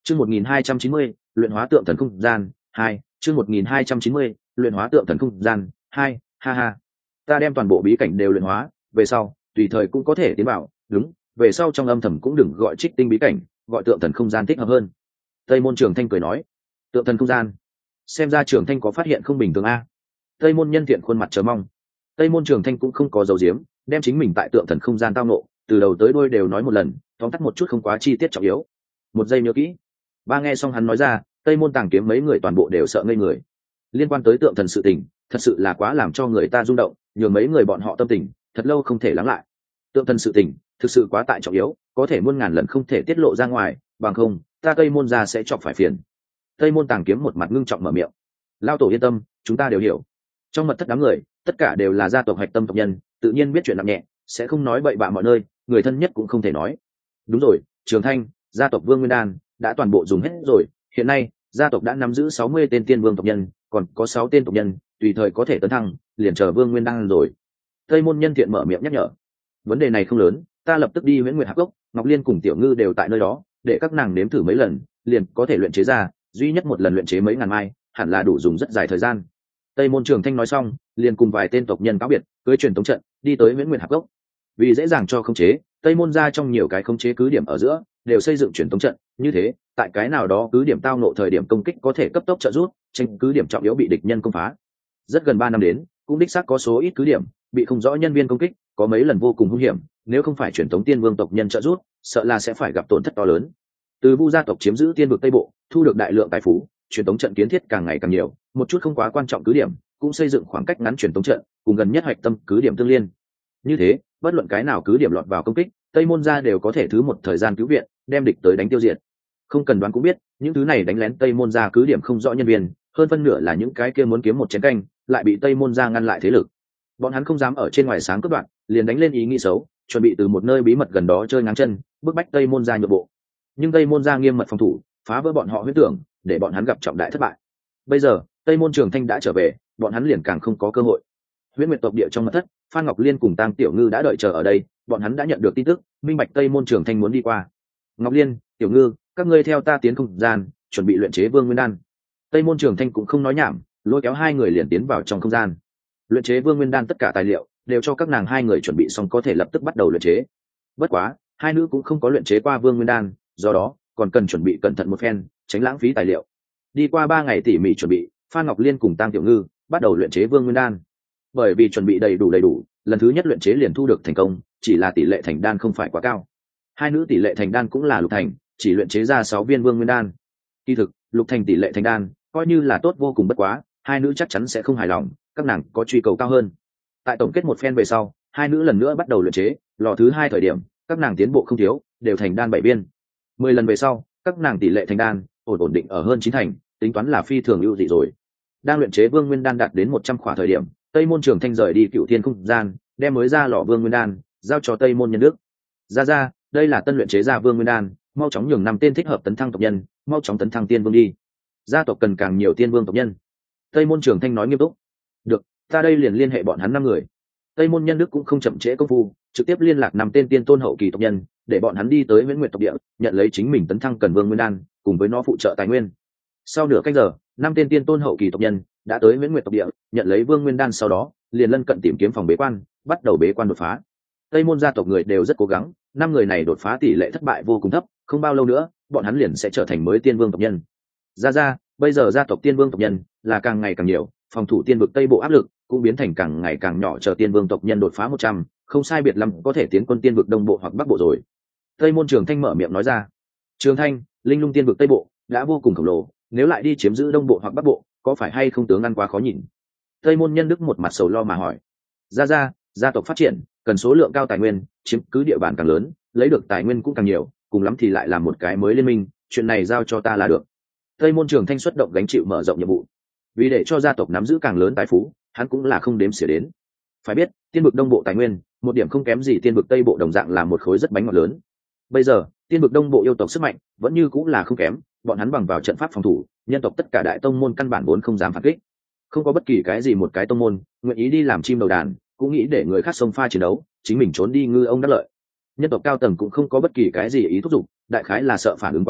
Chương 1290, luyện hóa tượng thần không gian 2, chương 1290, luyện hóa tượng thần không gian 2, ha ha. Ta đem toàn bộ bí cảnh đều luyện hóa, về sau, tùy thời cũng có thể tiến vào, đúng, về sau trong âm thầm cũng đừng gọi Trích Tinh bí cảnh, gọi tượng thần không gian thích hợp hơn. Tây Môn Trường Thanh cười nói, tượng thần không gian. Xem ra Trường Thanh có phát hiện không bình thường a. Tây Môn Nhân Thiện khuôn mặt chờ mong. Tây Môn Trường Thanh cũng không có giấu giếm, đem chính mình tại tượng thần không gian tao nộ, từ đầu tới đuôi đều nói một lần, tóm tắt một chút không quá chi tiết trọng yếu. Một giây nhớ kỹ. Ba nghe xong hắn nói ra, Tây Môn Tàng Kiếm mấy người toàn bộ đều sợ ngây người. Liên quan tới tượng thần sự tình, thật sự là quá làm cho người ta rung động, nhường mấy người bọn họ tâm tình thật lâu không thể lắng lại. Tượng thần sự tình thực sự quá tại trọng yếu, có thể muôn ngàn lần không thể tiết lộ ra ngoài, bằng không ta Tây Môn gia sẽ chọc phải phiền. Tây Môn Tàng Kiếm một mặt ngưng trọng mở miệng. Lao tổ yên tâm, chúng ta đều hiểu. Trong mật thất đám người, tất cả đều là gia tộc hạch tâm tộc nhân, tự nhiên biết chuyện nặng nhẹ, sẽ không nói bậy bạ mọi nơi, người thân nhất cũng không thể nói. Đúng rồi, Trường Thanh, gia tộc Vương Nguyên Đan đã toàn bộ dùng hết rồi, hiện nay gia tộc đã nắm giữ 60 tên tiên vương tộc nhân, còn có 6 tên tộc nhân tùy thời có thể tấn thăng, liền chờ Vương Nguyên Đan rồi. Tây Môn Nhân Thiện mở miệng nhắc nhở. Vấn đề này không lớn, ta lập tức đi Huyễn Nguyệt Hạp Cốc, Ngọc Liên cùng Tiểu Ngư đều tại nơi đó, để các nàng nếm thử mấy lần, liền có thể luyện chế ra, duy nhất một lần luyện chế mấy ngàn mai, hẳn là đủ dùng rất dài thời gian. Tây Môn Trường Thanh nói xong, liền cùng vài tên tộc nhân cáo biệt, cưỡi truyền tống trận đi tới Huyễn Nguyệt Hạp Cốc. Vì dễ dàng cho khống chế, Tây Môn gia trong nhiều cái khống chế cứ điểm ở giữa đều xây dựng truyền tống trận, như thế, tại cái nào đó cứ điểm tao ngộ thời điểm công kích có thể cấp tốc trợ giúp, tranh cứ điểm trọng yếu bị địch nhân công phá. Rất gần 3 năm đến, cũng đích xác có số ít cứ điểm bị không rõ nhân viên công kích, có mấy lần vô cùng hung hiểm, nếu không phải truyền tống tiên vương tộc nhân trợ giúp, sợ là sẽ phải gặp tổn thất to lớn. Từ Vu gia tộc chiếm giữ tiên vực Tây Bộ, thu được đại lượng tài phú, truyền tống trận kiến thiết càng ngày càng nhiều, một chút không quá quan trọng cứ điểm cũng xây dựng khoảng cách ngắn truyền tống trận, cùng gần nhất hoạch tâm cứ điểm tương liên. Như thế, bất luận cái nào cứ điểm lọt vào công kích, Tây Môn gia đều có thể thứ một thời gian cứu viện, đem địch tới đánh tiêu diệt. Không cần đoán cũng biết, những thứ này đánh lén Tây Môn gia cứ điểm không rõ nhân viên, hơn phân nửa là những cái kia muốn kiếm một chén canh, lại bị Tây Môn gia ngăn lại thế lực. Bọn hắn không dám ở trên ngoài sáng cướp đoạt, liền đánh lên ý nghĩ xấu, chuẩn bị từ một nơi bí mật gần đó chơi ngáng chân, bức bách Tây Môn gia nhượng bộ. Nhưng Tây Môn gia nghiêm mật phòng thủ, phá vỡ bọn họ huyễn tưởng, để bọn hắn gặp trọng đại thất bại. Bây giờ, Tây Môn Trường Thanh đã trở về, bọn hắn liền càng không có cơ hội. Huyễn Nguyệt tộc địa trong mật thất, Phan Ngọc Liên cùng Tang Tiểu Ngư đã đợi chờ ở đây, bọn hắn đã nhận được tin tức, minh bạch Tây Môn Trường Thanh muốn đi qua. Ngọc Liên, Tiểu Ngư, các ngươi theo ta tiến không gian, chuẩn bị luyện chế Vương Nguyên Đan. Tây Môn Trường Thanh cũng không nói nhảm, lôi kéo hai người liền tiến vào trong không gian. Luyện chế Vương Nguyên Đan tất cả tài liệu đều cho các nàng hai người chuẩn bị xong, có thể lập tức bắt đầu luyện chế. Bất quá, hai nữ cũng không có luyện chế qua Vương Nguyên Đan, do đó còn cần chuẩn bị cẩn thận một phen, tránh lãng phí tài liệu. Đi qua 3 ngày tỉ mỉ chuẩn bị, Phan Ngọc Liên cùng Tang Tiểu Ngư bắt đầu luyện chế Vương Nguyên Đan. Bởi vì chuẩn bị đầy đủ, lần thứ nhất luyện chế liền thu được thành công, chỉ là tỷ lệ thành đan không phải quá cao. Hai nữ tỷ lệ thành đan cũng là lục thành, chỉ luyện chế ra 6 viên Vương Nguyên Đan. Kỳ thực, lục thành tỷ lệ thành đan coi như là tốt vô cùng, bất quá hai nữ chắc chắn sẽ không hài lòng, các nàng có truy cầu cao hơn. Tại tổng kết một phen về sau, hai nữ lần nữa bắt đầu luyện chế, lò thứ 2 thời điểm, các nàng tiến bộ không thiếu, đều thành đan 7 viên. 10 lần về sau, các nàng tỷ lệ thành đan ổn định ở hơn 9 thành, tính toán là phi thường ưu dị rồi. Đang luyện chế Vương Nguyên Đan đạt đến 100 khỏa thời điểm, Tây Môn Trường Thanh rời đi Cựu Thiên không gian, đem mới ra lò Vương Nguyên Đan giao cho Tây Môn Nhân Đức. Ra, đây là tân luyện chế ra Vương Nguyên Đan, mau chóng nhường 5 tên thích hợp tấn thăng tộc nhân, mau chóng tấn thăng tiên vương đi. Gia tộc cần càng nhiều tiên vương tộc nhân. Tây Môn Trường Thanh nói nghiêm túc. Được, ta đây liền liên hệ bọn hắn 5 người. Tây Môn Nhân Đức cũng không chậm trễ công phu, trực tiếp liên lạc 5 tên tiên tôn hậu kỳ tộc nhân, để bọn hắn đi tới Huyễn Nguyệt tộc địa, nhận lấy chính mình tấn thăng cần Vương Nguyên Đan, cùng với nó phụ trợ tài nguyên. Sau nửa canh giờ, 5 tên tiên tôn hậu kỳ tộc nhân đã tới Huyễn Nguyệt tộc địa, nhận lấy Vương Nguyên Đan, sau đó liền lân cận tìm kiếm phòng bế quan, bắt đầu bế quan đột phá. Tây Môn gia tộc người đều rất cố gắng, 5 người này đột phá tỷ lệ thất bại vô cùng thấp, không bao lâu nữa, bọn hắn liền sẽ trở thành mới tiên vương tộc nhân. Ra, bây giờ gia tộc tiên vương tộc nhân là càng ngày càng nhiều, phòng thủ tiên vực Tây Bộ áp lực cũng biến thành càng ngày càng nhỏ, chờ tiên vương tộc nhân đột phá 100, không sai biệt lắm có thể tiến quân tiên vực Đông Bộ hoặc Bắc Bộ rồi. Tây Môn Trường Thanh mở miệng nói ra. Trường Thanh, linh lung tiên vực Tây Bộ đã vô cùng khổng lồ, nếu lại đi chiếm giữ Đông Bộ hoặc Bắc Bộ, có phải hay không tướng ăn quá khó nhìn? Tây Môn Nhân Đức một mặt sầu lo mà hỏi. Ra, gia tộc phát triển cần số lượng cao tài nguyên, chiếm cứ địa bàn càng lớn, lấy được tài nguyên cũng càng nhiều, cùng lắm thì lại làm một cái mới liên minh, chuyện này giao cho ta là được. Tây Môn Trường Thanh xuất động gánh chịu mở rộng nhiệm vụ, vì để cho gia tộc nắm giữ càng lớn tài phú, hắn cũng là không đếm xỉa đến. Phải biết, tiên vực Đông Bộ tài nguyên, một điểm không kém gì tiên vực Tây Bộ, đồng dạng là một khối rất bánh ngọt lớn. Bây giờ, tiên vực Đông Bộ yêu tộc sức mạnh vẫn như cũng là không kém, bọn hắn bằng vào trận pháp phòng thủ, nhân tộc tất cả đại tông môn căn bản vốn không dám phản kích. Không có bất kỳ cái gì một cái tông môn nguyện ý đi làm chim đầu đàn, cũng nghĩ để người khác xông pha chiến đấu, chính mình trốn đi ngư ông đắc lợi. Nhân tộc cao tầng cũng không có bất kỳ cái gì ý thúc giục, đại khái là sợ phản ứng quá độ,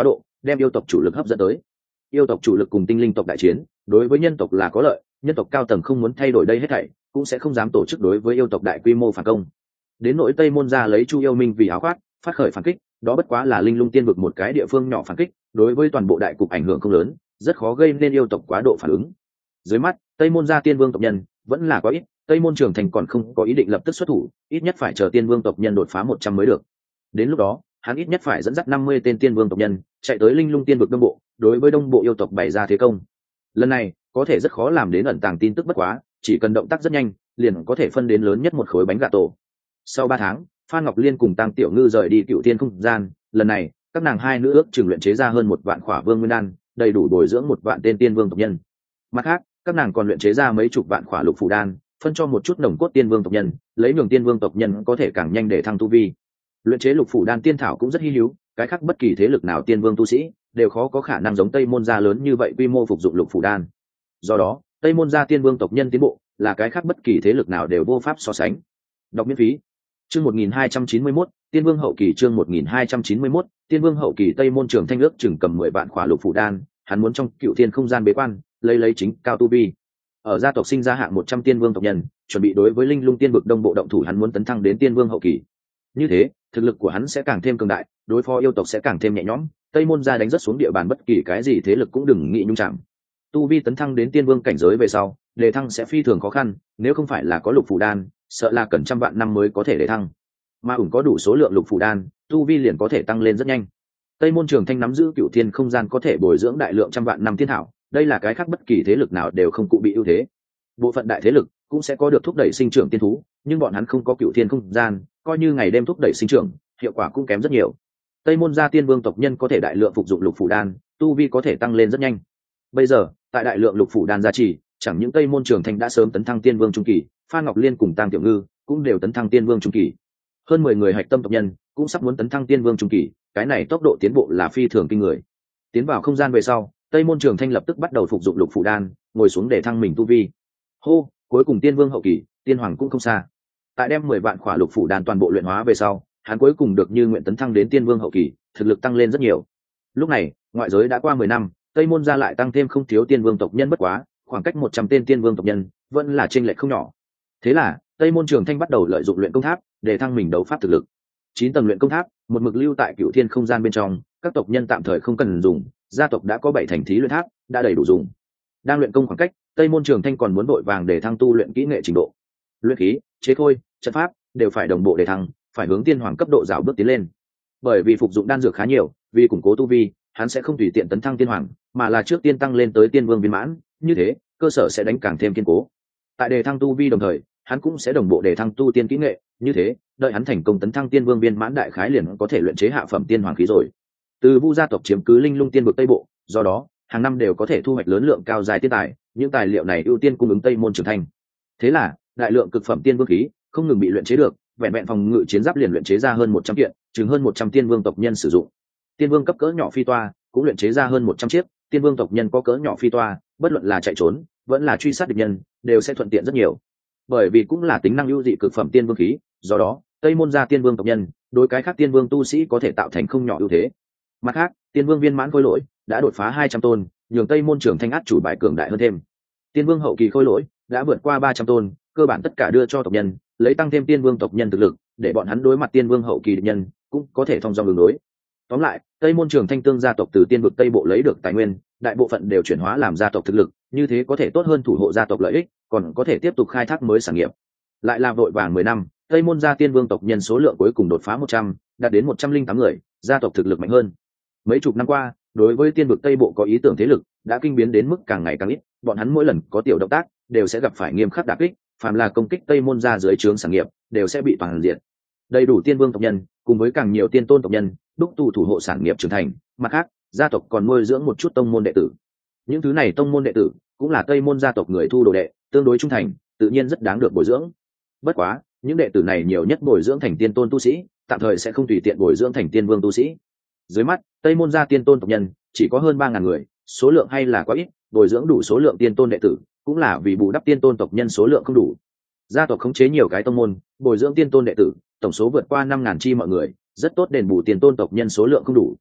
đem yêu tộc chủ lực hấp dẫn tới. Yêu tộc chủ lực cùng tinh linh tộc đại chiến đối với nhân tộc là có lợi, nhân tộc cao tầng không muốn thay đổi đây hết thảy, cũng sẽ không dám tổ chức đối với yêu tộc đại quy mô phản công. Đến nỗi Tây Môn gia lấy Chu Yêu Minh vì áo khoác, phát khởi phản kích, đó bất quá là linh lung tiên vực một cái địa phương nhỏ phản kích, đối với toàn bộ đại cục ảnh hưởng không lớn, rất khó gây nên yêu tộc quá độ phản ứng. Dưới mắt, Tây Môn gia tiên vương tộc nhân vẫn là có ít, Tây Môn Trường Thành còn không có ý định lập tức xuất thủ, ít nhất phải chờ tiên vương tộc nhân đột phá 100 mới được. Đến lúc đó, hắn ít nhất phải dẫn dắt 50 tên tiên vương tộc nhân chạy tới linh lung tiên vực đông bộ, đối với đông bộ yêu tộc bày ra thế công. Lần này có thể rất khó làm đến ẩn tàng tin tức, bất quá chỉ cần động tác rất nhanh liền có thể phân đến lớn nhất một khối bánh gà tổ. Sau 3 tháng, Phan Ngọc Liên cùng Tăng Tiểu Ngư rời đi Cựu Thiên không gian, lần này các nàng hai nữ ước chừng luyện chế ra hơn 1 vạn khỏa vương nguyên đan, đầy đủ bồi dưỡng 1 vạn tên tiên vương tộc nhân. Mặt khác, các nàng còn luyện chế ra mấy chục vạn khỏa lục phủ đan, phân cho một chút nồng cốt tiên vương tộc nhân, lấy nhường tiên vương tộc nhân có thể càng nhanh để thăng tu vi. Luyện chế lục phủ đan tiên thảo cũng rất hi hữu, cái khác bất kỳ thế lực nào tiên vương tu sĩ đều khó có khả năng giống Tây Môn gia lớn như vậy quy mô phục dụng lục phủ đan. Do đó, Tây Môn gia tiên vương tộc nhân tiến bộ là cái khác bất kỳ thế lực nào đều vô pháp so sánh. Đọc miễn phí. Chương 1291, Tiên Vương hậu kỳ. Chương 1291, Tiên Vương hậu kỳ. Tây Môn Trường Thanh ước chừng cầm 10 vạn khỏa lục phủ đan, hắn muốn trong Cựu Thiên không gian bế quan, lấy chính cao tu vi. Ở gia tộc sinh ra hạng 100 tiên vương tộc nhân, chuẩn bị đối với linh lung tiên vực đông bộ động thủ, hắn muốn tấn thăng đến tiên vương hậu kỳ. Như thế, thực lực của hắn sẽ càng thêm cường đại, đối phó yêu tộc sẽ càng thêm nhẹ nhõm. Tây Môn gia đánh rất xuống địa bàn, bất kỳ cái gì thế lực cũng đừng nghĩ nhúng chạm. Tu vi tấn thăng đến tiên vương cảnh giới về sau, đề thăng sẽ phi thường khó khăn, nếu không phải là có lục phủ đan, sợ là cần trăm vạn năm mới có thể đề thăng. Mà ủng có đủ số lượng lục phủ đan, tu vi liền có thể tăng lên rất nhanh. Tây Môn Trường Thanh nắm giữ Cựu Thiên không gian, có thể bồi dưỡng đại lượng trăm vạn năm tiên thảo, đây là cái khác bất kỳ thế lực nào đều không cụ bị ưu thế. Bộ phận đại thế lực cũng sẽ có được thúc đẩy sinh trưởng tiên thú, nhưng bọn hắn không có Cựu Thiên không gian, coi như ngày đêm thúc đẩy sinh trưởng, hiệu quả cũng kém rất nhiều. Tây Môn gia tiên vương tộc nhân có thể đại lượng phục dụng lục phủ đan, tu vi có thể tăng lên rất nhanh. Bây giờ, tại đại lượng lục phủ đan gia trì, chẳng những Tây Môn Trường Thanh đã sớm tấn thăng tiên vương trung kỳ, Phan Ngọc Liên cùng Tăng Tiểu Ngư cũng đều tấn thăng tiên vương trung kỳ. Hơn 10 người hạch tâm tộc nhân cũng sắp muốn tấn thăng tiên vương trung kỳ, cái này tốc độ tiến bộ là phi thường kinh người. Tiến vào không gian về sau, Tây Môn Trường Thanh lập tức bắt đầu phục dụng lục phủ đan, ngồi xuống để thăng mình tu vi. Hô, cuối cùng tiên vương hậu kỳ, tiên hoàng cũng không xa. Tại đem 10 vạn khỏa lục phủ đan toàn bộ luyện hóa về sau, hắn cuối cùng được như nguyện tấn thăng đến tiên vương hậu kỳ, thực lực tăng lên rất nhiều. Lúc này, ngoại giới đã qua 10 năm, Tây Môn gia lại tăng thêm không thiếu tiên vương tộc nhân, bất quá khoảng cách 100 tên tiên vương tộc nhân vẫn là chênh lệch không nhỏ. Thế là Tây Môn Trường Thanh bắt đầu lợi dụng luyện công tháp để thăng mình đấu pháp thực lực. 9 tầng luyện công tháp một mực lưu tại Cựu Thiên không gian bên trong, các tộc nhân tạm thời không cần dùng, gia tộc đã có 7 thành thí luyện tháp đã đầy đủ dùng. Đang luyện công khoảng cách, Tây Môn Trường Thanh còn muốn vội vàng để thăng tu luyện kỹ nghệ trình độ. Luyện khí, chế khôi, trận pháp đều phải đồng bộ để thăng, phải hướng tiên hoàng cấp độ rào bước tiến lên. Bởi vì phục dụng đan dược khá nhiều, vì củng cố tu vi, hắn sẽ không tùy tiện tấn thăng tiên hoàng, mà là trước tiên tăng lên tới tiên vương viên mãn, như thế cơ sở sẽ đánh càng thêm kiên cố. Tại đề thăng tu vi đồng thời, hắn cũng sẽ đồng bộ đề thăng tu tiên kỹ nghệ, như thế đợi hắn thành công tấn thăng tiên vương viên mãn, đại khái liền có thể luyện chế hạ phẩm tiên hoàng khí rồi. Từ Vu gia tộc chiếm cứ linh lung tiên vực tây bộ, do đó hàng năm đều có thể thu hoạch lớn lượng cao dài tiên tài, những tài liệu này ưu tiên cung ứng Tây Môn Trường Thanh. Thế là đại lượng cực phẩm tiên vương khí không ngừng bị luyện chế được, vẹn vẹn phòng ngự chiến giáp liền luyện chế ra hơn 100 kiện, chừng hơn 100 tiên vương tộc nhân sử dụng. Tiên vương cấp cỡ nhỏ phi toa cũng luyện chế ra hơn 100 chiếc, tiên vương tộc nhân có cỡ nhỏ phi toa, bất luận là chạy trốn vẫn là truy sát địch nhân đều sẽ thuận tiện rất nhiều. Bởi vì cũng là tính năng ưu dị cực phẩm tiên vương khí, do đó Tây Môn gia tiên vương tộc nhân đối cái khác tiên vương tu sĩ có thể tạo thành không nhỏ ưu thế. Mặt khác, tiên vương viên mãn khôi lỗi đã đột phá 200 tôn, nhường Tây Môn Trường Thanh át chủ bài cường đại hơn thêm. Tiên vương hậu kỳ khôi lỗi đã vượt qua 300 tôn, cơ bản tất cả đưa cho tộc nhân, lấy tăng thêm tiên vương tộc nhân thực lực, để bọn hắn đối mặt tiên vương hậu kỳ địch nhân cũng có thể thông dong ứng đối. Tóm lại, Tây Môn Trường Thanh tương gia tộc từ tiên vực tây bộ lấy được tài nguyên, đại bộ phận đều chuyển hóa làm gia tộc thực lực, như thế có thể tốt hơn thủ hộ gia tộc lợi ích, còn có thể tiếp tục khai thác mới sản nghiệp. Lại là vội vàng 10 năm, Tây Môn gia tiên vương tộc nhân số lượng cuối cùng đột phá 100, đạt đến 108 người, gia tộc thực lực mạnh hơn. Mấy chục năm qua, đối với tiên vực tây bộ có ý tưởng thế lực đã kinh biến đến mức càng ngày càng ít, bọn hắn mỗi lần có tiểu động tác đều sẽ gặp phải nghiêm khắc đả kích, phàm là công kích Tây Môn gia dưới trướng sản nghiệp đều sẽ bị toàn diện. Đầy đủ tiên vương tộc nhân cùng với càng nhiều tiên tôn tộc nhân đúc tù thủ hộ sản nghiệp trưởng thành, mặt khác gia tộc còn nuôi dưỡng một chút tông môn đệ tử. Những thứ này tông môn đệ tử cũng là Tây Môn gia tộc người thu đồ đệ, tương đối trung thành, tự nhiên rất đáng được bồi dưỡng. Bất quá những đệ tử này nhiều nhất bồi dưỡng thành tiên tôn tu sĩ, tạm thời sẽ không tùy tiện bồi dưỡng thành tiên vương tu sĩ. Dưới mắt Tây Môn gia tiên tôn tộc nhân chỉ có hơn 3.000 người, số lượng hay là quá ít, bồi dưỡng đủ số lượng tiên tôn đệ tử cũng là vì bù đắp tiên tôn tộc nhân số lượng không đủ. Gia tộc khống chế nhiều cái tông môn, bồi dưỡng tiên tôn đệ tử tổng số vượt qua 5.000 chi mọi người, rất tốt đền bù tiên tôn tộc nhân số lượng không đủ.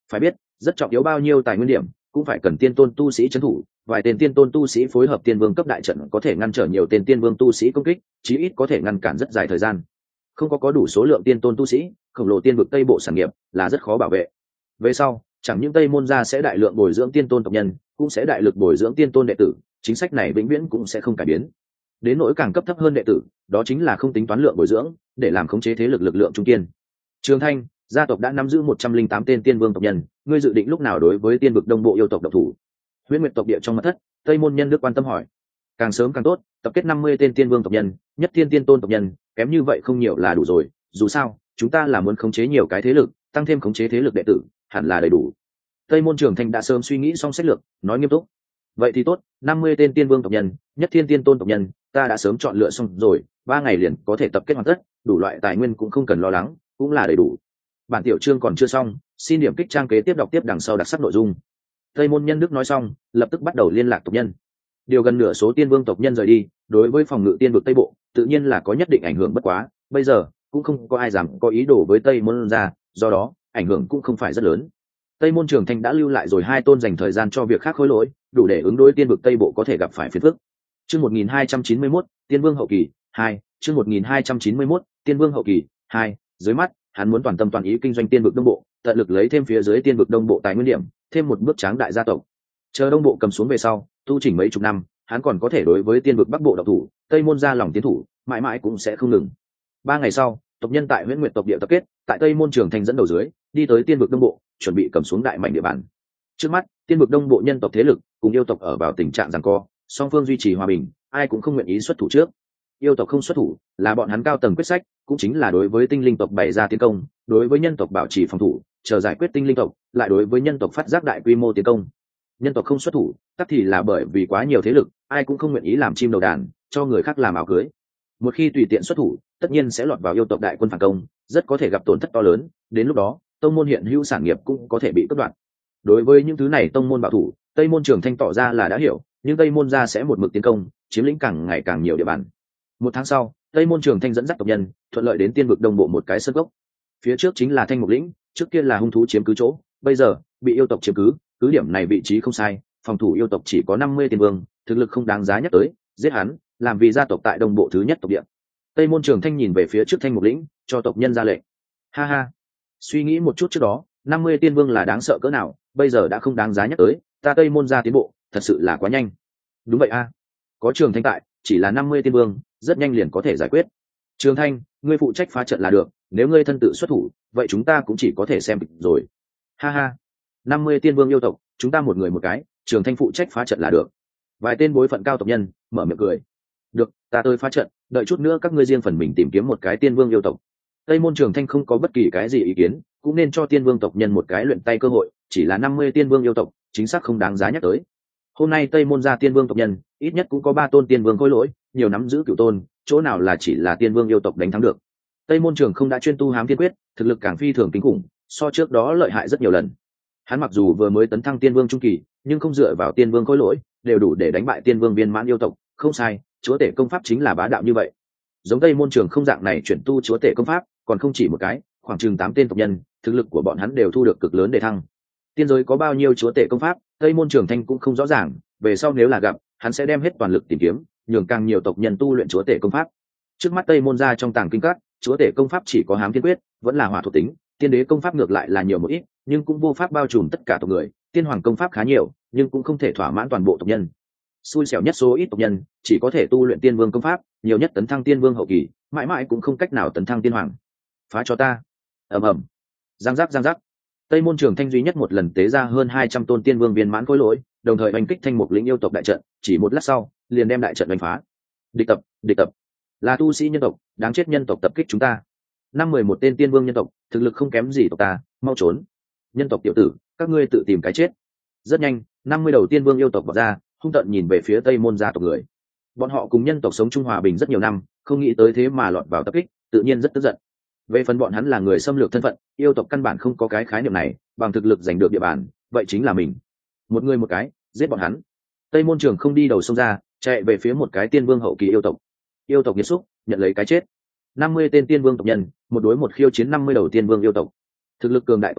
Phải biết rất trọng yếu bao nhiêu tài nguyên điểm cũng phải cần tiên tôn tu sĩ trấn thủ, vài tên tiên tôn tu sĩ phối hợp tiên vương cấp đại trận có thể ngăn trở nhiều tên tiên vương tu sĩ công kích, chí ít có thể ngăn cản rất dài thời gian. Không có đủ số lượng tiên tôn tu sĩ, khổng lồ tiên vực tây bộ sản nghiệp là rất khó bảo vệ. Về sau chẳng những tây môn gia sẽ đại lượng bồi dưỡng tiên tôn tộc nhân, cũng sẽ đại lực bồi dưỡng tiên tôn đệ tử, chính sách này vĩnh viễn cũng sẽ không cải biến. Đến nỗi càng cấp thấp hơn đệ tử, đó chính là không tính toán lượng bồi dưỡng, để làm khống chế thế lực lực lượng trung kiên. Trường Thanh, gia tộc đã nắm giữ 108 tên tiên vương tộc nhân, ngươi dự định lúc nào đối với tiên vực đông bộ yêu tộc độc thủ? Huyễn Nguyệt tộc địa trong mật thất, Tây môn nhân đức quan tâm hỏi. Càng sớm càng tốt, tập kết 50 tên tiên vương tộc nhân, nhất thiên tiên tôn tộc nhân, kém như vậy không nhiều là đủ rồi, dù sao chúng ta là muốn khống chế nhiều cái thế lực, tăng thêm khống chế thế lực đệ tử hẳn là đầy đủ. Tây môn Trường Thanh đã sớm suy nghĩ xong sách lược, nói nghiêm túc. Vậy thì tốt, 50 tên tiên vương tộc nhân, nhất thiên tiên tôn tộc nhân, ta đã sớm chọn lựa xong rồi, 3 ngày liền có thể tập kết hoàn tất, đủ loại tài nguyên cũng không cần lo lắng, cũng là đầy đủ. Bản tiểu chương còn chưa xong, xin điểm kích trang kế tiếp đọc tiếp đằng sau đặc sắc nội dung. Tây môn nhân đức nói xong, lập tức bắt đầu liên lạc tộc nhân. Điều gần nửa số tiên vương tộc nhân rời đi, đối với phòng ngự tiên vực tây bộ tự nhiên là có nhất định ảnh hưởng, bất quá bây giờ cũng không có ai dám có ý đồ với tây môn ra, do đó ảnh hưởng cũng không phải rất lớn. Tây môn Trường Thanh đã lưu lại rồi 2 tôn dành thời gian cho việc khác khối lỗi, đủ để ứng đối tiên vực tây bộ có thể gặp phải phiền phức. Chương 1291, tiên vương hậu kỳ 2, chương 1291, tiên vương hậu kỳ 2, dưới mắt hắn muốn toàn tâm toàn ý kinh doanh tiên vực đông bộ, tận lực lấy thêm phía dưới tiên vực đông bộ tài nguyên điểm, thêm một bước tráng đại gia tộc. Chờ đông bộ cầm xuống về sau, tu chỉnh mấy chục năm, hắn còn có thể đối với tiên vực bắc bộ độc thủ, tây môn ra lòng tiến thủ, mãi mãi cũng sẽ không ngừng. 3 ngày sau, tộc nhân tại Huyễn Nguyệt tộc địa tập kết, tại Tây môn Trường Thanh dẫn đầu dưới, đi tới tiên vực đông bộ, chuẩn bị cầm xuống đại mảnh địa bàn. Trước mắt, tiên vực đông bộ nhân tộc thế lực cùng yêu tộc ở vào tình trạng giằng co, song phương duy trì hòa bình, ai cũng không nguyện ý xuất thủ trước. Yêu tộc không xuất thủ, là bọn hắn cao tầng quyết sách, cũng chính là đối với tinh linh tộc bày ra tiến công, đối với nhân tộc bảo trì phòng thủ, chờ giải quyết tinh linh tộc, lại đối với nhân tộc phát giác đại quy mô tiến công. Nhân tộc không xuất thủ, tất thì là bởi vì quá nhiều thế lực, ai cũng không nguyện ý làm chim đầu đàn, cho người khác làm áo cưới. Một khi tùy tiện xuất thủ, tất nhiên sẽ lọt vào yêu tộc đại quân phản công, rất có thể gặp tổn thất to lớn, đến lúc đó tông môn hiện hữu sản nghiệp cũng có thể bị cắt đoạn. Đối với những thứ này tông môn bảo thủ, Tây môn Trường Thanh tỏ ra là đã hiểu, nhưng Tây môn gia sẽ một mực tiến công, chiếm lĩnh càng ngày càng nhiều địa bàn. 1 tháng sau, Tây môn Trường Thanh dẫn dắt tộc nhân thuận lợi đến tiên vực đông bộ một cái sơn gốc. Phía trước chính là Thanh Mục lĩnh, trước kia là hung thú chiếm cứ chỗ, bây giờ bị yêu tộc chiếm cứ, cứ điểm này vị trí không sai, phòng thủ yêu tộc chỉ có 50 tiên vương, thực lực không đáng giá nhắc tới, giết hắn, làm vì gia tộc tại đông bộ thứ nhất tộc địa. Tây môn Trường Thanh nhìn về phía trước Thanh Mục lĩnh, cho tộc nhân ra lệnh. Ha ha, suy nghĩ một chút trước đó, 50 tiên vương là đáng sợ cỡ nào, bây giờ đã không đáng giá nhắc tới, ta Tây môn gia tiến bộ, thật sự là quá nhanh. Đúng vậy a, có Trường Thanh tại, chỉ là 50 tiên vương, rất nhanh liền có thể giải quyết. Trường Thanh, ngươi phụ trách phá trận là được, nếu ngươi thân tự xuất thủ, vậy chúng ta cũng chỉ có thể xem kịch rồi. Ha ha, 50 tiên vương yêu tộc, chúng ta một người một cái, Trường Thanh phụ trách phá trận là được. Vài tên bối phận cao tộc nhân mở miệng cười. Được, ta tới phá trận, đợi chút nữa các ngươi riêng phần mình tìm kiếm một cái tiên vương yêu tộc. Tây môn Trường Thanh không có bất kỳ cái gì ý kiến, cũng nên cho tiên vương tộc nhân một cái luyện tay cơ hội, chỉ là 50 tiên vương yêu tộc, chính xác không đáng giá nhắc tới. Hôm nay Tây môn gia tiên vương tộc nhân, ít nhất cũng có 3 tôn tiên vương khôi lỗi, nhiều nắm giữ cửu tôn, chỗ nào là chỉ là tiên vương yêu tộc đánh thắng được. Tây môn Trường không đã chuyên tu Hám Thiên Quyết, thực lực càng phi thường kinh khủng, so trước đó lợi hại rất nhiều lần. Hắn mặc dù vừa mới tấn thăng tiên vương trung kỳ, nhưng không dựa vào tiên vương khôi lỗi, đều đủ để đánh bại tiên vương viên mãn yêu tộc, không sai, chúa tể công pháp chính là bá đạo như vậy. Giống Tây môn Trường không dạng này chuyển tu chúa tể công pháp, còn không chỉ một cái, khoảng chừng 8 tên tộc nhân, thực lực của bọn hắn đều thu được cực lớn để thăng. Tiên giới có bao nhiêu chúa tể công pháp, Tây môn Trường Thanh cũng không rõ ràng, về sau nếu là gặp, hắn sẽ đem hết toàn lực tìm kiếm, nhường càng nhiều tộc nhân tu luyện chúa tể công pháp. Trước mắt Tây môn gia trong tàng kinh các, chúa tể công pháp chỉ có Hám Thiên Quyết, vẫn là hỏa thuộc tính, tiên đế công pháp ngược lại là nhiều một ít, nhưng cũng vô pháp bao trùm tất cả tộc người, tiên hoàng công pháp khá nhiều, nhưng cũng không thể thỏa mãn toàn bộ tộc nhân. Xui xẻo nhất số ít tộc nhân, chỉ có thể tu luyện tiên vương công pháp, nhiều nhất tấn thăng tiên vương hậu kỳ, mãi mãi cũng không cách nào tấn thăng tiên hoàng. Phá cho ta. Ầm ầm. Giang giác giang giác. Tây môn Trường Thanh duy nhất một lần tế ra hơn 200 tôn tiên vương viên mãn khối lỗi, đồng thời đánh kích Thanh Mục lĩnh yêu tộc đại trận, chỉ một lát sau, liền đem đại trận đánh phá. Địch tập, là tu sĩ nhân tộc, đáng chết nhân tộc tập kích chúng ta. 11 tên tiên vương nhân tộc, thực lực không kém gì tộc ta, mau trốn. Nhân tộc tiểu tử, các ngươi tự tìm cái chết. Rất nhanh, 50 đầu tiên vương yêu tộc vọt ra, hung tợn nhìn về phía Tây môn gia tộc người. Bọn họ cùng nhân tộc sống chung hòa bình rất nhiều năm, không nghĩ tới thế mà lọt vào tập kích, tự nhiên rất tức giận. Về phần bọn hắn là người xâm lược thân phận, yêu tộc căn bản không có cái khái niệm này, bằng thực lực giành được địa bàn, vậy chính là mình. Một người một cái, giết bọn hắn. Tây môn Trường không đi đầu sông ra, chạy về phía một cái tiên vương hậu kỳ yêu tộc. Yêu tộc nhiệt xúc, nhận lấy cái chết. 50 tên tiên vương tộc nhân, một đối một khiêu chiến 50 đầu tiên vương yêu tộc. Thực lực cường đại tộc nhân,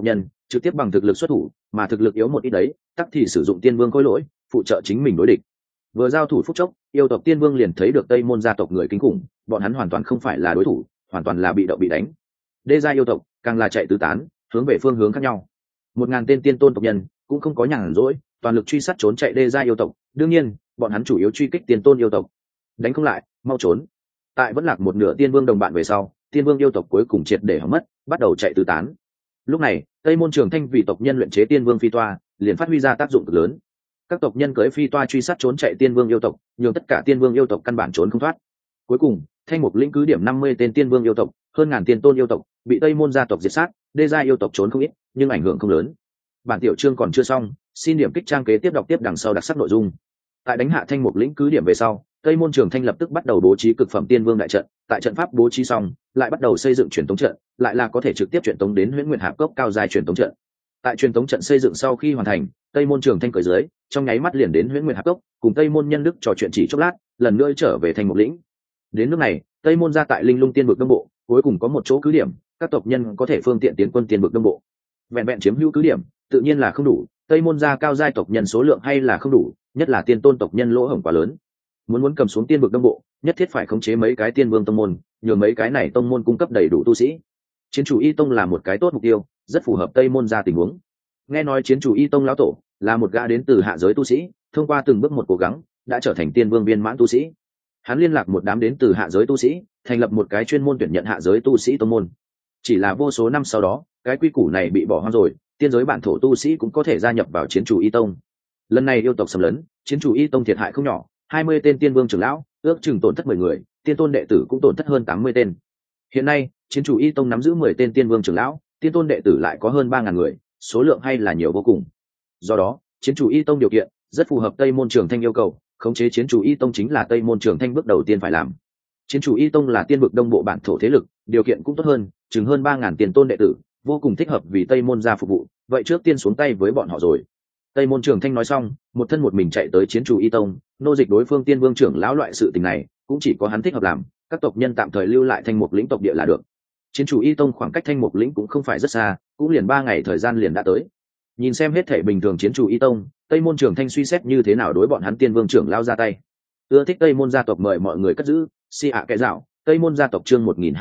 trực tiếp bằng thực lực xuất thủ, mà thực lực yếu một ít đấy tắc thì sử dụng tiên vương khối lỗi phụ trợ chính mình đối địch. Vừa giao thủ phút chốc, yêu tộc tiên vương liền thấy được tây môn gia tộc người kinh khủng, bọn hắn hoàn toàn không phải là đối thủ, hoàn toàn là bị động bị đánh. Đê gia yêu tộc càng là chạy tứ tán, hướng về phương hướng khác nhau. 1000 tên tiên tôn tộc nhân cũng không có nhàn rỗi, toàn lực truy sát trốn chạy đê gia yêu tộc. Đương nhiên, bọn hắn chủ yếu truy kích tiên tôn yêu tộc. Đánh không lại, mau trốn. Tại vẫn lạc một nửa tiên vương đồng bạn về sau, tiên vương yêu tộc cuối cùng triệt để hỏng mất, bắt đầu chạy tứ tán. Lúc này, tây môn trường thanh vì tộc nhân luyện chế tiên vương phi toa, liền phát huy ra tác dụng cực lớn. Các tộc nhân cưỡi phi toa truy sát trốn chạy tiên vương yêu tộc, nhường tất cả tiên vương yêu tộc căn bản trốn không thoát. Cuối cùng, thanh mục lĩnh cứ điểm 50 tên tiên vương yêu tộc, hơn ngàn tiên tôn yêu tộc bị tây môn gia tộc diệt sát, đê gia yêu tộc trốn không ít, nhưng ảnh hưởng không lớn. Bản tiểu chương còn chưa xong, xin điểm kích trang kế tiếp đọc tiếp đằng sau đặc sắc nội dung. Tại đánh hạ thanh mục lĩnh cứ điểm về sau, tây môn trường thanh lập tức bắt đầu bố trí cực phẩm tiên vương đại trận. Tại trận pháp bố trí xong, lại bắt đầu xây dựng truyền tống trận, lại là có thể trực tiếp truyền tống đến Huyễn Nguyệt Hạp Cốc cao dài truyền tống trận. Tại truyền tống trận xây dựng sau khi hoàn thành, tây môn trường thanh cởi dưới, trong nháy mắt liền đến Huyễn Nguyệt Hạp Cốc, cùng tây môn nhân đức trò chuyện chỉ chốc lát, lần nữa trở về thanh mục lĩnh. Đến lúc này, tây môn gia tại linh lung tiên vực đông bộ cuối cùng có một chỗ cứ điểm, các tộc nhân có thể phương tiện tiến quân tiên vực đông bộ. Vẹn vẹn chiếm hữu cứ điểm tự nhiên là không đủ, tây môn gia cao giai tộc nhân số lượng hay là không đủ, nhất là tiên tôn tộc nhân lỗ hổng quá lớn. Muốn cầm xuống tiên vực đông bộ, nhất thiết phải khống chế mấy cái tiên vương tông môn, nhờ mấy cái này tông môn cung cấp đầy đủ tu sĩ. Chiến chủ y tông là một cái tốt mục tiêu, rất phù hợp tây môn gia tình huống. Nghe nói chiến chủ y tông lão tổ là một gã đến từ hạ giới tu sĩ, thông qua từng bước một cố gắng đã trở thành tiên vương viên mãn tu sĩ. Hắn liên lạc một đám đến từ hạ giới tu sĩ, thành lập một cái chuyên môn tuyển nhận hạ giới tu sĩ tông môn. Chỉ là vô số năm sau đó, cái quy củ này bị bỏ hoang rồi, tiên giới bản thổ tu sĩ cũng có thể gia nhập vào chiến chủ y tông. Lần này yêu tộc xâm lấn, chiến chủ y tông thiệt hại không nhỏ, 20 tên tiên vương trưởng lão, ước chừng tổn thất 10 người, tiên tôn đệ tử cũng tổn thất hơn 80 tên. Hiện nay, chiến chủ y tông nắm giữ 10 tên tiên vương trưởng lão, tiên tôn đệ tử lại có hơn 3000 người, số lượng hay là nhiều vô cùng. Do đó, chiến chủ y tông điều kiện rất phù hợp tây môn trường thanh yêu cầu, khống chế chiến chủ y tông chính là tây môn trường thanh bước đầu tiên phải làm. Chiến chủ y tông là tiên vực đông bộ bản thổ thế lực, điều kiện cũng tốt hơn, chừng hơn 3000 tiền tôn đệ tử, vô cùng thích hợp vì tây môn gia phục vụ, vậy trước tiên xuống tay với bọn họ rồi. Tây môn trường thanh nói xong, một thân một mình chạy tới chiến chủ y tông, nô dịch đối phương tiên vương trưởng lão loại sự tình này cũng chỉ có hắn thích hợp làm, các tộc nhân tạm thời lưu lại thanh mục lĩnh tộc địa là được. Chiến chủ y tông khoảng cách thanh mục lĩnh cũng không phải rất xa, cũng liền 3 ngày thời gian liền đã tới. Nhìn xem hết thể bình thường chiến chủ y tông, tây môn trường thanh suy xét như thế nào đối bọn hắn tiên vương trưởng lao ra tay. Ưa thích tây môn gia tộc mời mọi người cất giữ, si ạ kẻ dạo, tây môn gia tộc chương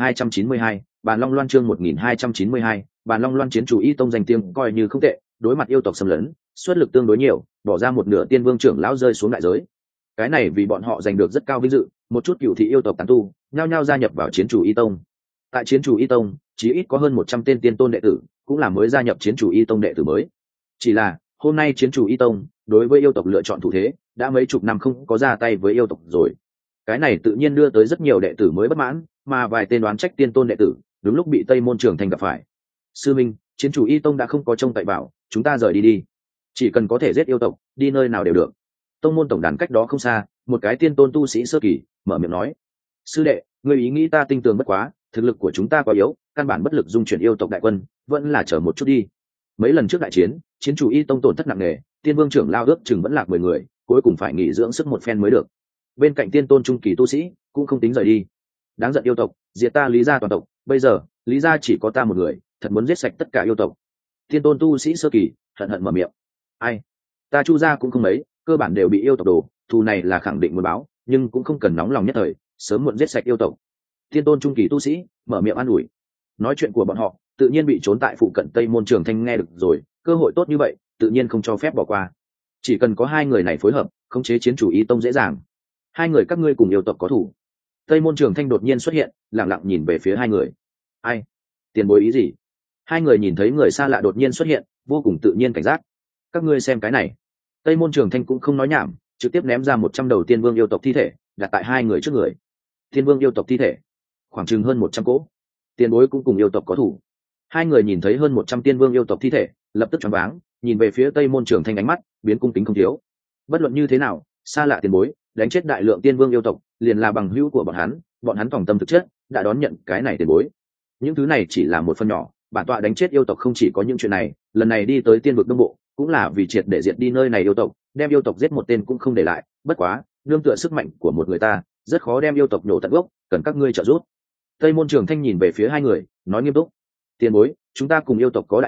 1292, bàn long loan chương 1292, bàn long loan chiến chủ y tông danh tiếng coi như không tệ, đối mặt yêu tộc xâm lấn, xuất lực tương đối nhiều, bỏ ra một nửa tiên vương trưởng lão rơi xuống đại giới. Cái này vì bọn họ giành được rất cao vinh dự, một chút cựu thị yêu tộc tán tu, nhao nhao gia nhập vào chiến chủ y tông. Tại chiến chủ y tông, chỉ ít có hơn 100 tên tiên tôn đệ tử, cũng là mới gia nhập chiến chủ y tông đệ tử mới. Chỉ là hôm nay chiến chủ y tông đối với yêu tộc lựa chọn thủ thế, đã mấy chục năm không có ra tay với yêu tộc rồi. Cái này tự nhiên đưa tới rất nhiều đệ tử mới bất mãn, mà vài tên đoán trách tiên tôn đệ tử đúng lúc bị tây môn trường thanh gặp phải. Sư minh, chiến chủ y tông đã không có trông cậy vào, chúng ta rời đi đi, chỉ cần có thể giết yêu tộc, đi nơi nào đều được. Tông môn tổng đàn cách đó không xa, một cái tiên tôn tu sĩ sơ kỳ mở miệng nói. Sư đệ, người ý nghĩ ta tinh tường bất quá, thực lực của chúng ta quá yếu, căn bản bất lực dung chuyển yêu tộc đại quân, vẫn là chờ một chút đi. Mấy lần trước đại chiến, chiến chủ y tông tổn thất nặng nề, tiên vương trưởng lao ước chừng vẫn lạc 10 người, cuối cùng phải nghỉ dưỡng sức một phen mới được. Bên cạnh tiên tôn trung kỳ tu sĩ cũng không tính rời đi. Đáng giận yêu tộc, diệt ta lý gia toàn tộc, bây giờ lý gia chỉ có ta một người, thật muốn giết sạch tất cả yêu tộc. Tiên tôn tu sĩ sơ kỳ hận hận mở miệng. Ai, ta chu gia cũng không mấy, cơ bản đều bị yêu tộc đổ, thù này là khẳng định muốn báo, nhưng cũng không cần nóng lòng nhất thời, sớm muộn giết sạch yêu tộc. Tiên tôn trung kỳ tu sĩ mở miệng an ủi. Nói chuyện của bọn họ tự nhiên bị trốn tại phụ cận tây môn trường thanh nghe được rồi, cơ hội tốt như vậy tự nhiên không cho phép bỏ qua. Chỉ cần có hai người này phối hợp, khống chế chiến chủ y tông dễ dàng. Hai người các ngươi cùng yêu tộc có thủ. Tây môn trường thanh đột nhiên xuất hiện, lặng lặng nhìn về phía hai người. Ai? Tiền bối ý gì? Hai người nhìn thấy người xa lạ đột nhiên xuất hiện, vô cùng tự nhiên cảnh giác. Các ngươi xem cái này. Tây môn trường thanh cũng không nói nhảm, trực tiếp ném ra 100 đầu tiên vương yêu tộc thi thể, đặt tại hai người trước người. Tiên vương yêu tộc thi thể, khoảng chừng hơn 100 cỗ. Tiền bối cũng cùng yêu tộc có thủ. Hai người nhìn thấy hơn 100 tiên vương yêu tộc thi thể, lập tức choáng váng, nhìn về phía tây môn trường thanh, ánh mắt biến cung kính không thiếu. Bất luận như thế nào, xa lạ tiền bối đánh chết đại lượng tiên vương yêu tộc, liền là bằng hữu của bọn hắn phòng tâm thực chất đã đón nhận cái này tiền bối. Những thứ này chỉ là một phần nhỏ, bản tọa đánh chết yêu tộc không chỉ có những chuyện này, lần này đi tới tiên vực đông bộ cũng là vì triệt để diệt đi nơi này yêu tộc, đem yêu tộc giết một tên cũng không để lại. Bất quá nương tựa sức mạnh của một người ta, rất khó đem yêu tộc nhổ tận gốc, cần các ngươi trợ giúp. Tây môn trường thanh nhìn về phía hai người, nói nghiêm túc. Tiền bối, chúng ta cùng yêu tộc có đại thủ,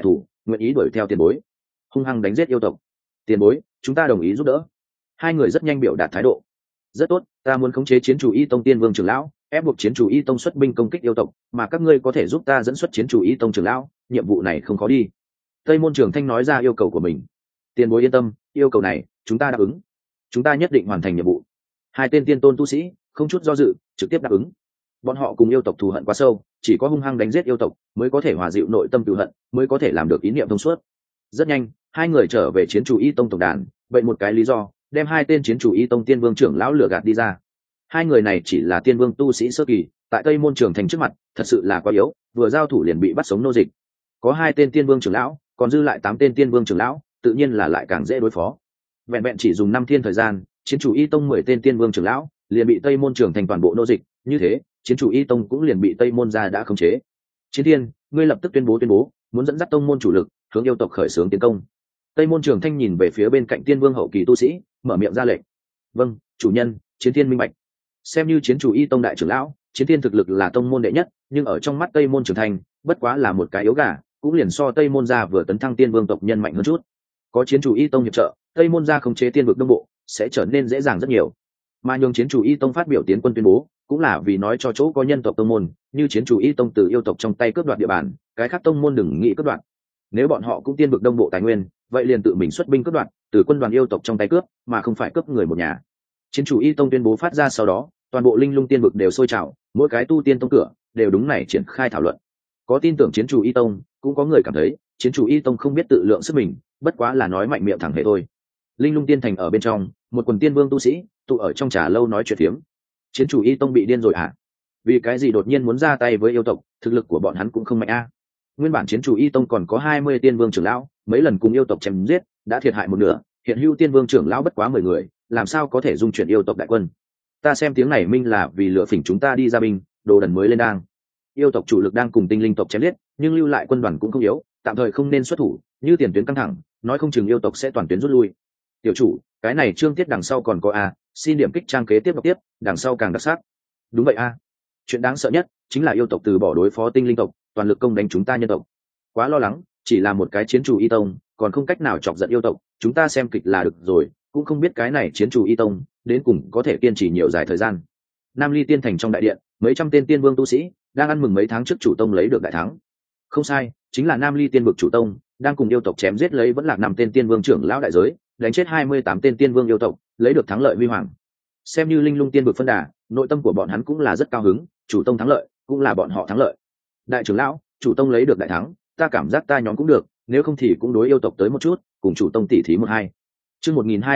nguyện ý đuổi theo tiền bối, hung hăng đánh giết yêu tộc. Tiền bối, chúng ta đồng ý giúp đỡ. Hai người rất nhanh biểu đạt thái độ. Rất tốt, ta muốn khống chế chiến chủ y tông tiên vương trưởng lão, ép buộc chiến chủ y tông xuất binh công kích yêu tộc, mà các ngươi có thể giúp ta dẫn xuất chiến chủ y tông trưởng lão, nhiệm vụ này không khó đi. Tây môn trường thanh nói ra yêu cầu của mình. Tiền bối yên tâm, yêu cầu này chúng ta đáp ứng, chúng ta nhất định hoàn thành nhiệm vụ. Hai tên tiên tôn tu sĩ không chút do dự trực tiếp đáp ứng. Bọn họ cùng yêu tộc thù hận quá sâu, chỉ có hung hăng đánh giết yêu tộc mới có thể hòa dịu nội tâm cừu hận, mới có thể làm được ý niệm thông suốt. Rất nhanh, hai người trở về chiến chủ y tông tổng đàn, vậy một cái lý do đem hai tên chiến chủ y tông tiên vương trưởng lão lừa gạt đi ra. Hai người này chỉ là tiên vương tu sĩ sơ kỳ, tại Tây môn trường thành trước mặt thật sự là quá yếu, vừa giao thủ liền bị bắt sống nô dịch. Có hai tên tiên vương trưởng lão, còn dư lại 8 tên tiên vương trưởng lão, tự nhiên là lại càng dễ đối phó. Vẹn vẹn chỉ dùng 5 thiên thời gian, chiến chủ y tông 10 tên tiên vương trưởng lão liền bị Tây môn trường thành toàn bộ nô dịch, như thế chiến chủ y tông cũng liền bị Tây môn gia đã khống chế. Chiến thiên, ngươi lập tức tuyên bố muốn dẫn dắt tông môn chủ lực hướng yêu tộc khởi xướng tiến công. Tây môn trường thanh nhìn về phía bên cạnh tiên vương hậu kỳ tu sĩ, mở miệng ra lệnh. Vâng, chủ nhân. Chiến thiên minh bạch. Xem như chiến chủ y tông đại trưởng lão, chiến thiên thực lực là tông môn đệ nhất, nhưng ở trong mắt Tây môn trường thanh bất quá là một cái yếu gà, cũng liền so Tây môn gia vừa tấn thăng tiên vương tộc nhân mạnh hơn chút. Có chiến chủ y tông hiệp trợ, Tây môn gia khống chế tiên vực đông bộ sẽ trở nên dễ dàng rất nhiều. Mà nhường chiến chủ y tông phát biểu tiến quân tuyên bố, cũng là vì nói cho chỗ có nhân tộc tông môn, như chiến chủ y tông từ yêu tộc trong tay cướp đoạt địa bàn, cái khác tông môn đừng nghĩ cướp đoạt. Nếu bọn họ cũng tiên vực đông bộ tài nguyên, vậy liền tự mình xuất binh cướp đoạt, từ quân đoàn yêu tộc trong tay cướp, mà không phải cướp người một nhà. Chiến chủ y tông tuyên bố phát ra sau đó, toàn bộ linh lung tiên vực đều sôi trào, mỗi cái tu tiên tông cửa đều đúng này triển khai thảo luận. Có tin tưởng chiến chủ y tông, cũng có người cảm thấy chiến chủ y tông không biết tự lượng sức mình, bất quá là nói mạnh miệng thẳng hệ thôi. Linh lung tiên thành ở bên trong, một quần tiên vương tu sĩ tụ ở trong trà lâu nói chuyện phiếm. Chiến chủ y tông bị điên rồi à? Vì cái gì đột nhiên muốn ra tay với yêu tộc? Thực lực của bọn hắn cũng không mạnh a. Nguyên bản chiến chủ y tông còn có 20 tiên vương trưởng lão, mấy lần cùng yêu tộc chém giết, đã thiệt hại một nửa, hiện hữu tiên vương trưởng lão bất quá 10 người, làm sao có thể dung chuyển yêu tộc đại quân? Ta xem tiếng này minh là vì lựa phỉnh chúng ta đi ra binh, đồ đần mới lên đang. Yêu tộc chủ lực đang cùng tinh linh tộc chém giết, nhưng lưu lại quân đoàn cũng không yếu, tạm thời không nên xuất thủ, như tiền tuyến căng thẳng, nói không chừng yêu tộc sẽ toàn tuyến rút lui. Tiểu chủ, cái này chương tiết đằng sau còn có a, xin điểm kích trang kế tiếp đọc tiếp, đằng sau càng đặc sắc. Đúng vậy a. Chuyện đáng sợ nhất chính là yêu tộc từ bỏ đối phó tinh linh tộc, toàn lực công đánh chúng ta nhân tộc. Quá lo lắng, chỉ là một cái chiến chủ y tông, còn không cách nào chọc giận yêu tộc, chúng ta xem kịch là được rồi, cũng không biết cái này chiến chủ y tông đến cùng có thể kiên trì nhiều dài thời gian. Nam Ly tiên thành trong đại điện, mấy trăm tên tiên vương tu sĩ đang ăn mừng mấy tháng trước chủ tông lấy được đại thắng. Không sai, chính là Nam Ly tiên vực chủ tông đang cùng yêu tộc chém giết lấy vẫn lạc 5 tên tiên vương trưởng lão đại giới, đánh chết 28 tên tiên vương yêu tộc, lấy được thắng lợi huy hoàng. Xem như linh lung tiên vực phân đà, nội tâm của bọn hắn cũng là rất cao hứng, chủ tông thắng lợi cũng là bọn họ thắng lợi. Đại trưởng lão, chủ tông lấy được đại thắng, ta cảm giác ta nhóm cũng được, nếu không thì cũng đối yêu tộc tới một chút, cùng chủ tông tỉ thí 1-2. Chương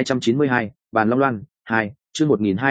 1292, bàn long loan 2, chương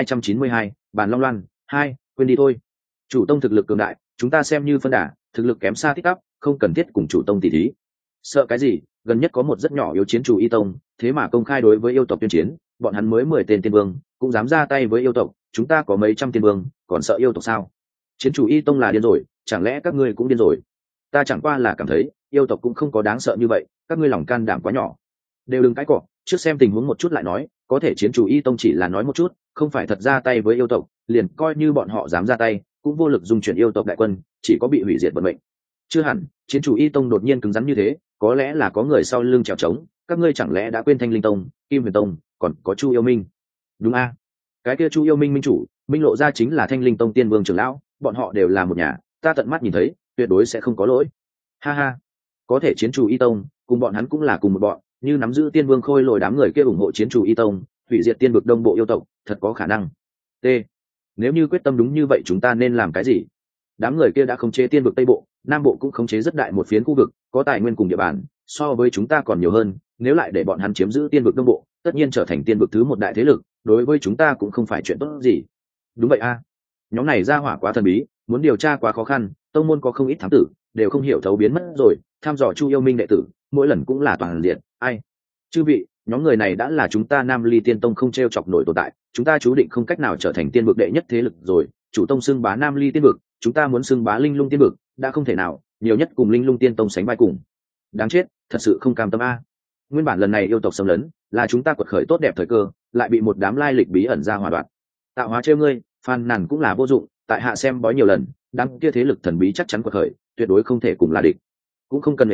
1292, bàn long loan 2, quên đi thôi. Chủ tông thực lực cường đại, chúng ta xem như phân đà, thực lực kém xa tích tắp, không cần thiết cùng chủ tông tỉ thí. Sợ cái gì, gần nhất có một rất nhỏ yếu chiến chủ y tông, thế mà công khai đối với yêu tộc tuyên chiến, bọn hắn mới 10 tên tiên vương, cũng dám ra tay với yêu tộc, chúng ta có mấy trăm tiên vương, còn sợ yêu tộc sao? Chiến chủ y tông là điên rồi, chẳng lẽ các ngươi cũng điên rồi? Ta chẳng qua là cảm thấy yêu tộc cũng không có đáng sợ như vậy, các ngươi lòng can đảm quá nhỏ. Đều đừng cãi cọ, trước xem tình huống một chút lại nói, có thể chiến chủ y tông chỉ là nói một chút, không phải thật ra tay với yêu tộc, liền coi như bọn họ dám ra tay, cũng vô lực dung chuyển yêu tộc đại quân, chỉ có bị hủy diệt vận mệnh. Chưa hẳn, chiến chủ y tông đột nhiên cứng rắn như thế, có lẽ là có người sau lưng trèo trống, các ngươi chẳng lẽ đã quên Thanh Linh tông, Kim Huyền tông, còn có Chu Yêu Minh? Đúng a, cái kia Chu Yêu Minh minh chủ, minh lộ ra chính là Thanh Linh tông tiên vương trưởng lão, bọn họ đều là một nhà, ta tận mắt nhìn thấy, tuyệt đối sẽ không có lỗi. Ha ha, có thể chiến chủ y tông cùng bọn hắn cũng là cùng một bọn, như nắm giữ tiên vương khôi lồi đám người kia ủng hộ chiến chủ y tông, hủy diệt tiên vực đông bộ yêu tộc, thật có khả năng. T, nếu như quyết tâm đúng như vậy chúng ta nên làm cái gì? Đám người kia đã khống chế tiên vực tây bộ, nam bộ cũng khống chế rất đại một phiến khu vực, có tài nguyên cùng địa bàn, so với chúng ta còn nhiều hơn, nếu lại để bọn hắn chiếm giữ tiên vực đông bộ, tất nhiên trở thành tiên vực thứ một đại thế lực, đối với chúng ta cũng không phải chuyện tốt gì. Đúng vậy a, nhóm này ra hỏa quá thần bí, muốn điều tra quá khó khăn, tông môn có không ít thám tử đều không hiểu thấu biến mất rồi, tham dò Chu Yêu Minh đệ tử mỗi lần cũng là toàn diện. Ai, chư vị, nhóm người này đã là chúng ta Nam Ly Tiên Tông không t r e o chọc nổi tồn tại, chúng ta chú định không cách nào trở thành tiên vực đệ nhất thế lực rồi. Chủ tông xưng bá Nam Ly Tiên vực, chúng ta muốn xưng bá Linh Lung Tiên vực đã không thể nào, nhiều nhất cùng Linh Lung Tiên Tông sánh vai cùng. Đáng chết, thật sự không cam tâm a. Nguyên bản lần này yêu tộc xâm lấn là chúng ta quật khởi tốt đẹp thời cơ, lại bị một đám lai lịch bí ẩn ra hòa đoạn. Tạo hóa trêu ngươi, phàn nàn cũng là vô dụng, tại hạ xem bói nhiều lần, đám kia thế lực thần bí chắc chắn quật khởi, tuyệt đối không thể cùng là địch. Cũng không cần bề bại,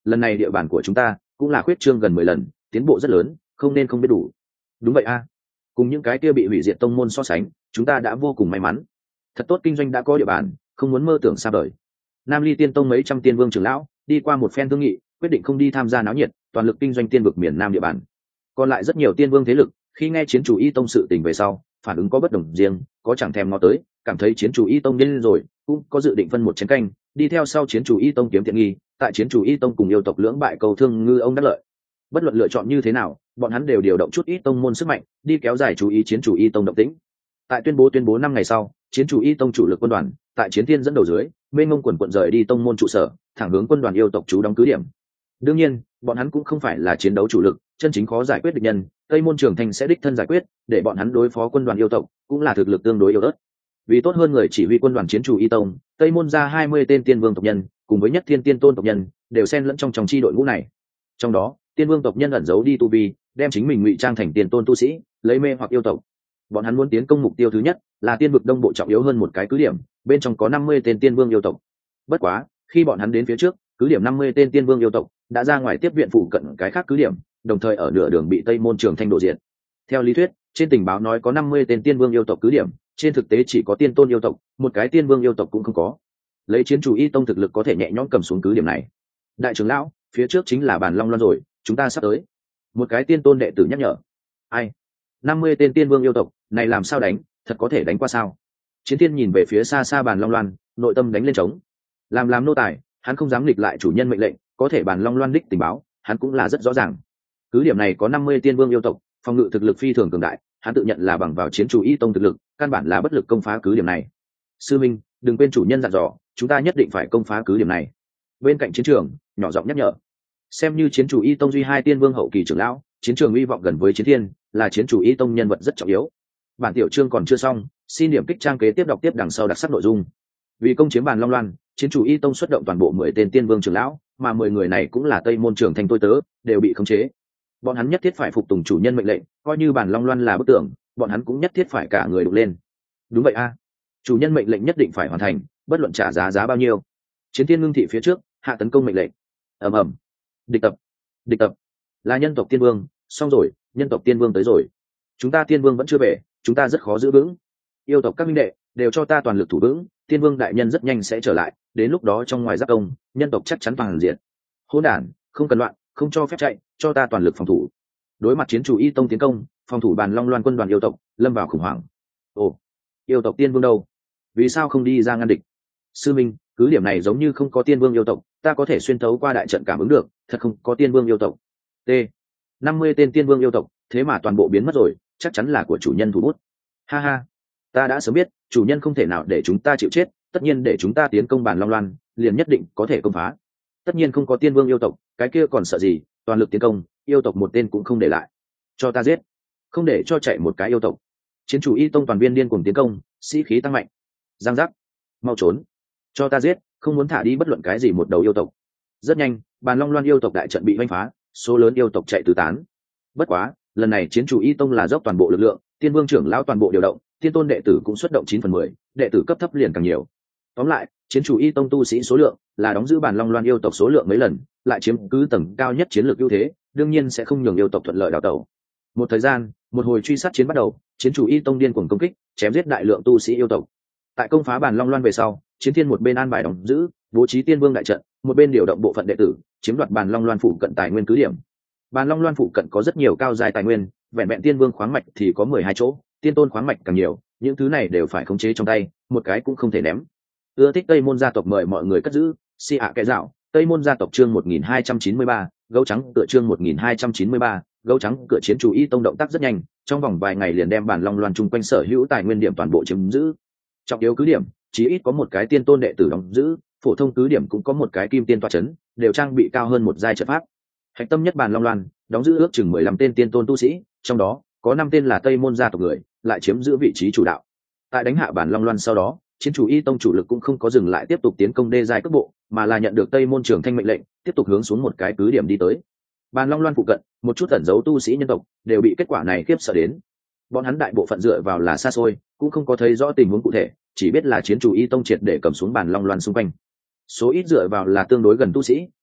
lần này địa bàn của chúng ta cũng là khuyết trương gần 10 lần, tiến bộ rất lớn, không nên không biết đủ. Đúng vậy a, cùng những cái kia bị hủy diệt tông môn so sánh, chúng ta đã vô cùng may mắn. Thật tốt, kinh doanh đã có địa bàn, không muốn mơ tưởng xa vời. Nam Ly Tiên Tông mấy trăm tiên vương trưởng lão đi qua một phen thương nghị, quyết định không đi tham gia náo nhiệt, toàn lực kinh doanh tiên vực miền Nam địa bàn. Còn lại rất nhiều tiên vương thế lực, khi nghe chiến chủ y tông sự tình về sau, phản ứng có bất đồng riêng, có chẳng thèm ngó tới, cảm thấy chiến chủ y tông điên rồi, cũng có dự định phân một chén canh, đi theo sau chiến chủ y tông kiếm tiện nghi, tại chiến chủ y tông cùng yêu tộc lưỡng bại cầu thương ngư ông đắc lợi. Bất luận lựa chọn như thế nào, bọn hắn đều điều động chút ít tông môn sức mạnh, đi kéo dài chú ý chiến chủ y tông động tĩnh. Tại tuyên bố 5 ngày sau, chiến chủ y tông chủ lực quân đoàn tại chiến thiên dẫn đầu dưới, mênh mông quần quận rời đi tông môn trụ sở, thẳng hướng quân đoàn yêu tộc trú đóng cứ điểm. Đương nhiên, bọn hắn cũng không phải là chiến đấu chủ lực, chân chính khó giải quyết địch nhân, Tây Môn Trường Thanh sẽ đích thân giải quyết, để bọn hắn đối phó quân đoàn yêu tộc, cũng là thực lực tương đối yếu ớt. Vì tốt hơn người chỉ huy quân đoàn chiến chủ y tông, Tây Môn ra 20 tên tiên vương tộc nhân, cùng với nhất thiên tiên tôn tộc nhân, đều xen lẫn trong chi đội ngũ này. Trong đó, tiên vương tộc nhân ẩn giấu đi tu vi, đem chính mình ngụy trang thành tiên tôn tu sĩ, lấy mê hoặc yêu tộc. Bọn hắn muốn tiến công mục tiêu thứ nhất là tiên vực đông bộ trọng yếu hơn một cái cứ điểm, bên trong có 50 tên tiên vương yêu tộc. Bất quá, khi bọn hắn đến phía trước, cứ điểm 50 tên tiên vương yêu tộc đã ra ngoài tiếp viện phụ cận cái khác cứ điểm, đồng thời ở nửa đường bị Tây Môn Trường Thanh đổ diệt. Theo lý thuyết, trên tình báo nói có 50 tên tiên vương yêu tộc cứ điểm, trên thực tế chỉ có tiên tôn yêu tộc, một cái tiên vương yêu tộc cũng không có. Lấy chiến chủ y tông thực lực có thể nhẹ nhõm cầm xuống cứ điểm này. Đại trưởng lão, phía trước chính là Bàn Long Loan rồi, chúng ta sắp tới. Một cái tiên tôn đệ tử nhắc nhở. Ai? 50 tên tiên vương yêu tộc, này làm sao đánh, thật có thể đánh qua sao? Chiến Thiên nhìn về phía xa xa Bàn Long Loan, nội tâm đánh lên trống. Làm nô tài, hắn không dám nghịch lại chủ nhân mệnh lệnh, có thể Bàn Long Loan đích tình báo, hắn cũng là rất rõ ràng. Cứ điểm này có 50 tiên vương yêu tộc, phòng ngự thực lực phi thường cường đại, hắn tự nhận là bằng vào chiến chủ y tông thực lực, căn bản là bất lực công phá cứ điểm này. Sư Minh, đừng quên chủ nhân dặn dò, chúng ta nhất định phải công phá cứ điểm này. Bên cạnh chiến trường, nhỏ giọng nhắc nhở. Xem như chiến chủ y tông duy 2 tiên vương hậu kỳ trưởng lão, chiến trường uy vọng gần với Chiến Thiên, là chiến chủ y tông nhân vật rất trọng yếu. Bản tiểu chương còn chưa xong, xin điểm kích trang kế tiếp đọc tiếp đằng sau đặc sắc nội dung. Vì công chiếm Bàn Long Loan, chiến chủ y tông xuất động toàn bộ 10 tên tiên vương trưởng lão, mà 10 người này cũng là Tây Môn Trường Thanh tôi tớ, đều bị khống chế. Bọn hắn nhất thiết phải phục tùng chủ nhân mệnh lệnh, coi như Bàn Long Loan là bức tường, bọn hắn cũng nhất thiết phải cả người đục lên. Đúng vậy a, chủ nhân mệnh lệnh nhất định phải hoàn thành, bất luận trả giá bao nhiêu. Chiến Thiên ngưng thị phía trước, hạ tấn công mệnh lệnh. ầm ầm, địch tập, là nhân tộc tiên vương, xong rồi, nhân tộc tiên vương tới rồi. Chúng ta tiên vương vẫn chưa về, chúng ta rất khó giữ vững. Yêu tộc các minh đệ đều cho ta toàn lực thủ vững, tiên vương đại nhân rất nhanh sẽ trở lại, đến lúc đó trong ngoài giáp công, nhân tộc chắc chắn toàn diện. Hỗn đản, không cần loạn, không cho phép chạy, cho ta toàn lực phòng thủ. Đối mặt chiến chủ y tông tiến công, phòng thủ Bàn Long Loan quân đoàn yêu tộc lâm vào khủng hoảng. Ồ, yêu tộc tiên vương đâu? Vì sao không đi ra ngăn địch? Sư Minh, cứ điểm này giống như không có tiên vương yêu tộc, ta có thể xuyên thấu qua đại trận cảm ứng được, thật không có tiên vương yêu tộc. T. 50 tên tiên vương yêu tộc, thế mà toàn bộ biến mất rồi, chắc chắn là của chủ nhân thủ bút. Ha ha, ta đã sớm biết, chủ nhân không thể nào để chúng ta chịu chết, tất nhiên để chúng ta tiến công Bàn Long Loan, liền nhất định có thể công phá. Tất nhiên không có tiên vương yêu tộc, cái kia còn sợ gì, toàn lực tiến công, yêu tộc một tên cũng không để lại. Cho ta giết, không để cho chạy một cái yêu tộc. Chiến chủ y tông toàn viên điên cuồng tiến công, sĩ khí tăng mạnh. Giang giác, mau trốn, cho ta giết, không muốn thả đi bất luận cái gì một đầu yêu tộc. Rất nhanh, Bàn Long Loan yêu tộc đại trận bị vây phá, số lớn yêu tộc chạy tứ tán. Bất quá, lần này chiến chủ y tông là dốc toàn bộ lực lượng, tiên vương trưởng lão toàn bộ điều động, tiên tôn đệ tử cũng xuất động 9/10, đệ tử cấp thấp liền càng nhiều. Tóm lại, chiến chủ y tông tu sĩ số lượng là đóng giữ Bàn Long Loan yêu tộc số lượng mấy lần, lại chiếm cứ tầng cao nhất chiến lược ưu thế, đương nhiên sẽ không nhường yêu tộc thuận lợi đào tẩu. Một thời gian, một hồi truy sát chiến bắt đầu, chiến chủ y tông điên cuồng công kích, chém giết đại lượng tu sĩ yêu tộc. Tại công phá Bàn Long Loan về sau, Chiến Thiên một bên an bài đóng giữ, bố trí tiên vương đại trận, một bên điều động bộ phận đệ tử, chiếm đoạt Bàn Long Loan phụ cận tài nguyên cứ điểm. Bàn Long Loan phụ cận có rất nhiều cao dài tài nguyên, vẹn vẹn tiên vương khoáng mạch thì có 12 chỗ, tiên tôn khoáng mạch càng nhiều, những thứ này đều phải khống chế trong tay, một cái cũng không thể ném. Ưa thích Tây Môn gia tộc mời mọi người cất giữ, si ạ kẻ dạo, Tây Môn gia tộc chương 1293, gấu trắng tựa chương 1293, gấu trắng cửa chiến chủ y tông động tác rất nhanh, trong vòng vài ngày liền đem Bàn Long Loan chung quanh sở hữu tài nguyên điểm toàn bộ chiếm giữ. Trọng yếu cứ điểm, chí ít có một cái tiên tôn đệ tử đóng giữ, phổ thông cứ điểm cũng có một cái kim tiên tọa chấn, đều trang bị cao hơn một giai trận pháp. Hạch tâm nhất Bàn Long Loan, đóng giữ ước chừng 15 tên tiên tôn tu sĩ, trong đó có 5 tên là Tây Môn gia tộc người, lại chiếm giữ vị trí chủ đạo. Tại đánh hạ Bàn Long Loan sau đó, chiến chủ y tông chủ lực cũng không có dừng lại tiếp tục tiến công đê giai cấp bộ, mà là nhận được Tây Môn Trường Thanh mệnh lệnh, tiếp tục hướng xuống một cái cứ điểm đi tới. Bàn Long Loan phụ cận, một chút ẩn giấu tu sĩ nhân tộc đều bị kết quả này khiếp sợ đến. Bọn hắn đại bộ phận dựa vào là xa xôi, cũng không có thấy rõ tình huống cụ thể, chỉ biết là chiến chủ y tông triệt để cầm xuống Bàn Long Loan xung quanh. Số ít dựa vào là tương đối gần tu sĩ,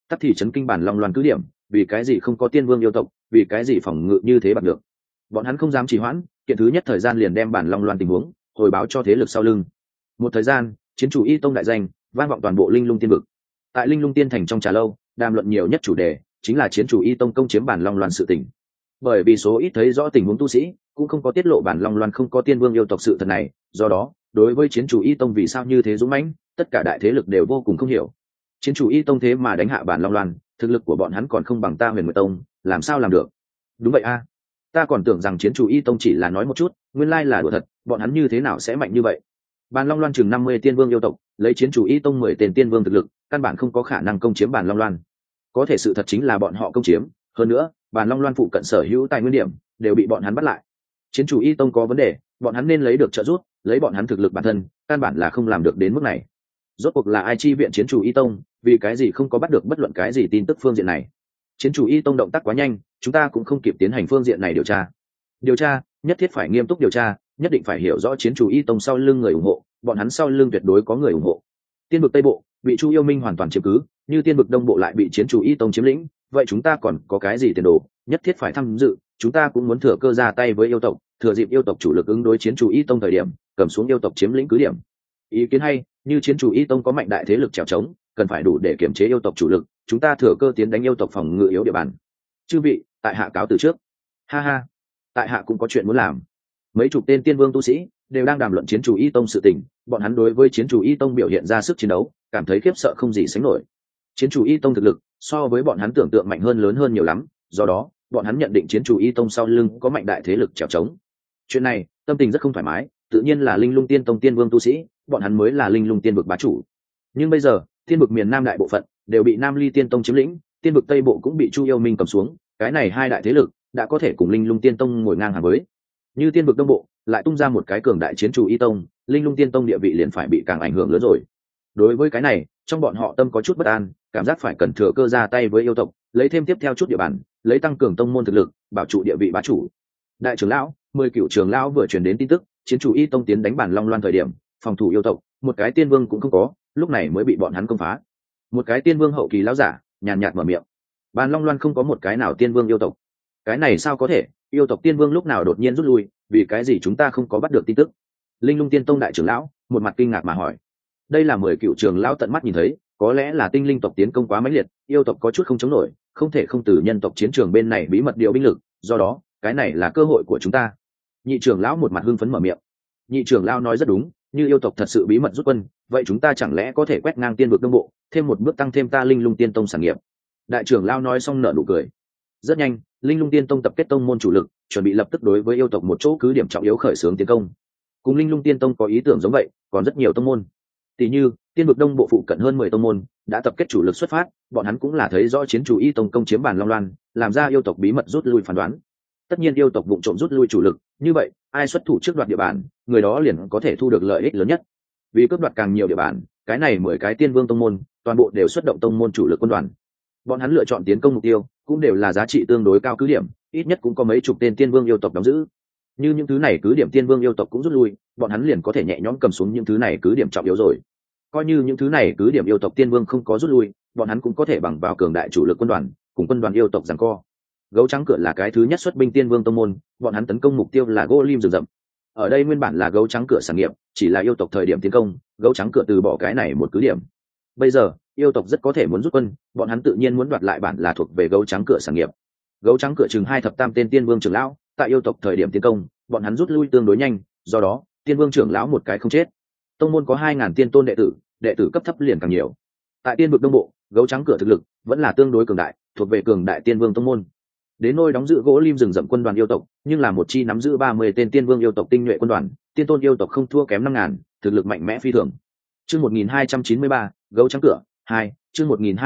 tắc thì chấn kinh bản long loan cứ điểm, vì cái gì không có tiên vương yêu tộc, vì cái gì phòng ngự như thế bằng được. Bọn hắn không dám trì hoãn, kiện thứ nhất thời gian liền đem bản long loan tình huống hồi báo cho thế lực sau lưng. Một thời gian, chiến chủ y tông đại danh vang vọng toàn bộ linh lung tiên vực. Tại linh lung tiên thành trong trà lâu, đàm luận nhiều nhất chủ đề chính là chiến chủ y tông công chiếm bản long loan sự tình. Bởi vì số ít thấy rõ tình huống tu sĩ, cũng không có tiết lộ bản long loan không có tiên vương yêu tộc sự thật này, do đó đối với chiến chủ y tông vì sao như thế dũng mãnh, tất cả đại thế lực đều vô cùng không hiểu. Chiến chủ y tông thế mà đánh hạ bản long loan, thực lực của bọn hắn còn không bằng ta Huyền Nguyệt tông, làm sao làm được? Đúng vậy a, ta còn tưởng rằng chiến chủ y tông chỉ là nói một chút, nguyên lai là đùa thật, bọn hắn như thế nào sẽ mạnh như vậy? Bản long loan chừng 50 tiên vương yêu tộc, lấy chiến chủ y tông 10 tên tiên vương thực lực, căn bản không có khả năng công chiếm bản long loan. Có thể sự thật chính là bọn họ công chiếm, hơn nữa bản long loan phụ cận sở hữu tài nguyên điểm đều bị bọn hắn bắt lại. Chiến chủ y tông có vấn đề, bọn hắn nên lấy được trợ giúp, lấy bọn hắn thực lực bản thân căn bản là không làm được đến mức này. Rốt cuộc là ai chi viện chiến chủ y tông, vì cái gì không có bắt được bất luận cái gì tin tức phương diện này? Chiến chủ y tông động tác quá nhanh, chúng ta cũng không kịp tiến hành phương diện này điều tra, nhất thiết phải nghiêm túc điều tra, nhất định phải hiểu rõ chiến chủ y tông sau lưng người ủng hộ, bọn hắn sau lưng tuyệt đối có người ủng hộ. Tiên vực tây bộ bị Chu Yêu Minh hoàn toàn chiếm cứ, như tiên vực đông bộ lại bị chiến chủ y tông chiếm lĩnh, vậy chúng ta còn có cái gì tiền đồ? Nhất thiết phải tham dự, chúng ta cũng muốn thừa cơ ra tay với yêu tộc, thừa dịp yêu tộc chủ lực ứng đối chiến chủ y tông thời điểm, cầm xuống yêu tộc chiếm lĩnh cứ điểm. Ý kiến hay, như chiến chủ y tông có mạnh đại thế lực trèo trống, cần phải đủ để kiểm chế yêu tộc chủ lực, chúng ta thừa cơ tiến đánh yêu tộc phòng ngự yếu địa bàn. Chư vị, tại hạ cáo từ trước. Ha ha, tại hạ cũng có chuyện muốn làm. Mấy chục tên tiên vương tu sĩ đều đang đàm luận chiến chủ y tông sự tình, bọn hắn đối với chiến chủ y tông biểu hiện ra sức chiến đấu cảm thấy khiếp sợ không gì sánh nổi. Chiến chủ y tông thực lực so với bọn hắn tưởng tượng mạnh hơn, lớn hơn nhiều lắm, do đó bọn hắn nhận định chiến chủ y tông sau lưng có mạnh đại thế lực trèo trống. Chuyện này tâm tình rất không thoải mái, tự nhiên là linh lung tiên tông tiên vương tu sĩ, bọn hắn mới là linh lung tiên vực bá chủ. Nhưng bây giờ tiên vực miền nam đại bộ phận đều bị nam ly tiên tông chiếm lĩnh, tiên vực tây bộ cũng bị Chu Yêu Minh cầm xuống, cái này hai đại thế lực đã có thể cùng linh lung tiên tông ngồi ngang hàng với. Như tiên vực đông bộ lại tung ra một cái cường đại chiến chủ y tông, linh lung tiên tông địa vị liền phải bị càng ảnh hưởng lớn rồi. Đối với cái này, trong bọn họ tâm có chút bất an, cảm giác phải cần thừa cơ ra tay với yêu tộc, lấy thêm tiếp theo chút địa bàn, lấy tăng cường tông môn thực lực, bảo trụ địa vị bá chủ. Đại trưởng lão, 10 cựu trưởng lão vừa truyền đến tin tức, chiến chủ y tông tiến đánh bản long loan thời điểm, phòng thủ yêu tộc, một cái tiên vương cũng không có, lúc này mới bị bọn hắn công phá. Một cái tiên vương hậu kỳ lão giả nhàn nhạt mở miệng, bản long loan không có một cái nào tiên vương yêu tộc. Cái này sao có thể? Yêu tộc tiên vương lúc nào đột nhiên rút lui, vì cái gì chúng ta không có bắt được tin tức? Linh lung tiên tông đại trưởng lão một mặt kinh ngạc mà hỏi. Đây là 10 cựu trưởng lão tận mắt nhìn thấy, có lẽ là tinh linh tộc tiến công quá mãnh liệt, yêu tộc có chút không chống nổi, không thể không từ nhân tộc chiến trường bên này bí mật điều binh lực, do đó cái này là cơ hội của chúng ta. Nhị trưởng lão một mặt hưng phấn mở miệng. Nhị trưởng lão nói rất đúng, như yêu tộc thật sự bí mật rút quân, vậy chúng ta chẳng lẽ có thể quét ngang tiên vực đông bộ, thêm một bước tăng thêm ta linh lung tiên tông sản nghiệp. Đại trưởng lão nói xong nở nụ cười. Rất nhanh, linh lung tiên tông tập kết tông môn chủ lực, chuẩn bị lập tức đối với yêu tộc một chỗ cứ điểm trọng yếu khởi xướng tiến công. Cùng linh lung tiên tông có ý tưởng giống vậy, còn rất nhiều tông môn, tỷ như tiên vực đông bộ phụ cận hơn 10 tông môn đã tập kết chủ lực xuất phát, bọn hắn cũng là thấy rõ chiến chủ y tông công chiếm bản long loan, làm ra yêu tộc bí mật rút lui phán đoán. Tất nhiên yêu tộc vụng trộm rút lui chủ lực, như vậy ai xuất thủ trước đoạt địa bàn, người đó liền có thể thu được lợi ích lớn nhất. Vì cướp đoạt càng nhiều địa bàn, cái này 10 cái tiên vương tông môn toàn bộ đều xuất động tông môn chủ lực quân đoàn. Bọn hắn lựa chọn tiến công mục tiêu cũng đều là giá trị tương đối cao cứ điểm, ít nhất cũng có mấy chục tên tiên vương yêu tộc đóng giữ. Như những thứ này cứ điểm tiên vương yêu tộc cũng rút lui, bọn hắn liền có thể nhẹ nhõm cầm xuống những thứ này cứ điểm trọng yếu rồi. Coi như những thứ này cứ điểm yêu tộc tiên vương không có rút lui, bọn hắn cũng có thể bằng vào cường đại chủ lực quân đoàn cùng quân đoàn yêu tộc giằng co. Gấu trắng cửa là cái thứ nhất xuất binh tiên vương tông môn, bọn hắn tấn công mục tiêu là gỗ lim rừng rậm. Ở đây nguyên bản là gấu trắng cửa sản nghiệp, chỉ là yêu tộc thời điểm tiến công, gấu trắng cửa từ bỏ cái này một cứ điểm. Bây giờ yêu tộc rất có thể muốn rút quân, bọn hắn tự nhiên muốn đoạt lại bản là thuộc về gấu trắng cửa sản nghiệp. Gấu trắng cửa chừng 2 thập tam tên tiên vương trưởng lão, tại yêu tộc thời điểm tiến công, bọn hắn rút lui tương đối nhanh, do đó tiên vương trưởng lão một cái không chết. Tông môn có 2000 tiên tôn đệ tử cấp thấp liền càng nhiều. Tại tiên vực đông bộ, gấu trắng cửa thực lực vẫn là tương đối cường đại, thuộc về cường đại tiên vương tông môn. Đến nôi đóng giữ gỗ lim rừng rậm quân đoàn yêu tộc, nhưng là một chi nắm giữ 30 tên tiên vương yêu tộc tinh nhuệ quân đoàn, tiên tôn yêu tộc không thua kém 5000, thực lực mạnh mẽ phi thường. Chương 1293, gấu trắng cửa 2, chương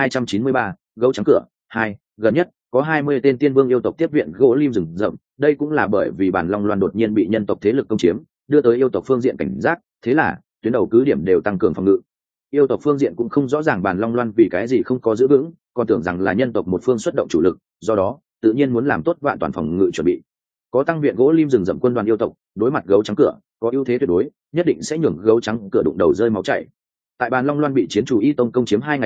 1293, gấu trắng cửa 2, gần nhất có 20 tên tiên vương yêu tộc tiếp viện gỗ lim rừng rậm, đây cũng là bởi vì bản long loan đột nhiên bị nhân tộc thế lực công chiếm, đưa tới yêu tộc phương diện cảnh giác, thế là tuyến đầu cứ điểm đều tăng cường phòng ngự. Yêu tộc phương diện cũng không rõ ràng bản long loan vì cái gì không có giữ vững, còn tưởng rằng là nhân tộc một phương xuất động chủ lực, do đó tự nhiên muốn làm tốt vạn toàn phòng ngự chuẩn bị. Có tăng viện gỗ lim rừng rậm quân đoàn yêu tộc, đối mặt gấu trắng cửa có ưu thế tuyệt đối, nhất định sẽ nhường gấu trắng cửa đụng đầu rơi máu chảy. Tại bản long loan bị chiến chủ y tông công chiếm 2 ngày sau,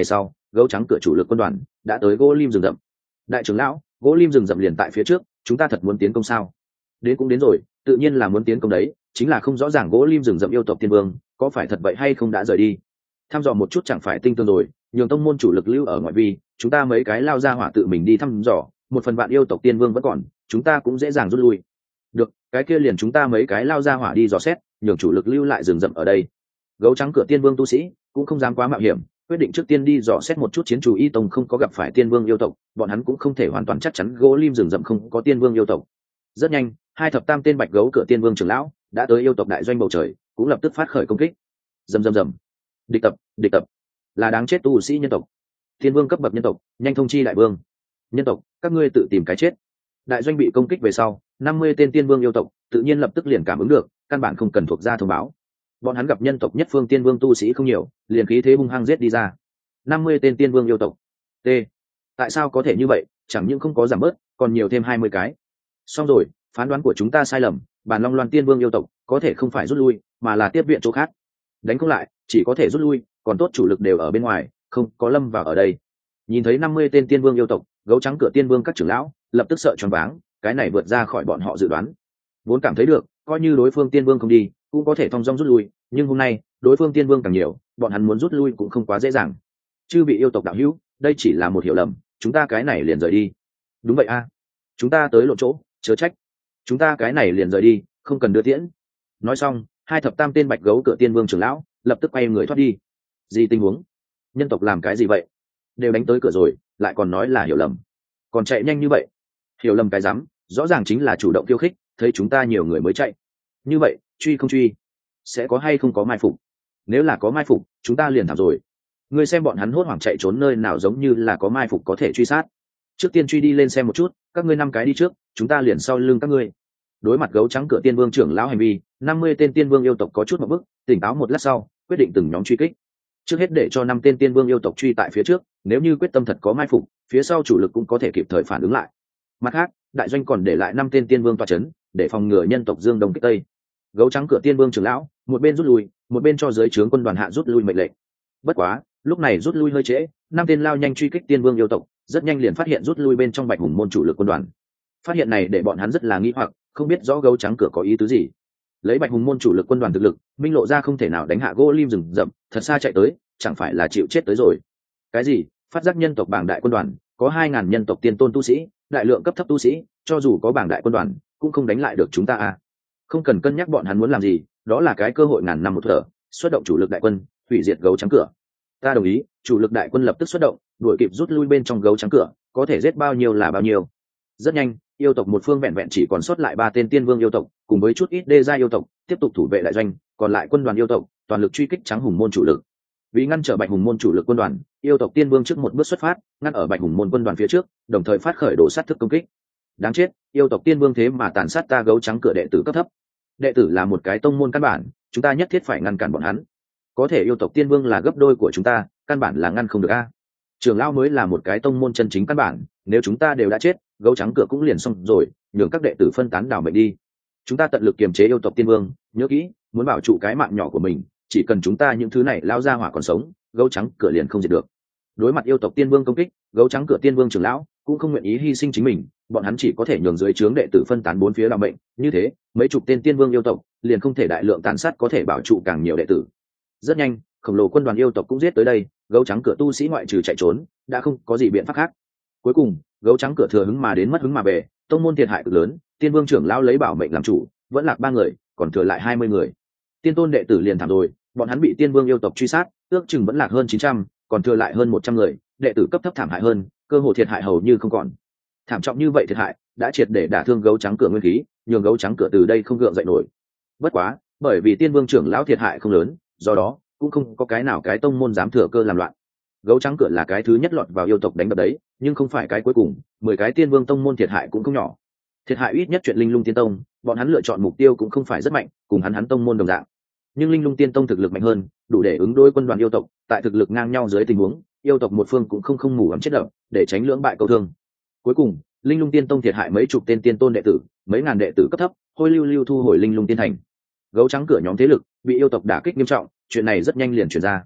gấu trắng cửa chủ lực quân đoàn đã tới gỗ lim rừng rậm. Đại trưởng lão, gỗ lim rừng rậm liền tại phía trước, chúng ta thật muốn tiến công sao? Đến cũng đến rồi, tự nhiên là muốn tiến công đấy, chính là không rõ ràng gỗ lim rừng rậm yêu tộc tiên vương có phải thật vậy hay không đã rời đi. Thăm dò một chút chẳng phải tinh tương rồi, nhường tông môn chủ lực lưu ở ngoại vi, chúng ta mấy cái lao ra hỏa tự mình đi thăm dò, một phần bạn yêu tộc tiên vương vẫn còn, chúng ta cũng dễ dàng rút lui. Được, cái kia liền chúng ta mấy cái lao ra hỏa đi dò xét, nhường chủ lực lưu lại rừng rậm ở đây. Gấu trắng cửa tiên vương tu sĩ cũng không dám quá mạo hiểm, quyết định trước tiên đi dò xét một chút chiến chủ y tông không có gặp phải tiên vương yêu tộc, bọn hắn cũng không thể hoàn toàn chắc chắn gỗ lim rừng rậm không có tiên vương yêu tộc. Rất nhanh, hai thập tam tên bạch gấu cửa tiên vương trưởng lão đã tới yêu tộc đại doanh bầu trời, cũng lập tức phát khởi công kích. Rầm rầm rầm. Địch tập, là đáng chết tu sĩ nhân tộc. Tiên vương cấp bậc nhân tộc, nhanh thông chi đại vương. Nhân tộc, các ngươi tự tìm cái chết. Đại doanh bị công kích về sau, 50 tên tiên vương yêu tộc tự nhiên lập tức liền cảm ứng được, căn bản không cần thuộc ra thông báo. Bọn hắn gặp nhân tộc nhất phương tiên vương tu sĩ không nhiều, liền khí thế hung hăng giết đi ra. 50 tên tiên vương yêu tộc. T. Tại sao có thể như vậy, chẳng những không có giảm bớt, còn nhiều thêm 20 cái. Xong rồi, phán đoán của chúng ta sai lầm, bản Long Loan tiên vương yêu tộc có thể không phải rút lui, mà là tiếp viện chỗ khác. Đánh không lại, chỉ có thể rút lui, còn tốt chủ lực đều ở bên ngoài, không có lâm vào ở đây. Nhìn thấy 50 tên tiên vương yêu tộc, gấu trắng cửa tiên vương các trưởng lão lập tức sợ choáng váng, cái này vượt ra khỏi bọn họ dự đoán. Vốn cảm thấy được, coi như đối phương tiên vương không đi, cũng có thể thong dong rút lui, nhưng hôm nay đối phương tiên vương càng nhiều, bọn hắn muốn rút lui cũng không quá dễ dàng. Chư bị yêu tộc đạo hữu, đây chỉ là một hiểu lầm, chúng ta cái này liền rời đi. Đúng vậy a, chúng ta tới lộn chỗ, chớ trách. Chúng ta cái này liền rời đi, không cần đưa tiễn. Nói xong, hai thập tam tên bạch gấu cửa tiên vương trưởng lão lập tức quay người thoát đi. Gì tình huống? Nhân tộc làm cái gì vậy? Đều đánh tới cửa rồi, lại còn nói là hiểu lầm, còn chạy nhanh như vậy? Hiểu lầm cái rắm, rõ ràng chính là chủ động khiêu khích, thấy chúng ta nhiều người mới chạy. Như vậy, truy không truy? Sẽ có hay không có mai phục? Nếu là có mai phục, chúng ta liền thảm rồi. Ngươi xem bọn hắn hốt hoảng chạy trốn nơi nào giống như là có mai phục có thể truy sát. Trước tiên truy đi lên xem một chút, các ngươi 5 cái đi trước, chúng ta liền sau lưng các ngươi. Đối mặt gấu trắng cửa tiên vương trưởng lão hành vi, 50 tên tiên vương yêu tộc có chút một bức, tỉnh táo một lát sau, quyết định từng nhóm truy kích. Trước hết để cho 5 tên tiên vương yêu tộc truy tại phía trước, nếu như quyết tâm thật có mai phục, phía sau chủ lực cũng có thể kịp thời phản ứng lại. Mặt khác, đại doanh còn để lại 5 tên tiên vương tọa chấn, để phòng ngừa nhân tộc dương đông kích tây. Gấu trắng cửa tiên vương trưởng lão một bên rút lui, một bên cho dưới trướng quân đoàn hạ rút lui mệnh lệnh. Bất quá, lúc này rút lui hơi trễ, 5 tên lao nhanh truy kích tiên vương yêu tộc, rất nhanh liền phát hiện rút lui bên trong bạch hùng môn chủ lực quân đoàn. Phát hiện này để bọn hắn rất là nghi hoặc, không biết rõ gấu trắng cửa có ý tứ gì. Lấy bạch hùng môn chủ lực quân đoàn thực lực, minh lộ ra không thể nào đánh hạ gỗ lim rừng rậm, thật xa chạy tới, chẳng phải là chịu chết tới rồi. Cái gì? Phát giác nhân tộc bảng đại quân đoàn, có 2000 nhân tộc tiên tôn tu sĩ, đại lượng cấp thấp tu sĩ, cho dù có bảng đại quân đoàn, cũng không đánh lại được chúng ta à? Không cần cân nhắc bọn hắn muốn làm gì, đó là cái cơ hội ngàn năm một thở, xuất động chủ lực đại quân, hủy diệt gấu trắng cửa. Ta đồng ý, chủ lực đại quân lập tức xuất động, đuổi kịp rút lui bên trong gấu trắng cửa, có thể giết bao nhiêu là bao nhiêu. Rất nhanh, yêu tộc một phương vẹn vẹn chỉ còn sót lại 3 tên tiên vương yêu tộc, cùng với chút ít đê gia yêu tộc, tiếp tục thủ vệ đại doanh, còn lại quân đoàn yêu tộc toàn lực truy kích trắng hùng môn chủ lực. Vì ngăn trở bạch hùng môn chủ lực quân đoàn, yêu tộc tiên vương trước một bước xuất phát, ngăn ở bạch hùng môn quân đoàn phía trước, đồng thời phát khởi đổ sát thức công kích. Đáng chết, yêu tộc tiên vương thế mà tàn sát ta gấu trắng cửa đệ tử cấp thấp. Đệ tử là một cái tông môn căn bản, chúng ta nhất thiết phải ngăn cản bọn hắn. Có thể yêu tộc tiên vương là gấp đôi của chúng ta, căn bản là ngăn không được a. Trưởng lão mới là một cái tông môn chân chính căn bản, nếu chúng ta đều đã chết, gấu trắng cửa cũng liền xong rồi, nhường các đệ tử phân tán đảo mệnh đi. Chúng ta tận lực kiềm chế yêu tộc tiên vương, nhớ kỹ, muốn bảo trụ cái mạng nhỏ của mình, chỉ cần chúng ta những thứ này lao ra hỏa còn sống, gấu trắng cửa liền không diệt được. Đối mặt yêu tộc tiên vương công kích, gấu trắng cửa tiên vương trưởng lão cũng không nguyện ý hy sinh chính mình, bọn hắn chỉ có thể nhường dưới trướng đệ tử phân tán bốn phía đảo mệnh, như thế, mấy chục tên tiên vương yêu tộc liền không thể đại lượng tàn sát có thể bảo trụ càng nhiều đệ tử. Rất nhanh, khổng lồ quân đoàn yêu tộc cũng giết tới đây, gấu trắng cửa tu sĩ ngoại trừ chạy trốn, đã không có gì biện pháp khác. Cuối cùng, gấu trắng cửa thừa hứng mà đến mất hứng mà về, tông môn thiệt hại cực lớn, tiên vương trưởng lão lấy bảo mệnh làm chủ, vẫn lạc 3 người, còn thừa lại 20 người. Tiên tôn đệ tử liền thảm rồi, bọn hắn bị tiên vương yêu tộc truy sát, ước chừng vẫn lạc hơn 900, còn thừa lại hơn 100 người, đệ tử cấp thấp thảm hại hơn, cơ hội thiệt hại hầu như không còn. Thảm trọng như vậy thiệt hại, đã triệt để đả thương gấu trắng cửa nguyên khí, nhường gấu trắng cửa từ đây không gượng dậy nổi. Bất quá, bởi vì tiên vương trưởng lão thiệt hại không lớn, do đó cũng không có cái nào cái tông môn dám thừa cơ làm loạn. Gấu trắng cửa là cái thứ nhất lọt vào yêu tộc đánh đập đấy, nhưng không phải cái cuối cùng, 10 cái tiên vương tông môn thiệt hại cũng không nhỏ. Thiệt hại ít nhất chuyện linh lung tiên tông, bọn hắn lựa chọn mục tiêu cũng không phải rất mạnh, cùng hắn tông môn đồng dạng. Nhưng linh lung tiên tông thực lực mạnh hơn, đủ để ứng đối quân đoàn yêu tộc, tại thực lực ngang nhau dưới tình huống, yêu tộc một phương cũng không ngủ ấm chết đậm, để tránh lưỡng bại câu thương. Cuối cùng, linh lung tiên tông thiệt hại mấy chục tên tiên tôn đệ tử, mấy ngàn đệ tử cấp thấp, hôi lưu lưu thu hồi linh lung tiên thành. Gấu trắng cửa nhóm thế lực bị yêu tộc đả kích nghiêm trọng, chuyện này rất nhanh liền truyền ra.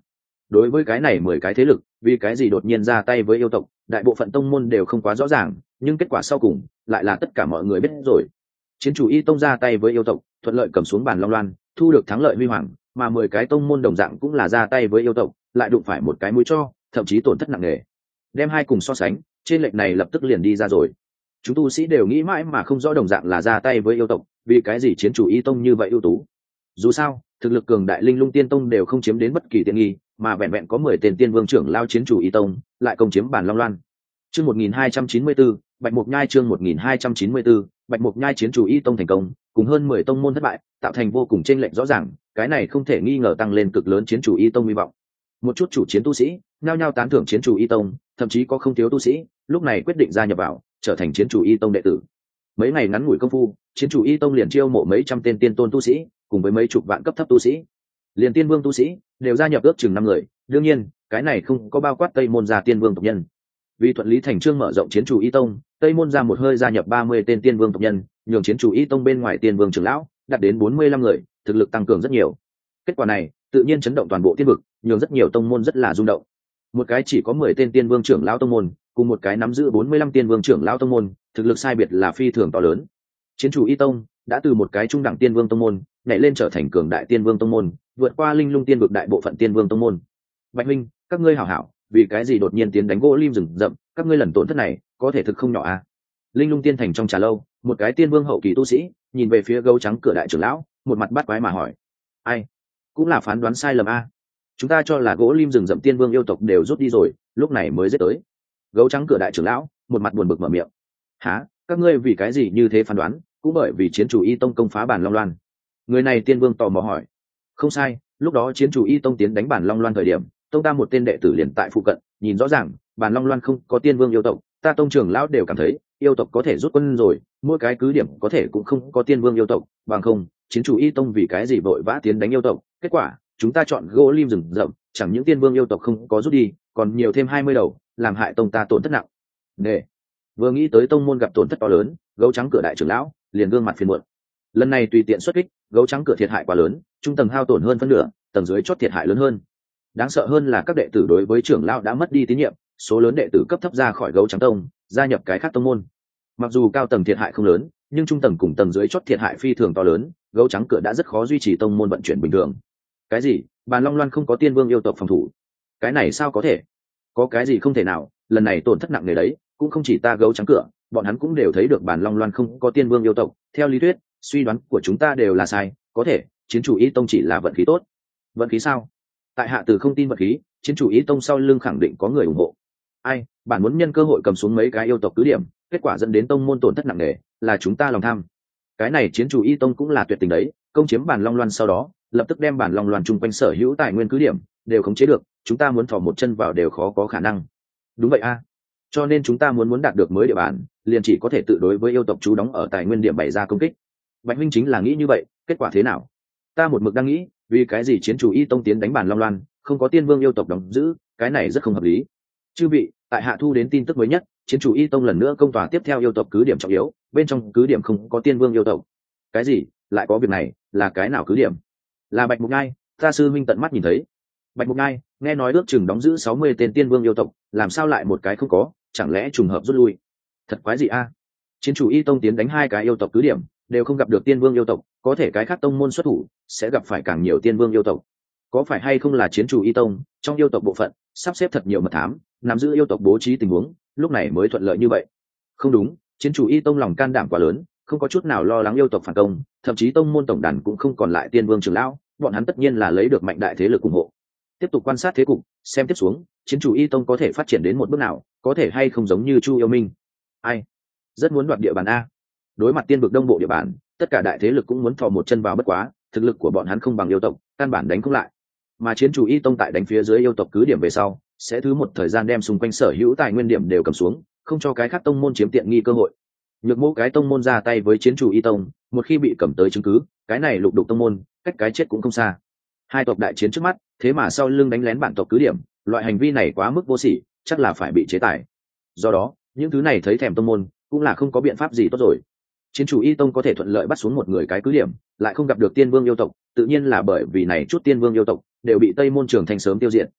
đối với cái này 10 cái thế lực vì cái gì đột nhiên ra tay với yêu tộc, đại bộ phận tông môn đều không quá rõ ràng, nhưng kết quả sau cùng lại là tất cả mọi người biết rồi. Chiến chủ y tông ra tay với yêu tộc, thuận lợi cầm xuống bàn long loan, thu được thắng lợi huy hoàng, mà 10 cái tông môn đồng dạng cũng là ra tay với yêu tộc, lại đụng phải một cái mũi cho, thậm chí tổn thất nặng nề. Đem hai cùng so sánh, trên lệch này lập tức liền đi ra rồi. Chúng tu sĩ đều nghĩ mãi mà không rõ đồng dạng là ra tay với yêu tộc, vì cái gì chiến chủ y tông như vậy ưu tú. Dù sao, thực lực cường đại linh lung tiên tông đều không chiếm đến bất kỳ tiện nghi, mà vẹn vẹn có 10 tên tiên vương trưởng lao chiến chủ y tông lại công chiếm bản long loan. Chương 1294, Bạch Mục Nhai chương 1294, Bạch Mục Nhai chiến chủ y tông thành công, cùng hơn 10 tông môn thất bại, tạo thành vô cùng chênh lệch rõ ràng, cái này không thể nghi ngờ tăng lên cực lớn chiến chủ y tông hy vọng. Một chút chủ chiến tu sĩ nhao nhao tán thưởng chiến chủ y tông, thậm chí có không thiếu tu sĩ lúc này quyết định gia nhập vào, trở thành chiến chủ y tông đệ tử. Mấy ngày ngắn ngủi công phu, chiến chủ y tông liền chiêu mộ mấy trăm tên tiên tôn tu sĩ, cùng với mấy chục vạn cấp thấp tu sĩ, liền tiên vương tu sĩ đều gia nhập ước chừng 5 người. Đương nhiên, cái này không có bao quát Tây môn gia tiên vương tộc nhân. Vì thuận lý thành chương mở rộng chiến chủ y tông, Tây môn gia một hơi gia nhập 30 tên tiên vương tộc nhân, nhường chiến chủ y tông bên ngoài tiên vương trưởng lão đạt đến 45 người, thực lực tăng cường rất nhiều. Kết quả này tự nhiên chấn động toàn bộ tiên vực, nhường rất nhiều tông môn rất là rung động. Một cái chỉ có 10 tên tiên vương trưởng lão tông môn, cùng một cái nắm giữ 45 tiên vương trưởng lão tông môn, thực lực sai biệt là phi thường to lớn. Chiến chủ y tông đã từ một cái trung đẳng tiên vương tông môn nhảy lên trở thành cường đại tiên vương tông môn, vượt qua linh lung tiên vực đại bộ phận tiên vương tông môn. Bạch minh, các ngươi hảo hảo, vì cái gì đột nhiên tiến đánh gỗ lim rừng rậm, các ngươi lần tổn thất này có thể thực không nhỏ à? Linh lung tiên thành trong trà lâu, một cái tiên vương hậu kỳ tu sĩ nhìn về phía gấu trắng cửa đại trưởng lão, một mặt bắt quái mà hỏi: ai? Cũng là phán đoán sai lầm a. Chúng ta cho là gỗ lim rừng rậm tiên vương yêu tộc đều rút đi rồi, lúc này mới giết tới. Gấu trắng cửa đại trưởng lão một mặt buồn bực mở miệng: há, các ngươi vì cái gì như thế phán đoán? Cũng bởi vì chiến chủ y tông công phá bản long loan. Người này tiên vương tò mò hỏi: không sai, lúc đó chiến chủ y tông tiến đánh bản long loan thời điểm, tông ta một tên đệ tử liền tại phụ cận, nhìn rõ ràng bản long loan không có tiên vương yêu tộc, ta tông trưởng lão đều cảm thấy yêu tộc có thể rút quân rồi, mỗi cái cứ điểm có thể cũng không có tiên vương yêu tộc, bằng không chiến chủ y tông vì cái gì vội vã tiến đánh yêu tộc. Kết quả chúng ta chọn gỗ lim rừng rậm, chẳng những tiên vương yêu tộc không có rút đi, còn nhiều thêm 20 đầu, làm hại tông ta tổn thất nặng nề. Vừa nghĩ tới tông môn gặp tổn thất to lớn, gấu trắng cửa đại trưởng lão liền gương mặt phiền muộn. Lần này tùy tiện xuất kích, gấu trắng cửa thiệt hại quá lớn, trung tầng hao tổn hơn phân nửa, tầng dưới chót thiệt hại lớn hơn. Đáng sợ hơn là các đệ tử đối với trưởng lão đã mất đi tín nhiệm, số lớn đệ tử cấp thấp ra khỏi gấu trắng tông, gia nhập cái khác tông môn. Mặc dù cao tầng thiệt hại không lớn, nhưng trung tầng cùng tầng dưới chót thiệt hại phi thường to lớn, gấu trắng cửa đã rất khó duy trì tông môn vận chuyển bình thường. Cái gì? Bàn Long Loan không có tiên vương yêu tộc phòng thủ? Cái này sao có thể? Có cái gì không thể nào, lần này tổn thất nặng nề đấy, cũng không chỉ ta gấu trắng cửa, bọn hắn cũng đều thấy được Bàn Long Loan không có tiên vương yêu tộc. Theo lý thuyết, suy đoán của chúng ta đều là sai, có thể chiến chủ y tông chỉ là vận khí tốt. Vận khí sao? Tại hạ từ không tin vận khí, chiến chủ y tông sau lưng khẳng định có người ủng hộ. Ai, bản muốn nhân cơ hội cầm xuống mấy cái yêu tộc cứ điểm, kết quả dẫn đến tông môn tổn thất nặng nề, là chúng ta lòng tham. Cái này chiến chủ y tông cũng là tuyệt tình đấy, công chiếm Bàn Long Loan sau đó lập tức đem Bàn Long Loan chung quanh sở hữu tài nguyên cứ điểm đều khống chế được, chúng ta muốn thò một chân vào đều khó có khả năng. Đúng vậy a, cho nên chúng ta muốn đạt được mới địa bàn, liền chỉ có thể tự đối với yêu tộc chú đóng ở tài nguyên điểm bày ra công kích. Bạch huynh chính là nghĩ như vậy, kết quả thế nào? Ta một mực đang nghĩ, vì cái gì chiến chủ y tông tiến đánh Bàn Long Loan không có tiên vương yêu tộc đóng giữ, cái này rất không hợp lý. Chư vị, tại hạ thu đến tin tức mới nhất, chiến chủ y tông lần nữa công tỏa tiếp theo yêu tộc cứ điểm trọng yếu, bên trong cứ điểm không có tiên vương yêu tộc. Cái gì? Lại có việc này? Là cái nào cứ điểm? Là Bạch Mục Ngai, ta sư huynh tận mắt nhìn thấy. Bạch Mục Ngai, nghe nói ước chừng đóng giữ 60 tên tiên vương yêu tộc, làm sao lại một cái không có, chẳng lẽ trùng hợp rút lui? Thật quái gì a? Chiến chủ y tông tiến đánh 2 cái yêu tộc cứ điểm, đều không gặp được tiên vương yêu tộc, có thể cái khác tông môn xuất thủ sẽ gặp phải càng nhiều tiên vương yêu tộc. Có phải hay không là chiến chủ y tông trong yêu tộc bộ phận sắp xếp thật nhiều mật thám, nắm giữ yêu tộc bố trí tình huống, lúc này mới thuận lợi như vậy? Không đúng, chiến chủ y tông lòng can đảm quá lớn, không có chút nào lo lắng yêu tộc phản công, thậm chí tông môn tổng đàn cũng không còn lại tiên vương trưởng lão, bọn hắn tất nhiên là lấy được mạnh đại thế lực ủng hộ. Tiếp tục quan sát thế cục, xem tiếp xuống chiến chủ y tông có thể phát triển đến một bước nào, có thể hay không giống như Chu Yêu Minh. Ai rất muốn đoạt địa bàn a. Đối mặt tiên vực đông bộ địa bàn, tất cả đại thế lực cũng muốn thò một chân vào, bất quá thực lực của bọn hắn không bằng yêu tộc, căn bản đánh không lại. Mà chiến chủ y tông tại đánh phía dưới yêu tộc cứ điểm về sau, sẽ thứ một thời gian đem xung quanh sở hữu tài nguyên điểm đều cầm xuống, không cho cái khác tông môn chiếm tiện nghi cơ hội. Nhược mỗi cái tông môn ra tay với chiến chủ y tông, một khi bị cầm tới chứng cứ, cái này lục đục tông môn cách cái chết cũng không xa. Hai tộc đại chiến trước mắt, thế mà sau lưng đánh lén bản tộc cứ điểm, loại hành vi này quá mức vô sỉ, chắc là phải bị chế tài. Do đó những thứ này thấy thèm tông môn cũng là không có biện pháp gì tốt rồi. Chiến chủ y tông có thể thuận lợi bắt xuống một người cái cứ điểm, lại không gặp được tiên vương yêu tộc, tự nhiên là bởi vì này chút tiên vương yêu tộc đều bị Tây môn Trường Thanh sớm tiêu diệt.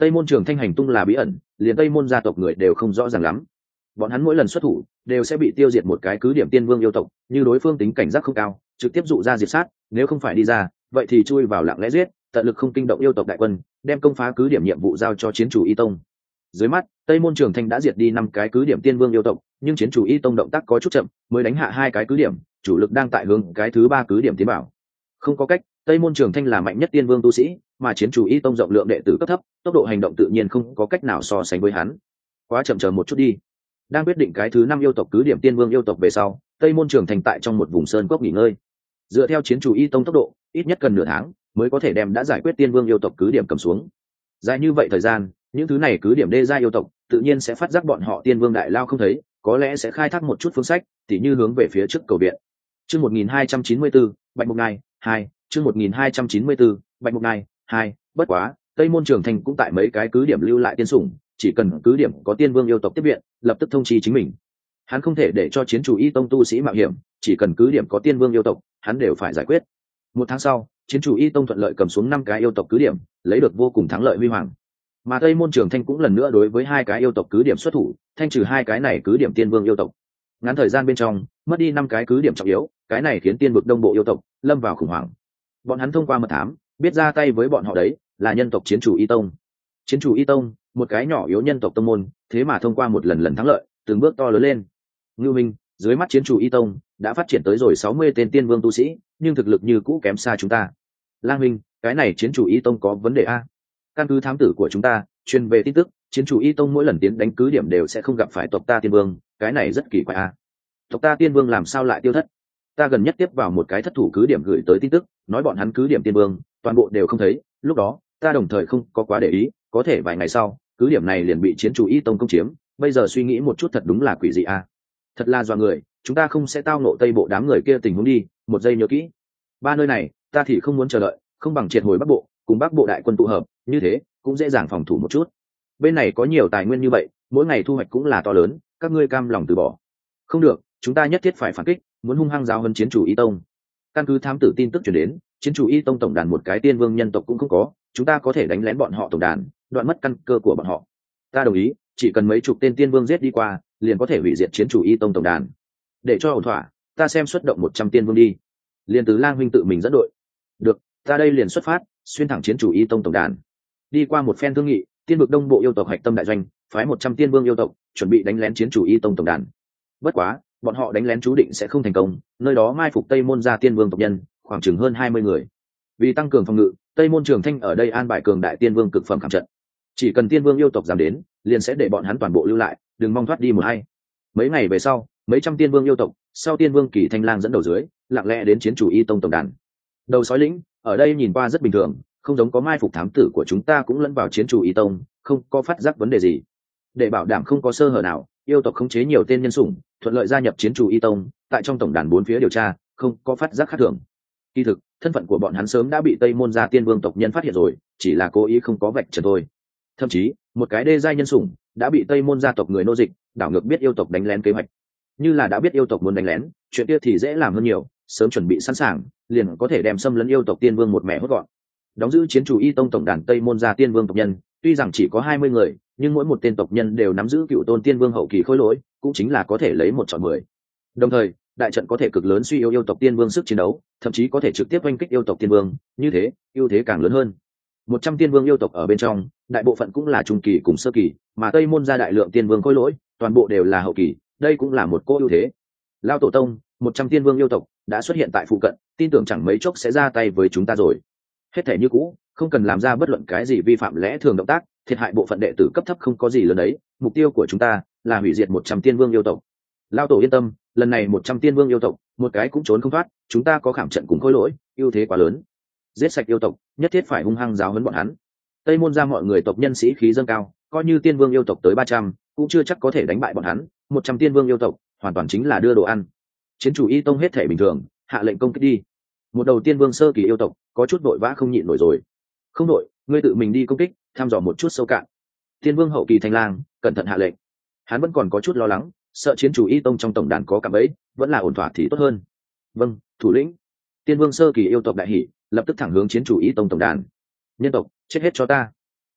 Tây môn trường thanh hành tung là bí ẩn, liền Tây môn gia tộc người đều không rõ ràng lắm. Bọn hắn mỗi lần xuất thủ đều sẽ bị tiêu diệt một cái cứ điểm tiên vương yêu tộc, như đối phương tính cảnh giác không cao trực tiếp dụ ra diệt sát, nếu không phải đi ra vậy thì chui vào lặng lẽ giết, tận lực không kinh động yêu tộc đại quân, đem công phá cứ điểm nhiệm vụ giao cho chiến chủ y tông. Dưới mắt Tây môn trường thanh đã diệt đi 5 cái cứ điểm tiên vương yêu tộc, nhưng chiến chủ y tông động tác có chút chậm, mới đánh hạ 2 cái cứ điểm, chủ lực đang tại hướng cái thứ 3 cứ điểm tiến bảo. Không có cách, Tây môn trường thanh là mạnh nhất tiên vương tu sĩ, mà chiến chủ y tông rộng lượng đệ tử cấp thấp, tốc độ hành động tự nhiên không có cách nào so sánh với hắn. Quá chậm, chờ một chút đi. Đang quyết định cái thứ 5 yêu tộc cứ điểm tiên vương yêu tộc về sau, Tây môn trường thành tại trong một vùng sơn cốc nghỉ ngơi. Dựa theo chiến chủ y tông tốc độ, ít nhất cần nửa tháng mới có thể đem đã giải quyết tiên vương yêu tộc cứ điểm cầm xuống. Dài như vậy thời gian, những thứ này cứ điểm đê gia yêu tộc tự nhiên sẽ phát giác bọn họ tiên vương đại lao không thấy, có lẽ sẽ khai thác một chút phương sách, tỉ như hướng về phía trước cầu viện. Chương 1294, Bạch Mục Ngai 2, chương 1294, Bạch Mục Ngai 2, bất quá, Tây môn trường thành cũng tại mấy cái cứ điểm lưu lại tiên sủng, chỉ cần cứ điểm có tiên vương yêu tộc tiếp viện, lập tức thông chi chính mình. Hắn không thể để cho chiến chủ y tông tu sĩ mạo hiểm, chỉ cần cứ điểm có tiên vương yêu tộc, hắn đều phải giải quyết. Một tháng sau, chiến chủ y tông thuận lợi cầm xuống 5 cái yêu tộc cứ điểm, lấy được vô cùng thắng lợi huy hoàng. Mà Tây môn trường thanh cũng lần nữa đối với 2 cái yêu tộc cứ điểm xuất thủ, thanh trừ 2 cái này cứ điểm tiên vương yêu tộc. Ngắn thời gian bên trong, mất đi 5 cái cứ điểm trọng yếu, cái này khiến tiên vực đông bộ yêu tộc lâm vào khủng hoảng. Bọn hắn thông qua mật thám biết ra tay với bọn họ đấy là nhân tộc chiến chủ y tông. Chiến chủ y tông, một cái nhỏ yếu nhân tộc tông môn, thế mà thông qua một lần thắng lợi, từng bước to lớn lên. Ngưu Minh, dưới mắt chiến chủ y tông đã phát triển tới rồi 60 tên tiên vương tu sĩ, nhưng thực lực như cũ kém xa chúng ta. Lang Minh, cái này chiến chủ y tông có vấn đề a? Căn cứ thám tử của chúng ta truyền về tin tức, chiến chủ y tông mỗi lần tiến đánh cứ điểm đều sẽ không gặp phải tộc ta tiên vương, cái này rất kỳ quái a. Tộc ta tiên vương làm sao lại tiêu thất? Ta gần nhất tiếp vào một cái thất thủ cứ điểm gửi tới tin tức, nói bọn hắn cứ điểm tiên vương toàn bộ đều không thấy, lúc đó ta đồng thời không có quá để ý, có thể vài ngày sau cứ điểm này liền bị chiến chủ y tông công chiếm, bây giờ suy nghĩ một chút thật đúng là quỷ dị a. Thật là dọa người, chúng ta không sẽ tao nộ tây bộ đám người kia tình huống đi, một giây nhớ kỹ. 3 nơi này ta thì không muốn chờ đợi, không bằng triệt hồi bắc bộ, cùng bắc bộ đại quân tụ hợp, như thế cũng dễ dàng phòng thủ một chút. Bên này có nhiều tài nguyên như vậy, mỗi ngày thu hoạch cũng là to lớn, các ngươi cam lòng từ bỏ? Không được, chúng ta nhất thiết phải phản kích, muốn hung hăng giáo hơn chiến chủ y tông. Căn cứ thám tử tin tức truyền đến, chiến chủ y tông tổng đàn một cái tiên vương nhân tộc cũng không có, chúng ta có thể đánh lén bọn họ tổng đàn, đoạn mất căn cơ của bọn họ. Ta đồng ý, chỉ cần mấy chục tên tiên vương giết đi qua, liền có thể hủy diệt chiến chủ y tông tổng đàn. Để cho ổn thỏa, ta xem xuất động 100 tiên vương đi. Liền từ Lang huynh tự mình dẫn đội. Được, ta đây liền xuất phát, xuyên thẳng chiến chủ y tông tổng đàn. Đi qua một phen thương nghị, tiên vực đông bộ yêu tộc hạch tâm đại doanh phái 100 tiên vương yêu tộc chuẩn bị đánh lén chiến chủ y tông tổng đàn. Bất quá, bọn họ đánh lén chú định sẽ không thành công, nơi đó mai phục Tây môn gia tiên vương tộc nhân khoảng chừng hơn 20 người. Vì tăng cường phòng ngự, Tây môn trường thanh ở đây an bài cường đại tiên vương cực phẩm khảm trận. Chỉ cần tiên vương yêu tộc dám đến, liền sẽ để bọn hắn toàn bộ lưu lại, đừng mong thoát đi một hay. Mấy ngày về sau, mấy trăm tiên vương yêu tộc sau tiên vương Kỳ Thanh Lang dẫn đầu dưới, lặng lẽ đến chiến chủ y tông tổng đàn. Đầu sói lĩnh ở đây nhìn qua rất bình thường, không giống có mai phục thám tử của chúng ta cũng lẫn vào chiến chủ y tông, không có phát giác vấn đề gì. Để bảo đảm không có sơ hở nào, yêu tộc khống chế nhiều tên nhân sủng, thuận lợi gia nhập chiến chủ y tông, tại trong tổng đàn 4 phía điều tra, không có phát giác khác thường. Kỳ thực, thân phận của bọn hắn sớm đã bị Tây môn gia tiên vương tộc nhân phát hiện rồi, chỉ là cố ý không có vạch trần thôi. Thậm chí, một cái đê giai nhân sủng đã bị Tây môn gia tộc người nô dịch, đảo ngược biết yêu tộc đánh lén kế hoạch. Như là đã biết yêu tộc muốn đánh lén, chuyện kia thì dễ làm hơn nhiều, sớm chuẩn bị sẵn sàng, liền có thể đem xâm lấn yêu tộc tiên vương một mẻ hốt gọn. Đóng giữ chiến chủ y tông tổng đàn Tây môn gia tiên vương tộc nhân, tuy rằng chỉ có 20 người, nhưng mỗi một tên tộc nhân đều nắm giữ cựu tôn tiên vương hậu kỳ khối lỗi, cũng chính là có thể lấy 1 chọn 10. Đồng thời, đại trận có thể cực lớn suy yếu yêu tộc tiên vương sức chiến đấu, thậm chí có thể trực tiếp oanh kích yêu tộc tiên vương, như thế, ưu thế càng lớn hơn. 100 tiên vương yêu tộc ở bên trong, đại bộ phận cũng là trung kỳ cùng sơ kỳ, mà Tây môn gia đại lượng tiên vương khối lỗi, toàn bộ đều là hậu kỳ, đây cũng là một cô ưu thế. Lao tổ tông, 100 tiên vương yêu tộc đã xuất hiện tại phụ cận, tin tưởng chẳng mấy chốc sẽ ra tay với chúng ta rồi. Hết thể như cũ, không cần làm ra bất luận cái gì vi phạm lẽ thường động tác, thiệt hại bộ phận đệ tử cấp thấp không có gì lớn đấy, mục tiêu của chúng ta là hủy diệt 100 tiên vương yêu tộc. Lao tổ yên tâm, lần này 100 tiên vương yêu tộc, một cái cũng trốn không thoát, chúng ta có khảm trận cùng khối lỗi, ưu thế quá lớn. Giết sạch yêu tộc, nhất thiết phải hung hăng giáo huấn bọn hắn. Tây môn gia mọi người tộc nhân sĩ khí dâng cao, coi như tiên vương yêu tộc tới 300, cũng chưa chắc có thể đánh bại bọn hắn, 100 tiên vương yêu tộc, hoàn toàn chính là đưa đồ ăn. Chiến chủ y tông hết thể bình thường, hạ lệnh công kích đi. Một đầu tiên vương sơ kỳ yêu tộc, có chút vội vã không nhịn nổi rồi. Không đội, ngươi tự mình đi công kích, thăm dò một chút sâu cạn. Tiên vương hậu kỳ Thanh Lang cẩn thận hạ lệnh. Hắn vẫn còn có chút lo lắng, sợ chiến chủ y tông trong tổng đàn có cạm bẫy, vẫn là ổn thỏa thì tốt hơn. Vâng, thủ lĩnh. Tiên vương sơ kỳ yêu tộc đại hỉ, lập tức thẳng hướng chiến chủ y tông tổng đàn. Nhân tộc, chết hết cho ta.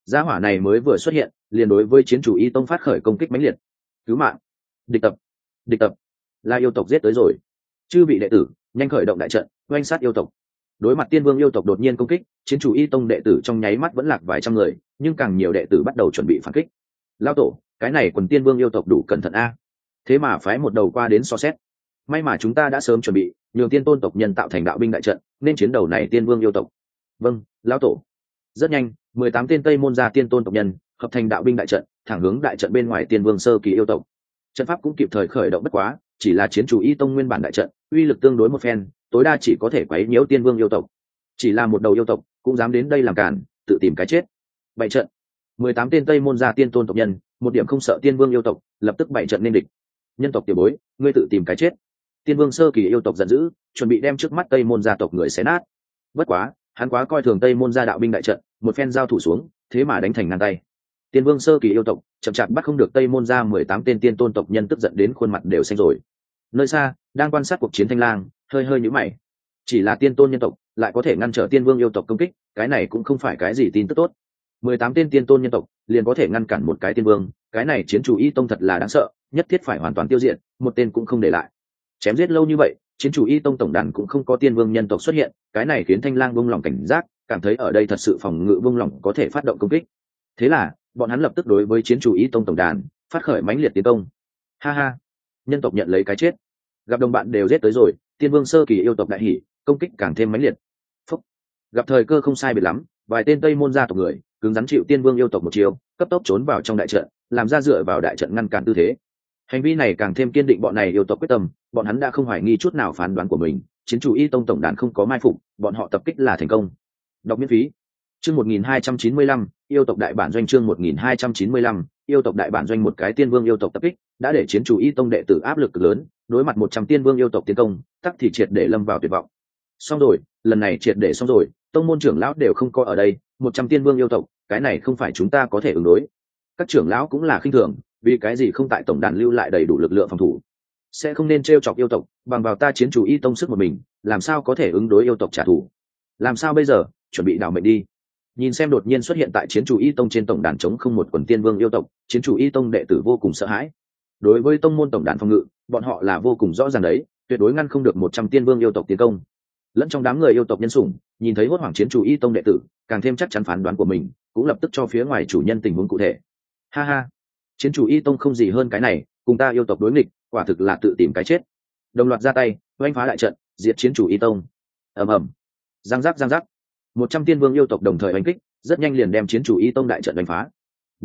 Gia hỏa này mới vừa xuất hiện liền đối với chiến chủ y tông phát khởi công kích mãnh liệt. Cứu mạng, địch tập, địch tập, là yêu tộc giết tới rồi. Chư vị đệ tử nhanh khởi động đại trận oanh sát yêu tộc. Đối mặt tiên vương yêu tộc đột nhiên công kích, chiến chủ y tông đệ tử trong nháy mắt vẫn lạc vài trăm người, nhưng càng nhiều đệ tử bắt đầu chuẩn bị phản kích. Lao tổ, cái này quần tiên vương yêu tộc đủ cẩn thận a, thế mà phái một đầu qua đến so xét. May mà chúng ta đã sớm chuẩn bị, nhường tiên tôn tộc nhân tạo thành đạo binh đại trận, nên chiến đầu này tiên vương yêu tộc. Vâng, lão tổ. Rất nhanh, 18 tên tây môn gia tiên tôn tộc nhân hợp thành đạo binh đại trận, thẳng hướng đại trận bên ngoài tiên vương sơ kỳ yêu tộc. Trận pháp cũng kịp thời khởi động, bất quá chỉ là chiến chủ y tông nguyên bản đại trận, uy lực tương đối một phen, tối đa chỉ có thể quấy nhiễu tiên vương yêu tộc. Chỉ là một đầu yêu tộc cũng dám đến đây làm cản, tự tìm cái chết. Bày trận. 18 tên tây môn gia tiên tôn tộc nhân, một điểm không sợ tiên vương yêu tộc, lập tức bày trận nên địch. Nhân tộc tiểu bối, ngươi tự tìm cái chết. Tiên vương sơ kỳ yêu tộc giận dữ, chuẩn bị đem trước mắt tây môn gia tộc người xé nát. Bất quá hắn quá coi thường tây môn gia đạo binh đại trận, một phen giao thủ xuống, thế mà đánh thành ngang tay. Tiên vương sơ kỳ yêu tộc chậm chạp bắt không được tây môn gia 18 tên tiên tôn tộc nhân, tức giận đến khuôn mặt đều xanh rồi. Nơi xa đang quan sát cuộc chiến Thanh Lang hơi hơi nhíu mày. Chỉ là tiên tôn nhân tộc lại có thể ngăn trở tiên vương yêu tộc công kích, cái này cũng không phải cái gì tin tức tốt. 18 tên tiên tôn nhân tộc liền có thể ngăn cản một cái tiên vương, cái này chiến chủ y tông thật là đáng sợ, nhất thiết phải hoàn toàn tiêu diệt, một tên cũng không để lại. Chém giết lâu như vậy, chiến chủ y tông tổng đàn cũng không có tiên vương nhân tộc xuất hiện, cái này khiến Thanh Lang buông lòng cảnh giác, cảm thấy ở đây thật sự phòng ngự buông lòng có thể phát động công kích. Thế là bọn hắn lập tức đối với chiến chủ y tông tổng đàn phát khởi mãnh liệt tiến công. Ha ha, nhân tộc nhận lấy cái chết, gặp đồng bạn đều giết tới rồi, tiên vương sơ kỳ yêu tộc đại hỉ, công kích càng thêm mãnh liệt. Phúc. Gặp thời cơ không sai biệt lắm, vài tên tây môn gia tộc người cứng rắn chịu tiên vương yêu tộc một chiều, cấp tốc trốn vào trong đại trận, làm ra dựa vào đại trận ngăn cản tư thế. Hành vi này càng thêm kiên định bọn này yêu tộc quyết tâm, bọn hắn đã không hoài nghi chút nào phán đoán của mình, chiến chủ y tông tổng đàn không có mai phục, bọn họ tập kích là thành công. Đọc miễn phí. Chương 1295, yêu tộc đại bản doanh. Chương 1295, yêu tộc đại bản doanh. Một cái tiên vương yêu tộc tập kích đã để chiến chủ y tông đệ tử áp lực cực lớn, đối mặt 100 tiên vương yêu tộc tiến công, tắc thì triệt để lâm vào tuyệt vọng. Xong rồi, lần này triệt để xong rồi, tông môn trưởng lão đều không có ở đây, 100 tiên vương yêu tộc, cái này không phải chúng ta có thể ứng đối. Các trưởng lão cũng là khinh thường, vì cái gì không tại tổng đàn lưu lại đầy đủ lực lượng phòng thủ, sẽ không nên trêu chọc yêu tộc, bằng vào ta chiến chủ y tông sức một mình, làm sao có thể ứng đối yêu tộc trả thù. Làm sao bây giờ, chuẩn bị đảo mệnh đi. Nhìn xem đột nhiên xuất hiện tại chiến chủ y tông trên tổng đàn trống không một quần tiên vương yêu tộc, chiến chủ y tông đệ tử vô cùng sợ hãi. Đối với tông môn tổng đàn phòng ngự, bọn họ là vô cùng rõ ràng đấy, tuyệt đối ngăn không được 100 tiên vương yêu tộc tiến công. Lẫn trong đám người yêu tộc nhân sủng, nhìn thấy hốt hoảng chiến chủ y tông đệ tử, càng thêm chắc chắn phán đoán của mình, cũng lập tức cho phía ngoài chủ nhân tình huống cụ thể. Ha ha, chiến chủ y tông không gì hơn cái này, cùng ta yêu tộc đối nghịch, quả thực là tự tìm cái chết. Đồng loạt ra tay oanh phá đại trận, diệt chiến chủ y tông. Ầm ầm, giang giác 100 tiên vương yêu tộc đồng thời oanh kích, rất nhanh liền đem chiến chủ y tông đại trận đánh phá.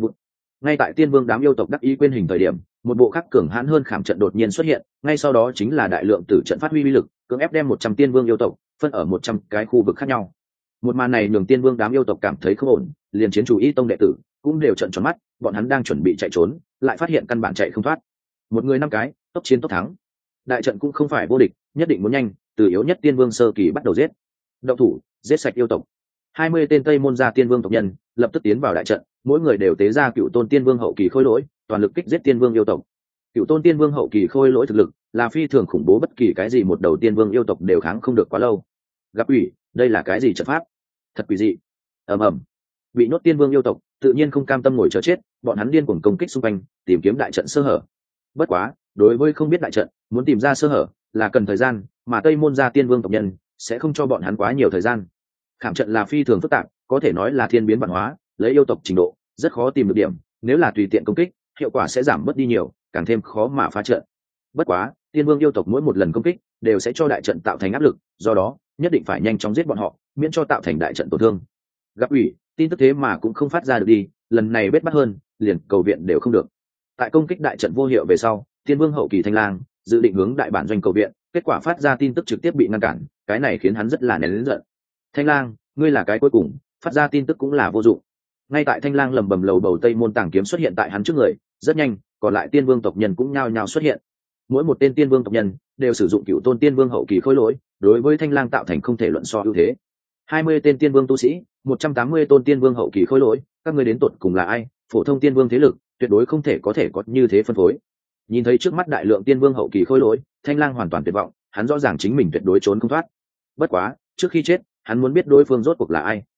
Ngay tại tiên vương đám yêu tộc đắc ý quên hình thời điểm, một bộ khắc cường hãn hơn khảm trận đột nhiên xuất hiện, ngay sau đó chính là đại lượng tử trận phát huy uy lực, cưỡng ép đem 100 tiên vương yêu tộc phân ở 100 cái khu vực khác nhau. Một màn này nhường tiên vương đám yêu tộc cảm thấy không ổn, liền chiến chủ y tông đệ tử cũng đều trợn tròn mắt, bọn hắn đang chuẩn bị chạy trốn, lại phát hiện căn bản chạy không thoát. Một người 5 cái, tốc chiến tốc thắng. Đại trận cũng không phải vô địch, nhất định muốn nhanh, từ yếu nhất tiên vương sơ kỳ bắt đầu giết. Động thủ, giết sạch yêu tộc. 20 tên tây môn gia tiên vương tộc nhân lập tức tiến vào đại trận, mỗi người đều tế ra cựu tôn tiên vương hậu kỳ khôi lỗi, toàn lực kích giết tiên vương yêu tộc. Cựu tôn tiên vương hậu kỳ khôi lỗi thực lực là phi thường khủng bố, bất kỳ cái gì một đầu tiên vương yêu tộc đều kháng không được quá lâu. Gặp ủy, đây là cái gì trận pháp? Thật quỷ dị. Ầm. Bị nhốt tiên vương yêu tộc tự nhiên không cam tâm ngồi chờ chết, bọn hắn điên cuồng công kích xung quanh, tìm kiếm đại trận sơ hở. Bất quá, đối với không biết đại trận, muốn tìm ra sơ hở là cần thời gian, mà tây môn gia tiên vương tộc nhân sẽ không cho bọn hắn quá nhiều thời gian. Khảm trận là phi thường phức tạp, có thể nói là thiên biến văn hóa, lấy yêu tộc trình độ rất khó tìm được điểm, nếu là tùy tiện công kích, hiệu quả sẽ giảm mất đi nhiều, càng thêm khó mà phá trận. Bất quá, tiên vương yêu tộc mỗi một lần công kích đều sẽ cho đại trận tạo thành áp lực, do đó nhất định phải nhanh chóng giết bọn họ, miễn cho tạo thành đại trận tổn thương. Gặp ủy, tin tức thế mà cũng không phát ra được đi, lần này bết bắt hơn, liền cầu viện đều không được. Tại công kích đại trận vô hiệu về sau, tiên vương hậu kỳ Thanh Lang dự định hướng đại bản doanh cầu viện, kết quả phát ra tin tức trực tiếp bị ngăn cản, cái này khiến hắn rất là nén giận. Thanh Lang, ngươi là cái cuối cùng, phát ra tin tức cũng là vô dụng. Ngay tại Thanh Lang lầm bầm lầu bầu, tây môn tàng kiếm xuất hiện tại hắn trước người, rất nhanh còn lại tiên vương tộc nhân cũng nhao nhao xuất hiện. Mỗi một tên tiên vương tộc nhân đều sử dụng cựu tôn tiên vương hậu kỳ khôi lỗi, đối với Thanh Lang tạo thành không thể luận so ưu thế. 20 tên tiên vương tu sĩ, 180 tôn tiên vương hậu kỳ khôi lỗi, các ngươi đến tột cùng là ai? Phổ thông tiên vương thế lực tuyệt đối không thể có như thế phân phối. Nhìn thấy trước mắt đại lượng tiên vương hậu kỳ khôi lỗi, Thanh Lang hoàn toàn tuyệt vọng, hắn rõ ràng chính mình tuyệt đối trốn không thoát. Bất quá, trước khi chết, hắn muốn biết đối phương rốt cuộc là ai.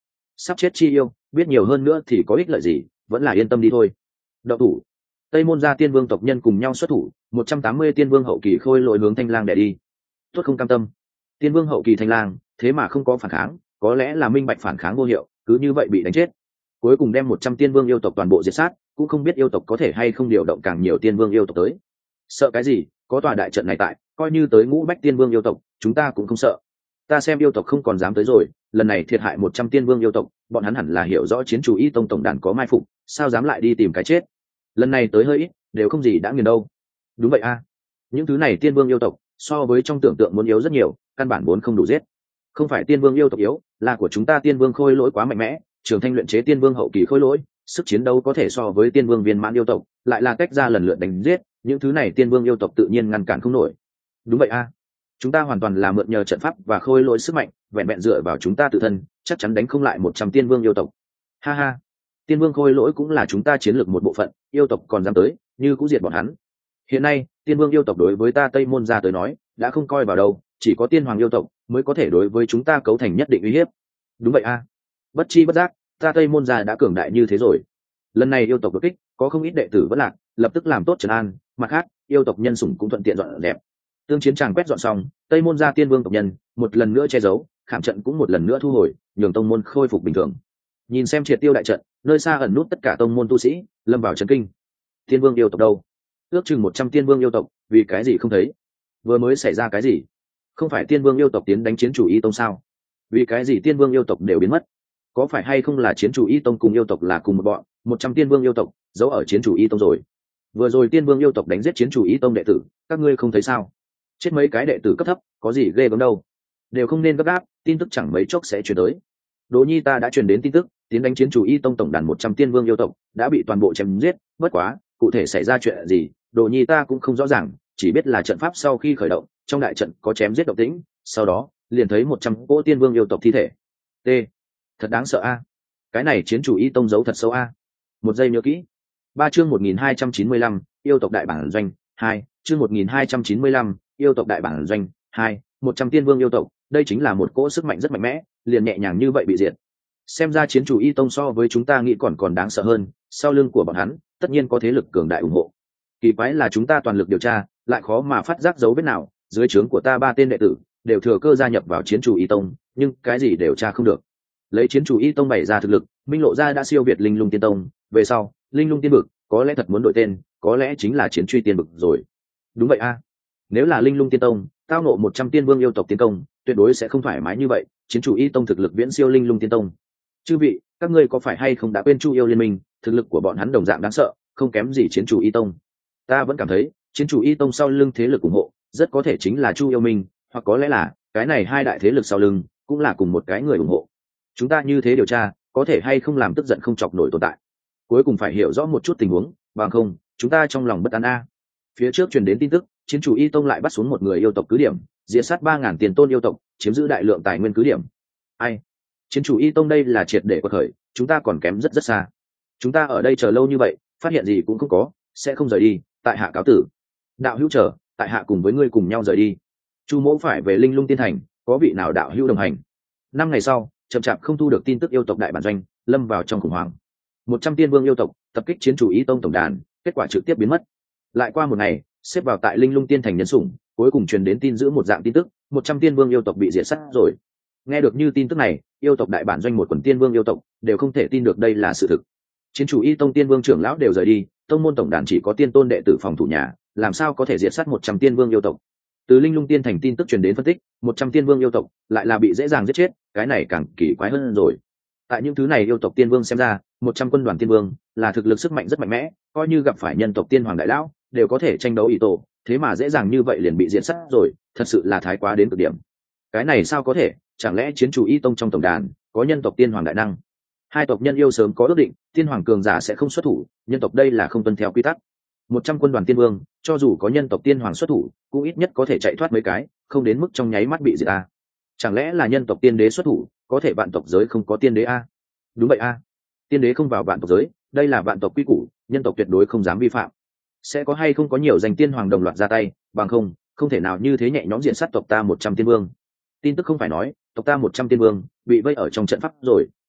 sắp chết chi yêu, biết nhiều hơn nữa thì có ích lợi gì, vẫn là yên tâm đi thôi. Động thủ. Tây môn gia tiên vương tộc nhân cùng nhau xuất thủ, 180 tiên vương hậu kỳ khôi lỗi hướng Thanh Lang đè đi. Tuất không cam tâm. Tiên vương hậu kỳ Thanh Lang, thế mà không có phản kháng, có lẽ là minh bạch phản kháng vô hiệu, cứ như vậy bị đánh chết. Cuối cùng đem 100 tiên vương yêu tộc toàn bộ diệt sát, cũng không biết yêu tộc có thể hay không điều động càng nhiều tiên vương yêu tộc tới. Sợ cái gì, có tòa đại trận này tại, coi như tới ngũ bách tiên vương yêu tộc, chúng ta cũng không sợ. Ta xem yêu tộc không còn dám tới rồi, lần này thiệt hại 100 tiên vương yêu tộc, bọn hắn hẳn là hiểu rõ chiến chủ y tông tổng đàn có mai phục, sao dám lại đi tìm cái chết. Lần này tới hơi ít, đều không gì đã nghiền đâu. Đúng vậy a, những thứ này tiên vương yêu tộc so với trong tưởng tượng muốn yếu rất nhiều, căn bản vốn không đủ giết. Không phải tiên vương yêu tộc yếu, là của chúng ta tiên vương khôi lỗi quá mạnh mẽ, Trường Thanh luyện chế tiên vương hậu kỳ khôi lỗi, sức chiến đấu có thể so với tiên vương viên mãn yêu tộc, lại là cách ra lần lượt đánh giết, những thứ này tiên vương yêu tộc tự nhiên ngăn cản không nổi. Đúng vậy a, chúng ta hoàn toàn là mượn nhờ trận pháp và khôi lỗi sức mạnh, vẹn vẹn dựa vào chúng ta tự thân, chắc chắn đánh không lại 100 tiên vương yêu tộc. Ha ha, tiên vương khôi lỗi cũng là chúng ta chiến lược một bộ phận, yêu tộc còn dám tới, như cũng diệt bọn hắn. Hiện nay, tiên vương yêu tộc đối với ta Tây môn gia tới nói, đã không coi vào đâu, chỉ có tiên hoàng yêu tộc mới có thể đối với chúng ta cấu thành nhất định uy hiếp. Đúng vậy a, bất chi bất giác, ta Tây môn gia đã cường đại như thế rồi. Lần này yêu tộc đột kích, có không ít đệ tử vẫn lạc, lập tức làm tốt trấn an, mặt khác, yêu tộc nhân sủng cũng thuận tiện dọn đẹp. Tương chiến tràng quét dọn xong, Tây môn gia tiên vương tộc nhân một lần nữa che giấu, khảm trận cũng một lần nữa thu hồi, nhường tông môn khôi phục bình thường. Nhìn xem triệt tiêu đại trận, nơi xa ẩn nút tất cả tông môn tu sĩ, lâm vào chấn kinh. Tiên vương yêu tộc đâu? Ước chừng 100 tiên vương yêu tộc, vì cái gì không thấy? Vừa mới xảy ra cái gì? Không phải tiên vương yêu tộc tiến đánh chiến chủ y tông sao? Vì cái gì tiên vương yêu tộc đều biến mất? Có phải hay không là chiến chủ y tông cùng yêu tộc là cùng một bọn, 100 tiên vương yêu tộc giấu ở chiến chủ y tông rồi? Vừa rồi tiên vương yêu tộc đánh giết chiến chủ y tông đệ tử, các ngươi không thấy sao? Chết mấy cái đệ tử cấp thấp, có gì ghê gớm đâu? Đều không nên gấp gáp, tin tức chẳng mấy chốc sẽ truyền tới. Đỗ Nhi ta đã truyền đến tin tức, tiến đánh chiến chủ y tông tổng đàn 100 tiên vương yêu tộc đã bị toàn bộ chém giết, bất quá, cụ thể xảy ra chuyện gì, Đỗ Nhi ta cũng không rõ ràng, chỉ biết là trận pháp sau khi khởi động, trong đại trận có chém giết động tĩnh, sau đó, liền thấy 100 cỗ tiên vương yêu tộc thi thể. T. Thật đáng sợ a. Cái này chiến chủ y tông giấu thật sâu a. Một giây nhớ kỹ. 3 chương 1295, yêu tộc đại bản doanh, 2, chương 1295, yêu tộc đại bản doanh, 2, 100 tiên vương yêu tộc, đây chính là một cỗ sức mạnh rất mạnh mẽ, liền nhẹ nhàng như vậy bị diệt. Xem ra chiến chủ y tông so với chúng ta nghĩ còn đáng sợ hơn, sau lưng của bọn hắn, tất nhiên có thế lực cường đại ủng hộ. Kỳ quái là chúng ta toàn lực điều tra, lại khó mà phát giác dấu vết nào, dưới trướng của ta 3 tên đệ tử đều thừa cơ gia nhập vào chiến chủ y tông, nhưng cái gì đều tra không được. Lấy chiến chủ y tông bày ra thực lực, minh lộ ra đã siêu việt linh lung tiên tông, về sau, linh lung tiên vực có lẽ thật muốn đổi tên, có lẽ chính là chiến truy tiên vực rồi. Đúng vậy a, nếu là linh lung tiên tông tao nộ 100 tiên vương yêu tộc tiến công, tuyệt đối sẽ không thoải mái như vậy, chiến chủ y tông thực lực viễn siêu linh lung tiên tông. Chư vị, các ngươi có phải hay không đã quên Chu yêu liên minh, thực lực của bọn hắn đồng dạng đáng sợ, không kém gì chiến chủ y tông. Ta vẫn cảm thấy chiến chủ y tông sau lưng thế lực ủng hộ rất có thể chính là Chu yêu minh, hoặc có lẽ là cái này hai đại thế lực sau lưng cũng là cùng một cái người ủng hộ. Chúng ta như thế điều tra, có thể hay không làm tức giận không chọc nổi tồn tại. Cuối cùng phải hiểu rõ một chút tình huống, bằng không chúng ta trong lòng bất an a. Phía trước truyền đến tin tức, chiến chủ y tông lại bắt xuống một người yêu tộc cứ điểm, diệt sát 3000 tiền tôn yêu tộc, chiếm giữ đại lượng tài nguyên cứ điểm. Ai? Chiến chủ y tông đây là triệt để quật khởi, chúng ta còn kém rất xa. Chúng ta ở đây chờ lâu như vậy, phát hiện gì cũng không có, sẽ không rời đi, tại hạ cáo tử. Đạo hữu chờ, tại hạ cùng với ngươi cùng nhau rời đi. Chu mỗ phải về linh lung tiên thành, có vị nào đạo hữu đồng hành? 5 ngày sau, chậm chạp không thu được tin tức yêu tộc đại bản doanh, lâm vào trong khủng hoảng. 100 tiên vương yêu tộc tập kích chiến chủ y tông tổng đàn, kết quả trực tiếp biến mất. Lại qua một ngày, xếp vào tại linh lung tiên thành nhân sủng, cuối cùng truyền đến tin giữ một dạng tin tức, 100 tiên vương yêu tộc bị diệt sát rồi. Nghe được như tin tức này, yêu tộc đại bản doanh một quần tiên vương yêu tộc đều không thể tin được đây là sự thực. Chiến chủ y tông tiên vương trưởng lão đều rời đi, tông môn tổng đàn chỉ có tiên tôn đệ tử phòng thủ nhà, làm sao có thể diệt sát 100 tiên vương yêu tộc. Từ linh lung tiên thành tin tức truyền đến phân tích, 100 tiên vương yêu tộc lại là bị dễ dàng giết chết, cái này càng kỳ quái hơn rồi. Tại những thứ này yêu tộc tiên vương xem ra, 100 quân đoàn tiên vương là thực lực sức mạnh rất mạnh mẽ, coi như gặp phải nhân tộc tiên hoàng đại lão đều có thể tranh đấu ý tổ, thế mà dễ dàng như vậy liền bị diệt sát rồi, thật sự là thái quá đến cực điểm. Cái này sao có thể, chẳng lẽ chiến chủ y tông trong tổng đàn có nhân tộc tiên hoàng đại năng? Hai tộc nhân yêu sớm có ước định, tiên hoàng cường giả sẽ không xuất thủ, nhân tộc đây là không tuân theo quy tắc. 100 quân đoàn tiên vương, cho dù có nhân tộc tiên hoàng xuất thủ, cũng ít nhất có thể chạy thoát mấy cái, không đến mức trong nháy mắt bị diệt a. Chẳng lẽ là nhân tộc tiên đế xuất thủ, có thể vạn tộc giới không có tiên đế a? Đúng vậy a, tiên đế không vào vạn tộc giới, đây là vạn tộc quy củ, nhân tộc tuyệt đối không dám vi phạm. Sẽ có hay không có nhiều danh tiên hoàng đồng loạt ra tay, bằng không thể nào như thế nhẹ nhõm diện sát tộc ta 100 tiên vương. Tin tức không phải nói tộc ta 100 tiên vương bị vây ở trong trận pháp rồi,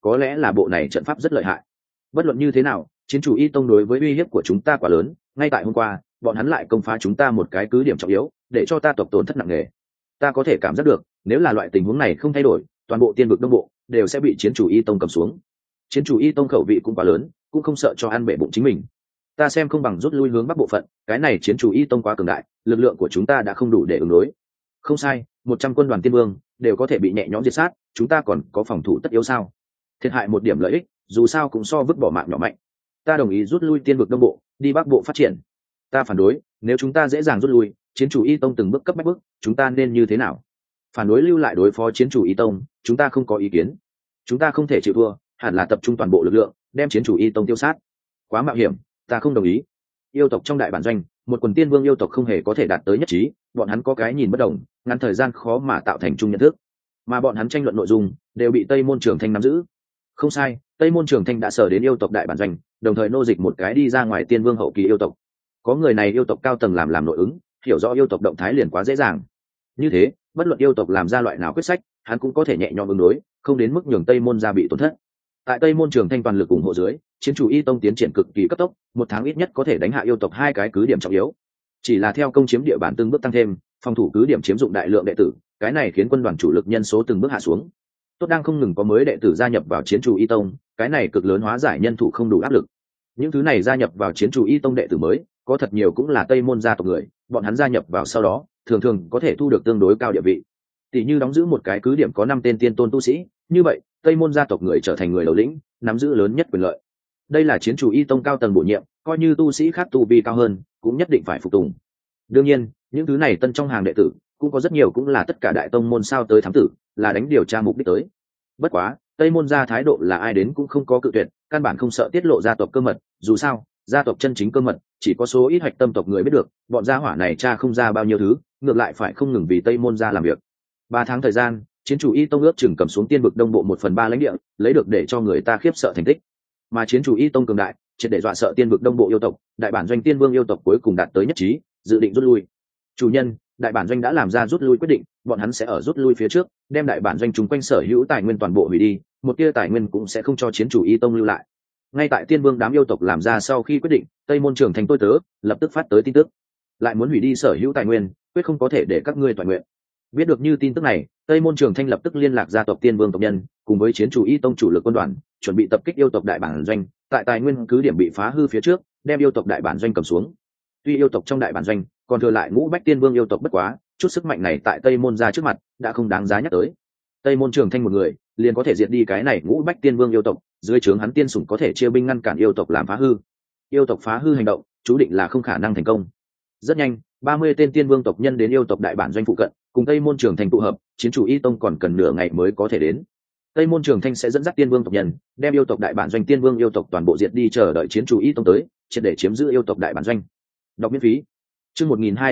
có lẽ là bộ này trận pháp rất lợi hại. Bất luận như thế nào, chiến chủ y tông đối với uy hiếp của chúng ta quá lớn, ngay tại hôm qua bọn hắn lại công phá chúng ta một cái cứ điểm trọng yếu, để cho ta tộc tổn thất nặng nề. Ta có thể cảm giác được, nếu là loại tình huống này không thay đổi, toàn bộ tiên vực đông bộ đều sẽ bị chiến chủ y tông cầm xuống. Chiến chủ y tông khẩu vị cũng quá lớn, cũng không sợ cho ăn bể bụng chính mình. Ta xem không bằng rút lui hướng bắc bộ phận, cái này chiến chủ y tông quá cường đại, lực lượng của chúng ta đã không đủ để ứng đối. Không sai, 100 quân đoàn tiên vương đều có thể bị nhẹ nhõm diệt sát, chúng ta còn có phòng thủ tất yếu sao? Thiệt hại một điểm lợi ích, dù sao cũng so vứt bỏ mạng nhỏ mạnh. Ta đồng ý rút lui tiên vực đông bộ, đi bắc bộ phát triển. Ta phản đối, nếu chúng ta dễ dàng rút lui, chiến chủ y tông từng bước cấp bách bước, chúng ta nên như thế nào? Phản đối lưu lại đối phó chiến chủ y tông, chúng ta không có ý kiến. Chúng ta không thể chịu thua, hẳn là tập trung toàn bộ lực lượng, đem chiến chủ y tông tiêu sát. Quá mạo hiểm, ta không đồng ý. Yêu tộc trong đại bản doanh, một quần tiên vương yêu tộc không hề có thể đạt tới nhất trí, bọn hắn có cái nhìn bất đồng, ngắn thời gian khó mà tạo thành chung nhận thức, mà bọn hắn tranh luận nội dung đều bị Tây Môn Trường Thanh nắm giữ. Không sai, Tây Môn Trường Thanh đã sở đến yêu tộc đại bản doanh, đồng thời nô dịch một cái đi ra ngoài tiên vương hậu kỳ yêu tộc. Có người này yêu tộc cao tầng làm nội ứng, hiểu rõ yêu tộc động thái liền quá dễ dàng. Như thế, bất luận yêu tộc làm ra loại nào quyết sách, hắn cũng có thể nhẹ nhõm ứng đối, không đến mức nhường Tây Môn gia bị tổn thất. Tại Tây Môn Trường Thanh toàn lực ủng hộ dưới, chiến chủ y tông tiến triển cực kỳ cấp tốc, một tháng ít nhất có thể đánh hạ yêu tộc hai cái cứ điểm trọng yếu. Chỉ là theo công chiếm địa bàn từng bước tăng thêm, phòng thủ cứ điểm chiếm dụng đại lượng đệ tử, cái này khiến quân đoàn chủ lực nhân số từng bước hạ xuống. Tốt đang không ngừng có mới đệ tử gia nhập vào chiến chủ y tông, cái này cực lớn hóa giải nhân thủ không đủ áp lực. Những thứ này gia nhập vào chiến chủ y tông đệ tử mới, có thật nhiều cũng là Tây Môn gia tộc người, bọn hắn gia nhập vào sau đó, thường có thể thu được tương đối cao địa vị. Tỷ như đóng giữ một cái cứ điểm có 5 tên tiên tôn tu sĩ, như vậy, Tây Môn gia tộc người trở thành người đầu lĩnh, nắm giữ lớn nhất quyền lợi. Đây là chiến chủ y tông cao tầng bổ nhiệm, coi như tu sĩ khác tu vi cao hơn, cũng nhất định phải phục tùng. Đương nhiên, những thứ này tân trong hàng đệ tử, cũng có rất nhiều cũng là tất cả đại tông môn sao tới thám tử, là đánh điều tra mục đích tới. Bất quá, Tây Môn gia thái độ là ai đến cũng không có cự tuyệt, căn bản không sợ tiết lộ gia tộc cơ mật, dù sao, gia tộc chân chính cơ mật, chỉ có số ít hạch tâm tộc người biết được, bọn gia hỏa này tra không ra bao nhiêu thứ, ngược lại phải không ngừng vì Tây Môn gia làm việc. 3 tháng thời gian, chiến chủ y tông ước chừng cầm xuống tiên vực đông bộ 1/3 lãnh địa, lấy được để cho người ta khiếp sợ thành tích. Mà chiến chủ y tông cường đại, triệt để dọa sợ tiên vực đông bộ yêu tộc, đại bản doanh tiên vương yêu tộc cuối cùng đạt tới nhất trí, dự định rút lui. Chủ nhân, đại bản doanh đã làm ra rút lui quyết định, bọn hắn sẽ ở rút lui phía trước, đem đại bản doanh chung quanh sở hữu tài nguyên toàn bộ hủy đi, một tia tài nguyên cũng sẽ không cho chiến chủ y tông lưu lại. Ngay tại tiên vương đám yêu tộc làm ra sau khi quyết định, Tây Môn Trường Thanh tôi tớ lập tức phát tới tin tức, lại muốn hủy đi sở hữu tài nguyên, quyết không có thể để các ngươi toàn nguyện. Biết được như tin tức này, Tây Môn Trường Thanh lập tức liên lạc gia tộc tiên vương tộc nhân, cùng với chiến chủ y tông chủ lực quân đoàn, chuẩn bị tập kích yêu tộc đại bản doanh, tại tài nguyên cứ điểm bị phá hư phía trước, đem yêu tộc đại bản doanh cầm xuống. Tuy yêu tộc trong đại bản doanh còn thừa lại ngũ bách tiên vương yêu tộc bất quá, chút sức mạnh này tại Tây Môn gia trước mặt đã không đáng giá nhắc tới. Tây Môn Trường Thanh một người liền có thể diệt đi cái này ngũ bách tiên vương yêu tộc, dưới trướng hắn tiên sủng có thể chia binh ngăn cản yêu tộc làm phá hư. Yêu tộc phá hư hành động, chú định là không khả năng thành công. Rất nhanh, 30 tên tiên vương tộc nhân đến yêu tộc đại bản doanh phụ cận, cùng Tây Môn Trường Thanh tụ hợp, chiến chủ y tông còn cần nửa ngày mới có thể đến. Tây Môn Trường Thanh sẽ dẫn dắt tiên vương tộc nhân, đem yêu tộc đại bản doanh tiên vương yêu tộc toàn bộ diệt đi, chờ đợi chiến chủ y tông tới, triệt để chiếm giữ yêu tộc đại bản doanh. Đọc miễn phí. Chương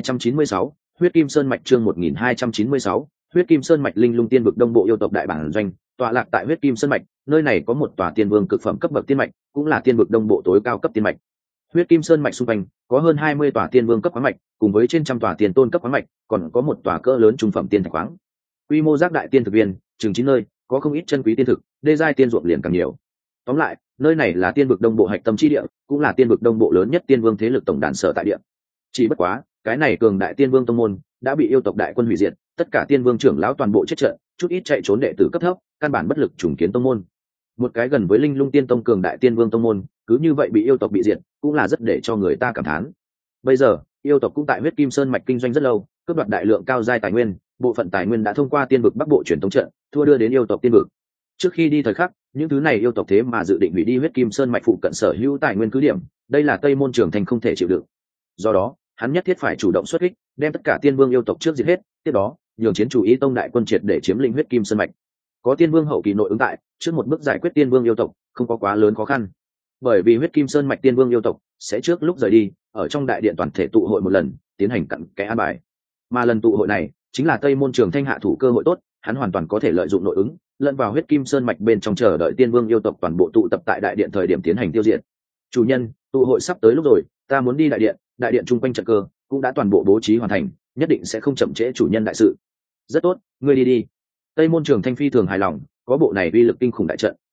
1296, Huyết Kim Sơn mạch. Chương 1296, Huyết Kim Sơn mạch. Linh Lung tiên vực đông bộ yêu tộc đại bản doanh, tọa lạc tại Huyết Kim Sơn mạch, nơi này có một tòa tiên vương cực phẩm cấp bậc tiên mạch, cũng là tiên vực đông bộ tối cao cấp tiên mạch. Huyết Kim Sơn mạch xung quanh có hơn 20 tòa tiên vương cấp khoáng mạch, cùng với trên trăm tòa tiên tôn cấp khoáng mạch, còn có một tòa cỡ lớn trung phẩm tiên thạch khoáng. Quy mô giác đại tiên thực viên, chừng 9 nơi, có không ít chân quý tiên thực, đê giai tiên ruộng liền càng nhiều. Tóm lại, nơi này là tiên vực đông bộ hạch tâm chi địa, cũng là tiên vực đông bộ lớn nhất tiên vương thế lực tổng đàn sở tại địa. Chỉ bất quá, cái này cường đại tiên vương tông môn đã bị yêu tộc đại quân hủy diệt, tất cả tiên vương trưởng lão toàn bộ chết trận, chút ít chạy trốn đệ tử cấp thấp, căn bản bất lực trùng kiến tông môn. Một cái gần với Linh Lung tiên tông cường đại tiên vương tông môn, cứ như vậy bị yêu tộc bị diệt, cũng là rất để cho người ta cảm thán. Bây giờ, yêu tộc cũng tại Huyết Kim Sơn mạch kinh doanh rất lâu, cướp đoạt đại lượng cao giai tài nguyên, bộ phận tài nguyên đã thông qua tiên vực bắc bộ truyền thống trận, thua đưa đến yêu tộc tiên vực. Trước khi đi thời khắc, những thứ này yêu tộc thế mà dự định hủy đi Huyết Kim Sơn mạch phụ cận sở hữu tài nguyên cứ điểm, đây là Tây Môn Trường Thanh không thể chịu đựng. Do đó, hắn nhất thiết phải chủ động xuất kích, đem tất cả tiên vương yêu tộc trước diệt hết, tiếp đó, nhường chiến chủ ý tông đại quân triệt để chiếm lĩnh Huyết Kim Sơn mạch. Có tiên vương hậu kỳ nội ứng tại, trước một bước giải quyết tiên vương yêu tộc không có quá lớn khó khăn. Bởi vì Huyết Kim Sơn mạch tiên vương yêu tộc sẽ trước lúc rời đi, ở trong đại điện toàn thể tụ hội một lần, tiến hành cặn kẽ an bài. Mà lần tụ hội này, chính là Tây Môn Trường Thanh hạ thủ cơ hội tốt, hắn hoàn toàn có thể lợi dụng nội ứng, lẫn vào Huyết Kim Sơn mạch bên trong chờ đợi tiên vương yêu tộc toàn bộ tụ tập tại đại điện thời điểm tiến hành tiêu diệt. Chủ nhân, tụ hội sắp tới lúc rồi, ta muốn đi đại điện chung quanh trận cơ cũng đã toàn bộ bố trí hoàn thành, nhất định sẽ không chậm trễ chủ nhân đại sự. Rất tốt, ngươi đi đi. Tây Môn Trường Thanh phi thường hài lòng, có bộ này uy lực kinh khủng đại trận,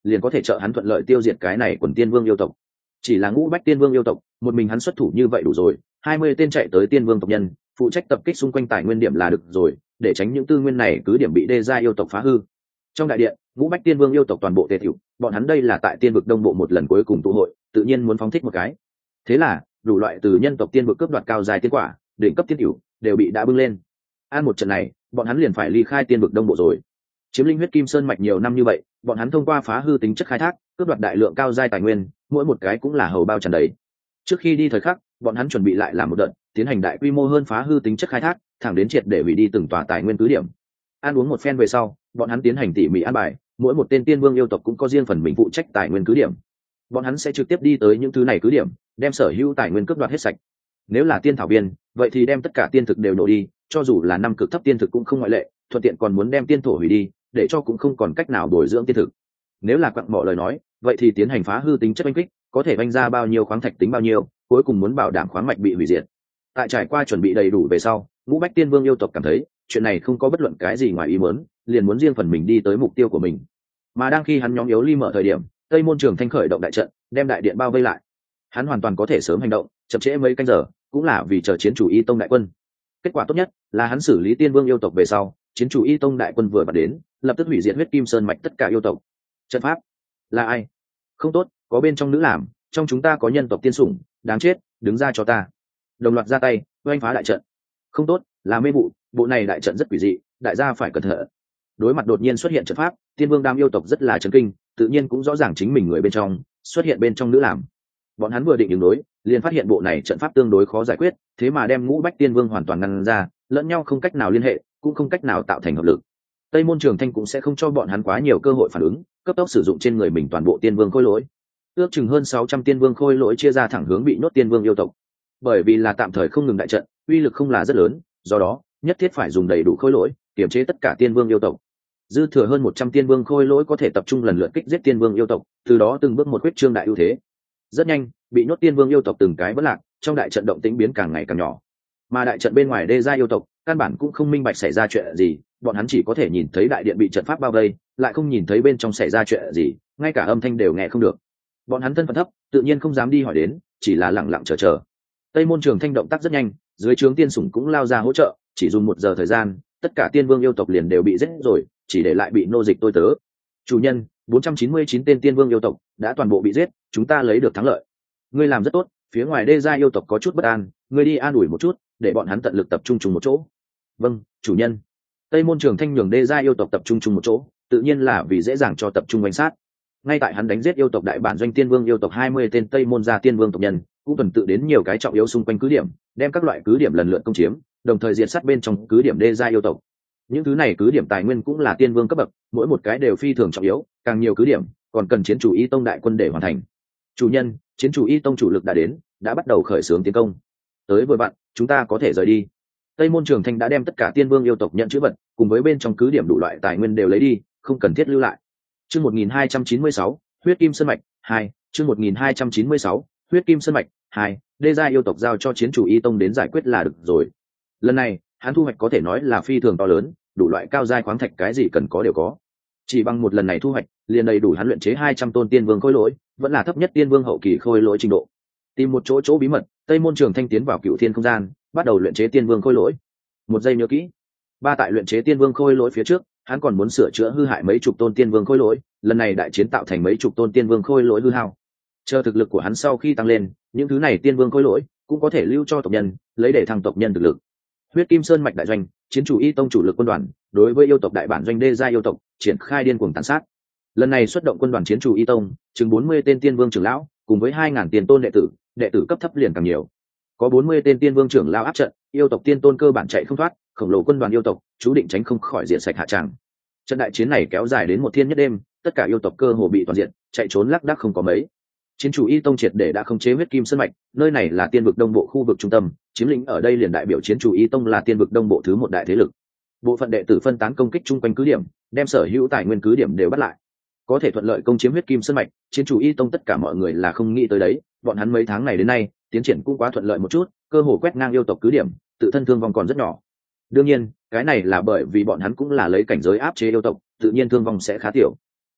liền có thể trợ hắn thuận lợi tiêu diệt cái này quần tiên vương yêu tộc. Chỉ là Ngũ Bách tiên vương yêu tộc, một mình hắn xuất thủ như vậy đủ rồi, 20 tên chạy tới tiên vương tộc nhân, phụ trách tập kích xung quanh tài nguyên điểm là được rồi, để tránh những tư nguyên này cứ điểm bị đê gia yêu tộc phá hư. Trong đại điện, Ngũ Bách tiên vương yêu tộc toàn bộ tề tiểu, bọn hắn đây là tại tiên vực đông bộ một lần cuối cùng tụ hội, tự nhiên muốn phóng thích một cái. Thế là, đủ loại từ nhân tộc tiên vực cướp đoạt cao dài tiên quả, đỉnh cấp tiên tiểu, đều bị đã bưng lên. An một trận này, bọn hắn liền phải ly khai tiên vực đông bộ rồi. Chiếm linh huyết kim sơn mạch nhiều năm như vậy, bọn hắn thông qua phá hư tính chất khai thác, cướp đoạt đại lượng cao giai tài nguyên, mỗi một cái cũng là hầu bao tràn đầy. Trước khi đi thời khắc, bọn hắn chuẩn bị lại làm một đợt, tiến hành đại quy mô hơn phá hư tính chất khai thác, thẳng đến triệt để hủy đi từng tòa tài nguyên cứ điểm. Ăn uống một phen về sau, bọn hắn tiến hành tỉ mỉ an bài, mỗi một tên tiên vương yêu tộc cũng có riêng phần mình phụ trách tài nguyên cứ điểm. Bọn hắn sẽ trực tiếp đi tới những thứ này cứ điểm, đem sở hữu tài nguyên cướp đoạt hết sạch. Nếu là tiên thảo viên, vậy thì đem tất cả tiên thực đều nổ đi, cho dù là năm cực thấp tiên thực cũng không ngoại lệ, thuận tiện còn muốn đem tiên thổ hủy đi, để cho cũng không còn cách nào bồi dưỡng tiên thực. Nếu là quặng mỏ lời nói, vậy thì tiến hành phá hư tính chất oanh kích, có thể vanh ra bao nhiêu khoáng thạch tính bao nhiêu, cuối cùng muốn bảo đảm khoáng mạch bị hủy diệt. Tại trải qua chuẩn bị đầy đủ về sau, Ngũ Bách tiên vương yêu tộc cảm thấy chuyện này không có bất luận cái gì ngoài ý muốn, liền muốn riêng phần mình đi tới mục tiêu của mình. Mà đang khi hắn nhóm yếu ly mở thời điểm, Tây Môn Trường Thanh khởi động đại trận, đem đại điện bao vây lại. Hắn hoàn toàn có thể sớm hành động, chậm trễ mấy canh giờ, cũng là vì chờ chiến chủ Y Tông đại quân. Kết quả tốt nhất là hắn xử lý tiên vương yêu tộc về sau, chiến chủ Y Tông đại quân vừa vặn đến, lập tức hủy diệt huyết kim sơn mạch tất cả yêu tộc. Trận pháp là ai? Không tốt, có bên trong nữ làm, trong chúng ta có nhân tộc tiên sủng, đáng chết, đứng ra cho ta. Đồng loạt ra tay, oanh phá đại trận. Không tốt, là mê vụ, bộ này đại trận rất quỷ dị, đại gia phải cẩn thận. Đối mặt đột nhiên xuất hiện trận pháp, tiên vương đam yêu tộc rất là chấn kinh, tự nhiên cũng rõ ràng chính mình người bên trong xuất hiện bên trong nữ làm. Bọn hắn vừa định ứng đối, liền phát hiện bộ này trận pháp tương đối khó giải quyết, thế mà đem Ngũ Bách tiên vương hoàn toàn ngăn ra, lẫn nhau không cách nào liên hệ, cũng không cách nào tạo thành hợp lực. Tây Môn Trường Thanh cũng sẽ không cho bọn hắn quá nhiều cơ hội phản ứng, cấp tốc sử dụng trên người mình toàn bộ tiên vương khôi lỗi. Ước chừng hơn 600 tiên vương khôi lỗi chia ra thẳng hướng bị nhốt tiên vương yêu tộc. Bởi vì là tạm thời không ngừng đại trận, uy lực không là rất lớn, do đó nhất thiết phải dùng đầy đủ khôi lỗi, kiểm chế tất cả tiên vương yêu tộc. Dư thừa hơn 100 tiên vương khôi lỗi có thể tập trung lần lượt kích giết tiên vương yêu tộc, từ đó từng bước một quyết trương đại ưu thế. Rất nhanh, bị nhốt tiên vương yêu tộc từng cái bất lạc, trong đại trận động tĩnh biến càng ngày càng nhỏ. Mà đại trận bên ngoài đê gia yêu tộc, căn bản cũng không minh bạch xảy ra chuyện gì, bọn hắn chỉ có thể nhìn thấy đại điện bị trận pháp bao vây, lại không nhìn thấy bên trong xảy ra chuyện gì, ngay cả âm thanh đều nghe không được. Bọn hắn thân phận thấp, tự nhiên không dám đi hỏi đến, chỉ là lặng lặng chờ. Tây Môn Trường Thanh động tác rất nhanh, dưới trướng tiên sủng cũng lao ra hỗ trợ, chỉ dùng 1 giờ thời gian, tất cả tiên vương yêu tộc liền đều bị giết rồi, chỉ để lại bị nô dịch tôi tớ. Chủ nhân, 499 tên tiên vương yêu tộc đã toàn bộ bị giết, chúng ta lấy được thắng lợi. Ngươi làm rất tốt, phía ngoài đê gia yêu tộc có chút bất an, ngươi đi an ủi một chút, để bọn hắn tận lực tập trung chung một chỗ. Vâng, chủ nhân. Tây Môn Trường Thanh nhường đê gia yêu tộc tập trung chung một chỗ, tự nhiên là vì dễ dàng cho tập trung quan sát. Ngay tại hắn đánh giết yêu tộc đại bản doanh tiên vương yêu tộc 20 tên Tây Môn gia tiên vương tộc nhân, cũng tuần tự đến nhiều cái trọng yếu xung quanh cứ điểm, đem các loại cứ điểm lần lượt công chiếm, đồng thời diệt sát bên trong cứ điểm đê gia yêu tộc. Những thứ này cứ điểm tài nguyên cũng là tiên vương cấp bậc, mỗi một cái đều phi thường trọng yếu, càng nhiều cứ điểm còn cần chiến chủ Y Tông đại quân để hoàn thành. Chủ nhân, chiến chủ Y Tông chủ lực đã đến, đã bắt đầu khởi xướng tiến công. Tới vừa bạn, chúng ta có thể rời đi. Tây Môn Trường Thanh đã đem tất cả tiên vương yêu tộc nhận chữ vật, cùng với bên trong cứ điểm đủ loại tài nguyên đều lấy đi, không cần thiết lưu lại. Chương 1296, Huyết Kim Sơn mạch 2, chương 1296, Huyết Kim Sơn mạch 2, đê gia yêu tộc giao cho chiến chủ Y Tông đến giải quyết là được rồi. Lần này, hắn thu hoạch có thể nói là phi thường to lớn, đủ loại cao giai khoáng thạch cái gì cần có đều có. Chỉ bằng một lần này thu hoạch, liền đầy đủ hắn luyện chế 200 tôn tiên vương khôi lỗi, vẫn là thấp nhất tiên vương hậu kỳ khôi lỗi trình độ. Tìm một chỗ bí mật, Tây Môn Trường Thanh tiến vào Cựu Thiên không gian, bắt đầu luyện chế tiên vương khôi lỗi. Một giây nhớ kỹ, tại luyện chế tiên vương khôi lỗi phía trước, hắn còn muốn sửa chữa hư hại mấy chục tôn tiên vương khôi lỗi, lần này đại chiến tạo thành mấy chục tôn tiên vương khôi lỗi hư hao. Chờ thực lực của hắn sau khi tăng lên, những thứ này tiên vương khôi lỗi cũng có thể lưu cho tộc nhân, lấy để thăng tộc nhân thực lực. Huyết Kim Sơn mạch đại doanh, chiến chủ Y Tông chủ lực quân đoàn, đối với yêu tộc đại bản doanh đê gia yêu tộc, triển khai điên cuồng tàn sát. Lần này xuất động quân đoàn chiến chủ Y Tông, chừng 40 tên tiên vương trưởng lão, cùng với 2000 tiền tôn đệ tử cấp thấp liền càng nhiều. Có 40 tên tiên vương trưởng lão áp trận, yêu tộc tiên tôn cơ bản chạy không thoát, khổng lồ quân đoàn yêu tộc, chú định tránh không khỏi diện sạch hạ tràng. Trận đại chiến này kéo dài đến một thiên nhất đêm, tất cả yêu tộc cơ hồ bị toàn diện, chạy trốn lác đác không có mấy. Chiến chủ Y Tông triệt để đã khống chế Huyết Kim Sơn mạch, nơi này là tiên vực đông bộ khu vực trung tâm, chiếm lĩnh ở đây liền đại biểu chiến chủ Y Tông là tiên vực đông bộ thứ 1 đại thế lực. Bộ phận đệ tử phân tán công kích chung quanh cứ điểm, đem sở hữu tài nguyên cứ điểm đều bắt lại. Có thể thuận lợi công chiếm Huyết Kim Sơn mạch, chiến chủ Y Tông tất cả mọi người là không nghĩ tới đấy, bọn hắn mấy tháng này đến nay, tiến triển cũng quá thuận lợi một chút, cơ hồ quét ngang yêu tộc cứ điểm, tự thân thương vong còn rất nhỏ. Đương nhiên, cái này là bởi vì bọn hắn cũng là lấy cảnh giới áp chế yêu tộc, tự nhiên thương vong sẽ khá tiểu.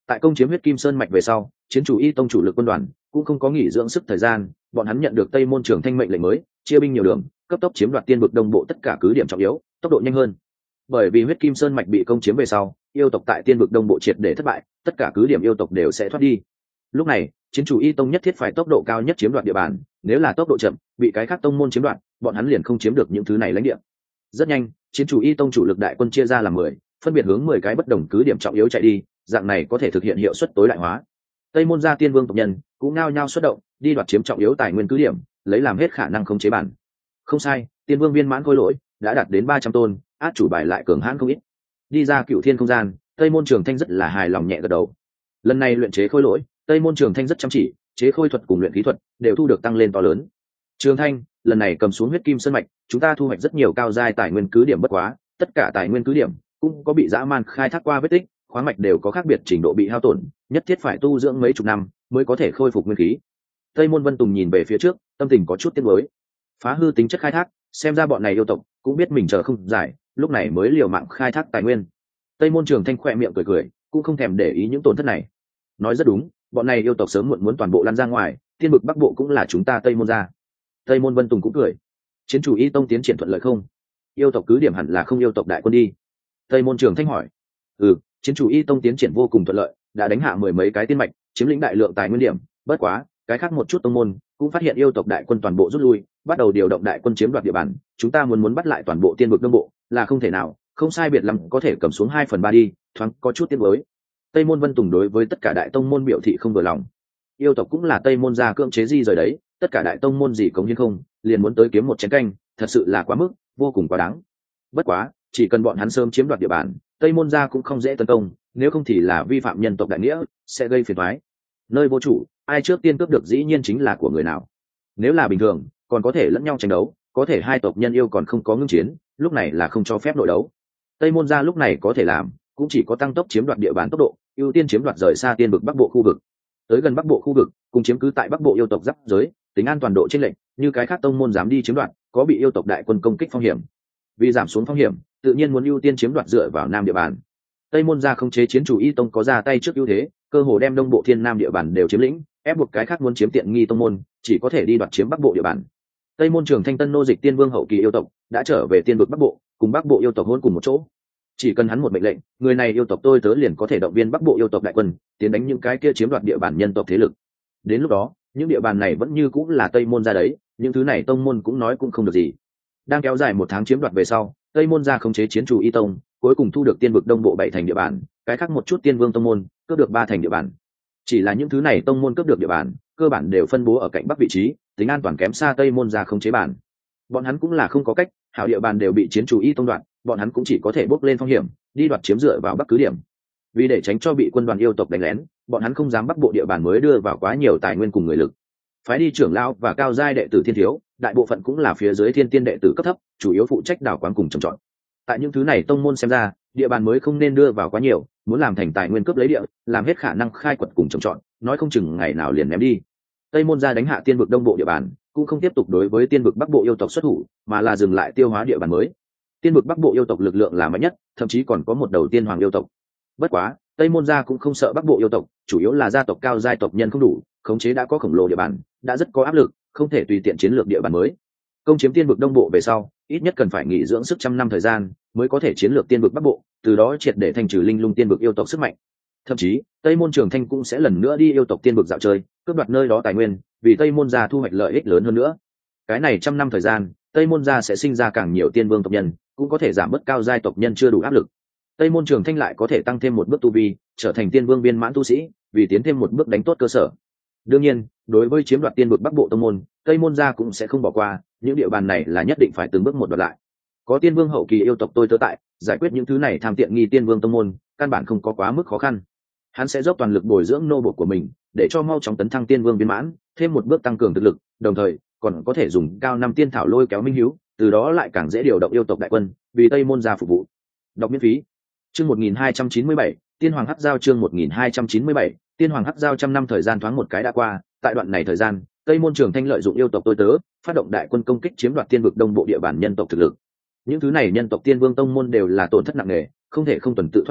Tại công chiếm huyết kim sơn mạch về sau, chiến chủ y tông chủ lực quân đoàn cũng không có nghỉ dưỡng sức thời gian, bọn hắn nhận được Tây Môn Trường Thanh mệnh lệnh mới, chia binh nhiều đường, cấp tốc chiếm đoạt tiên vực đông bộ tất cả cứ điểm trọng yếu, tốc độ nhanh hơn. Bởi vì huyết kim sơn mạch bị công chiếm về sau, yêu tộc tại tiên vực đông bộ triệt để thất bại, tất cả cứ điểm yêu tộc đều sẽ thoát đi. Lúc này, chiến chủ y tông nhất thiết phải tốc độ cao nhất chiếm đoạt địa bàn, nếu là tốc độ chậm, bị cái khác tông môn chiếm đoạt, bọn hắn liền không chiếm được những thứ này lãnh địa. Rất nhanh, chiến chủ y tông chủ lực đại quân chia ra làm 10, phân biệt hướng 10 cái bất đồng cứ điểm trọng yếu chạy đi, dạng này có thể thực hiện hiệu suất tối đại hóa. Tây môn gia tiên vương tộc nhân cũng ngao nhau xuất động, đi đoạt chiếm trọng yếu tài nguyên cứ điểm, lấy làm hết khả năng khống chế bản. Không sai, tiên vương viên mãn khôi lỗi đã đạt đến 300 tôn, át chủ bài lại cường hãn không ít. Đi ra cựu thiên không gian, Tây môn Trường Thanh rất là hài lòng nhẹ gật đầu. Lần này luyện chế khôi lỗi, Tây môn Trường Thanh rất chăm chỉ, chế khôi thuật cùng luyện khí thuật đều thu được tăng lên to lớn. Trường Thanh, lần này cầm xuống huyết kim sơn mạch, chúng ta thu hoạch rất nhiều cao giai tài nguyên cứ điểm, bất quá, tất cả tài nguyên cứ điểm cũng có bị dã man khai thác qua vết tích, khoáng mạch đều có khác biệt trình độ bị hao tổn, nhất thiết phải tu dưỡng mấy chục năm mới có thể khôi phục nguyên khí. Tây môn Vân Tùng nhìn về phía trước, tâm tình có chút tiếc nuối. Phá hư tính chất khai thác, xem ra bọn này yêu tộc cũng biết mình chờ không giải, lúc này mới liều mạng khai thác tài nguyên. Tây môn Trường Thanh khỏe miệng cười cười, cũng không thèm để ý những tổn thất này. Nói rất đúng, bọn này yêu tộc sớm muộn muốn toàn bộ lăn ra ngoài, tiên vực bắc bộ cũng là chúng ta Tây môn gia. Tây môn Vân Tùng cũng cười. Chiến chủ y tông tiến triển thuận lợi không? Yêu tộc cứ điểm hẳn là không yêu tộc đại quân đi. Tây môn Trường Thanh hỏi. Chiến chủ y tông tiến triển vô cùng thuận lợi, đã đánh hạ 10 mấy cái tiên mạch, chiếm lĩnh đại lượng tài nguyên điểm. Bất quá, cái khác một chút tông môn cũng phát hiện yêu tộc đại quân toàn bộ rút lui, bắt đầu điều động đại quân chiếm đoạt địa bàn. Chúng ta muốn bắt lại toàn bộ tiên vực đông bộ là không thể nào, không sai biệt lắm có thể cầm xuống 2/3 đi, thoáng có chút tiếc nuối. Tây môn Vân Tùng đối với tất cả đại tông môn biểu thị không vừa lòng. Yêu tộc cũng là Tây môn gia cưỡng chế di rời đấy, tất cả đại tông môn gì cống hiến không, liền muốn tới kiếm một chén canh, thật sự là quá mức, vô cùng quá đáng. Bất quá, chỉ cần bọn hắn sớm chiếm đoạt địa bàn, Tây môn gia cũng không dễ tấn công, nếu không thì là vi phạm nhân tộc đại nghĩa, sẽ gây phiền toái. Nơi vô chủ, ai trước tiên cướp được dĩ nhiên chính là của người nào. Nếu là bình thường, còn có thể lẫn nhau tranh đấu, có thể hai tộc nhân yêu còn không có ngưng chiến, lúc này là không cho phép nội đấu. Tây môn gia lúc này có thể làm, cũng chỉ có tăng tốc chiếm đoạt địa bàn tốc độ, ưu tiên chiếm đoạt rời xa tiên vực bắc bộ khu vực. Tới gần bắc bộ khu vực, cùng chiếm cứ tại bắc bộ yêu tộc giáp giới, tính an toàn độ chênh lệch, như cái khác tông môn dám đi chiếm đoạt, có bị yêu tộc đại quân công kích phong hiểm. Vì giảm xuống phong hiểm, tự nhiên muốn ưu tiên chiếm đoạt dựa vào nam địa bàn. Tây môn gia không chế chiến chủ y tông có ra tay trước ưu thế, cơ hồ đem đông bộ thiên nam địa bàn đều chiếm lĩnh, ép buộc cái khác muốn chiếm tiện nghi tông môn chỉ có thể đi đoạt chiếm bắc bộ địa bàn. Tây môn Trường Thanh tân nô dịch tiên vương hậu kỳ yêu tộc đã trở về tiên vực bắc bộ, cùng bắc bộ yêu tộc hôn cùng một chỗ. Chỉ cần hắn một mệnh lệnh, người này yêu tộc tôi tớ liền có thể động viên bắc bộ yêu tộc đại quân tiến đánh những cái kia chiếm đoạt địa bàn nhân tộc thế lực. Đến lúc đó, những địa bàn này vẫn như cũng là Tây môn gia đấy, những thứ này tông môn cũng nói cũng không được gì. Đang kéo dài 1 tháng chiếm đoạt về sau, Tây môn gia khống chế chiến chủ y tông, cuối cùng thu được tiên vực đông bộ 7 thành địa bàn, cái khác một chút tiên vương tông môn cướp được 3 thành địa bàn. Chỉ là những thứ này tông môn cướp được địa bàn, cơ bản đều phân bố ở cạnh bắc vị trí, tính an toàn kém xa Tây môn gia khống chế bản. Bọn hắn cũng là không có cách, hảo địa bàn đều bị chiến chủ y tông đoạt, bọn hắn cũng chỉ có thể bốc lên phong hiểm, đi đoạt chiếm dựa vào bắc cứ điểm. Vì để tránh cho bị quân đoàn yêu tộc đánh lén, bọn hắn không dám bắc bộ địa bàn mới đưa vào quá nhiều tài nguyên cùng người lực. Phái đi trưởng lão và cao giai đệ tử thiên thiếu, đại bộ phận cũng là phía dưới thiên tiên đệ tử cấp thấp, chủ yếu phụ trách đảo quán cùng trồng trọt. Tại những thứ này tông môn xem ra, địa bàn mới không nên đưa vào quá nhiều, muốn làm thành tài nguyên cướp lấy địa, làm hết khả năng khai quật cùng trồng trọt, nói không chừng ngày nào liền ném đi. Tây môn gia đánh hạ tiên vực đông bộ địa bàn, cũng không tiếp tục đối với tiên vực bắc bộ yêu tộc xuất thủ, mà là dừng lại tiêu hóa địa bàn mới. Tiên vực bắc bộ yêu tộc lực lượng là mạnh nhất, thậm chí còn có một đầu tiên hoàng yêu tộc. Bất quá, Tây môn gia cũng không sợ bắc bộ yêu tộc, chủ yếu là gia tộc cao giai tộc nhân không đủ, khống chế đã có khổng lồ địa bàn, đã rất có áp lực, không thể tùy tiện chiến lược địa bàn mới. Công chiếm tiên vực đông bộ về sau, ít nhất cần phải nghỉ dưỡng sức trăm năm thời gian, mới có thể chiến lược tiên vực bắc bộ, từ đó triệt để thành trừ linh lung tiên vực yêu tộc sức mạnh. Thậm chí, Tây môn Trường Thanh cũng sẽ lần nữa đi yêu tộc tiên vực dạo chơi, cướp đoạt nơi đó tài nguyên, vì Tây môn gia thu hoạch lợi ích lớn hơn nữa. Cái này trăm năm thời gian, Tây môn gia sẽ sinh ra càng nhiều tiên vương tộc nhân, cũng có thể giảm bớt cao giai tộc nhân chưa đủ áp lực. Tây môn Trường Thanh lại có thể tăng thêm một bước tu vi, trở thành tiên vương viên mãn tu sĩ, vì tiến thêm một bước đánh tốt cơ sở. Đương nhiên, đối với chiếm đoạt tiên vực bắc bộ tông môn, Tây môn gia cũng sẽ không bỏ qua, những địa bàn này là nhất định phải từng bước một đoạt lại. Có tiên vương hậu kỳ yêu tộc tôi tớ tại, giải quyết những thứ này tham tiện nghi tiên vương tông môn, căn bản không có quá mức khó khăn. Hắn sẽ dốc toàn lực bồi dưỡng nô bộc của mình, để cho mau chóng tấn thăng tiên vương viên mãn, thêm một bước tăng cường thực lực, đồng thời còn có thể dùng cao năm tiên thảo lôi kéo minh hiếu, từ đó lại càng dễ điều động yêu tộc đại quân, vì Tây môn gia phục vụ. Đọc miễn phí. Chương 1297, Tiên Hoàng Hắc Giao chương 1297, Tiên Hoàng Hắc Giao trăm năm thời gian thoáng một cái đã qua, tại đoạn này thời gian, Tây môn Trường Thanh lợi dụng yêu tộc tôi tớ, phát động đại quân công kích chiếm đoạt tiên vực đông bộ địa bàn nhân tộc thực lực. Những thứ này nhân tộc tiên vương tông môn đều là tổn thất nặng nề, không thể không tuần tự thoát đi,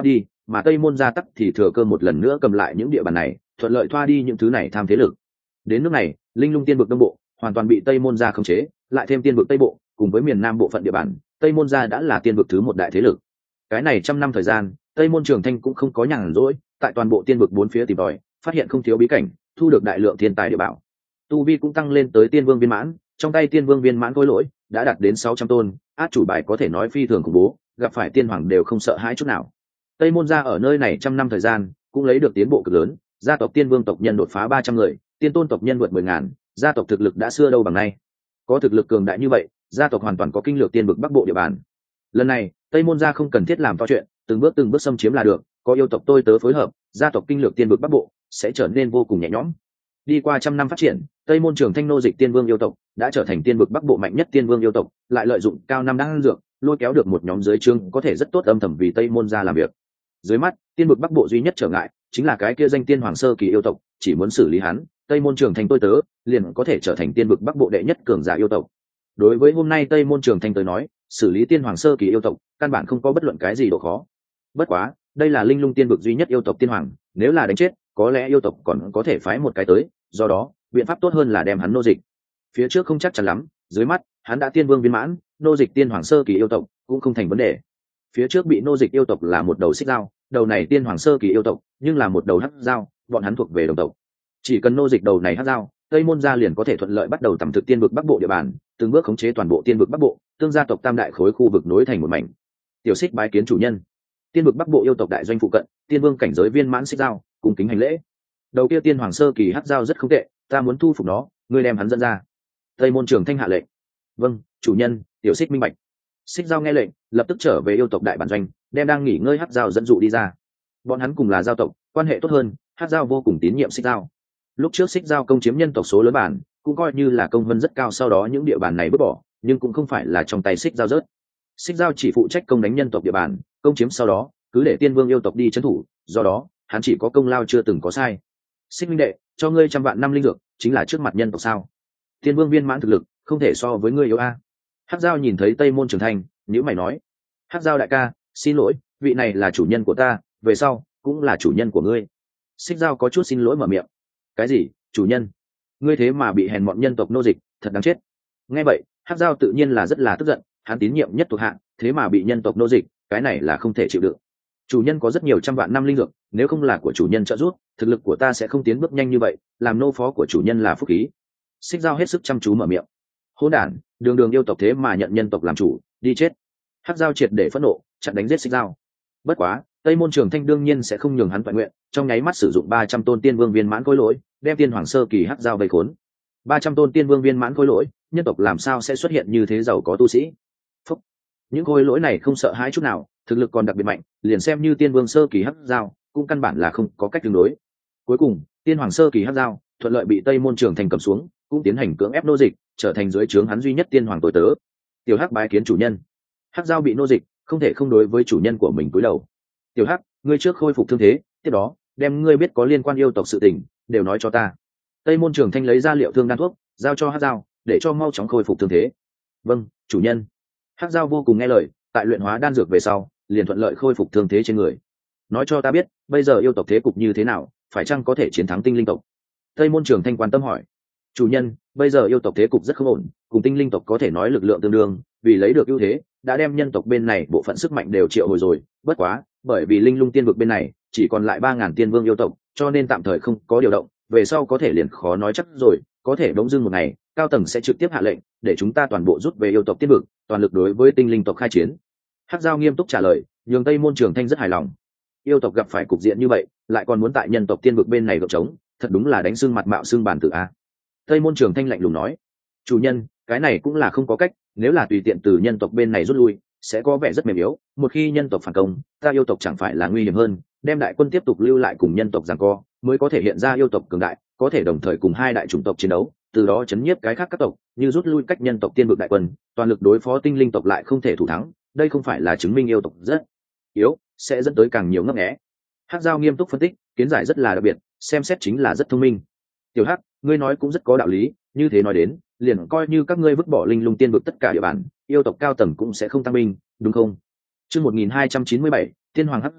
mà tây môn gia tắc thì thừa cơ một lần nữa cầm lại những địa bàn này, thuận lợi thoa đi những thứ này tham thế lực. Đến nước này, linh lung tiên vực đông bộ hoàn toàn bị tây môn gia khống chế, lại thêm tiên vực tây bộ cùng với miền nam bộ phận địa bàn, tây môn gia đã là tiên vực thứ một đại thế lực. Cái này trăm năm thời gian, tây môn trường thanh cũng không có nhàn rỗi, tại toàn bộ tiên vực bốn phía tìm tòi, phát hiện không thiếu bí cảnh, thu được đại lượng thiên tài địa bảo, tu vi cũng tăng lên tới tiên vương viên mãn. Trong tay tiên vương viên mãn khối lỗi đã đạt đến 600 tôn, át chủ bài có thể nói phi thường khủng bố, gặp phải tiên hoàng đều không sợ hãi chút nào. Tây môn gia ở nơi này trăm năm thời gian cũng lấy được tiến bộ cực lớn, gia tộc tiên vương tộc nhân đột phá 300 người, tiên tôn tộc nhân vượt 10.000, gia tộc thực lực đã xưa đâu bằng nay. Có thực lực cường đại như vậy, gia tộc hoàn toàn có kinh lược tiên vực bắc bộ địa bàn. Lần này tây môn gia không cần thiết làm to chuyện, từng bước xâm chiếm là được, có yêu tộc tôi tớ phối hợp, gia tộc kinh lược tiên vực bắc bộ sẽ trở nên vô cùng nhẹ nhõm. Đi qua trăm năm phát triển, tây môn trường thanh nô dịch tiên vương yêu tộc đã trở thành tiên vực bắc bộ mạnh nhất tiên vương yêu tộc, lại lợi dụng cao năm đan dược lôi kéo được một nhóm dưới trướng có thể rất tốt âm thầm vì tây môn gia làm việc. Dưới mắt tiên vực bắc bộ duy nhất trở ngại chính là cái kia danh tiên hoàng sơ kỳ yêu tộc, chỉ muốn xử lý hắn, tây môn trường thanh tôi tớ liền có thể trở thành tiên vực bắc bộ đệ nhất cường giả yêu tộc. Đối với hôm nay tây môn trường thanh tới nói, xử lý tiên hoàng sơ kỳ yêu tộc căn bản không có bất luận cái gì độ khó. Bất quá đây là linh lung tiên vực duy nhất yêu tộc tiên hoàng, nếu là đánh chết có lẽ yêu tộc còn có thể phái một cái tới, do đó biện pháp tốt hơn là đem hắn nô dịch. Phía trước không chắc chắn lắm, dưới mắt hắn đã tiên vương viên mãn, nô dịch tiên hoàng sơ kỳ yêu tộc cũng không thành vấn đề. Phía trước bị nô dịch yêu tộc là một đầu xích dao, đầu này tiên hoàng sơ kỳ yêu tộc nhưng là một đầu hắc dao, bọn hắn thuộc về đồng tộc. Chỉ cần nô dịch đầu này hắc dao, tây môn gia liền có thể thuận lợi bắt đầu tầm thực tiên vực bắc bộ địa bàn, từng bước khống chế toàn bộ tiên vực bắc bộ, tương gia tộc tam đại khối khu vực nối thành một mảnh. Tiểu Xích bái kiến chủ nhân. Tiên vực bắc bộ yêu tộc đại doanh phụ cận, tiên vương cảnh giới viên mãn xích dao cùng kính hành lễ. Đầu kia tiên hoàng sơ kỳ hắc dao rất không tệ, ta muốn thu phục nó, ngươi đem hắn dẫn ra. Tây môn trường thanh hạ lệnh. Vâng chủ nhân. Tiểu Xích minh bạch. Xích dao nghe lệnh, lập tức trở về yêu tộc đại bản doanh, đem đang nghỉ ngơi hắc dao dẫn dụ đi ra. Bọn hắn cùng là giao tộc, quan hệ tốt hơn, hắc dao vô cùng tín nhiệm xích dao. Lúc trước xích dao công chiếm nhân tộc số lớn bản, cũng coi như là công vân rất cao, sau đó những địa bàn này vứt bỏ, nhưng cũng không phải là trong tay xích dao rớt. Xích dao chỉ phụ trách công đánh nhân tộc địa bàn, công chiếm sau đó cứ để tiên vương yêu tộc đi trấn thủ, do đó hắn chỉ có công lao chưa từng có sai. Xích minh đệ, cho ngươi 100 vạn năm linh dược chính là trước mặt nhân tộc sao? Tiên vương viên mãn thực lực không thể so với ngươi yếu a. Hắc dao nhìn thấy tây môn trường thanh, nhữ mày nói. Hắc dao đại ca, xin lỗi, vị này là chủ nhân của ta, về sau cũng là chủ nhân của ngươi. Xích dao có chút xin lỗi mở miệng. Cái gì chủ nhân? Ngươi thế mà bị hèn mọn nhân tộc nô dịch, thật đáng chết. Nghe vậy Hắc dao tự nhiên là rất là tức giận, hắn tín nhiệm nhất thuộc hạ thế mà bị nhân tộc nô dịch, cái này là không thể chịu đựng. Chủ nhân có rất nhiều trăm vạn năm linh dược, nếu không là của chủ nhân trợ giúp, thực lực của ta sẽ không tiến bước nhanh như vậy, làm nô phó của chủ nhân là phúc khí. Xích dao hết sức chăm chú mở miệng. Hỗn đản, đường đường yêu tộc thế mà nhận nhân tộc làm chủ, đi chết. Hắc dao triệt để phẫn nộ, chặn đánh giết xích dao. Bất quá tây môn trường thanh đương nhiên sẽ không nhường hắn toàn nguyện, trong nháy mắt sử dụng 300 tôn tiên vương viên mãn khối lỗi, đem tiên hoàng sơ kỳ hắc dao vây khốn. 300 tôn tiên vương viên mãn khối lỗi, nhân tộc làm sao sẽ xuất hiện như thế giàu có tu sĩ? Phúc. Những khối lỗi này không sợ hãi chút nào, thực lực còn đặc biệt mạnh, liền xem như tiên vương sơ kỳ hắc dao cũng căn bản là không có cách tương đối. Cuối cùng tiên hoàng sơ kỳ hắc dao thuận lợi bị tây môn trường thanh cầm xuống, cũng tiến hành cưỡng ép nô dịch, trở thành dưới trướng hắn duy nhất tiên hoàng tối tớ. Tiểu Hắc bái kiến chủ nhân. Hắc dao bị nô dịch, không thể không đối với chủ nhân của mình cúi đầu. Tiểu Hắc, ngươi trước khôi phục thương thế, tiếp đó đem ngươi biết có liên quan yêu tộc sự tình đều nói cho ta. Tây môn trường thanh lấy ra liệu thương đan thuốc, giao cho Hắc dao để cho mau chóng khôi phục thương thế. Vâng chủ nhân. Hắc dao vô cùng nghe lời, tại luyện hóa đan dược về sau liền thuận lợi khôi phục thương thế trên người. Nói cho ta biết bây giờ yêu tộc thế cục như thế nào, phải chăng có thể chiến thắng tinh linh tộc? Tây môn trường thanh quan tâm hỏi. Chủ nhân, bây giờ yêu tộc thế cục rất không ổn, cùng tinh linh tộc có thể nói lực lượng tương đương, vì lấy được ưu thế đã đem nhân tộc bên này bộ phận sức mạnh đều triệu hồi rồi, bất quá bởi vì linh lung tiên vực bên này chỉ còn lại 3.000 tiên vương yêu tộc, cho nên tạm thời không có điều động, về sau có thể liền khó nói chắc rồi, có thể bỗng dưng một ngày cao tầng sẽ trực tiếp hạ lệnh để chúng ta toàn bộ rút về yêu tộc tiên vực, toàn lực đối với tinh linh tộc khai chiến. Hắc dao nghiêm túc trả lời, nhường Tây môn trường thanh rất hài lòng. Yêu tộc gặp phải cục diện như vậy lại còn muốn tại nhân tộc tiên vực bên này gợp trống, thật đúng là đánh xương mặt mạo xương bàn tử a. Tây môn trường thanh lạnh lùng nói. Chủ nhân, cái này cũng là không có cách, nếu là tùy tiện từ nhân tộc bên này rút lui sẽ có vẻ rất mềm yếu, một khi nhân tộc phản công ta yêu tộc chẳng phải là nguy hiểm hơn, đem đại quân tiếp tục lưu lại cùng nhân tộc giằng co mới có thể hiện ra yêu tộc cường đại, có thể đồng thời cùng hai đại chủng tộc chiến đấu, từ đó chấn nhiếp cái khác các tộc, như rút lui cách nhân tộc tiên vực đại quân toàn lực đối phó tinh linh tộc lại không thể thủ thắng, đây không phải là chứng minh yêu tộc rất yếu, sẽ dẫn tới càng nhiều ngấp nghé. Hắc dao nghiêm túc phân tích, kiến giải rất là đặc biệt, xem xét chính là rất thông minh. Tiểu Hắc, ngươi nói cũng rất có đạo lý, như thế nói đến liền coi như các ngươi vứt bỏ linh lung tiên vực tất cả địa bàn, yêu tộc cao tầng cũng sẽ không tăng binh, đúng không? Chương 1297, Tiên Hoàng Hắc Dao,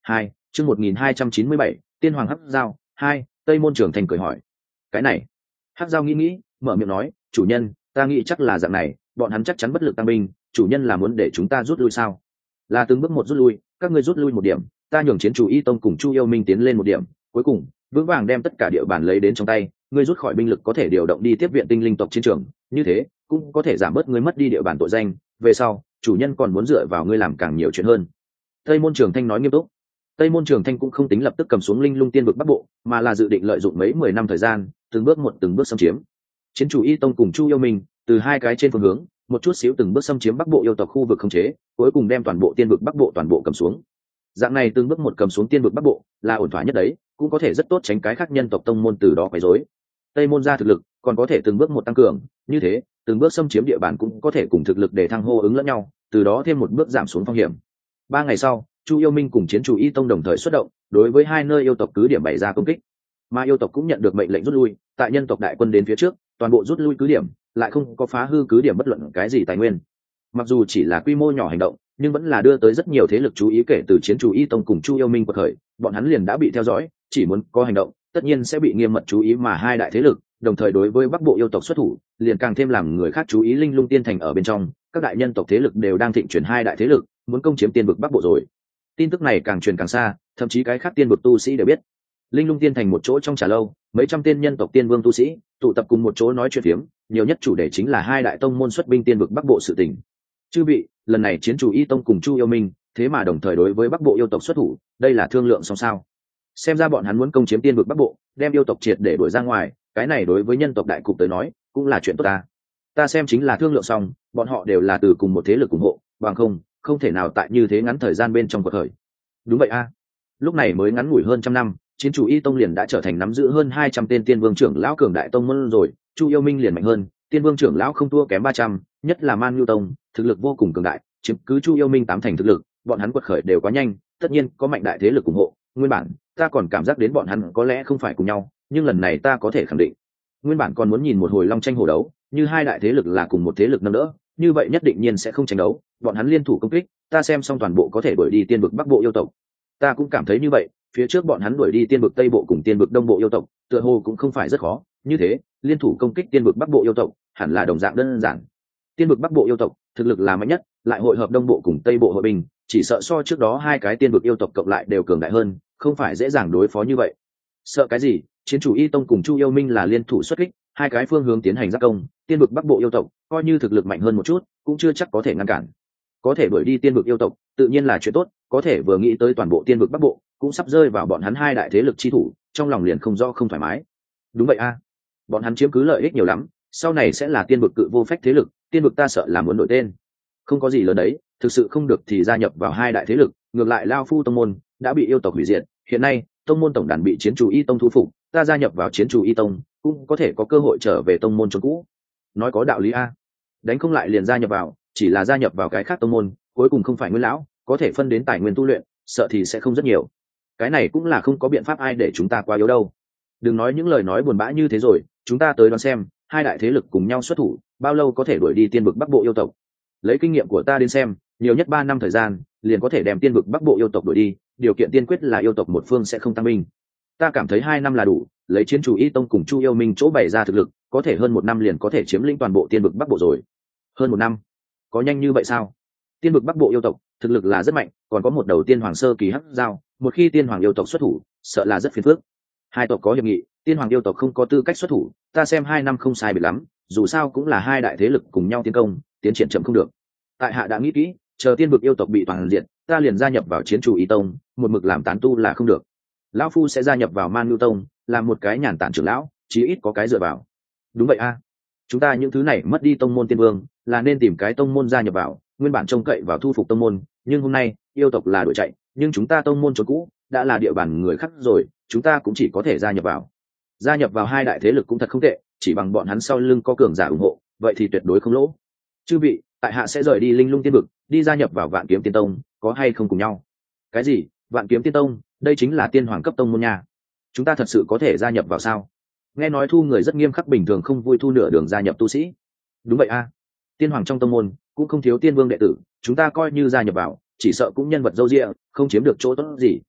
2, chương 1297, tiên hoàng hắc giao 2, Tây Môn Trường Thanh cười hỏi. Cái này, hắc giao nghĩ, mở miệng nói, chủ nhân, ta nghĩ chắc là dạng này, bọn hắn chắc chắn bất lực tăng binh, chủ nhân là muốn để chúng ta rút lui sao? Là từng bước một rút lui, các ngươi rút lui một điểm, ta nhường Chiến Chủ Y Tông cùng Chu Yêu Minh tiến lên một điểm, cuối cùng vững vàng đem tất cả địa bàn lấy đến trong tay, ngươi rút khỏi binh lực có thể điều động đi tiếp viện tinh linh tộc chiến trường, như thế cũng có thể giảm bớt ngươi mất đi địa bàn tội danh, về sau chủ nhân còn muốn dựa vào ngươi làm càng nhiều chuyện hơn. Tây Môn Trường Thanh nói nghiêm túc. Tây Môn Trường Thanh cũng không tính lập tức cầm xuống Linh Lung Tiên vực Bắc Bộ, mà là dự định lợi dụng mấy 10 năm thời gian, từng bước xâm chiếm. Chiến Chủ Y Tông cùng Chu Yêu Minh, từ hai cái trên phương hướng, một chút xíu từng bước xâm chiếm Bắc Bộ yêu tộc khu vực khống chế, cuối cùng đem toàn bộ Tiên vực Bắc Bộ toàn bộ cầm xuống. Dạng này từng bước một cầm xuống Tiên vực Bắc Bộ, là ổn thỏa nhất đấy, cũng có thể rất tốt tránh cái khác nhân tộc tông môn từ đó quấy rối. Tây môn ra thực lực, còn có thể từng bước một tăng cường, như thế, từng bước xâm chiếm địa bàn cũng có thể cùng thực lực để thăng hô ứng lẫn nhau, từ đó thêm một bước giảm xuống phong hiểm. 3 ngày sau, Chu Yêu Minh cùng Chiến Chủ Y Tông đồng thời xuất động, đối với hai nơi yêu tộc cứ điểm bày ra công kích. Mà yêu tộc cũng nhận được mệnh lệnh rút lui, tại nhân tộc đại quân đến phía trước, toàn bộ rút lui cứ điểm, lại không có phá hư cứ điểm bất luận cái gì tài nguyên. Mặc dù chỉ là quy mô nhỏ hành động, nhưng vẫn là đưa tới rất nhiều thế lực chú ý, kể từ Chiến Chủ Y Tông cùng Chu Yêu Minh quật khởi, bọn hắn liền đã bị theo dõi, chỉ muốn có hành động, tất nhiên sẽ bị nghiêm mật chú ý, mà hai đại thế lực, đồng thời đối với Bắc Bộ yêu tộc xuất thủ, liền càng thêm làm người khác chú ý. Linh Lung Tiên thành ở bên trong, các đại nhân tộc thế lực đều đang thịnh chuyển hai đại thế lực, muốn công chiếm Tiên vực Bắc Bộ rồi. Tin tức này càng truyền càng xa, thậm chí cái khác tiên vực tu sĩ đều biết. Linh Lung Tiên thành một chỗ trong trà lâu, mấy trăm tiên nhân tộc tiên vương tu sĩ tụ tập cùng một chỗ nói chuyện phiếm, nhiều nhất chủ đề chính là hai đại tông môn xuất binh Tiên vực Bắc Bộ sự tình. Chư vị, lần này Chiến Chủ Y Tông cùng Chu Yêu Minh, thế mà đồng thời đối với Bắc Bộ yêu tộc xuất thủ, đây là thương lượng xong sao? Xem ra bọn hắn muốn công chiếm Tiên vực Bắc Bộ, đem yêu tộc triệt để đuổi ra ngoài, cái này đối với nhân tộc đại cục tới nói, cũng là chuyện tốt ta. Ta xem chính là thương lượng xong, bọn họ đều là từ cùng một thế lực ủng hộ, bằng không thể nào tại như thế ngắn thời gian bên trong cuộc khởi. Đúng vậy a. Lúc này mới ngắn ngủi hơn trăm năm, Chiến Chủ Y Tông liền đã trở thành nắm giữ hơn 200 tên tiên vương trưởng lão cường đại tông môn rồi, Chu Yêu Minh liền mạnh hơn, tiên vương trưởng lão không thua kém 300, nhất là Man Nhu Tông, thực lực vô cùng cường đại, chiếm cứ Chu Yêu Minh 8 thành thực lực, bọn hắn quật khởi đều quá nhanh, tất nhiên có mạnh đại thế lực ủng hộ. Nguyên bản, ta còn cảm giác đến bọn hắn có lẽ không phải cùng nhau, nhưng lần này ta có thể khẳng định. Nguyên bản còn muốn nhìn một hồi long tranh hổ đấu, như hai đại thế lực là cùng một thế lực nâng đỡ, như vậy nhất định nhiên sẽ không tranh đấu, bọn hắn liên thủ công kích, ta xem xong toàn bộ có thể đuổi đi Tiên vực Bắc Bộ yêu tộc. Ta cũng cảm thấy như vậy, phía trước bọn hắn đuổi đi Tiên vực Tây Bộ cùng Tiên vực Đông Bộ yêu tộc, tựa hồ cũng không phải rất khó, như thế, liên thủ công kích Tiên vực Bắc Bộ yêu tộc, hẳn là đồng dạng đơn giản. Tiên vực Bắc Bộ yêu tộc, thực lực là mạnh nhất, lại hội hợp Đông Bộ cùng Tây Bộ hội bình, chỉ sợ so trước đó hai cái Tiên vực yêu tộc cộng lại đều cường đại hơn, không phải dễ dàng đối phó như vậy. Sợ cái gì? Chiến Chủ Y Tông cùng Chu Yêu Minh là liên thủ xuất kích, hai cái phương hướng tiến hành giáp công, Tiên vực Bắc Bộ yêu tộc coi như thực lực mạnh hơn một chút, cũng chưa chắc có thể ngăn cản. Có thể đuổi đi Tiên vực yêu tộc, tự nhiên là chuyện tốt, có thể vừa nghĩ tới toàn bộ Tiên vực Bắc Bộ cũng sắp rơi vào bọn hắn hai đại thế lực chi thủ, trong lòng liền không rõ không thoải mái. Đúng vậy a, bọn hắn chiếm cứ lợi ích nhiều lắm, sau này sẽ là Tiên vực cự vô phách thế lực, Tiên vực ta sợ là muốn đổi tên. Không có gì lớn đấy, thực sự không được thì gia nhập vào hai đại thế lực, ngược lại Lao Phu tông môn đã bị yêu tộc hủy diệt, hiện nay tông môn tổng đàn bị Chiến Chủ Y Tông thu phục, ta gia nhập vào Chiến Chủ Y Tông cũng có thể có cơ hội trở về tông môn chốn cũ. Nói có đạo lý a. Đánh không lại liền gia nhập vào, chỉ là gia nhập vào cái khác tông môn, cuối cùng không phải nguyên lão, có thể phân đến tài nguyên tu luyện, sợ thì sẽ không rất nhiều. Cái này cũng là không có biện pháp ai để chúng ta quá yếu đâu. Đừng nói những lời nói buồn bã như thế rồi, chúng ta tới đoán xem, hai đại thế lực cùng nhau xuất thủ, bao lâu có thể đuổi đi Tiên vực Bắc Bộ yêu tộc. Lấy kinh nghiệm của ta đến xem, nhiều nhất 3 năm thời gian, liền có thể đem Tiên vực Bắc Bộ yêu tộc đuổi đi, điều kiện tiên quyết là yêu tộc một phương sẽ không tăng binh. Ta cảm thấy 2 năm là đủ, lấy Chiến Chủ Y Tông cùng Chu Yêu Minh chỗ bày ra thực lực, có thể hơn 1 năm liền có thể chiếm lĩnh toàn bộ Tiên vực Bắc Bộ rồi. Hơn 1 năm? Có nhanh như vậy sao? Tiên vực Bắc Bộ yêu tộc, thực lực là rất mạnh, còn có một đầu tiên hoàng sơ kỳ hắc giao, một khi tiên hoàng yêu tộc xuất thủ, sợ là rất phiền phức. Hai tộc có hiệp nghị, tiên hoàng yêu tộc không có tư cách xuất thủ, ta xem 2 năm không sai biệt lắm, dù sao cũng là hai đại thế lực cùng nhau tiến công, tiến triển chậm không được. Tại hạ đã nghĩ kỹ, chờ Tiên vực yêu tộc bị toàn diện, ta liền gia nhập vào Chiến Chủ Y Tông, một mực làm tán tu là không được. Lão Phu sẽ gia nhập vào Man Nhu Tông, làm một cái nhàn tản trưởng lão, chí ít có cái dựa vào. Đúng vậy a. Chúng ta những thứ này mất đi tông môn tiên vương, là nên tìm cái tông môn gia nhập vào, nguyên bản trông cậy vào thu phục tông môn, nhưng hôm nay yêu tộc là đuổi chạy, nhưng chúng ta tông môn chỗ cũ đã là địa bàn người khác rồi, chúng ta cũng chỉ có thể gia nhập vào. Gia nhập vào hai đại thế lực cũng thật không tệ, chỉ bằng bọn hắn sau lưng có cường giả ủng hộ, vậy thì tuyệt đối không lỗ. Chư vị, tại hạ sẽ rời đi Linh Lung Tiên vực, đi gia nhập vào Vạn Kiếm Tiên Tông, có hay không cùng nhau? Cái gì? Vạn Kiếm Tiên Tông? Đây chính là tiên hoàng cấp tông môn nha. Chúng ta thật sự có thể gia nhập vào sao? Nghe nói thu người rất nghiêm khắc, bình thường không vui thu nửa đường gia nhập tu sĩ. Đúng vậy a. Tiên hoàng trong tông môn cũng không thiếu tiên vương đệ tử, chúng ta coi như gia nhập vào, chỉ sợ cũng nhân vật dâu dịa, không chiếm được chỗ tốt gì,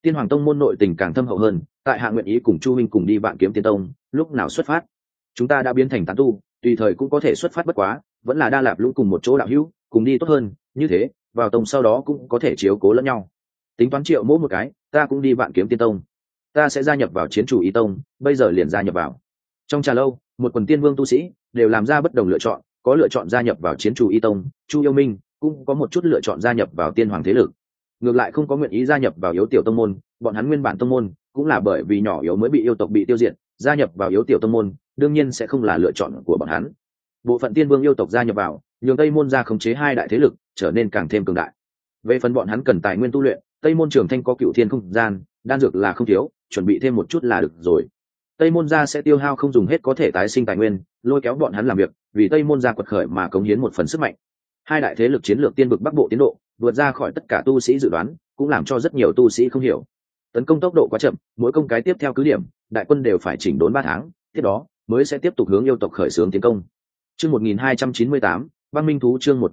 Tiên Hoàng Tông môn nội tình càng thâm hậu hơn, tại hạ nguyện ý cùng Chu huynh cùng đi Vạn Kiếm Tiên Tông, lúc nào xuất phát? Chúng ta đã biến thành tán tu, tùy thời cũng có thể xuất phát, bất quá vẫn là đa lạp lũ cùng một chỗ đạo hữu, cùng đi tốt hơn, như thế vào tông sau đó cũng có thể chiếu cố lẫn nhau. Tính toán Triệu Mỗ một cái, ta cũng đi Vạn Kiếm Tiên Tông, ta sẽ gia nhập vào Chiến Chủ Y Tông, bây giờ liền gia nhập vào. Trong trà lâu, một quần tiên vương tu sĩ đều làm ra bất đồng lựa chọn, có lựa chọn gia nhập vào Chiến Chủ Y Tông, Chu Yêu Minh cũng có một chút lựa chọn gia nhập vào Tiên Hoàng thế lực. Ngược lại không có nguyện ý gia nhập vào yếu tiểu tông môn, bọn hắn nguyên bản tông môn cũng là bởi vì nhỏ yếu mới bị yêu tộc bị tiêu diệt, gia nhập vào yếu tiểu tông môn đương nhiên sẽ không là lựa chọn của bọn hắn. Bộ phận tiên vương yêu tộc gia nhập vào, nhường Tây môn ra khống chế hai đại thế lực trở nên càng thêm cường đại. Về phần bọn hắn cần tài nguyên tu luyện, Tây môn Trường Thanh có Cựu Thiên không gian, đan dược là không thiếu, chuẩn bị thêm một chút là được rồi. Tây môn gia sẽ tiêu hao không dùng hết có thể tái sinh tài nguyên, lôi kéo bọn hắn làm việc, vì Tây môn gia quật khởi mà cống hiến một phần sức mạnh. Hai đại thế lực chiến lược tiên vực Bắc Bộ tiến độ vượt ra khỏi tất cả tu sĩ dự đoán, cũng làm cho rất nhiều tu sĩ không hiểu. Tấn công tốc độ quá chậm, mỗi công cái tiếp theo cứ điểm, đại quân đều phải chỉnh đốn 3 tháng, tiếp đó mới sẽ tiếp tục hướng yêu tộc khởi xướng tiến công. Chương 1298, Băng Minh thú. Chương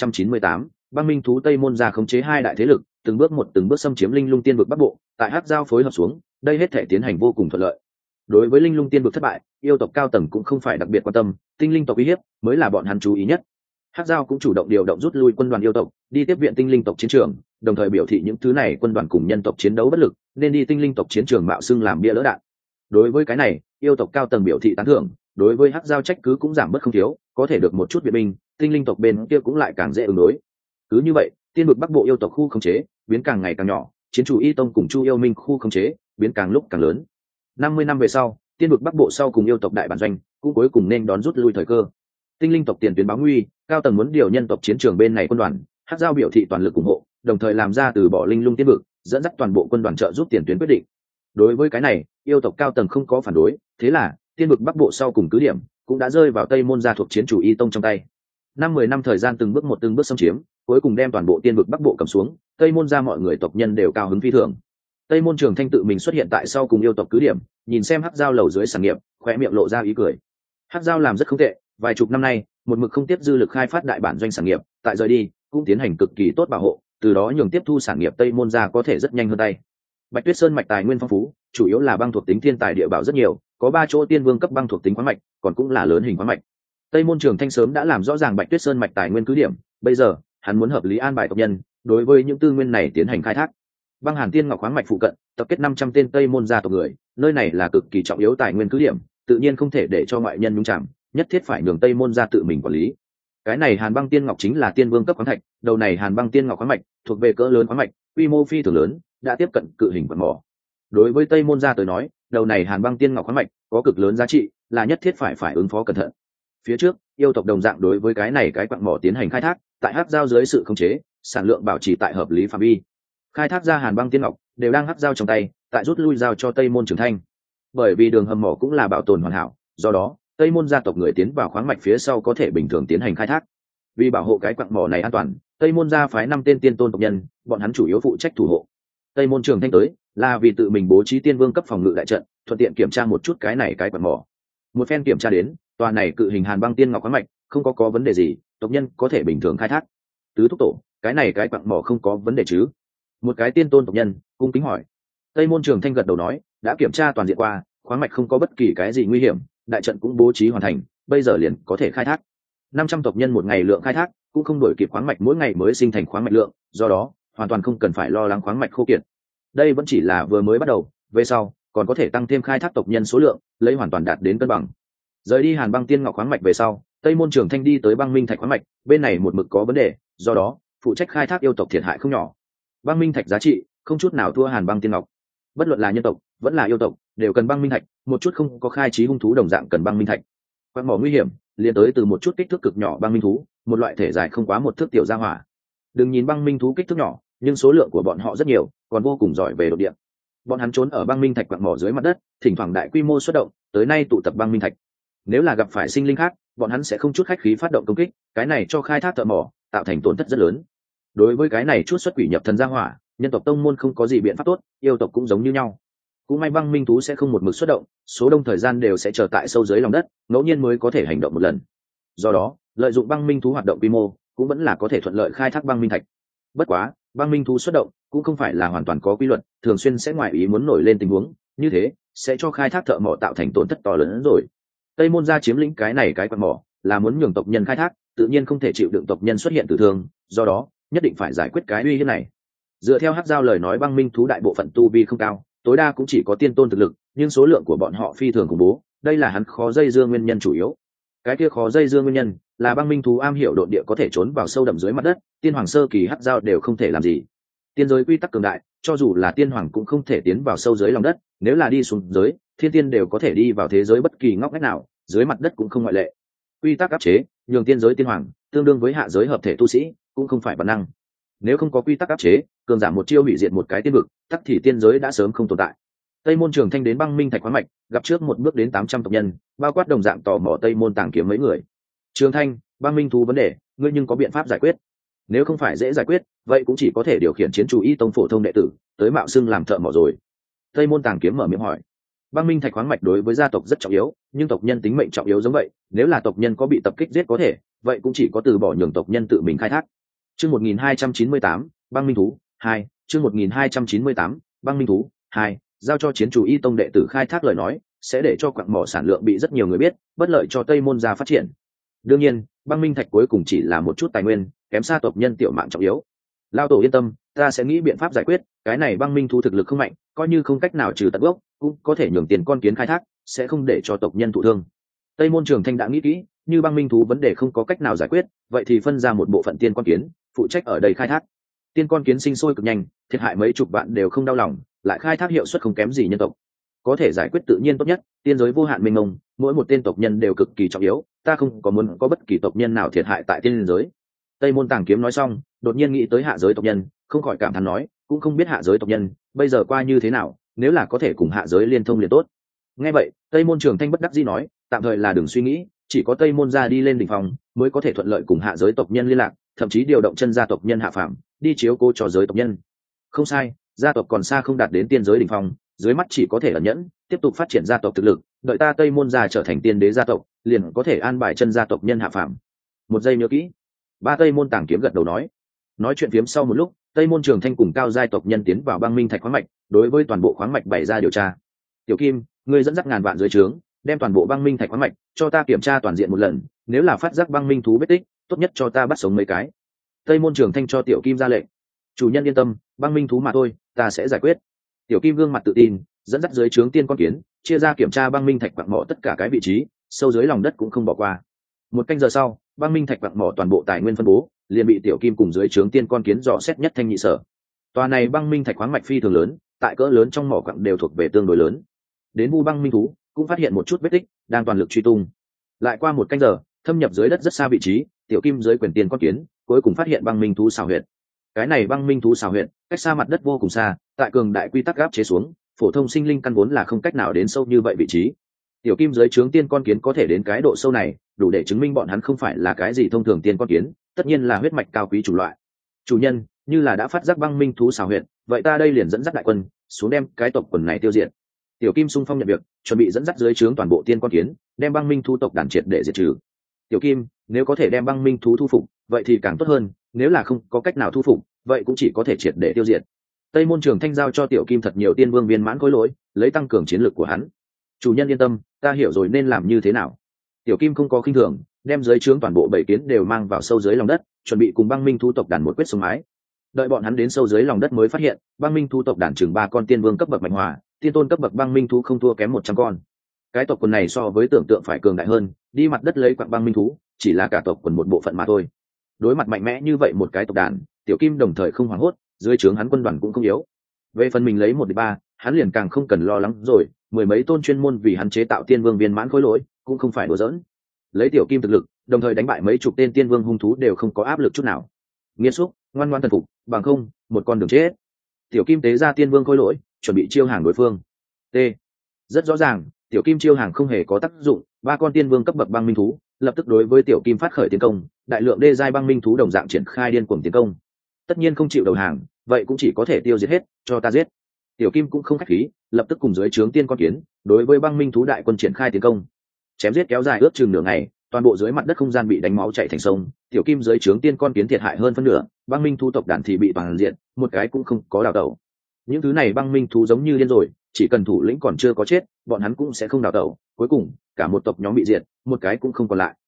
1298, Băng Minh thú. Tây môn gia khống chế hai đại thế lực, từng bước xâm chiếm Linh Lung Tiên vực Bắc Bộ, tại Hắc Giao phối hợp xuống, đây hết thể tiến hành vô cùng thuận lợi. Đối với Linh Lung Tiên vực thất bại, yêu tộc cao tầng cũng không phải đặc biệt quan tâm, tinh linh tộc uy hiếp mới là bọn hắn chú ý nhất. Hắc Giao cũng chủ động điều động rút lui quân đoàn yêu tộc, đi tiếp viện tinh linh tộc chiến trường, đồng thời biểu thị những thứ này quân đoàn cùng nhân tộc chiến đấu bất lực, nên đi tinh linh tộc chiến trường mạo xưng làm bia lỡ đạn. Đối với cái này, yêu tộc cao tầng biểu thị tán thưởng, đối với Hắc Giao trách cứ cũng giảm bớt không thiếu, có thể được một chút viện binh, tinh linh tộc bên kia cũng lại càng dễ ứng đối. Cứ như vậy, tiên vực Bắc Bộ yêu tộc khu khống chế biến càng ngày càng nhỏ, Chiến Chủ Y Tông cùng Chu Yêu Minh khu khống chế biến càng lúc càng lớn. 50 năm về sau, tiên vực Bắc Bộ sau cùng yêu tộc đại bản doanh cũng cuối cùng nên đón rút lui thời cơ. Tinh linh tộc tiền tuyến báo nguy, cao tầng muốn điều nhân tộc chiến trường bên này quân đoàn, Hắc Giao biểu thị toàn lực ủng hộ, đồng thời làm ra từ bỏ Linh Lung Tiên vực, dẫn dắt toàn bộ quân đoàn trợ giúp tiền tuyến quyết định. Đối với cái này, yêu tộc cao tầng không có phản đối, thế là tiên vực Bắc Bộ sau cùng cứ điểm cũng đã rơi vào Tây môn gia thuộc Chiến Chủ Y Tông trong tay. 10 năm thời gian từng bước xâm chiếm, cuối cùng đem toàn bộ tiên vực Bắc Bộ cầm xuống, Tây môn gia mọi người tộc nhân đều cao hứng phi thường. Tây môn Trường Thanh tự mình xuất hiện tại sau cùng yêu tộc cứ điểm, nhìn xem Hắc Giao lầu dưới sản nghiệp, khóe miệng lộ ra ý cười. Hắc Giao làm rất không tệ, vài chục năm nay, một mực không tiếp dư lực khai phát đại bản doanh sản nghiệp, tại rời đi cũng tiến hành cực kỳ tốt bảo hộ, từ đó nhường tiếp thu sản nghiệp Tây môn gia có thể rất nhanh hơn tay. Bạch Tuyết Sơn mạch tài nguyên phong phú, chủ yếu là băng thuộc tính thiên tài địa bảo rất nhiều, có 3 chỗ tiên vương cấp băng thuộc tính khoáng mạch, còn cũng là lớn hình khoáng mạch. Tây môn Trường Thanh sớm đã làm rõ ràng Bạch Tuyết Sơn mạch tài nguyên cứ điểm, bây giờ hắn muốn hợp lý an bài tộc nhân, đối với những tư nguyên này tiến hành khai thác. Băng Hàn Tiên Ngọc khoáng mạch phụ cận, tập kết 500 tên Tây môn gia tộc người, nơi này là cực kỳ trọng yếu tài nguyên cứ điểm, tự nhiên không thể để cho ngoại nhân nhúng chạm, nhất thiết phải nhường Tây môn gia tự mình quản lý. Cái này Hàn Băng Tiên Ngọc chính là tiên vương cấp khoáng thạch, đầu này Hàn Băng Tiên Ngọc khoáng mạch thuộc về cỡ lớn khoáng mạch, quy mô phi thường lớn, đã tiếp cận cự hình quặng mỏ. Đối với Tây môn gia tới nói, đầu này Hàn Băng Tiên Ngọc khoáng mạch có cực lớn giá trị, là nhất thiết phải ứng phó cẩn thận. Phía trước, yêu tộc đồng dạng đối với cái này cái quặng mỏ tiến hành khai thác, tại Hắc Giao dưới sự khống chế, sản lượng bảo trì tại hợp lý phạm vi. Khai thác ra Hàn Băng Tiên Ngọc đều đang Hắc Giao trong tay, tại rút lui giao cho Tây môn Trường Thanh. Bởi vì đường hầm mỏ cũng là bảo tồn hoàn hảo, do đó Tây môn gia tộc người tiến vào khoáng mạch phía sau có thể bình thường tiến hành khai thác. Vì bảo hộ cái quặng mỏ này an toàn, Tây môn gia phái 5 tên tiên tôn tộc nhân, bọn hắn chủ yếu phụ trách thủ hộ. Tây môn Trường Thanh tới là vì tự mình bố trí tiên vương cấp phòng ngự đại trận, thuận tiện kiểm tra một chút cái này cái quặng mỏ. Một phen kiểm tra đến, tòa này cự hình Hàn Băng Tiên Ngọc khoáng mạch không có vấn đề gì, tộc nhân có thể bình thường khai thác. Tứ thúc tổ, cái này cái quặng mỏ không có vấn đề chứ? Một cái tiên tôn tộc nhân cung kính hỏi. Tây môn Trường Thanh gật đầu nói, đã kiểm tra toàn diện qua, khoáng mạch không có bất kỳ cái gì nguy hiểm, đại trận cũng bố trí hoàn thành, bây giờ liền có thể khai thác. 500 tộc nhân một ngày lượng khai thác, cũng không đổi kịp khoáng mạch mỗi ngày mới sinh thành khoáng mạch lượng, do đó hoàn toàn không cần phải lo lắng khoáng mạch khô kiệt. Đây vẫn chỉ là vừa mới bắt đầu, về sau còn có thể tăng thêm khai thác tộc nhân số lượng, lấy hoàn toàn đạt đến cân bằng. Rời đi Hàn Băng Tiên Ngọc khoáng mạch về sau, Tây môn Trường Thanh đi tới Băng Minh Thạch khoáng mạch, bên này một mực có vấn đề, do đó phụ trách khai thác yêu tộc thiệt hại không nhỏ. Băng Minh Thạch giá trị không chút nào thua Hàn Băng Tiên Ngọc, bất luận là nhân tộc vẫn là yêu tộc đều cần Băng Minh Thạch, một chút không có khai trí hung thú đồng dạng cần Băng Minh Thạch. Quặng mỏ nguy hiểm liên tới từ một chút kích thước cực nhỏ băng minh thú, một loại thể dài không quá 1 thước tiểu gia hỏa. Đừng nhìn băng minh thú kích thước nhỏ, nhưng số lượng của bọn họ rất nhiều, còn vô cùng giỏi về đột địa. Bọn hắn trốn ở băng minh thạch quặng mỏ dưới mặt đất, thỉnh thoảng đại quy mô xuất động, tới nay tụ tập băng minh thạch. Nếu là gặp phải sinh linh khác, bọn hắn sẽ không chút khách khí phát động công kích, cái này cho khai thác thợ mỏ tạo thành tổn thất rất lớn. Đối với cái này chút xuất quỷ nhập thần gia hỏa, nhân tộc tông môn không có gì biện pháp tốt, yêu tộc cũng giống như nhau. Cũng may băng minh thú sẽ không một mực xuất động, số đông thời gian đều sẽ chờ tại sâu dưới lòng đất, ngẫu nhiên mới có thể hành động một lần. Do đó lợi dụng băng minh thú hoạt động quy mô cũng vẫn là có thể thuận lợi khai thác băng minh thạch. Bất quá băng minh thú xuất động cũng không phải là hoàn toàn có quy luật, thường xuyên sẽ ngoại ý muốn nổi lên tình huống như thế, sẽ cho khai thác thợ mỏ tạo thành tổn thất to lớn hơn rồi. Tây môn gia chiếm lĩnh cái này cái quặng mỏ là muốn nhường tộc nhân khai thác, tự nhiên không thể chịu đựng tộc nhân xuất hiện tử thương, do đó nhất định phải giải quyết cái uy hiếp này. Dựa theo Hắc Giao lời nói, băng minh thú đại bộ phận tu vi không cao, tối đa cũng chỉ có tiên tôn thực lực, nhưng số lượng của bọn họ phi thường khủng bố, đây là hắn khó dây dưa nguyên nhân chủ yếu. Cái kia khó dây dưa nguyên nhân là băng minh thú am hiểu độn địa, có thể trốn vào sâu đậm dưới mặt đất, tiên hoàng sơ kỳ Hắc Giao đều không thể làm gì. Tiên giới quy tắc cường đại, cho dù là tiên hoàng cũng không thể tiến vào sâu dưới lòng đất, nếu là đi xuống dưới, thiên tiên đều có thể đi vào thế giới bất kỳ ngóc ngách nào, dưới mặt đất cũng không ngoại lệ. Quy tắc áp chế, nhường tiên giới tiên hoàng tương đương với hạ giới hợp thể tu sĩ, cũng không phải bản năng. Nếu không có quy tắc áp chế, cường giảm một chiêu hủy diệt một cái tiên vực, tắc thì tiên giới đã sớm không tồn tại. Tây môn Trường Thanh đến băng minh thạch khoáng mạch, gặp trước một bước đến 800 tộc nhân, bao quát đồng dạng tò mò Tây môn Tàng Kiếm mấy người. Trường Thanh, băng minh thú vấn đề, ngươi nhưng có biện pháp giải quyết? Nếu không phải dễ giải quyết, vậy cũng chỉ có thể điều khiển chiến chủ y tông phổ thông đệ tử, tới mạo xưng làm thợ mỏ rồi. Tây môn Tàng Kiếm mở miệng hỏi. Băng minh thạch khoáng mạch đối với gia tộc rất trọng yếu, nhưng tộc nhân tính mệnh trọng yếu giống vậy, nếu là tộc nhân có bị tập kích giết có thể, vậy cũng chỉ có từ bỏ nhường tộc nhân tự mình khai thác. Chương 1298, băng minh thú 2, chương 1298, băng minh thú 2, giao cho chiến chủ y tông đệ tử khai thác lời nói, sẽ để cho quặng mỏ sản lượng bị rất nhiều người biết, bất lợi cho Tây môn gia phát triển. Đương nhiên, băng minh thạch cuối cùng chỉ là một chút tài nguyên, kém xa tộc nhân tiểu mạng trọng yếu. Lao tổ yên tâm, ta sẽ nghĩ biện pháp giải quyết, cái này băng minh thú thực lực không mạnh, coi như không cách nào trừ tận gốc, cũng có thể nhường tiền con kiến khai thác, sẽ không để cho tộc nhân thụ thương. Tây môn Trường Thanh đã nghĩ kỹ, như băng minh thú vấn đề không có cách nào giải quyết, vậy thì phân ra một bộ phận tiên con kiến phụ trách ở đây khai thác. Tiên con kiến sinh sôi cực nhanh, thiệt hại mấy chục vạn đều không đau lòng, lại khai thác hiệu suất không kém gì nhân tộc. Có thể giải quyết tự nhiên tốt nhất, tiên giới vô hạn mênh mông, mỗi một tên tộc nhân đều cực kỳ trọng yếu, ta không có muốn có bất kỳ tộc nhân nào thiệt hại tại tiên giới. Tây môn Tàng Kiếm nói xong, đột nhiên nghĩ tới hạ giới tộc nhân, không khỏi cảm thán nói, cũng không biết hạ giới tộc nhân bây giờ qua như thế nào, nếu là có thể cùng hạ giới liên thông liền tốt. Nghe vậy, Tây môn Trường Thanh bất đắc dĩ nói, tạm thời là đừng suy nghĩ, chỉ có Tây môn gia đi lên đỉnh phong mới có thể thuận lợi cùng hạ giới tộc nhân liên lạc, thậm chí điều động chân gia tộc nhân hạ phàm đi chiếu cố cho giới tộc nhân. Không sai, gia tộc còn xa không đạt đến tiên giới đỉnh phong, dưới mắt chỉ có thể ẩn nhẫn, tiếp tục phát triển gia tộc thực lực, đợi ta Tây môn gia trở thành tiên đế gia tộc, liền có thể an bài chân gia tộc nhân hạ phàm. Một giây nhớ kỹ. Ba Tây môn Tàng Kiếm gật đầu nói chuyện phiếm sau một lúc, Tây môn Trường Thanh cùng cao giai tộc nhân tiến vào băng minh thạch khoáng mạch, đối với toàn bộ khoáng mạch bày ra điều tra. Tiểu Kim, ngươi dẫn dắt ngàn vạn dưới trướng, đem toàn bộ băng minh thạch khoáng mạch cho ta kiểm tra toàn diện một lần, nếu là phát giác băng minh thú vết tích, tốt nhất cho ta bắt sống mấy cái. Tây môn Trường Thanh cho Tiểu Kim ra lệnh. Chủ nhân yên tâm, băng minh thú mà thôi, ta sẽ giải quyết. Tiểu Kim gương mặt tự tin, dẫn dắt dưới trướng tiên con kiến, chia ra kiểm tra băng minh thạch quặng mỏ tất cả cái vị trí, sâu dưới lòng đất cũng không bỏ qua. Một canh giờ sau, băng minh thạch quặng mỏ toàn bộ tài nguyên phân bố, liền bị Tiểu Kim cùng dưới trướng tiên con kiến dò xét nhất thanh nhị sở. Tòa này băng minh thạch khoáng mạch phi thường lớn, tại cỡ lớn trong mỏ quặng đều thuộc về tương đối lớn. Đến vu băng minh thú cũng phát hiện một chút vết tích, đang toàn lực truy tung. Lại qua một canh giờ, thâm nhập dưới đất rất xa vị trí, Tiểu Kim dưới quyền tiên con kiến cuối cùng phát hiện băng minh thú xào huyệt. Cái này băng minh thú xào huyệt cách xa mặt đất vô cùng xa, tại cường đại quy tắc áp chế xuống, phổ thông sinh linh căn vốn là không cách nào đến sâu như vậy vị trí. Tiểu Kim dưới trướng tiên con kiến có thể đến cái độ sâu này, đủ để chứng minh bọn hắn không phải là cái gì thông thường tiên con kiến, tất nhiên là huyết mạch cao quý chủng loại. Chủ nhân, như là đã phát giác băng minh thú xào huyệt, vậy ta đây liền dẫn dắt đại quân xuống đem cái tộc quần này tiêu diệt. Tiểu Kim xung phong nhận việc, chuẩn bị dẫn dắt dưới trướng toàn bộ tiên con kiến, đem băng minh thú tộc đàn triệt để diệt trừ. Tiểu Kim, nếu có thể đem băng minh thú thu phục, vậy thì càng tốt hơn, nếu là không có cách nào thu phục, vậy cũng chỉ có thể triệt để tiêu diệt. Tây môn Trường Thanh giao cho Tiểu Kim thật nhiều tiên vương viên mãn khối lỗi, lấy tăng cường chiến lược của hắn. Chủ nhân yên tâm, ta hiểu rồi nên làm như thế nào. Tiểu Kim không có khinh thường, đem dưới trướng toàn bộ bảy kiến đều mang vào sâu dưới lòng đất, chuẩn bị cùng băng minh thú tộc đàn một quyết sống mái. Đợi bọn hắn đến sâu dưới lòng đất mới phát hiện, băng minh thú tộc đàn chừng 3 con tiên vương cấp bậc mạnh hòa, tiên tôn cấp bậc băng minh thú không thua kém 100 con. Cái tộc quần này so với tưởng tượng phải cường đại hơn, đi mặt đất lấy quặng băng minh thú, chỉ là cả tộc quần một bộ phận mà thôi. Đối mặt mạnh mẽ như vậy một cái tộc đàn, Tiểu Kim đồng thời không hoảng hốt, dưới trướng hắn quân đoàn cũng không yếu. Về phần mình lấy 1-3, hắn liền càng không cần lo lắng rồi, mười mấy tôn chuyên môn vì hắn chế tạo tiên vương viên mãn khối lỗi, cũng không phải đùa giỡn. Lấy Tiểu Kim thực lực, đồng thời đánh bại mấy chục tên tiên vương hung thú đều không có áp lực chút nào. Nghiệt xúc, ngoan ngoãn thần phục, bằng không, một con đường chết. Tiểu Kim tế ra tiên vương khối lỗi, chuẩn bị chiêu hàng đối phương. T. Rất rõ ràng, Tiểu Kim chiêu hàng không hề có tác dụng, 3 con tiên vương cấp bậc băng minh thú lập tức đối với Tiểu Kim phát khởi tiến công, đại lượng đê giai băng minh thú đồng dạng triển khai điên cuồng tiến công. Tất nhiên không chịu đầu hàng, vậy cũng chỉ có thể tiêu diệt hết, cho ta giết. Tiểu Kim cũng không khách khí, lập tức cùng dưới trướng tiên con kiến đối với băng minh thú đại quân triển khai tiến công. Chém giết kéo dài ước chừng nửa ngày, toàn bộ dưới mặt đất không gian bị đánh máu chảy thành sông. Tiểu Kim dưới trướng tiên con kiến thiệt hại hơn phân nửa, băng minh thú tộc đàn thì bị toàn diện, một cái cũng không có đào tẩu. Những thứ này băng minh thú giống như điên rồi, chỉ cần thủ lĩnh còn chưa có chết, bọn hắn cũng sẽ không đào tẩu, cuối cùng cả một tộc nhóm bị diệt, một cái cũng không còn lại.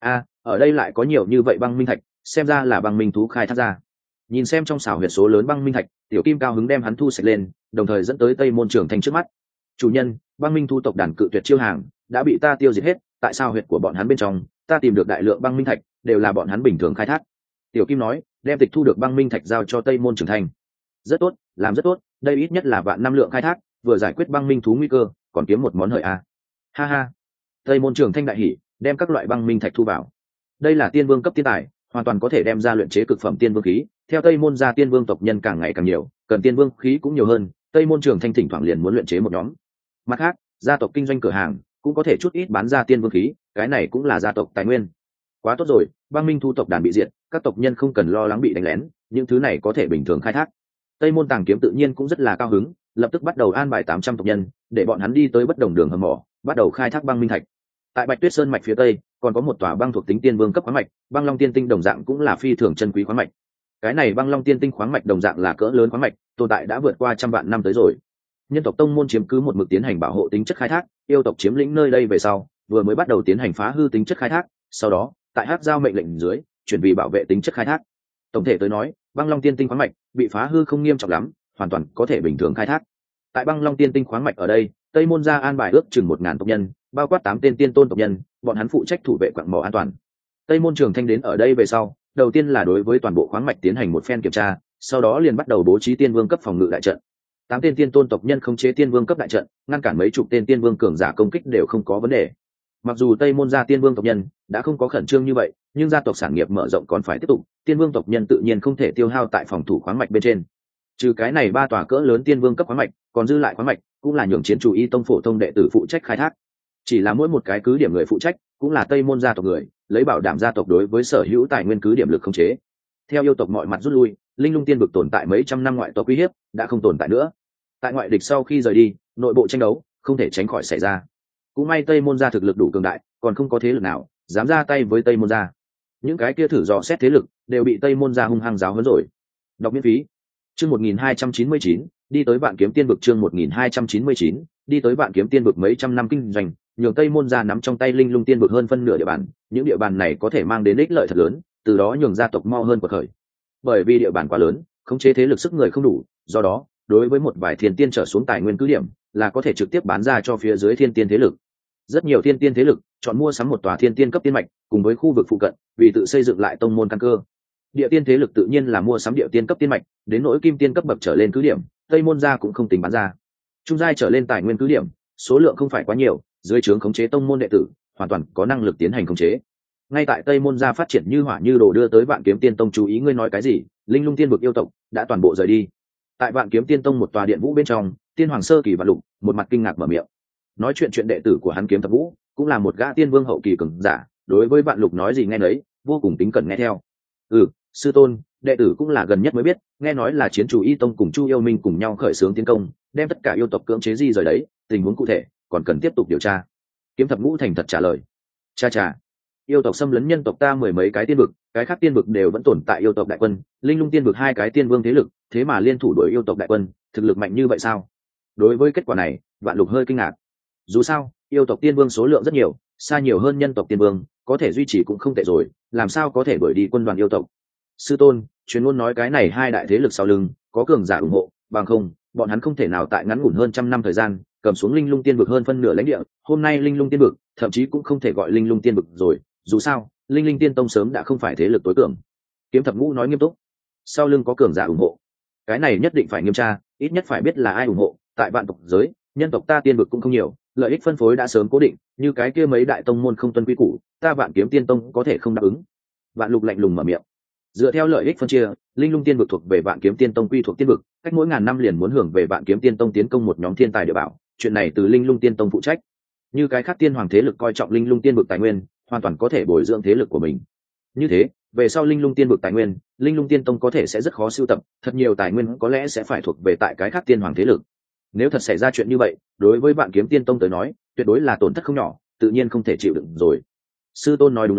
Ở đây lại có nhiều như vậy băng minh thạch, xem ra là băng minh thú khai thác ra. Nhìn xem trong xảo huyệt số lớn băng minh thạch, tiểu kim cao hứng đem hắn thu sạch lên, đồng thời dẫn tới Tây Môn Trường Thanh trước mắt. Chủ nhân, băng minh thú tộc đàn cự tuyệt chiêu hàng đã bị ta tiêu diệt hết, tại sao huyệt của bọn hắn bên trong ta tìm được đại lượng băng minh thạch, đều là bọn hắn bình thường khai thác. Tiểu kim nói, đem tịch thu được băng minh thạch giao cho Tây Môn Trường Thanh. Rất tốt, làm rất tốt, đây ít nhất là vạn năm lượng khai thác, vừa giải quyết băng minh thú nguy cơ, còn kiếm một món hời a. Ha ha. Tây Môn Trường Thanh đại hỉ, đem các loại băng minh thạch thu vào. Đây là tiên vương cấp tiên tài, hoàn toàn có thể đem ra luyện chế cực phẩm tiên vương khí. Theo Tây Môn gia tiên vương tộc nhân càng ngày càng nhiều, cần tiên vương khí cũng nhiều hơn, Tây Môn Trường Thanh thỉnh thoảng liền muốn luyện chế một nhóm. Mặt khác, gia tộc kinh doanh cửa hàng cũng có thể chút ít bán ra tiên vương khí, cái này cũng là gia tộc tài nguyên. Quá tốt rồi, băng minh thu tộc đàn bị diệt, các tộc nhân không cần lo lắng bị đánh lén, những thứ này có thể bình thường khai thác. Tây Môn Tàng Kiếm tự nhiên cũng rất là cao hứng, lập tức bắt đầu an bài 800 tộc nhân, để bọn hắn đi tới bất đồng đường hầm mỏ, bắt đầu khai thác băng minh thạch. Tại Bạch Tuyết Sơn mạch phía tây, còn có một tòa băng thuộc tính tiên vương cấp khoáng mạch, Băng Long Tiên Tinh đồng dạng cũng là phi thường chân quý khoáng mạch. Cái này Băng Long Tiên Tinh khoáng mạch đồng dạng là cỡ lớn khoáng mạch, tồn tại đã vượt qua trăm vạn năm tới rồi. Nhân tộc tông môn chiếm cứ một mực tiến hành bảo hộ tính chất khai thác, yêu tộc chiếm lĩnh nơi đây về sau, vừa mới bắt đầu tiến hành phá hư tính chất khai thác, sau đó, tại Hắc Giao mệnh lệnh dưới, chuyển vì bảo vệ tính chất khai thác. Tổng thể tới nói, Băng Long Tiên Tinh khoáng mạch bị phá hư không nghiêm trọng lắm, hoàn toàn có thể bình thường khai thác. Tại Băng Long Tiên Tinh khoáng mạch ở đây, Tây Môn gia an bài ước chừng 1000 tộc nhân, bao quát 8 tên tiên tôn tộc nhân, bọn hắn phụ trách thủ vệ quặng mỏ an toàn. Tây Môn Trường Thanh đến ở đây về sau, đầu tiên là đối với toàn bộ khoáng mạch tiến hành một phen kiểm tra, sau đó liền bắt đầu bố trí tiên vương cấp phòng ngự đại trận. 8 tên tiên tôn tộc nhân khống chế tiên vương cấp đại trận, ngăn cản mấy chục tên tiên vương cường giả công kích đều không có vấn đề. Mặc dù Tây Môn gia tiên vương tộc nhân đã không có khẩn trương như vậy, nhưng gia tộc sản nghiệp mở rộng còn phải tiếp tục, tiên vương tộc nhân tự nhiên không thể tiêu hao tại phòng thủ khoáng mạch bên trên. Trừ cái này 3 tòa cỡ lớn tiên vương cấp khoáng mạch, còn dư lại khoáng mạch cũng là nhường chiến chủ y tông phổ thông đệ tử phụ trách khai thác. Chỉ là mỗi một cái cứ điểm người phụ trách cũng là Tây Môn gia tộc người, lấy bảo đảm gia tộc đối với sở hữu tài nguyên cứ điểm lực khống chế. Theo yêu tộc mọi mặt rút lui, linh lung tiên vực tồn tại mấy trăm năm ngoại tộc uy hiếp đã không tồn tại nữa. Tại ngoại địch sau khi rời đi, nội bộ tranh đấu không thể tránh khỏi xảy ra. Cũng may Tây Môn gia thực lực đủ cường đại, còn không có thế lực nào dám ra tay với Tây Môn gia. Những cái kia thử dò xét thế lực đều bị Tây Môn gia hung hăng giáo huấn rồi. Đọc miễn phí. Chương 1299, đi tới Vạn Kiếm Tiên vực. Chương 1299, đi tới Vạn Kiếm Tiên vực. Mấy trăm năm kinh doanh, nhường Tây Môn gia nắm trong tay linh lung tiên vực hơn phân nửa địa bàn, những địa bàn này có thể mang đến ích lợi thật lớn, từ đó nhường gia tộc mo hơn quật khởi. Bởi vì địa bàn quá lớn, khống chế thế lực sức người không đủ, do đó, đối với một vài thiên tiên trở xuống tài nguyên cứ điểm, là có thể trực tiếp bán ra cho phía dưới thiên tiên thế lực. Rất nhiều thiên tiên thế lực chọn mua sắm một tòa thiên tiên cấp tiên mạch, cùng với khu vực phụ cận, vì tự xây dựng lại tông môn căn cơ. Địa tiên thế lực tự nhiên là mua sắm địa tiên cấp tiên mạch, đến nỗi kim tiên cấp bậc trở lên cứ điểm, Tây Môn gia cũng không tính bán ra. Trung giai trở lên tài nguyên cứ điểm, số lượng không phải quá nhiều, dưới trướng khống chế tông môn đệ tử, hoàn toàn có năng lực tiến hành khống chế. Ngay tại Tây Môn gia phát triển như hỏa như đồ đưa tới Vạn Kiếm Tiên Tông chú ý, ngươi nói cái gì? Linh lung tiên vực yêu tộc đã toàn bộ rời đi. Tại Vạn Kiếm Tiên Tông một tòa điện vũ bên trong, Tiên Hoàng sơ kỳ Vạn Lục một mặt kinh ngạc mở miệng. Nói chuyện đệ tử của hắn Kiếm Thập Vũ, cũng là một gã tiên vương hậu kỳ cường giả, đối với Vạn Lục nói gì nghe nấy, vô cùng tính cẩn nghe theo. Sư tôn, đệ tử cũng là gần nhất mới biết, nghe nói là Chiến Chủ Y Tông cùng Chu Yêu Minh cùng nhau khởi xướng tiến công, đem tất cả yêu tộc cưỡng chế di rời đấy, tình huống cụ thể còn cần tiếp tục điều tra. Kiếm Thập Ngũ thành thật trả lời. Cha, yêu tộc xâm lấn nhân tộc ta 10 mấy cái tiên vực, cái khác tiên vực đều vẫn tồn tại yêu tộc đại quân, linh lung tiên vực 2 cái tiên vương thế lực, thế mà liên thủ đuổi yêu tộc đại quân, thực lực mạnh như vậy sao? Đối với kết quả này, Vạn Lục hơi kinh ngạc. Dù sao, yêu tộc tiên vương số lượng rất nhiều, xa nhiều hơn nhân tộc tiên vương, có thể duy trì cũng không tệ rồi, làm sao có thể đuổi đi quân đoàn yêu tộc? Sư tôn, truyền ngôn nói cái này 2 đại thế lực sau lưng có cường giả ủng hộ, bằng không, bọn hắn không thể nào tại ngắn ngủn hơn trăm năm thời gian cầm xuống linh lung tiên vực hơn phân nửa lãnh địa. Hôm nay linh lung tiên vực thậm chí cũng không thể gọi linh lung tiên vực rồi, dù sao linh linh tiên tông sớm đã không phải thế lực tối cường. Kiếm Thập Ngũ nói nghiêm túc. Sau lưng có cường giả ủng hộ, cái này nhất định phải nghiêm tra, ít nhất phải biết là ai ủng hộ. Tại vạn tộc giới, nhân tộc ta tiên vực cũng không nhiều, lợi ích phân phối đã sớm cố định, như cái kia mấy đại tông môn không tuân quy củ, ta Vạn Kiếm Tiên Tông có thể không đáp ứng. Vạn Lục lạnh lùng mở miệng. Dựa theo lợi ích phân chia, linh lung tiên vực thuộc về Vạn Kiếm Tiên Tông quy thuộc tiên vực, cách mỗi ngàn năm liền muốn hưởng về Vạn Kiếm Tiên Tông tiến công một nhóm thiên tài địa bảo, chuyện này từ linh lung tiên tông phụ trách. Như cái khác tiên hoàng thế lực coi trọng linh lung tiên vực tài nguyên, hoàn toàn có thể bồi dưỡng thế lực của mình. Như thế, về sau linh lung tiên vực tài nguyên, linh lung tiên tông có thể sẽ rất khó sưu tập, thật nhiều tài nguyên có lẽ sẽ phải thuộc về tại cái khác tiên hoàng thế lực. Nếu thật xảy ra chuyện như vậy, đối với Vạn Kiếm Tiên Tông tới nói, tuyệt đối là tổn thất không nhỏ, tự nhiên không thể chịu đựng rồi. Sư tôn nói đúng lắm,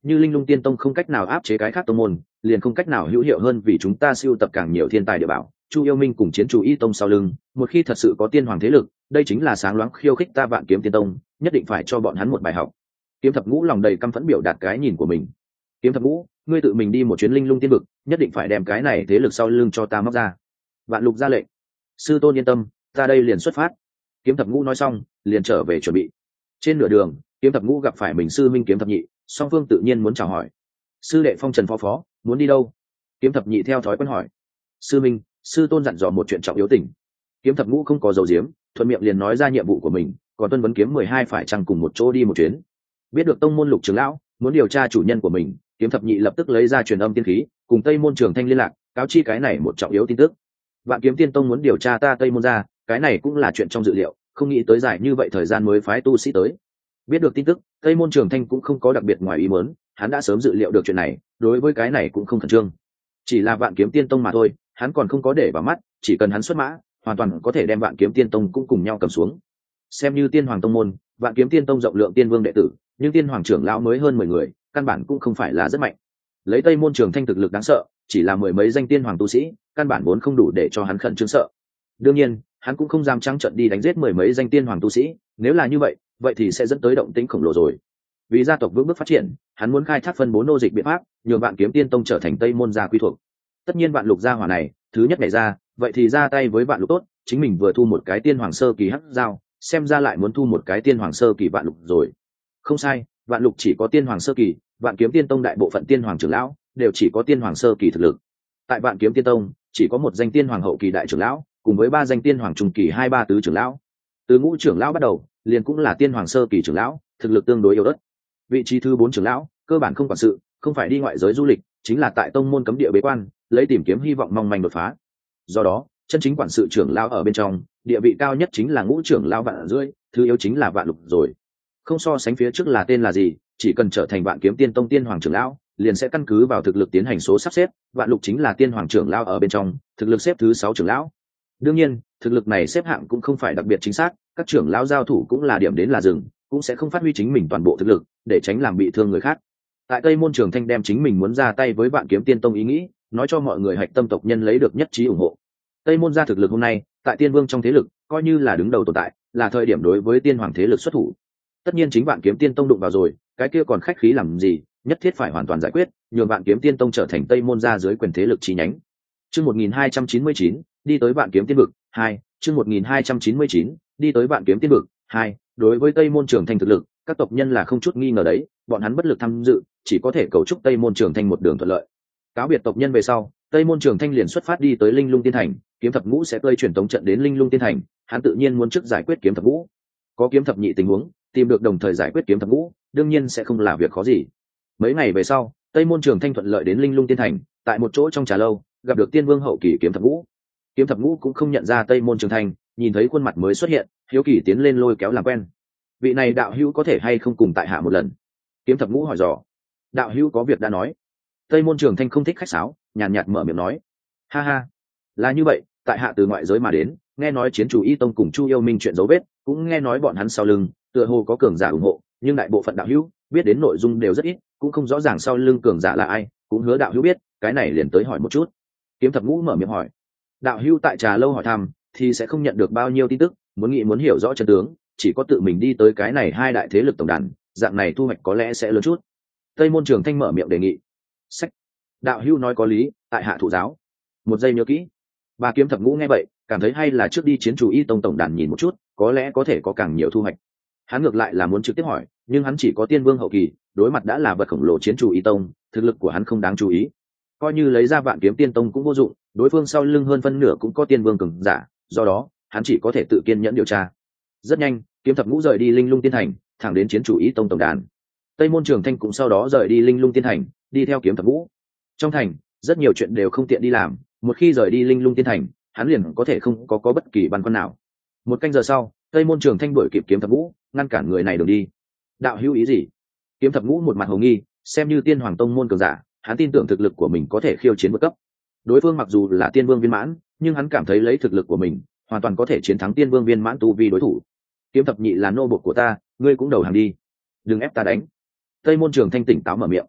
như linh lung tiên tông không cách nào áp chế cái khác tông môn, liền không cách nào hữu hiệu hơn vì chúng ta siêu tập càng nhiều thiên tài địa bảo. Chu Yêu Minh cùng chiến chủ y tông sau lưng, một khi thật sự có tiên hoàng thế lực, đây chính là sáng loáng khiêu khích ta Vạn Kiếm Tiên Tông, nhất định phải cho bọn hắn một bài học. Kiếm Thập Ngũ lòng đầy căm phẫn biểu đạt cái nhìn của mình. Kiếm Thập Ngũ, ngươi tự mình đi một chuyến linh lung tiên vực, nhất định phải đem cái này thế lực sau lưng cho ta móc ra. Vạn Lục ra lệnh. Sư tôn yên tâm, ta đây liền xuất phát. Kiếm Thập Ngũ nói xong, liền trở về chuẩn bị. Trên nửa đường, Kiếm Thập Ngũ gặp phải mình sư minh Kiếm Thập Nhị, song phương tự nhiên muốn chào hỏi. Sư đệ Phong Trần phó, muốn đi đâu? Kiếm Thập Nhị theo thói quen hỏi. Sư minh, sư tôn dặn dò một chuyện trọng yếu tình. Kiếm Thập Ngũ không có dấu diếm, thuận miệng liền nói ra nhiệm vụ của mình, còn tuân vấn kiếm 12 phải chăng cùng một chỗ đi một chuyến. Biết được tông môn Lục trưởng lão muốn điều tra chủ nhân của mình, Kiếm Thập Nhị lập tức lấy ra truyền âm tiên khí, cùng Tây môn Trường Thanh liên lạc, cáo chi cái này một trọng yếu tin tức. Vạn Kiếm Tiên Tông muốn điều tra ta Tây môn ra, cái này cũng là chuyện trong dự liệu, không nghĩ tới dài như vậy thời gian mới phái tu sĩ tới. Biết được tin tức, Tây môn Trường Thanh cũng không có đặc biệt ngoài ý muốn, hắn đã sớm dự liệu được chuyện này, đối với cái này cũng không khẩn trương. Chỉ là Vạn Kiếm Tiên Tông mà thôi, hắn còn không có để vào mắt, chỉ cần hắn xuất mã, hoàn toàn có thể đem Vạn Kiếm Tiên Tông cũng cùng nhau cầm xuống. Xem như Tiên Hoàng tông môn, Vạn Kiếm Tiên Tông rộng lượng tiên vương đệ tử, nhưng Tiên Hoàng trưởng lão mới hơn 10 người, căn bản cũng không phải là rất mạnh. Lấy Tây môn Trường Thanh thực lực đáng sợ, chỉ là mười mấy danh Tiên Hoàng tu sĩ, căn bản vốn không đủ để cho hắn khẩn trương sợ. Đương nhiên, hắn cũng không dám trắng trợn đi đánh giết mười mấy danh Tiên Hoàng tu sĩ, nếu là như vậy, vậy thì sẽ dẫn tới động tĩnh khổng lồ rồi. Vì gia tộc vững bước phát triển, hắn muốn khai thác phân bố nô dịch biện pháp, nhường Vạn Kiếm Tiên Tông trở thành Tây môn gia quy thuộc. Tất nhiên Vạn Lục gia hỏa này, thứ nhất nhảy ra, vậy thì ra tay với Vạn Lục tốt, chính mình vừa thu một cái Tiên Hoàng sơ kỳ hắc giao, xem ra lại muốn thu một cái Tiên Hoàng sơ kỳ Vạn Lục rồi. Không sai, Vạn Lục chỉ có Tiên Hoàng sơ kỳ, Vạn Kiếm Tiên Tông đại bộ phận Tiên Hoàng trưởng lão đều chỉ có Tiên Hoàng sơ kỳ thực lực. Tại Vạn Kiếm Tiên Tông, chỉ có một danh Tiên Hoàng hậu kỳ đại trưởng lão, cùng với 3 danh Tiên Hoàng trung kỳ 2-3 tứ trưởng lão. Từ ngũ trưởng lão bắt đầu, liền cũng là Tiên Hoàng sơ kỳ trưởng lão, thực lực tương đối yếu ớt. Vị trí thứ 4 trưởng lão, cơ bản không quản sự, không phải đi ngoại giới du lịch, chính là tại tông môn cấm địa bế quan, lấy tìm kiếm hy vọng mong manh đột phá. Do đó, chân chính quản sự trưởng lão ở bên trong, địa vị cao nhất chính là ngũ trưởng lão Vạn Rưỡi, thứ yếu chính là Vạn Lục rồi. Không so sánh phía trước là tên là gì, chỉ cần trở thành Vạn Kiếm Tiên Tông Tiên Hoàng trưởng lão, liền sẽ căn cứ vào thực lực tiến hành số sắp xếp, Vạn Lục chính là Tiên Hoàng trưởng lão ở bên trong, thực lực xếp thứ 6 trưởng lão. Đương nhiên, thực lực này xếp hạng cũng không phải đặc biệt chính xác, các trưởng lão giao thủ cũng là điểm đến là dừng, cũng sẽ không phát huy chính mình toàn bộ thực lực, để tránh làm bị thương người khác. Tại Tây môn Trường Thanh đem chính mình muốn ra tay với Vạn Kiếm Tiên Tông ý nghĩ, nói cho mọi người hạch tâm tộc nhân lấy được nhất trí ủng hộ. Tây môn gia thực lực hôm nay, tại Tiên Vương trong thế lực, coi như là đứng đầu tồn tại, là thời điểm đối với Tiên Hoàng thế lực xuất thủ. Tất nhiên chính Vạn Kiếm Tiên Tông đụng vào rồi, cái kia còn khách khí làm gì, nhất thiết phải hoàn toàn giải quyết, nhường Vạn Kiếm Tiên Tông trở thành Tây môn gia dưới quyền thế lực chi nhánh. Chương 1299, đi tới Vạn Kiếm Tiên vực 2, chương 1299, đi tới Vạn Kiếm Tiên vực 2, đối với Tây môn Trường Thanh thực lực, các tộc nhân là không chút nghi ngờ đấy, bọn hắn bất lực tham dự, chỉ có thể cầu chúc Tây môn Trường Thanh một đường thuận lợi. Cáo biệt tộc nhân về sau, Tây môn Trường Thanh liền xuất phát đi tới Linh Lung Tiên Thành, Kiếm Thập Ngũ sẽ cơi truyền tống trận đến Linh Lung Tiên Thành, hắn tự nhiên muốn trước giải quyết Kiếm Thập Ngũ. Có Kiếm Thập Nhị tình huống, tìm được đồng thời giải quyết Kiếm Thập Ngũ, đương nhiên sẽ không là việc khó gì. Mấy ngày về sau, Tây môn Trường Thanh thuận lợi đến Linh Lung Tiên Thành, tại một chỗ trong trà lâu, gặp được Tiên Vương hậu kỳ Kiếm Thập Ngũ. Kiếm Thập Ngũ cũng không nhận ra Tây môn Trường Thanh, nhìn thấy khuôn mặt mới xuất hiện, hiếu kỳ tiến lên lôi kéo làm quen. Vị này đạo hữu có thể hay không cùng tại hạ một lần? Kiếm Thập Ngũ hỏi dò. Đạo hữu có việc đã nói. Tây môn Trường Thanh không thích khách sáo, nhàn nhạt mở miệng nói. Ha ha, là như vậy, tại hạ từ ngoại giới mà đến, nghe nói chiến chủ y tông cùng Chu Yêu Minh chuyện dấu vết, cũng nghe nói bọn hắn sau lưng tựa hồ có cường giả ủng hộ, nhưng đại bộ phận đạo hữu biết đến nội dung đều rất ít, cũng không rõ ràng sau lưng cường giả là ai, cũng hứa đạo hữu biết, cái này liền tới hỏi một chút. Kiếm Thập Ngũ mở miệng hỏi. Đạo hữu tại trà lâu hỏi thăm thì sẽ không nhận được bao nhiêu tin tức, muốn hiểu rõ chân tướng, chỉ có tự mình đi tới cái này hai đại thế lực tổng đàn, dạng này thu hoạch có lẽ sẽ lớn chút. Tây môn Trường Thanh mở miệng đề nghị. Sách, đạo hữu nói có lý, tại hạ thụ giáo. Một giây nhớ kỹ. Bà Kiếm Thập Ngũ nghe vậy, cảm thấy hay là trước đi chiến chủ y tông tổng đàn nhìn một chút, có lẽ có thể có càng nhiều thu hoạch. Hắn ngược lại là muốn trực tiếp hỏi, nhưng hắn chỉ có Tiên Vương hậu kỳ, đối mặt đã là vật khổng lồ chiến chủ y tông, thực lực của hắn không đáng chú ý. Coi như lấy ra Vạn Kiếm Tiên Tông cũng vô dụng, đối phương sau lưng hơn phân nửa cũng có Tiên Vương cường giả, do đó hắn chỉ có thể tự kiên nhẫn điều tra. Rất nhanh, Kiếm Thập Ngũ rời đi Linh Lung Tiên Thành, thẳng đến chiến chủ y tông tổng đàn. Tây môn Trường Thanh cũng sau đó rời đi Linh Lung Tiên Thành, đi theo Kiếm Thập Ngũ. Trong thành, rất nhiều chuyện đều không tiện đi làm, một khi rời đi Linh Lung Tiên Thành, hắn liền có thể không có bất kỳ băn khoăn nào. Một canh giờ sau, Tây môn Trường Thanh đuổi kịp Kiếm Thập Ngũ, ngăn cản người này đường đi. Đạo hữu ý gì? Kiếm Thập Ngũ một mặt hồ nghi, xem như Tiên Hoàng tông môn cường giả, hắn tin tưởng thực lực của mình có thể khiêu chiến vượt cấp. Đối phương mặc dù là Tiên Vương viên mãn, nhưng hắn cảm thấy lấy thực lực của mình, hoàn toàn có thể chiến thắng Tiên Vương viên mãn tu vi đối thủ. Kiếm Thập Nhị là nô bộc của ta, ngươi cũng đầu hàng đi, đừng ép ta đánh. Tây môn Trường Thanh tỉnh táo mở miệng.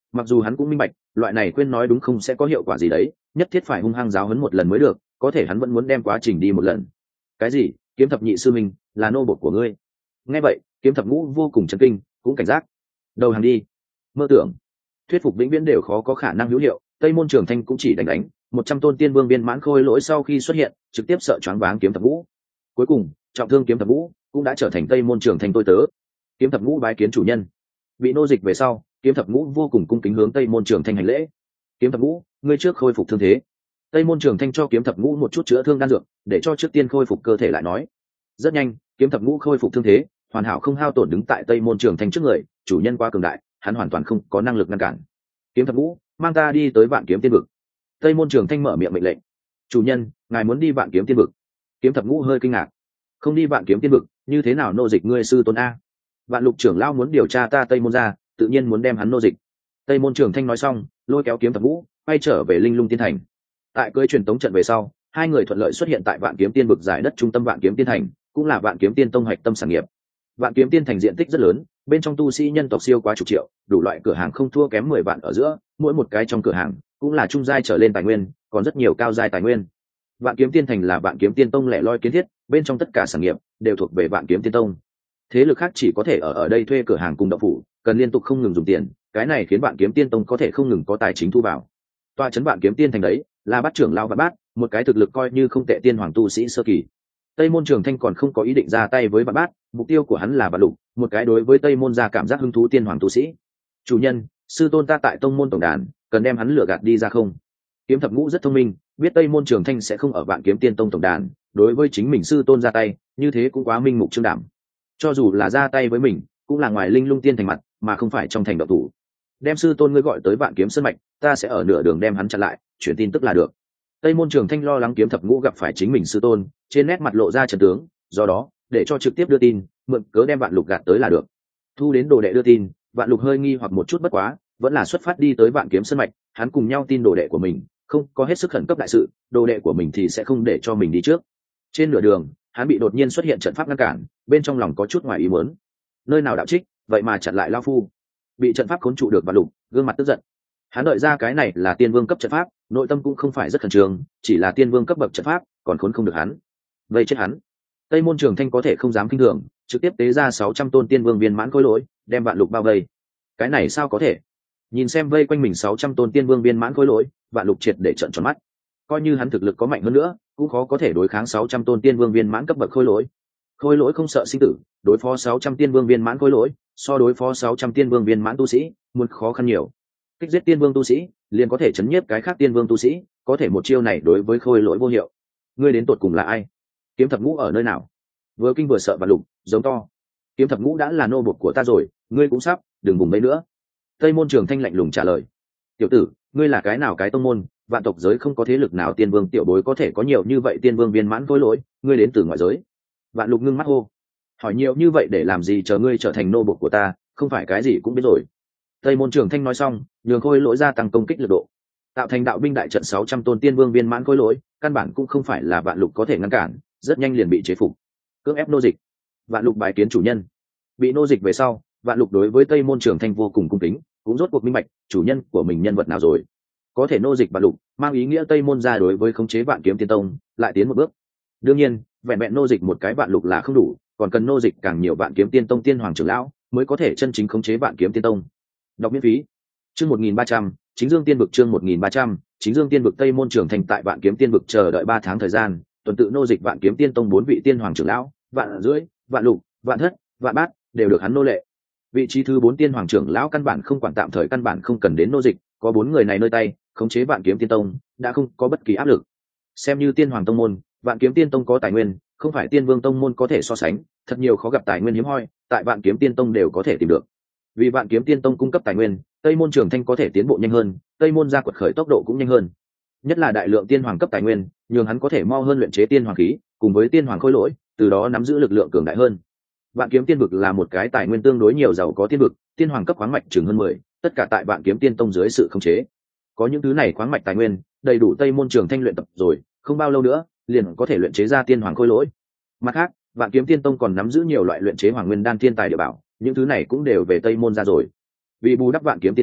Mặc dù hắn cũng minh bạch loại này khuyên nói đúng không sẽ có hiệu quả gì đấy, nhất thiết phải hung hăng giáo huấn một lần mới được, có thể hắn vẫn muốn đem quá trình đi một lần. Cái gì? Kiếm thập nhị sư minh là nô bộc của ngươi? Nghe vậy kiếm thập ngũ vô cùng chấn kinh, cũng cảnh giác. Đầu hàng đi. Mơ tưởng. Thuyết phục vĩnh viễn đều khó có khả năng hữu hiệu, Tây Môn Trường Thanh cũng chỉ đánh 100 tôn tiên vương viên mãn khôi lỗi sau khi xuất hiện, trực tiếp sợ choáng váng kiếm thập ngũ. Cuối cùng trọng thương kiếm thập ngũ cũng đã trở thành Tây Môn Trường Thanh tôi tớ. Kiếm thập ngũ bái kiến chủ nhân. Bị nô dịch về sau, kiếm thập ngũ vô cùng cung kính hướng Tây Môn Trường Thanh hành lễ. Kiếm thập ngũ, ngươi trước khôi phục thương thế. Tây Môn Trường Thanh cho kiếm thập ngũ một chút chữa thương đan dược, để cho trước tiên khôi phục cơ thể lại nói. Rất nhanh kiếm thập ngũ khôi phục thương thế, hoàn hảo không hao tổn đứng tại Tây Môn Trường Thanh trước người. Chủ nhân quá cường đại, hắn hoàn toàn không có năng lực ngăn cản. Kiếm thập ngũ, mang ta đi tới Vạn Kiếm Tiên Vực. Tây Môn Trường Thanh mở miệng mệnh lệnh. Chủ nhân, ngài muốn đi Vạn Kiếm Tiên Vực? Kiếm thập ngũ hơi kinh ngạc. Không đi Vạn Kiếm Tiên Vực, như thế nào nô dịch ngươi sư tôn a? Vạn Lục trưởng lão muốn điều tra ta Tây Môn gia, tự nhiên muốn đem hắn nô dịch. Tây Môn Trường Thanh nói xong, lôi kéo kiếm thập ngũ quay trở về Linh Lung Tiên Thành. Tại cưỡi truyền tống trận về sau, hai người thuận lợi xuất hiện tại Vạn Kiếm Tiên Vực giải đất trung tâm Vạn Kiếm Tiên Thành, cũng là Vạn Kiếm Tiên tông hạch tâm sản nghiệp. Vạn Kiếm Tiên Thành diện tích rất lớn, bên trong tu sĩ nhân tộc siêu quá chục triệu, đủ loại cửa hàng không thua kém 10 vạn ở giữa, mỗi một cái trong cửa hàng cũng là trung giai trở lên tài nguyên, còn rất nhiều cao giai tài nguyên. Vạn Kiếm Tiên Thành là Vạn Kiếm Tiên tông lẻ loi kiến thiết, bên trong tất cả sản nghiệp đều thuộc về Vạn Kiếm Tiên tông. Thế lực khác chỉ có thể ở đây thuê cửa hàng cùng động phủ, cần liên tục không ngừng dùng tiền, cái này khiến Vạn Kiếm Tiên tông có thể không ngừng có tài chính thu vào. Tòa trấn Vạn Kiếm Tiên Thành đấy là Bát trưởng lão Vạn Bát, một cái thực lực coi như không tệ tiên hoàng tu sĩ sơ kỳ. Tây Môn Trường Thanh còn không có ý định ra tay với Vạn Bát, mục tiêu của hắn là Vạn Lục, một cái đối với Tây Môn gia cảm giác hứng thú tiên hoàng tu sĩ. Chủ nhân, sư tôn ta tại tông môn tổng đàn, cần đem hắn lừa gạt đi ra không? Kiếm thập ngũ rất thông minh, biết Tây Môn Trường Thanh sẽ không ở Vạn Kiếm Tiên tông tổng đàn, đối với chính mình sư tôn ra tay, như thế cũng quá minh mục trương đảm. Cho dù là ra tay với mình, cũng là ngoài Linh Lung Tiên thành mặt, mà không phải trong thành động thủ. Đem sư tôn ngươi gọi tới Vạn Kiếm Sơn mạch, ta sẽ ở nửa đường đem hắn chặn lại, chuyển tin tức là được. Tây Môn Trường Thanh lo lắng kiếm thập ngũ gặp phải chính mình sư tôn, trên nét mặt lộ ra trấn tướng, do đó để cho trực tiếp đưa tin, mượn cớ đem Vạn Lục gạt tới là được. Thu đến đồ đệ đưa tin, Vạn Lục hơi nghi hoặc một chút bất quá, vẫn là xuất phát đi tới Vạn Kiếm Sơn mạch, hắn cùng nhau tin đồ đệ của mình, không có hết sức khẩn cấp đại sự, đồ đệ của mình thì sẽ không để cho mình đi trước. Trên nửa đường, hắn bị đột nhiên xuất hiện trận pháp ngăn cản, bên trong lòng có chút ngoài ý muốn. Nơi nào đạo trích, vậy mà chặn lại lão phu. Bị trận pháp khốn trụ được Vạn Lục, gương mặt tức giận. Hắn đợi ra cái này là tiên vương cấp trận pháp, nội tâm cũng không phải rất khẩn trương, chỉ là tiên vương cấp bậc trận pháp, còn khốn không được hắn. Vậy chết hắn. Tây Môn Trường Thanh có thể không dám kinh thường, trực tiếp tế ra 600 tôn tiên vương viên mãn khối lỗi, đem Vạn Lục bao vây. Cái này sao có thể? Nhìn xem vây quanh mình 600 tôn tiên vương viên mãn khối lỗi, Vạn Lục triệt để trợn tròn mắt. Coi như hắn thực lực có mạnh hơn nữa, cũng khó có thể đối kháng 600 tôn tiên vương viên mãn cấp bậc khối lỗi. Khối lỗi không sợ sinh tử, đối phó 600 tiên vương viên mãn khối lỗi, so đối phó 600 tiên vương viên mãn tu sĩ, muốn khó khăn nhiều. Kích giết tiên vương tu sĩ, liền có thể chấn nhiếp cái khác tiên vương tu sĩ, có thể một chiêu này đối với khôi lỗi vô hiệu. Ngươi đến tột cùng là ai? Kiếm thập ngũ ở nơi nào? Vừa kinh vừa sợ Vạn Lục, giống to. Kiếm thập ngũ đã là nô bộc của ta rồi, ngươi cũng sắp, đừng vùng đấy nữa. Tây Môn Trường Thanh lạnh lùng trả lời. Tiểu tử, ngươi là cái nào cái tông môn? Vạn tộc giới không có thế lực nào tiên vương tiểu bối có thể có nhiều như vậy tiên vương viên mãn khôi lỗi, ngươi đến từ ngoại giới. Vạn Lục ngưng mắt hô. Hỏi nhiều như vậy để làm gì, chờ ngươi trở thành nô bộc của ta, không phải cái gì cũng biết rồi. Tây Môn Trường Thanh nói xong, nhường khôi lỗi gia tăng công kích lực độ, tạo thành đạo binh đại trận 600 tôn tiên vương viên mãn khôi lỗi, căn bản cũng không phải là Vạn Lục có thể ngăn cản, rất nhanh liền bị chế phục. Cưỡng ép nô dịch. Vạn Lục bái kiến chủ nhân. Bị nô dịch về sau, Vạn Lục đối với Tây Môn Trường Thanh vô cùng cung kính, cũng rốt cuộc minh bạch, chủ nhân của mình nhân vật nào rồi. Có thể nô dịch Vạn Lục, mang ý nghĩa Tây Môn gia đối với khống chế Vạn Kiếm Tiên tông lại tiến một bước. Đương nhiên, vẹn vẹn nô dịch một cái Vạn Lục là không đủ, còn cần nô dịch càng nhiều Vạn Kiếm Tiên tông tiên hoàng trưởng lão, mới có thể chân chính khống chế Vạn Kiếm Tiên tông. Đọc miễn phí. Chương 1300, Chính Dương Tiên vực chương 1300, Chính Dương Tiên vực. Tây Môn Trường Thành tại Vạn Kiếm Tiên vực chờ đợi 3 tháng thời gian, tuần tự nô dịch Vạn Kiếm Tiên tông 4 vị tiên hoàng trưởng lão, Vạn Rưỡi, Vạn Lục, Vạn Thất, Vạn Bát đều được hắn nô lệ. Vị trí thứ 4 tiên hoàng trưởng lão căn bản không quản, tạm thời căn bản không cần đến nô dịch, có 4 người này nơi tay, khống chế Vạn Kiếm Tiên tông đã không có bất kỳ áp lực. Xem như tiên hoàng tông môn, Vạn Kiếm Tiên tông có tài nguyên, không phải tiên vương tông môn có thể so sánh, thật nhiều khó gặp tài nguyên hiếm hoi, tại Vạn Kiếm Tiên tông đều có thể tìm được. Vì Vạn Kiếm Tiên tông cung cấp tài nguyên, Tây Môn Trường Thanh có thể tiến bộ nhanh hơn, Tây Môn gia quật khởi tốc độ cũng nhanh hơn. Nhất là đại lượng tiên hoàng cấp tài nguyên, nhường hắn có thể mau hơn luyện chế tiên hoàng khí, cùng với tiên hoàng khôi lỗi, từ đó nắm giữ lực lượng cường đại hơn. Vạn Kiếm Tiên vực là một cái tài nguyên tương đối nhiều giàu có tiên vực, tiên hoàng cấp khoáng mạch chừng hơn 10, tất cả tại Vạn Kiếm Tiên tông dưới sự khống chế. Có những thứ này khoáng mạch tài nguyên, đầy đủ Tây Môn Trường Thanh luyện tập rồi, không bao lâu nữa, liền có thể luyện chế ra tiên hoàng khôi lỗi. Mặt khác, Vạn Kiếm Tiên tông còn nắm giữ nhiều loại luyện chế hoàng nguyên đan thiên tài địa bảo, những thứ này cũng đều về Tây Môn gia rồi. Vì bù đắp Vạn Kiếm Tiên tông,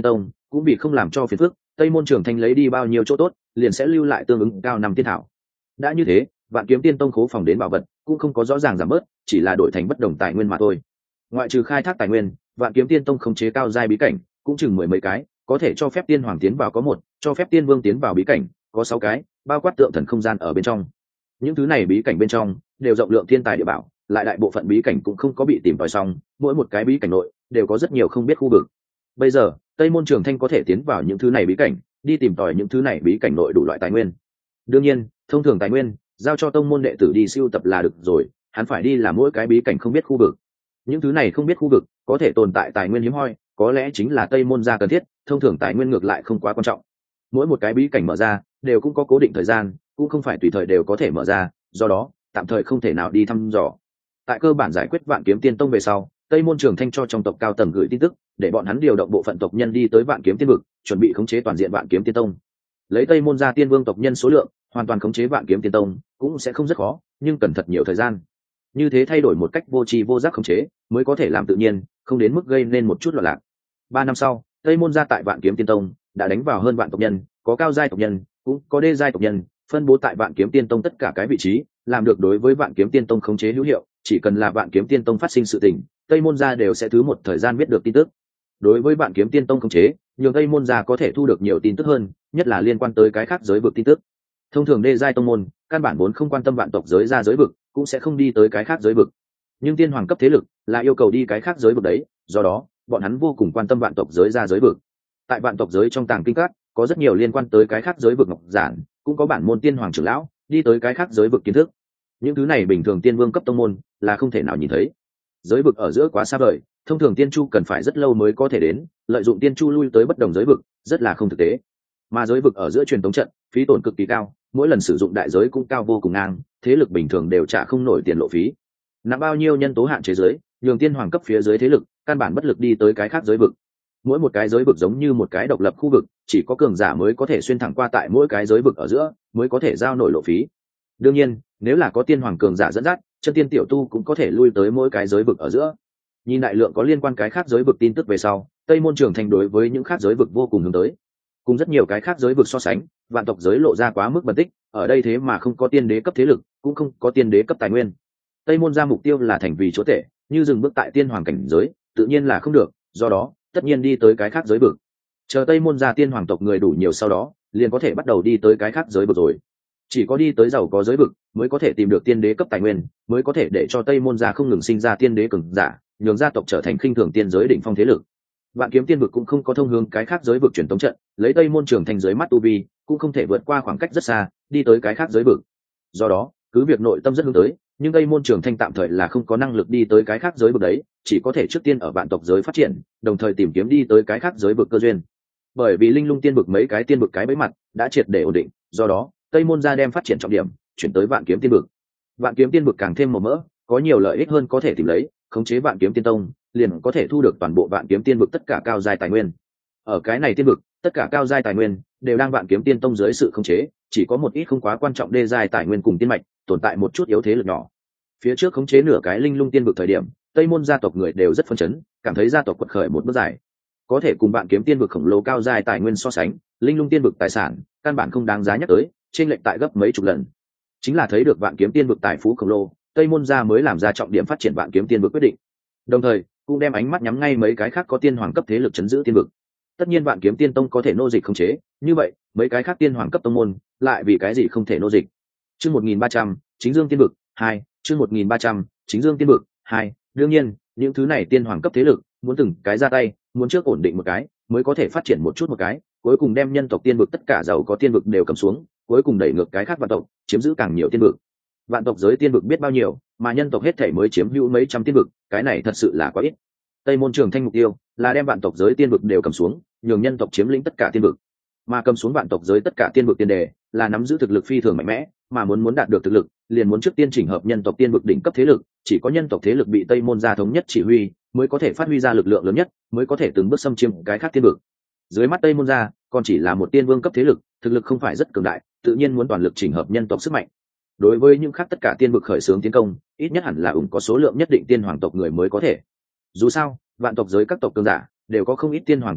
cũng vì không làm cho phiền phức, tây môn trường thanh lấy đi bao nhiêu chỗ tốt liền sẽ lưu lại tương ứng cao năm tiên thảo. Đã như thế, vạn kiếm tiên tông khố phòng đến bảo vật cũng không có rõ ràng giảm bớt, chỉ là đổi thành bất đồng tài nguyên mà thôi. Ngoại trừ khai thác tài nguyên, vạn kiếm tiên tông khống chế cao giai bí cảnh cũng chừng mười mấy cái, có thể cho phép tiên hoàng tiến vào có một, cho phép tiên vương tiến vào bí cảnh có 6 cái, bao quát tượng thần không gian ở bên trong. Những thứ này bí cảnh bên trong đều rộng lượng thiên tài địa bảo, lại đại bộ phận bí cảnh cũng không có bị tìm tòi xong, mỗi một cái bí cảnh nội đều có rất nhiều không biết khu vực. Bây giờ tây môn trường thanh có thể tiến vào những thứ này bí cảnh, đi tìm tòi những thứ này bí cảnh nội đủ loại tài nguyên. Đương nhiên thông thường tài nguyên giao cho tông môn đệ tử đi siêu tập là được rồi, hắn phải đi làm mỗi cái bí cảnh không biết khu vực. Những thứ này không biết khu vực có thể tồn tại tài nguyên hiếm hoi, có lẽ chính là tây môn gia cần thiết, thông thường tài nguyên ngược lại không quá quan trọng. Mỗi một cái bí cảnh mở ra đều cũng có cố định thời gian, cũng không phải tùy thời đều có thể mở ra, do đó tạm thời không thể nào đi thăm dò. Tại cơ bản giải quyết vạn kiếm tiên tông về sau, tây môn trường thanh cho trong tộc cao tầng gửi tin tức, để bọn hắn điều động bộ phận tộc nhân đi tới vạn kiếm tiên vực, chuẩn bị khống chế toàn diện vạn kiếm tiên tông. Lấy tây môn gia tiên vương tộc nhân số lượng, hoàn toàn khống chế vạn kiếm tiên tông cũng sẽ không rất khó, nhưng cần thật nhiều thời gian. Như thế thay đổi một cách vô tri vô giác khống chế mới có thể làm tự nhiên, không đến mức gây nên một chút loạn lạc. 3 năm sau, tây môn gia tại vạn kiếm tiên tông đã đánh vào hơn vạn tộc nhân, có cao giai tộc nhân, cũng có đê giai tộc nhân, phân bố tại vạn kiếm tiên tông tất cả cái vị trí, làm được đối với vạn kiếm tiên tông khống chế hữu hiệu. Chỉ cần là vạn kiếm tiên tông phát sinh sự tình, tây môn gia đều sẽ thứ một thời gian biết được tin tức. Đối với vạn kiếm tiên tông khống chế, nhường tây môn gia có thể thu được nhiều tin tức hơn, nhất là liên quan tới cái khác giới vực tin tức. Thông thường đê giai tông môn căn bản vốn không quan tâm vạn tộc giới ra giới vực, cũng sẽ không đi tới cái khác giới vực. Nhưng tiên hoàng cấp thế lực là yêu cầu đi cái khác giới vực đấy, do đó bọn hắn vô cùng quan tâm vạn tộc giới ra giới vực. Tại vạn tộc giới trong tàng kinh các có rất nhiều liên quan tới cái khác giới vực ngọc giản, cũng có bản môn tiên hoàng trưởng lão đi tới cái khác giới vực kiến thức. Những thứ này bình thường tiên vương cấp tông môn là không thể nào nhìn thấy. Giới vực ở giữa quá xa vời, thông thường tiên chu cần phải rất lâu mới có thể đến, lợi dụng tiên chu lui tới bất đồng giới vực rất là không thực tế. Mà giới vực ở giữa truyền tống trận phí tổn cực kỳ cao, mỗi lần sử dụng đại giới cũng cao vô cùng ngang, thế lực bình thường đều trả không nổi tiền lộ phí. Nặng bao nhiêu nhân tố hạn chế giới, nhường tiên hoàng cấp phía dưới thế lực căn bản bất lực đi tới cái khác giới vực. Mỗi một cái giới vực giống như một cái độc lập khu vực, chỉ có cường giả mới có thể xuyên thẳng qua tại mỗi cái giới vực ở giữa, mới có thể giao nổi lộ phí. Đương nhiên, nếu là có tiên hoàng cường giả dẫn dắt, chân tiên tiểu tu cũng có thể lui tới mỗi cái giới vực ở giữa. Nhìn đại lượng có liên quan cái khác giới vực tin tức về sau, tây môn trường thành đối với những khác giới vực vô cùng hướng tới. Cùng rất nhiều cái khác giới vực so sánh, vạn tộc giới lộ ra quá mức bẩn tích, ở đây thế mà không có tiên đế cấp thế lực, cũng không có tiên đế cấp tài nguyên. Tây môn ra mục tiêu là thành vì chúa tể, như dừng bước tại tiên hoàng cảnh giới tự nhiên là không được, do đó tất nhiên đi tới cái khác giới vực. Chờ tây môn ra tiên hoàng tộc người đủ nhiều sau đó, liền có thể bắt đầu đi tới cái khác giới vực rồi. Chỉ có đi tới giàu có giới vực mới có thể tìm được tiên đế cấp tài nguyên, mới có thể để cho tây môn gia không ngừng sinh ra tiên đế cường giả, nhường gia tộc trở thành khinh thường tiên giới đỉnh phong thế lực. Vạn kiếm tiên vực cũng không có thông hướng cái khác giới vực truyền tống trận, lấy tây môn trường thành giới mắt tu vi cũng không thể vượt qua khoảng cách rất xa đi tới cái khác giới vực. Do đó cứ việc nội tâm rất hướng tới, nhưng tây môn trường thanh tạm thời là không có năng lực đi tới cái khác giới vực đấy, chỉ có thể trước tiên ở vạn tộc giới phát triển, đồng thời tìm kiếm đi tới cái khác giới vực cơ duyên. Bởi vì linh lung tiên vực mấy cái tiên vực cái bẫy mặt đã triệt để ổn định, do đó tây môn gia đem phát triển trọng điểm chuyển tới vạn kiếm tiên vực. Vạn kiếm tiên vực càng thêm màu mỡ, có nhiều lợi ích hơn có thể tìm lấy, khống chế vạn kiếm tiên tông liền có thể thu được toàn bộ vạn kiếm tiên vực tất cả cao giai tài nguyên. Ở cái này tiên vực, tất cả cao giai tài nguyên đều đang vạn kiếm tiên tông dưới sự khống chế, chỉ có một ít không quá quan trọng đê giai tài nguyên cùng tiên mạch tồn tại một chút yếu thế lực nhỏ. Phía trước khống chế nửa cái linh lung tiên vực thời điểm, tây môn gia tộc người đều rất phấn chấn, cảm thấy gia tộc quật khởi một bước dài. Có thể cùng vạn kiếm tiên vực khổng lồ cao giai tài nguyên so sánh, linh lung tiên vực tài sản căn bản không đáng giá nhắc tới, trên lệch tại gấp mấy chục lần. Chính là thấy được vạn kiếm tiên vực tài phú khổng lồ, tây môn gia mới làm ra trọng điểm phát triển vạn kiếm tiên vực quyết định, đồng thời cũng đem ánh mắt nhắm ngay mấy cái khác có tiên hoàng cấp thế lực chấn giữ tiên vực. Tất nhiên vạn kiếm tiên tông có thể nô dịch khống chế, như vậy mấy cái khác tiên hoàng cấp tông môn lại vì cái gì không thể nô dịch? Chương 1300, chính dương tiên vực 2, chương 1300, chính dương tiên vực 2. Đương nhiên, những thứ này tiên hoàng cấp thế lực muốn từng cái ra tay, muốn trước ổn định một cái, mới có thể phát triển một chút một cái, cuối cùng đem nhân tộc tiên vực tất cả giàu có tiên vực đều cầm xuống, cuối cùng đẩy ngược cái khác vạn tộc, chiếm giữ càng nhiều tiên vực. Vạn tộc giới tiên vực biết bao nhiêu, mà nhân tộc hết thảy mới chiếm hữu mấy trăm tiên vực, cái này thật sự là quá ít. Tây môn trường thanh mục tiêu là đem vạn tộc giới tiên vực đều cầm xuống, nhường nhân tộc chiếm lĩnh tất cả tiên vực. Mà cầm xuống vạn tộc giới tất cả tiên vực tiền đề là nắm giữ thực lực phi thường mạnh mẽ, mà muốn đạt được thực lực, liền muốn trước tiên chỉnh hợp nhân tộc tiên vực đỉnh cấp thế lực, chỉ có nhân tộc thế lực bị Tây môn gia thống nhất chỉ huy, mới có thể phát huy ra lực lượng lớn nhất, mới có thể từng bước xâm chiếm cái khác tiên vực. Dưới mắt Tây môn gia còn chỉ là một tiên vương cấp thế lực, thực lực không phải rất cường đại, tự nhiên muốn toàn lực chỉnh hợp nhân tộc sức mạnh. Đối với những khác tất cả tiên vực khởi xướng tiến công, ít nhất hẳn là có số lượng nhất định tiên hoàng tộc người mới có thể. Dù sao, vạn tộc giới các tộc cường giả đều có không ít tiên hoàng tồn tại,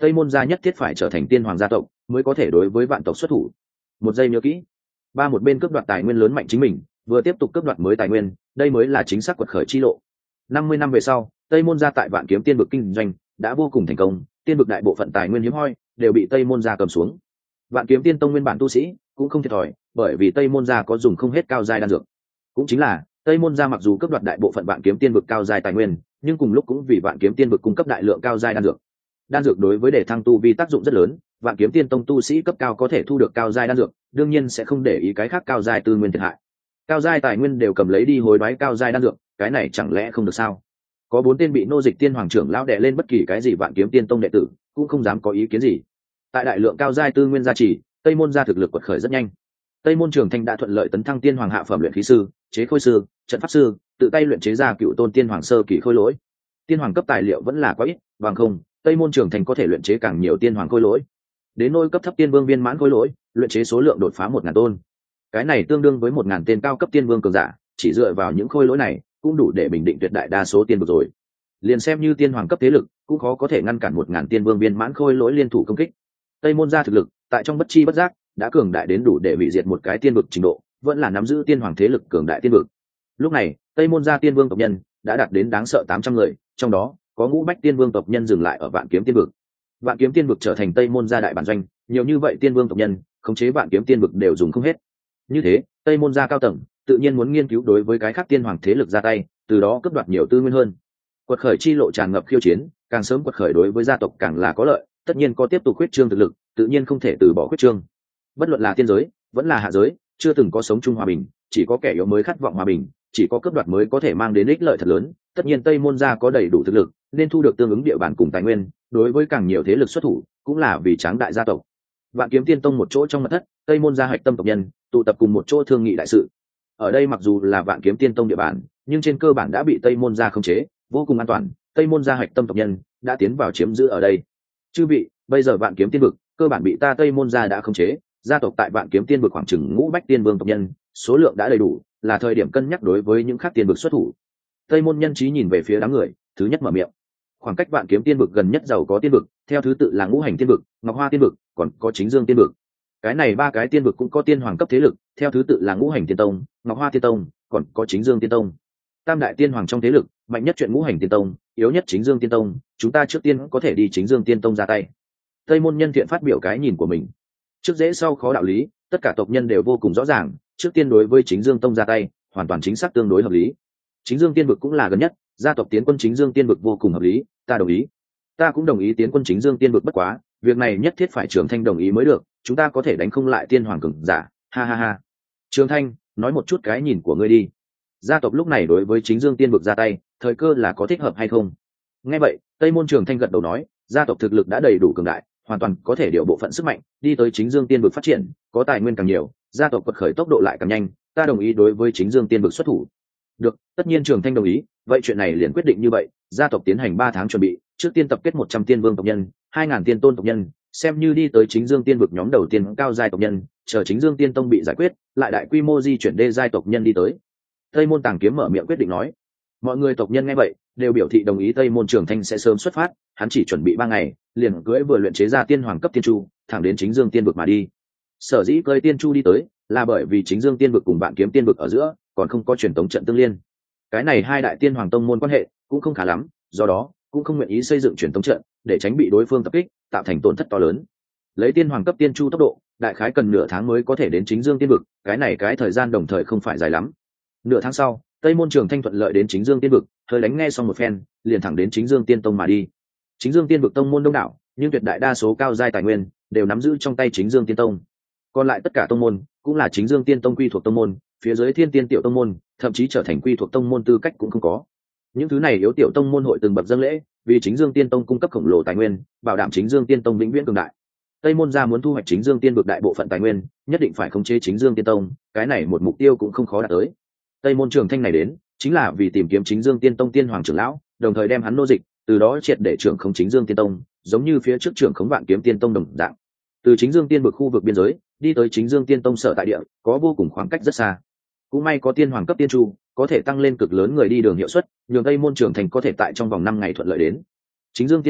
tây môn gia nhất thiết phải trở thành tiên hoàng gia tộc mới có thể đối với vạn tộc xuất thủ. Một giây nhớ kỹ, một bên cướp đoạt tài nguyên lớn mạnh chính mình, vừa tiếp tục cướp đoạt mới tài nguyên, đây mới là chính xác quật khởi chi lộ. 50 năm về sau, tây môn gia tại vạn kiếm tiên vực kinh doanh đã vô cùng thành công, tiên vực đại bộ phận tài nguyên hiếm hoi đều bị tây môn gia cầm xuống. Vạn kiếm tiên tông nguyên bản tu sĩ cũng không thiệt thòi, bởi vì tây môn gia có dùng không hết cao giai đan dược. Cũng chính là tây môn gia mặc dù cướp đoạt đại bộ phận vạn kiếm tiên vực cao giai tài nguyên, nhưng cùng lúc cũng vì vạn kiếm tiên vực cung cấp đại lượng cao giai đan dược. Đan dược đối với đề thăng tu vi tác dụng rất lớn, vạn kiếm tiên tông tu sĩ cấp cao có thể thu được cao giai đan dược, đương nhiên sẽ không để ý cái khác cao giai tư nguyên thiệt hại. Cao giai tài nguyên đều cầm lấy đi hối đoái cao giai đan dược, cái này chẳng lẽ không được sao? Có 4 tên bị nô dịch tiên hoàng trưởng lão đè lên, bất kỳ cái gì vạn kiếm tiên tông đệ tử cũng không dám có ý kiến gì. Tại đại lượng cao giai tư nguyên gia trì, tây môn gia thực lực quật khởi rất nhanh. Tây môn Trường Thanh đã thuận lợi tấn thăng tiên hoàng hạ phẩm luyện khí sư, chế khôi sư, trận pháp sư, tự tay luyện chế ra cựu tôn tiên hoàng sơ kỳ khôi lỗi. Tiên hoàng cấp tài liệu vẫn là quá ít, bằng không tây môn Trường Thanh có thể luyện chế càng nhiều tiên hoàng khôi lỗi. Đến nôi cấp thấp tiên vương viên mãn khôi lỗi, luyện chế số lượng đột phá 1000 tôn. Cái này tương đương với 1000 tên cao cấp tiên vương cường giả, chỉ dựa vào những khôi lỗi này cũng đủ để bình định tuyệt đại đa số tiên vực rồi. Liền xem như tiên hoàng cấp thế lực, cũng khó có thể ngăn cản 1000 tiên vương viên mãn khôi lỗi liên thủ công kích. Tây môn gia thực lực, tại trong bất chi bất giác đã cường đại đến đủ để hủy diệt một cái tiên vực trình độ, vẫn là nắm giữ tiên hoàng thế lực cường đại tiên vực. Lúc này, Tây môn gia tiên vương tộc nhân đã đạt đến đáng sợ 800 người, trong đó có ngũ bách tiên vương tộc nhân dừng lại ở vạn kiếm tiên vực. Vạn kiếm tiên vực trở thành Tây môn gia đại bản doanh, nhiều như vậy tiên vương tộc nhân, khống chế vạn kiếm tiên vực đều dùng không hết. Như thế, Tây môn gia cao tầng tự nhiên muốn nghiên cứu đối với cái khác tiên hoàng thế lực ra tay, từ đó cướp đoạt nhiều tư nguyên hơn. Quật khởi chi lộ tràn ngập khiêu chiến, càng sớm quật khởi đối với gia tộc càng là có lợi, tất nhiên có tiếp tục khuyết trương thực lực, tự nhiên không thể từ bỏ khuyết trương. Bất luận là tiên giới vẫn là hạ giới, chưa từng có sống chung hòa bình, chỉ có kẻ yếu mới khát vọng hòa bình, chỉ có cướp đoạt mới có thể mang đến ích lợi thật lớn. Tất nhiên Tây môn gia có đầy đủ thực lực, nên thu được tương ứng địa bàn cùng tài nguyên, đối với càng nhiều thế lực xuất thủ, cũng là vì tráng đại gia tộc. Vạn kiếm tiên tông một chỗ trong mật thất, Tây môn gia hạch tâm tộc nhân tụ tập cùng một chỗ thương nghị đại sự. Ở đây mặc dù là vạn kiếm tiên tông địa bàn, nhưng trên cơ bản đã bị Tây môn gia khống chế, vô cùng an toàn. Tây môn gia hạch tâm tộc nhân đã tiến vào chiếm giữ ở đây. Chư vị, bây giờ vạn kiếm tiên vực cơ bản bị ta Tây môn gia đã khống chế, gia tộc tại vạn kiếm tiên vực khoảng chừng ngũ bách tiên vương tộc nhân, số lượng đã đầy đủ, là thời điểm cân nhắc đối với những khác tiên vực xuất thủ. Tây môn nhân trí nhìn về phía đám người, thứ nhất mở miệng. Khoảng cách vạn kiếm tiên vực gần nhất giàu có tiên vực, theo thứ tự là ngũ hành tiên vực, ngọc hoa tiên vực, còn có chính dương tiên vực. Cái này 3 cái tiên vực cũng có tiên hoàng cấp thế lực, theo thứ tự là ngũ hành tiên tông, ngọc hoa tiên tông, còn có chính dương tiên tông. Tam đại tiên hoàng trong thế lực, mạnh nhất chuyện ngũ hành tiên tông, yếu nhất chính dương tiên tông, chúng ta trước tiên có thể đi chính dương tiên tông ra tay. Tây môn nhân thiện phát biểu cái nhìn của mình. Trước dễ sau khó đạo lý, tất cả tộc nhân đều vô cùng rõ ràng, trước tiên đối với chính dương tông ra tay, hoàn toàn chính xác tương đối hợp lý. Chính dương tiên vực cũng là gần nhất, gia tộc tiến quân chính dương tiên vực vô cùng hợp lý, ta đồng ý. Ta cũng đồng ý tiến quân chính dương tiên vực, bất quá việc này nhất thiết phải Trường Thanh đồng ý mới được, chúng ta có thể đánh không lại tiên hoàng cường giả. Ha ha ha. Trường Thanh, nói một chút cái nhìn của ngươi đi. Gia tộc lúc này đối với chính dương tiên vực ra tay, thời cơ là có thích hợp hay không? Nghe vậy, Tây môn Trường Thanh gật đầu nói, gia tộc thực lực đã đầy đủ cường đại, hoàn toàn có thể điều bộ phận sức mạnh đi tới chính dương tiên vực phát triển, có tài nguyên càng nhiều, gia tộc quật khởi tốc độ lại càng nhanh, ta đồng ý đối với chính dương tiên vực xuất thủ. Được, tất nhiên Trường Thanh đồng ý, vậy chuyện này liền quyết định như vậy, gia tộc tiến hành 3 tháng chuẩn bị, trước tiên tập kết 100 tiên vương tộc nhân, 2000 tiên tôn tộc nhân, xem như đi tới chính dương tiên vực nhóm đầu tiên cao giai tộc nhân, chờ chính dương tiên tông bị giải quyết, lại đại quy mô di chuyển đê giai tộc nhân đi tới. Tây môn Tàng Kiếm mở miệng quyết định nói. Mọi người tộc nhân nghe vậy đều biểu thị đồng ý. Tây môn Trường Thanh sẽ sớm xuất phát, hắn chỉ chuẩn bị 3 ngày, liền cưỡi vừa luyện chế ra tiên hoàng cấp tiên chu, thẳng đến chính dương tiên vực mà đi. Sở dĩ cưỡi tiên chu đi tới, là bởi vì chính dương tiên vực cùng vạn kiếm tiên vực ở giữa còn không có truyền tống trận tương liên. Cái này 2 đại tiên hoàng tông môn quan hệ cũng không khá lắm, do đó cũng không nguyện ý xây dựng truyền tống trận để tránh bị đối phương tập kích, tạo thành tổn thất to lớn. Lấy tiên hoàng cấp tiên chu tốc độ, đại khái cần nửa tháng mới có thể đến chính dương tiên vực, cái thời gian đồng thời không phải dài lắm. Nửa tháng sau, Tây môn Trường Thanh thuận lợi đến chính dương tiên vực, hơi đánh nghe xong một phen, liền thẳng đến chính dương tiên tông mà đi. Chính dương tiên vực tông môn đông đảo, nhưng tuyệt đại đa số cao giai tài nguyên đều nắm giữ trong tay chính dương tiên tông. Còn lại tất cả tông môn cũng là chính dương tiên tông quy thuộc tông môn, phía dưới thiên tiên tiểu tông môn thậm chí trở thành quy thuộc tông môn tư cách cũng không có. Những thứ này yếu tiểu tông môn hội từng bậc dâng lễ, vì chính dương tiên tông cung cấp khổng lồ tài nguyên, bảo đảm chính dương tiên tông vĩnh viễn cường đại. Tây môn gia muốn thu hoạch chính dương tiên vực đại bộ phận tài nguyên, nhất định phải khống chế chính dương tiên tông, cái này một mục tiêu cũng không khó đạt tới. Tây môn Trường Thanh này đến chính là vì tìm kiếm chính dương tiên tông tiên hoàng trưởng lão, đồng thời đem hắn nô dịch, từ đó triệt để trưởng khống chính dương tiên tông, giống như phía trước trưởng khống vạn kiếm tiên tông đồng dạng. Từ chính dương tiên vực khu vực biên giới đi tới chính dương tiên tông sở tại địa, có vô cùng khoảng cách rất xa. Cũng may có tiên hoàng cấp tiên chu, có thể tăng lên cực lớn người đi đường hiệu suất, nhường Tây môn Trường Thanh có thể tại trong vòng 5 ngày thuận lợi đến. Chính dương tiên thành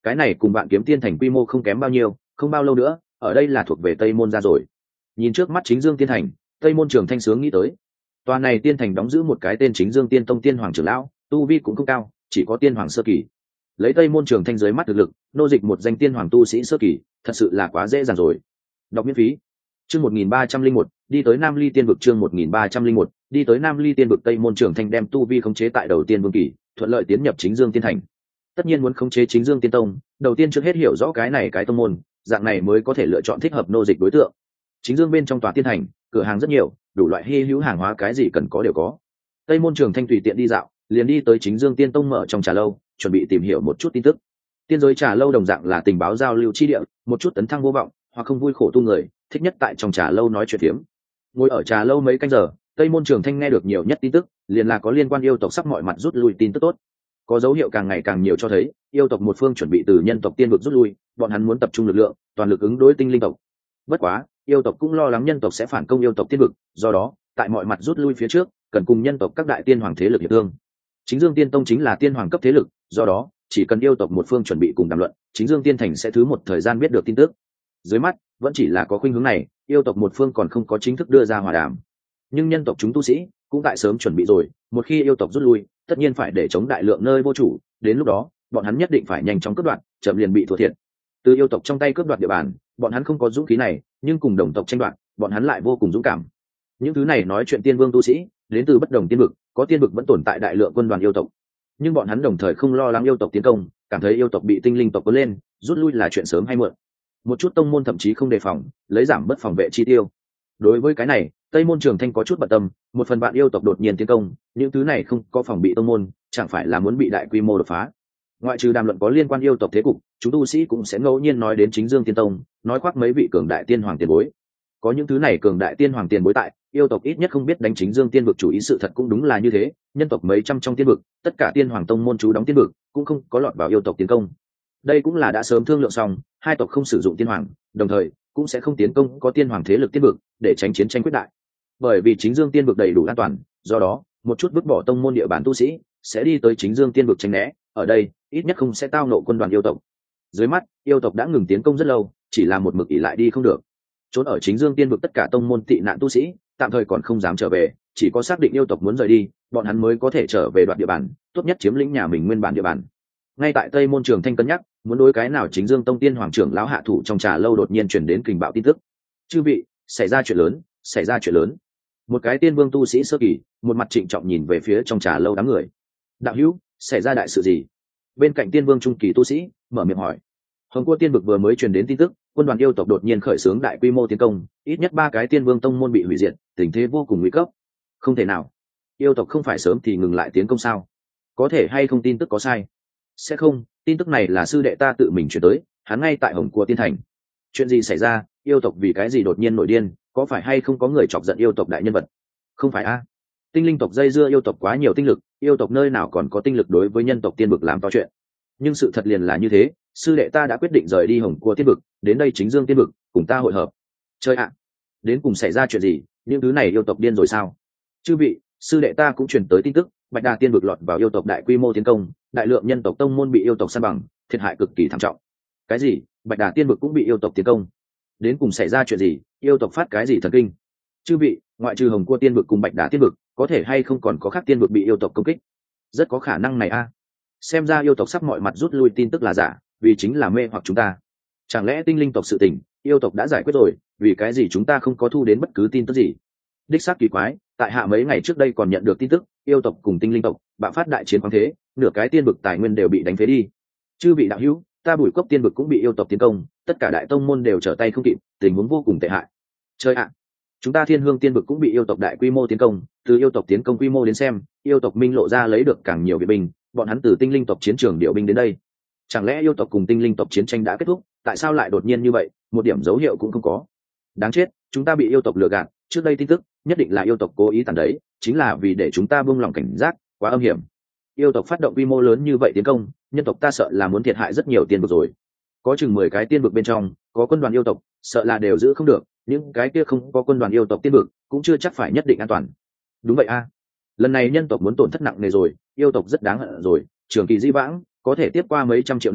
cái này cùng Vạn Kiếm Tiên Thành quy mô không kém bao nhiêu, không bao lâu nữa ở đây là thuộc về Tây Môn ra rồi. Nhìn trước mắt Chính Dương Tiên Thành, Tây Môn Trường Thanh sướng nghĩ tới, tòa này tiên thành đóng giữ một cái tên Chính Dương Tiên Tông tiên hoàng trưởng lão, tu vi cũng không cao, chỉ có tiên hoàng sơ kỳ. Lấy Tây Môn Trường Thanh dưới mắt thực lực, nô dịch một danh tiên hoàng tu sĩ sơ kỳ, thật sự là quá dễ dàng rồi. Đọc miễn phí. Chương 1301, đi tới Nam Ly Tiên vực. Chương 1301, đi tới Nam Ly Tiên vực. Tây Môn Trường Thanh đem tu vi khống chế tại đầu tiên vương kỳ, thuận lợi tiến nhập Chính Dương Tiên Thành. Tất nhiên muốn khống chế Chính Dương Tiên Tông, đầu tiên trước hết hiểu rõ cái này cái tông môn, dạng này mới có thể lựa chọn thích hợp nô dịch đối tượng. Chính Dương bên trong tòa tiên thành, cửa hàng rất nhiều, đủ loại hi hữu hàng hóa cái gì cần có đều có. Tây Môn Trường Thanh tùy tiện đi dạo, liền đi tới Chính Dương Tiên Tông mở trong trà lâu, chuẩn bị tìm hiểu một chút tin tức. Tiên giới trà lâu đồng dạng là tình báo giao lưu chi địa, một chút tấn thăng vô vọng hoặc không vui khổ tu người, thích nhất tại trong trà lâu nói chuyện phiếm. Ngồi ở trà lâu mấy canh giờ, Tây Môn Trường Thanh nghe được nhiều nhất tin tức, liền là có liên quan yêu tộc sắp mọi mặt rút lui tin tức tốt. Có dấu hiệu càng ngày càng nhiều cho thấy, yêu tộc một phương chuẩn bị từ nhân tộc tiên vực rút lui, bọn hắn muốn tập trung lực lượng, toàn lực ứng đối tinh linh tộc. Bất quá, yêu tộc cũng lo lắng nhân tộc sẽ phản công yêu tộc tiên vực, do đó, tại mọi mặt rút lui phía trước, cần cùng nhân tộc các đại tiên hoàng thế lực hiệp thương. Chính Dương Tiên Tông chính là tiên hoàng cấp thế lực, do đó, chỉ cần yêu tộc một phương chuẩn bị cùng đàm luận, Chính Dương Tiên Thành sẽ thứ một thời gian biết được tin tức. Dưới mắt, vẫn chỉ là có khuynh hướng này, yêu tộc một phương còn không có chính thức đưa ra hòa đàm. Nhưng nhân tộc chúng tu sĩ cũng tại sớm chuẩn bị rồi, một khi yêu tộc rút lui, tất nhiên phải để chống đại lượng nơi vô chủ, đến lúc đó, bọn hắn nhất định phải nhanh chóng cướp đoạt, chậm liền bị thua thiệt. Từ yêu tộc trong tay cướp đoạt địa bàn, bọn hắn không có dũng khí này, nhưng cùng đồng tộc tranh đoạt, bọn hắn lại vô cùng dũng cảm. Những thứ này nói chuyện tiên vương tu sĩ, đến từ bất đồng tiên vực, có tiên vực vẫn tồn tại đại lượng quân đoàn yêu tộc, nhưng bọn hắn đồng thời không lo lắng yêu tộc tiến công, cảm thấy yêu tộc bị tinh linh tộc cuốn lên, rút lui là chuyện sớm hay muộn. Một chút tông môn thậm chí không đề phòng, lấy giảm bớt phòng vệ chi tiêu. Đối với cái này, Tây Môn Trường Thanh có chút bận tâm, một phần bạn yêu tộc đột nhiên tiến công, những thứ này không có phòng bị tông môn, chẳng phải là muốn bị đại quy mô đột phá. Ngoại trừ đàm luận có liên quan yêu tộc thế cục, chúng tu sĩ cũng sẽ ngẫu nhiên nói đến Chính Dương Tiên Tông, nói khoác mấy vị cường đại tiên hoàng tiền bối. Có những thứ này cường đại tiên hoàng tiền bối tại, yêu tộc ít nhất không biết đánh Chính Dương Tiên vực chủ ý. Sự thật cũng đúng là như thế, nhân tộc mấy trăm trong tiên vực, tất cả tiên hoàng tông môn chú đóng tiên vực, cũng không có lọt vào yêu tộc tiến công. Đây cũng là đã sớm thương lượng xong, hai tộc không sử dụng tiên hoàng, đồng thời cũng sẽ không tiến công có tiên hoàng thế lực tiên vực, để tránh chiến tranh quyết đại. Bởi vì Chính Dương Tiên vực đầy đủ an toàn, do đó, một chút vứt bỏ tông môn địa bàn tu sĩ sẽ đi tới Chính Dương Tiên vực tránh né, ở đây ít nhất không sẽ tao nộ quân đoàn yêu tộc. Dưới mắt, yêu tộc đã ngừng tiến công rất lâu, chỉ là một mực ỷ lại đi không được. Trốn ở Chính Dương Tiên vực tất cả tông môn tị nạn tu sĩ, tạm thời còn không dám trở về, chỉ có xác định yêu tộc muốn rời đi, bọn hắn mới có thể trở về đoạt địa bàn, tốt nhất chiếm lĩnh nhà mình nguyên bản địa bàn. Ngay tại Tây Môn Trường Thanh cân nhắc, muốn đối cái nào Chính Dương Tông tiên hoàng trưởng lão hạ thủ trong trà lâu, đột nhiên truyền đến kình bạo tin tức. Chư vị, xảy ra chuyện lớn, xảy ra chuyện lớn. Một cái tiên vương tu sĩ sơ kỳ, một mặt trịnh trọng nhìn về phía trong trà lâu đám người. Đạo hữu, xảy ra đại sự gì? Bên cạnh tiên vương trung kỳ tu sĩ mở miệng hỏi. Hồng Cua Tiên vực vừa mới truyền đến tin tức, quân đoàn yêu tộc đột nhiên khởi xướng đại quy mô tiến công, ít nhất 3 cái tiên vương tông môn bị hủy diệt, tình thế vô cùng nguy cấp. Không thể nào, yêu tộc không phải sớm thì ngừng lại tiến công sao? Có thể hay không tin tức có sai? Sẽ không, tin tức này là sư đệ ta tự mình truyền tới, hắn ngay tại Hồng Cua Tiên thành. Chuyện gì xảy ra? Yêu tộc vì cái gì đột nhiên nổi điên? Có phải hay không có người chọc giận yêu tộc đại nhân vật? Không phải a? Tinh linh tộc dây dưa yêu tộc quá nhiều tinh lực, yêu tộc nơi nào còn có tinh lực đối với nhân tộc tiên vực làm to chuyện. Nhưng sự thật liền là như thế, sư đệ ta đã quyết định rời đi Hồng Cua Tiên vực, đến đây Chính Dương Tiên vực, cùng ta hội hợp. Chơi ạ, đến cùng xảy ra chuyện gì? Những thứ này yêu tộc điên rồi sao? Chư vị, sư đệ ta cũng truyền tới tin tức, Bạch Đà Tiên vực lọt vào yêu tộc đại quy mô tiến công, đại lượng nhân tộc tông môn bị yêu tộc san bằng, thiệt hại cực kỳ thảm trọng. Cái gì? Bạch Đà Tiên vực cũng bị yêu tộc tiến công? Đến cùng xảy ra chuyện gì? Yêu tộc phát cái gì thần kinh? Chư vị, ngoại trừ Hồng Cua Tiên vực cùng Bạch Đà Tiên vực, có thể hay không còn có khác tiên vực bị yêu tộc công kích? Rất có khả năng này a. Xem ra yêu tộc sắp mọi mặt rút lui tin tức là giả, vì chính là mê hoặc chúng ta. Chẳng lẽ tinh linh tộc sự tình yêu tộc đã giải quyết rồi, vì cái gì chúng ta không có thu đến bất cứ tin tức gì? Đích xác kỳ quái, tại hạ mấy ngày trước đây còn nhận được tin tức yêu tộc cùng tinh linh tộc bạo phát đại chiến khoáng thế, nửa cái tiên vực tài nguyên đều bị đánh phế đi. Chư vị đạo hữu, ta Bùi Cốc Tiên vực cũng bị yêu tộc tiến công, tất cả đại tông môn đều trở tay không kịp, tình huống vô cùng tệ hại. Chơi ạ, chúng ta Thiên Hương Tiên vực cũng bị yêu tộc đại quy mô tiến công, từ yêu tộc tiến công quy mô đến xem, yêu tộc minh lộ ra lấy được càng nhiều viện binh, bọn hắn từ tinh linh tộc chiến trường điều binh đến đây. Chẳng lẽ yêu tộc cùng tinh linh tộc chiến tranh đã kết thúc, tại sao lại đột nhiên như vậy, một điểm dấu hiệu cũng không có? Đáng chết, chúng ta bị yêu tộc lừa gạt, trước đây tin tức nhất định là yêu tộc cố ý tàn đấy, chính là vì để chúng ta buông lòng cảnh giác, quá âm hiểm. Yêu tộc phát động quy mô lớn như vậy tiến công, nhân tộc ta sợ là muốn thiệt hại rất nhiều tiên vực rồi. Có chừng 10 cái tiên vực bên trong có quân đoàn yêu tộc, sợ là đều giữ không được, những cái kia không có quân đoàn yêu tộc tiên vực cũng chưa chắc phải nhất định an toàn. Đúng vậy a, lần này nhân tộc muốn tổn thất nặng nề rồi, yêu tộc rất đáng hận rồi, trường kỳ di vãng có thể tiếp qua mấy trăm triệu năm,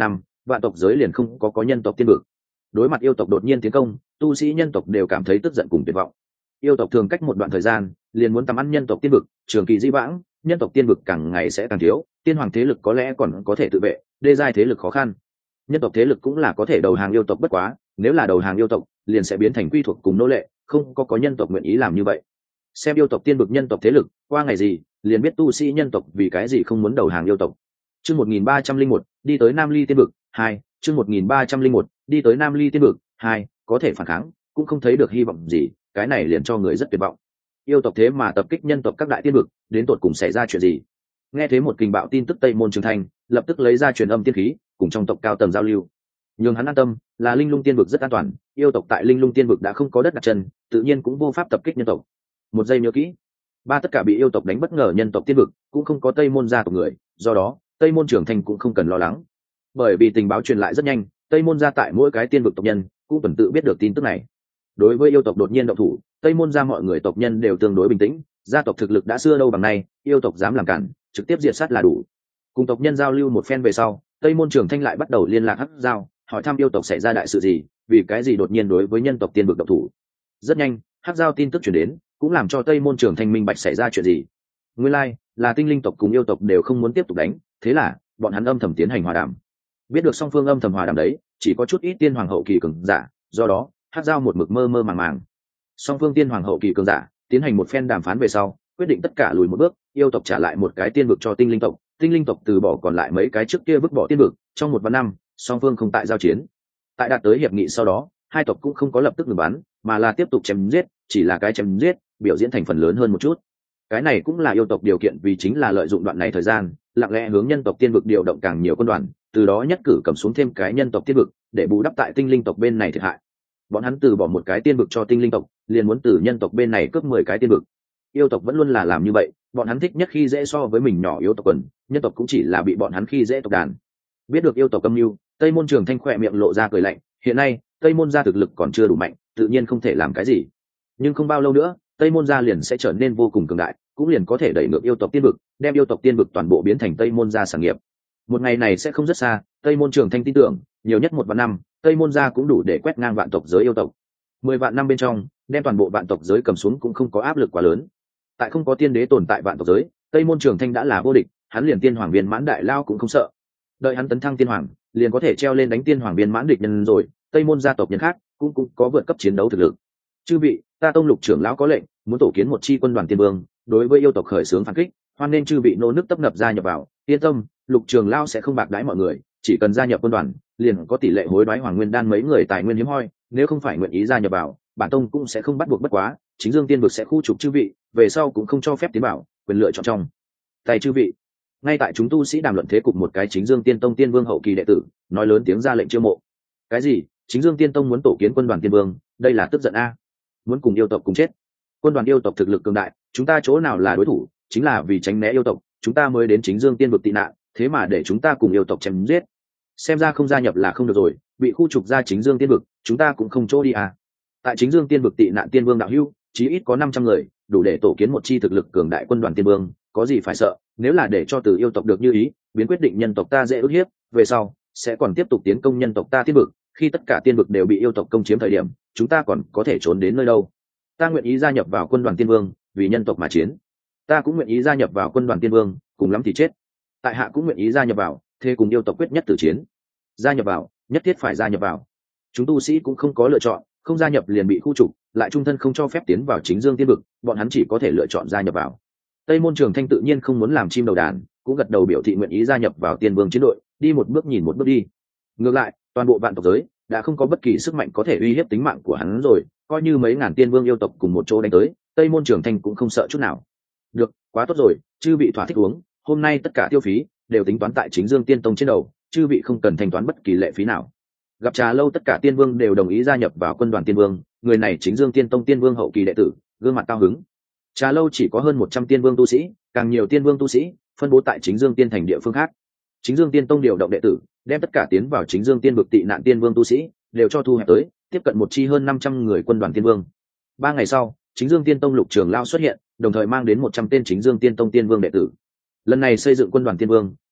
vạn tộc giới liền không có nhân tộc tiên vực. Đối mặt yêu tộc đột nhiên tiến công, tu sĩ nhân tộc đều cảm thấy tức giận cùng tuyệt vọng. Yêu tộc thường cách một đoạn thời gian liền muốn tắm ăn nhân tộc tiên vực, trường kỳ di vãng, nhân tộc tiên vực càng ngày sẽ càng thiếu, tiên hoàng thế lực có lẽ còn có thể tự vệ, đê giai thế lực khó khăn. Nhân tộc thế lực cũng là có thể đầu hàng yêu tộc, bất quá nếu là đầu hàng yêu tộc liền sẽ biến thành quy thuộc cùng nô lệ, không có nhân tộc nguyện ý làm như vậy. Xem yêu tộc tiên vực nhân tộc thế lực qua ngày gì liền biết tu sĩ nhân tộc vì cái gì không muốn đầu hàng yêu tộc. Chương 1301 đi tới Nam Ly tiên vực 2, chương 1301 đi tới Nam Ly tiên vực 2, có thể phản kháng cũng không thấy được hy vọng gì, cái này liền cho người rất tuyệt vọng. Yêu tộc thế mà tập kích nhân tộc các đại tiên vực, đến tột cùng xảy ra chuyện gì? Nghe thấy một kình bạo tin tức Tây Môn Trường Thanh lập tức lấy ra truyền âm tiên khí, cùng trong tộc cao tầng giao lưu. Nhưng hắn an tâm, là Linh Lung tiên vực rất an toàn, yêu tộc tại Linh Lung tiên vực đã không có đất đặt chân, tự nhiên cũng vô pháp tập kích nhân tộc. Một giây nhớ kỹ, ba tất cả bị yêu tộc đánh bất ngờ nhân tộc tiên vực cũng không có Tây Môn gia tộc người, do đó Tây Môn Trường Thanh cũng không cần lo lắng. Bởi vì tình báo truyền lại rất nhanh, Tây Môn gia tại mỗi cái tiên vực tộc nhân cũng tuần tự biết được tin tức này. Đối với yêu tộc đột nhiên động thủ, Tây Môn gia mọi người tộc nhân đều tương đối bình tĩnh, gia tộc thực lực đã xưa đâu bằng nay, yêu tộc dám làm cản, trực tiếp diệt sát là đủ. Cùng tộc nhân giao lưu một phen về sau, Tây Môn Trường Thanh lại bắt đầu liên lạc Hắc Giao, hỏi thăm yêu tộc xảy ra đại sự gì, vì cái gì đột nhiên đối với nhân tộc tiên vực động thủ. Rất nhanh, Hắc Giao tin tức truyền đến, cũng làm cho Tây Môn Trường Thanh minh bạch xảy ra chuyện gì. Nguyên lai là tinh linh tộc cùng yêu tộc đều không muốn tiếp tục đánh, thế là bọn hắn âm thầm tiến hành hòa đàm. Biết được song phương âm thầm hòa đàm đấy, chỉ có chút ít tiên hoàng hậu kỳ cường giả, do đó Hắc Giao một mực mơ mơ màng màng. Song phương tiên hoàng hậu kỳ cường giả tiến hành một phen đàm phán về sau, quyết định tất cả lùi một bước, yêu tộc trả lại một cái tiên vực cho tinh linh tộc từ bỏ còn lại mấy cái trước kia vứt bỏ tiên vực. Trong 1 năm, song phương không tại giao chiến. Tại đạt tới hiệp nghị sau đó, hai tộc cũng không có lập tức ngừng bắn, mà là tiếp tục chém giết, chỉ là cái chém giết biểu diễn thành phần lớn hơn một chút. Cái này cũng là yêu tộc điều kiện, vì chính là lợi dụng đoạn này thời gian, lặng lẽ hướng nhân tộc tiên vực điều động càng nhiều quân đoàn, từ đó nhất cử cầm xuống thêm cái nhân tộc tiên vực, để bù đắp tại tinh linh tộc bên này thiệt hại. Bọn hắn từ bỏ một cái tiên vực cho tinh linh tộc, liền muốn từ nhân tộc bên này cướp 10 cái tiên vực. Yêu tộc vẫn luôn là làm như vậy, bọn hắn thích nhất khi dễ so với mình nhỏ yếu tộc quần, nhân tộc cũng chỉ là bị bọn hắn khi dễ tộc đàn. Biết được yêu tộc âm mưu, Tây Môn Trường Thanh khỏe miệng lộ ra cười lạnh, hiện nay Tây Môn gia thực lực còn chưa đủ mạnh, tự nhiên không thể làm cái gì. Nhưng không bao lâu nữa, Tây Môn gia liền sẽ trở nên vô cùng cường đại, cũng liền có thể đẩy ngược yêu tộc tiên vực, đem yêu tộc tiên vực toàn bộ biến thành Tây Môn gia sản nghiệp. Một ngày này sẽ không rất xa, Tây Môn Trường Thanh tin tưởng, nhiều nhất 1 vạn năm, Tây Môn gia cũng đủ để quét ngang vạn tộc giới yêu tộc. 10 vạn năm bên trong, đem toàn bộ vạn tộc giới cầm xuống cũng không có áp lực quá lớn. Tại không có tiên đế tồn tại vạn tộc giới, Tây Môn Trường Thanh đã là vô địch, hắn liền tiên hoàng viên mãn đại lao cũng không sợ. Đợi hắn tấn thăng tiên hoàng, liền có thể treo lên đánh tiên hoàng viên mãn địch nhân rồi. Tây Môn gia tộc nhân khác cũng có vượt cấp chiến đấu thực lực. Chư vị, ta Tông Lục trưởng lão có lệnh, muốn tổ kiến một chi quân đoàn tiên vương, đối với yêu tộc khởi xướng phản kích, hoan nên chư vị nô nước tấp nập gia nhập vào. Yên tâm, Lục trưởng lão sẽ không bạc đãi mọi người, chỉ cần gia nhập quân đoàn, liền có tỷ lệ hối đoái hoàng nguyên đan mấy người tài nguyên hiếm hoi, nếu không phải nguyện ý gia nhập vào, bản tông cũng sẽ không bắt buộc, bất quá chính dương tiên vực sẽ khu trục chư vị, về sau cũng không cho phép tiến bảo, quyền lựa chọn trong tay chư vị. Ngay tại chúng tu sĩ đàm luận thế cục, một cái chính dương tiên tông tiên vương hậu kỳ đệ tử nói lớn tiếng ra lệnh chiêu mộ. Cái gì? Chính dương tiên tông muốn tổ kiến quân đoàn tiên vương? Đây là tức giận a, muốn cùng yêu tộc cùng chết. Quân đoàn yêu tộc thực lực cường đại, chúng ta chỗ nào là đối thủ, chính là vì tránh né yêu tộc, chúng ta mới đến chính dương tiên vực tị nạn, thế mà để chúng ta cùng yêu tộc chém giết. Xem ra không gia nhập là không được rồi, bị khu trục ra chính dương tiên vực, chúng ta cũng không chỗ đi à. Tại chính dương tiên vực tị nạn tiên vương đạo hữu chí ít có 500 người, đủ để tổ kiến một chi thực lực cường đại quân đoàn tiên vương, có gì phải sợ. Nếu là để cho từ yêu tộc được như ý, biến quyết định nhân tộc ta dễ ức hiếp, về sau sẽ còn tiếp tục tiến công nhân tộc ta tiên vực, khi tất cả tiên vực đều bị yêu tộc công chiếm thời điểm, chúng ta còn có thể trốn đến nơi đâu. Ta nguyện ý gia nhập vào quân đoàn tiên vương, vì nhân tộc mà chiến. Ta cũng nguyện ý gia nhập vào quân đoàn tiên vương, cùng lắm thì chết. Tại hạ cũng nguyện ý gia nhập vào, thế cùng yêu tộc quyết nhất tử chiến. Gia nhập vào, nhất thiết phải gia nhập vào. Chúng tu sĩ cũng không có lựa chọn, không gia nhập liền bị khu trục, lại trung thân không cho phép tiến vào chính dương tiên vực, bọn hắn chỉ có thể lựa chọn gia nhập vào. Tây Môn Trường Thanh tự nhiên không muốn làm chim đầu đàn, cũng gật đầu biểu thị nguyện ý gia nhập vào tiên vương chiến đội, đi một bước nhìn một bước đi. Ngược lại, toàn bộ vạn tộc giới đã không có bất kỳ sức mạnh có thể uy hiếp tính mạng của hắn rồi, coi như mấy ngàn tiên vương yêu tộc cùng một chỗ đánh tới, Tây Môn Trường Thanh cũng không sợ chút nào. Được, quá tốt rồi, chư vị thỏa thích uống, hôm nay tất cả tiêu phí đều tính toán tại chính dương tiên tông trên đầu, chư vị không cần thanh toán bất kỳ lệ phí nào. Gặp trà lâu tất cả tiên vương đều đồng ý gia nhập vào quân đoàn tiên vương, người này chính dương tiên tông tiên vương hậu kỳ đệ tử, gương mặt cao hứng. Trà lâu chỉ có hơn 100 tiên vương tu sĩ, càng nhiều tiên vương tu sĩ phân bố tại chính dương tiên thành địa phương khác. Chính dương tiên tông điều động đệ tử, đem tất cả tiến vào chính dương tiên vực tị nạn tiên vương tu sĩ đều cho thu hẹp tới, tiếp cận một chi hơn 500 người quân đoàn tiên vương. 3 ngày sau, chính dương tiên tông Lục trưởng lão xuất hiện, đồng thời mang đến 100 tên chính dương tiên tông tiên vương đệ tử. Lần này xây dựng quân đoàn tiên vương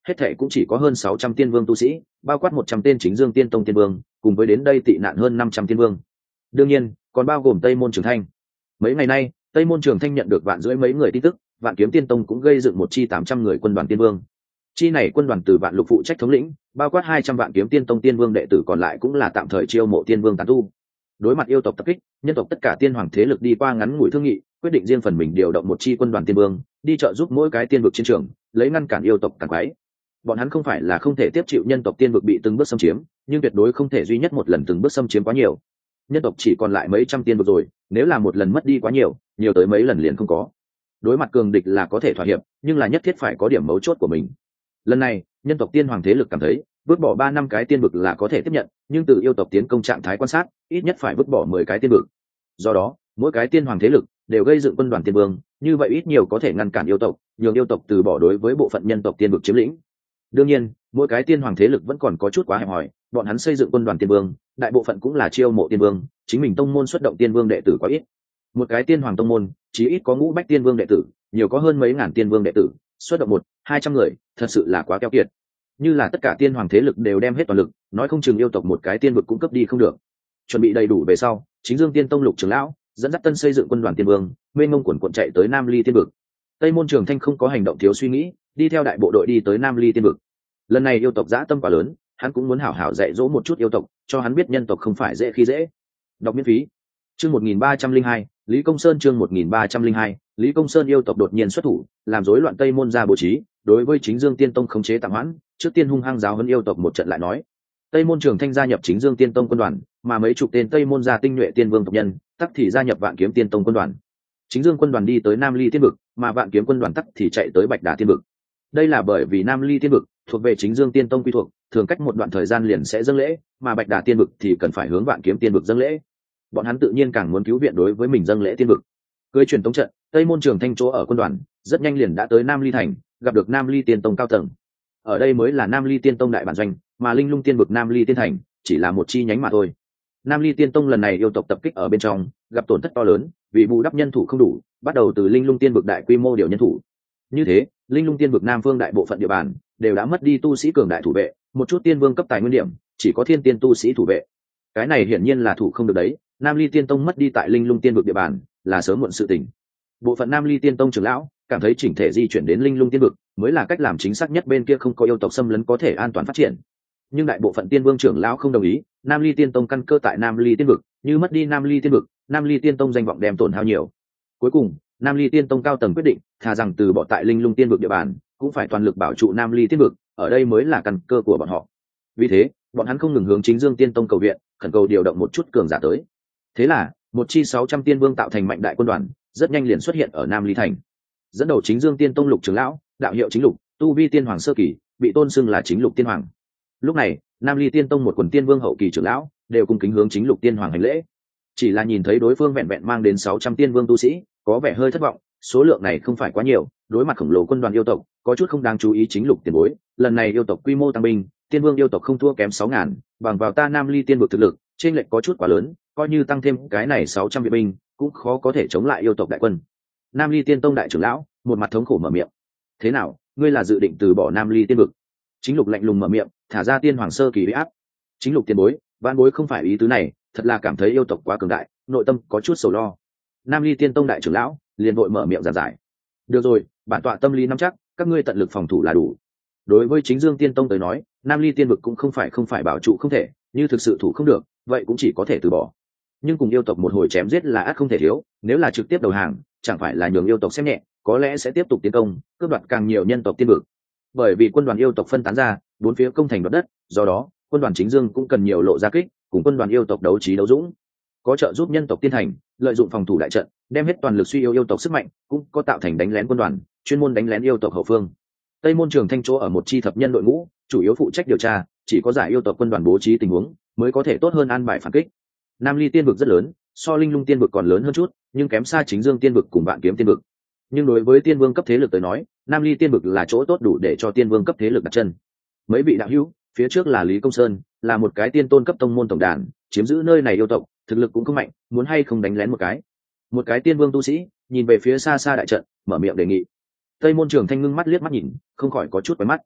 hết thể cũng chỉ có hơn 600 tiên vương tu sĩ, bao quát 100 tên chính dương tiên tông tiên vương, cùng với đến đây tị nạn hơn 500 tiên vương. Đương nhiên, còn bao gồm Tây Môn Trường Thanh. Mấy ngày nay, Tây Môn Trường Thanh nhận được vạn rưỡi mấy người tin tức, Vạn Kiếm Tiên Tông cũng gây dựng một chi 800 người quân đoàn tiên vương. Chi này quân đoàn từ Vạn Lục phụ trách thống lĩnh, bao quát 200 Vạn Kiếm Tiên Tông tiên vương đệ tử còn lại cũng là tạm thời chiêu mộ tiên vương tán tu. Đối mặt yêu tộc tập kích, nhân tộc tất cả tiên hoàng thế lực đi qua ngắn ngủi thương nghị, quyết định riêng phần mình điều động một chi quân đoàn tiên vương, đi trợ giúp mỗi cái tiên vực chiến trường, lấy ngăn cản yêu tộc càn quấy. Bọn hắn không phải là không thể tiếp chịu nhân tộc tiên vực bị từng bước xâm chiếm, nhưng tuyệt đối không thể duy nhất một lần từng bước xâm chiếm quá nhiều. Nhân tộc chỉ còn lại mấy trăm tiên vực rồi, nếu là một lần mất đi quá nhiều, nhiều tới mấy lần liền không có. Đối mặt cường địch là có thể thỏa hiệp, nhưng là nhất thiết phải có điểm mấu chốt của mình. Lần này, nhân tộc tiên hoàng thế lực cảm thấy, vứt bỏ 3-5 cái tiên vực là có thể tiếp nhận, nhưng từ yêu tộc tiến công trạng thái quan sát, ít nhất phải vứt bỏ 10 cái tiên vực. Do đó, mỗi cái tiên hoàng thế lực đều gây dựng quân đoàn tiên vương, như vậy ít nhiều có thể ngăn cản yêu tộc, nhường yêu tộc từ bỏ đối với bộ phận nhân tộc tiên vực chiếm lĩnh. Đương nhiên, mỗi cái tiên hoàng thế lực vẫn còn có chút quá hẹp hòi, bọn hắn xây dựng quân đoàn tiên vương, đại bộ phận cũng là chiêu mộ tiên vương, chính mình tông môn xuất động tiên vương đệ tử quá ít. Một cái tiên hoàng tông môn, chí ít có ngũ bách tiên vương đệ tử, nhiều có hơn mấy ngàn tiên vương đệ tử, xuất động 100-200 người, thật sự là quá keo kiệt. Như là tất cả tiên hoàng thế lực đều đem hết toàn lực, nói không chừng yêu tộc một cái tiên vực cũng cấp đi không được. Chuẩn bị đầy đủ về sau, chính Dương Tiên Tông Lục trưởng lão dẫn dắt tân xây dựng quân đoàn tiên vương, mênh mông quần quần chạy tới Nam Ly tiên vực. Tây Môn Trường Thanh không có hành động thiếu suy nghĩ, đi theo đại bộ đội đi tới Nam Ly tiên vực. Lần này yêu tộc dã tâm quá lớn, hắn cũng muốn hảo hảo dạy dỗ một chút yêu tộc, cho hắn biết nhân tộc không phải dễ khi dễ. Đọc miễn phí. Chương 1302, Lý Công Sơn chương 1302, Lý Công Sơn yêu tộc đột nhiên xuất thủ, làm rối loạn Tây Môn gia bố trí, đối với chính Dương Tiên Tông khống chế tạm hoãn, trước tiên hung hăng giáo huấn yêu tộc một trận lại nói. Tây Môn Trường Thanh gia nhập chính Dương Tiên Tông quân đoàn, mà mấy chục tên Tây Môn gia tinh nhuệ tiên vương tộc nhân, tắc thì gia nhập Vạn Kiếm Tiên Tông quân đoàn. Chính Dương quân đoàn đi tới Nam Ly tiên vực, mà Vạn Kiếm quân đoàn tắc thì chạy tới Bạch Đà tiên vực. Đây là bởi vì Nam Ly tiên vực thuộc về chính Dương Tiên Tông quy thuộc, thường cách một đoạn thời gian liền sẽ dâng lễ, mà Bạch Đà tiên vực thì cần phải hướng Vạn Kiếm tiên vực dâng lễ. Bọn hắn tự nhiên càng muốn cứu viện đối với mình dâng lễ tiên vực. Cưới truyền tống trận, Tây Môn Trường Thanh chỗ ở quân đoàn, rất nhanh liền đã tới Nam Ly thành, gặp được Nam Ly Tiên Tông cao tầng. Ở đây mới là Nam Ly Tiên Tông đại bản doanh, mà Linh Lung Tiên vực Nam Ly Tiên thành chỉ là một chi nhánh mà thôi. Nam Ly Tiên Tông lần này yêu tộc tập kích ở bên trong, gặp tổn thất to lớn, vì bù đắp nhân thủ không đủ, bắt đầu từ Linh Lung Tiên vực đại quy mô điều nhân thủ. Như thế, Linh Lung Tiên vực Nam Phương đại bộ phận địa bàn đều đã mất đi tu sĩ cường đại thủ vệ, một chút tiên vương cấp tài nguyên điểm, chỉ có thiên tiên tu sĩ thủ vệ. Cái này hiển nhiên là thủ không được đấy, Nam Ly Tiên Tông mất đi tại Linh Lung Tiên vực địa bàn, là sớm muộn sự tình. Bộ phận Nam Ly Tiên Tông trưởng lão cảm thấy chỉnh thể di chuyển đến Linh Lung Tiên vực mới là cách làm chính xác nhất, bên kia không có yêu tộc xâm lấn có thể an toàn phát triển. Nhưng đại bộ phận tiên vương trưởng lão không đồng ý, Nam Ly Tiên Tông căn cơ tại Nam Ly Tiên vực, như mất đi Nam Ly Tiên vực, Nam Ly Tiên Tông danh vọng đem tổn hao nhiều. Cuối cùng, Nam Ly Tiên Tông cao tầng quyết định, thà rằng từ bỏ tại Linh Lung Tiên vực địa bàn, cũng phải toàn lực bảo trụ Nam Ly Tiên vực, ở đây mới là căn cơ của bọn họ. Vì thế, bọn hắn không ngừng hướng chính Dương Tiên Tông cầu viện, khẩn cầu điều động một chút cường giả tới. Thế là, một chi 600 tiên vương tạo thành mạnh đại quân đoàn, rất nhanh liền xuất hiện ở Nam Ly thành. Dẫn đầu chính Dương Tiên Tông Lục trưởng lão, đạo hiệu chính Lục, tu vi tiên hoàng sơ kỳ, bị tôn xưng là chính Lục tiên hoàng. Lúc này, Nam Ly Tiên Tông một quần tiên vương hậu kỳ trưởng lão đều cung kính hướng chính Lục tiên hoàng hành lễ. Chỉ là nhìn thấy đối phương vẹn vẹn mang đến 600 tiên vương tu sĩ, có vẻ hơi thất vọng, số lượng này không phải quá nhiều, đối mặt khổng lồ quân đoàn yêu tộc, có chút không đáng chú ý chính Lục tiền bối, lần này yêu tộc quy mô tăng binh, tiên vương yêu tộc không thua kém 6000, bằng vào ta Nam Ly tiên vực thực lực, chênh lệch có chút quá lớn, coi như tăng thêm cái này 600 viện binh, cũng khó có thể chống lại yêu tộc đại quân. Nam Ly Tiên Tông đại trưởng lão một mặt thống khổ mở miệng. Thế nào, ngươi là dự định từ bỏ Nam Ly tiên vực? Chính Lục lạnh lùng mở miệng, thả ra tiên hoàng sơ kỳ uy áp. Chính Lục tiền bối, vãn bối không phải ý tứ này, thật là cảm thấy yêu tộc quá cường đại, nội tâm có chút sầu lo. Nam Ly Tiên Tông đại trưởng lão liền vội mở miệng giảng giải. Được rồi, bản tọa tâm lý nắm chắc, các ngươi tận lực phòng thủ là đủ. Đối với chính Dương Tiên Tông tới nói, Nam Ly tiên vực cũng không phải bảo trụ không thể, như thực sự thủ không được, vậy cũng chỉ có thể từ bỏ. Nhưng cùng yêu tộc một hồi chém giết là ắt không thể thiếu, nếu là trực tiếp đầu hàng, chẳng phải là nhường yêu tộc xem nhẹ, có lẽ sẽ tiếp tục tiến công, cướp đoạt càng nhiều nhân tộc tiên vực. Bởi vì quân đoàn yêu tộc phân tán ra, bốn phía công thành đoạt đất, do đó, quân đoàn chính Dương cũng cần nhiều lộ ra kích, cùng quân đoàn yêu tộc đấu trí đấu dũng. Có trợ giúp nhân tộc tiên thành, lợi dụng phòng thủ đại trận, đem hết toàn lực suy yếu yêu tộc sức mạnh, cũng có tạo thành đánh lén quân đoàn, chuyên môn đánh lén yêu tộc hậu phương. Tây Môn Trường Thanh chỗ ở một chi thập nhân đội ngũ, chủ yếu phụ trách điều tra, chỉ có giải yêu tộc quân đoàn bố trí tình huống, mới có thể tốt hơn an bài phản kích. Nam Ly tiên vực rất lớn, so Linh Lung tiên vực còn lớn hơn chút, nhưng kém xa chính Dương tiên vực cùng Vạn Kiếm tiên vực. Nhưng đối với tiên vương cấp thế lực tới nói, Nam Ly tiên vực là chỗ tốt đủ để cho tiên vương cấp thế lực đặt chân. Mấy vị đạo hữu, phía trước là Lý Công Sơn, là một cái tiên tôn cấp tông môn tổng đàn, chiếm giữ nơi này yêu tộc, thực lực cũng không mạnh, muốn hay không đánh lén một cái. Một cái tiên vương tu sĩ nhìn về phía xa xa đại trận, mở miệng đề nghị. Tây Môn Trường Thanh ngưng mắt liếc mắt nhìn, không khỏi có chút quái mắt.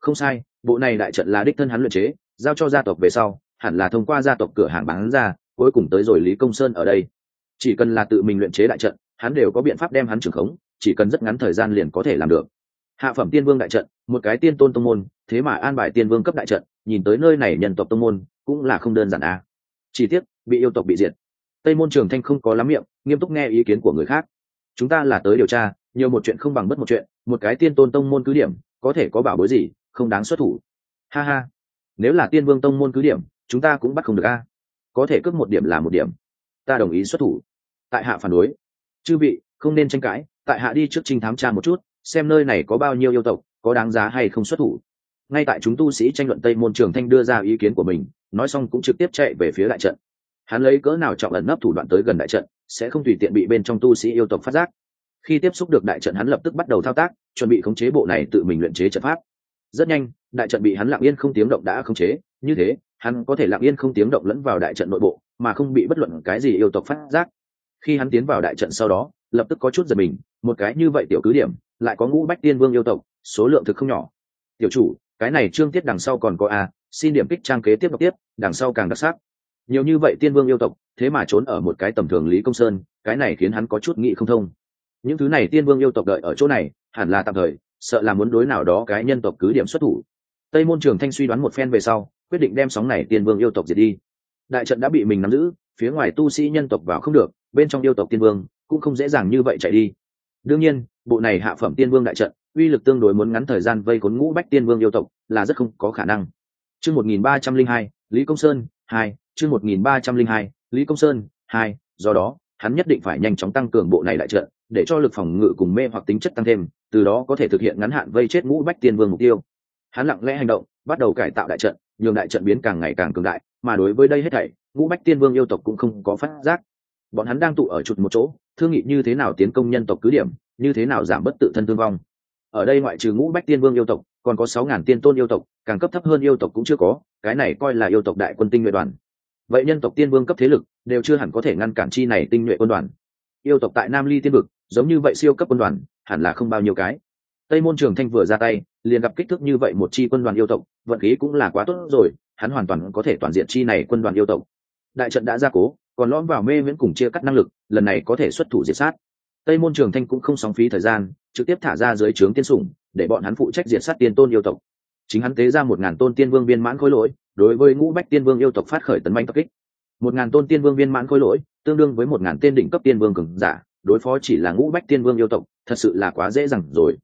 Không sai, bộ này đại trận là đích thân hắn luyện chế, giao cho gia tộc về sau hẳn là thông qua gia tộc cửa hàng bán ra, cuối cùng tới rồi Lý Công Sơn ở đây. Chỉ cần là tự mình luyện chế đại trận, hắn đều có biện pháp đem hắn trưởng khống, chỉ cần rất ngắn thời gian liền có thể làm được. Hạ phẩm tiên vương đại trận, một cái tiên tôn tông môn, thế mà an bài tiên vương cấp đại trận, nhìn tới nơi này nhân tộc tông môn cũng là không đơn giản à. Chỉ tiếc bị yêu tộc bị diệt. Tây Môn Trường Thanh không có lắm miệng, nghiêm túc nghe ý kiến của người khác. Chúng ta là tới điều tra, nhiều một chuyện không bằng bất một chuyện, một cái tiên tôn tông môn cứ điểm, có thể có bảo bối gì, không đáng xuất thủ. Ha ha, nếu là tiên vương tông môn cứ điểm, chúng ta cũng bắt không được a. Có thể cướp một điểm là một điểm. Ta đồng ý xuất thủ. Tại hạ phản đối. Chư vị, không nên tranh cãi, tại hạ đi trước trinh thám tra một chút, xem nơi này có bao nhiêu yêu tộc, có đáng giá hay không xuất thủ. Ngay tại chúng tu sĩ tranh luận, Tây Môn Trường Thanh đưa ra ý kiến của mình, nói xong cũng trực tiếp chạy về phía đại trận. Hắn lấy cỡ nào trọng ẩn nấp thủ đoạn tới gần đại trận, sẽ không tùy tiện bị bên trong tu sĩ yêu tộc phát giác. Khi tiếp xúc được đại trận, hắn lập tức bắt đầu thao tác, chuẩn bị khống chế bộ này tự mình luyện chế trận pháp. Rất nhanh, đại trận bị hắn lặng yên không tiếng động đã khống chế, như thế, hắn có thể lặng yên không tiếng động lẫn vào đại trận nội bộ, mà không bị bất luận cái gì yêu tộc phát giác. Khi hắn tiến vào đại trận sau đó, lập tức có chút giật mình, một cái như vậy tiểu cứ điểm, lại có ngũ bách tiên vương yêu tộc, số lượng thực không nhỏ. Tiểu chủ, cái này chương tiết đằng sau còn có a, xin điểm kích trang kế tiếp đọc tiếp, đằng sau càng đặc sắc. Nhiều như vậy tiên vương yêu tộc, thế mà trốn ở một cái tầm thường Lý Công Sơn, cái này khiến hắn có chút nghĩ không thông. Những thứ này tiên vương yêu tộc đợi ở chỗ này, hẳn là tạm thời, sợ là muốn đối nào đó cái nhân tộc cứ điểm xuất thủ. Tây Môn Trường Thanh suy đoán một phen về sau, quyết định đem sóng này tiên vương yêu tộc diệt đi. Đại trận đã bị mình nắm giữ, phía ngoài tu sĩ nhân tộc vào không được, bên trong yêu tộc tiên vương cũng không dễ dàng như vậy chạy đi. Đương nhiên, bộ này hạ phẩm tiên vương đại trận, uy lực tương đối muốn ngắn thời gian vây khốn ngũ bách tiên vương yêu tộc là rất không có khả năng. Chương 1302, Lý Công Sơn 2, chương 1302, Lý Công Sơn 2, do đó, hắn nhất định phải nhanh chóng tăng cường bộ này đại trận, để cho lực phòng ngự cùng mê hoặc tính chất tăng thêm, từ đó có thể thực hiện ngắn hạn vây chết ngũ bách tiên vương mục tiêu. Hắn lặng lẽ hành động, bắt đầu cải tạo đại trận, nhường đại trận biến càng ngày càng cường đại, mà đối với đây hết thảy, ngũ bách tiên vương yêu tộc cũng không có phát giác. Bọn hắn đang tụ ở chụt một chỗ, thương nghị như thế nào tiến công nhân tộc cứ điểm, như thế nào giảm bất tự thân thương vong. Ở đây ngoại trừ ngũ bách tiên vương yêu tộc, còn có 6.000 tiên tôn yêu tộc, càng cấp thấp hơn yêu tộc cũng chưa có, cái này coi là yêu tộc đại quân tinh nhuệ đoàn. Vậy nhân tộc tiên vương cấp thế lực đều chưa hẳn có thể ngăn cản chi này tinh nhuệ quân đoàn. Yêu tộc tại Nam Ly tiên vực, giống như vậy siêu cấp quân đoàn, hẳn là không bao nhiêu cái. Tây Môn Trường Thanh vừa ra tay, liền gặp kích thước như vậy một chi quân đoàn yêu tộc, vận khí cũng là quá tốt rồi, hắn hoàn toàn có thể toàn diện chi này quân đoàn yêu tộc. Đại trận đã gia cố, còn lõm vào mê viễn cùng chia cắt năng lực, lần này có thể xuất thủ diệt sát. Tây Môn Trường Thanh cũng không sóng phí thời gian, trực tiếp thả ra dưới trướng tiên sủng, để bọn hắn phụ trách diệt sát tiên tôn yêu tộc. Chính hắn tế ra 1.000 tôn tiên vương viên mãn khối lỗi, đối với ngũ bách tiên vương yêu tộc phát khởi tấn manh tập kích. 1.000 tôn tiên vương viên mãn khối lỗi, tương đương với 1.000 tên đỉnh cấp tiên vương cường giả, đối phó chỉ là ngũ bách tiên vương yêu tộc, thật sự là quá dễ dàng rồi.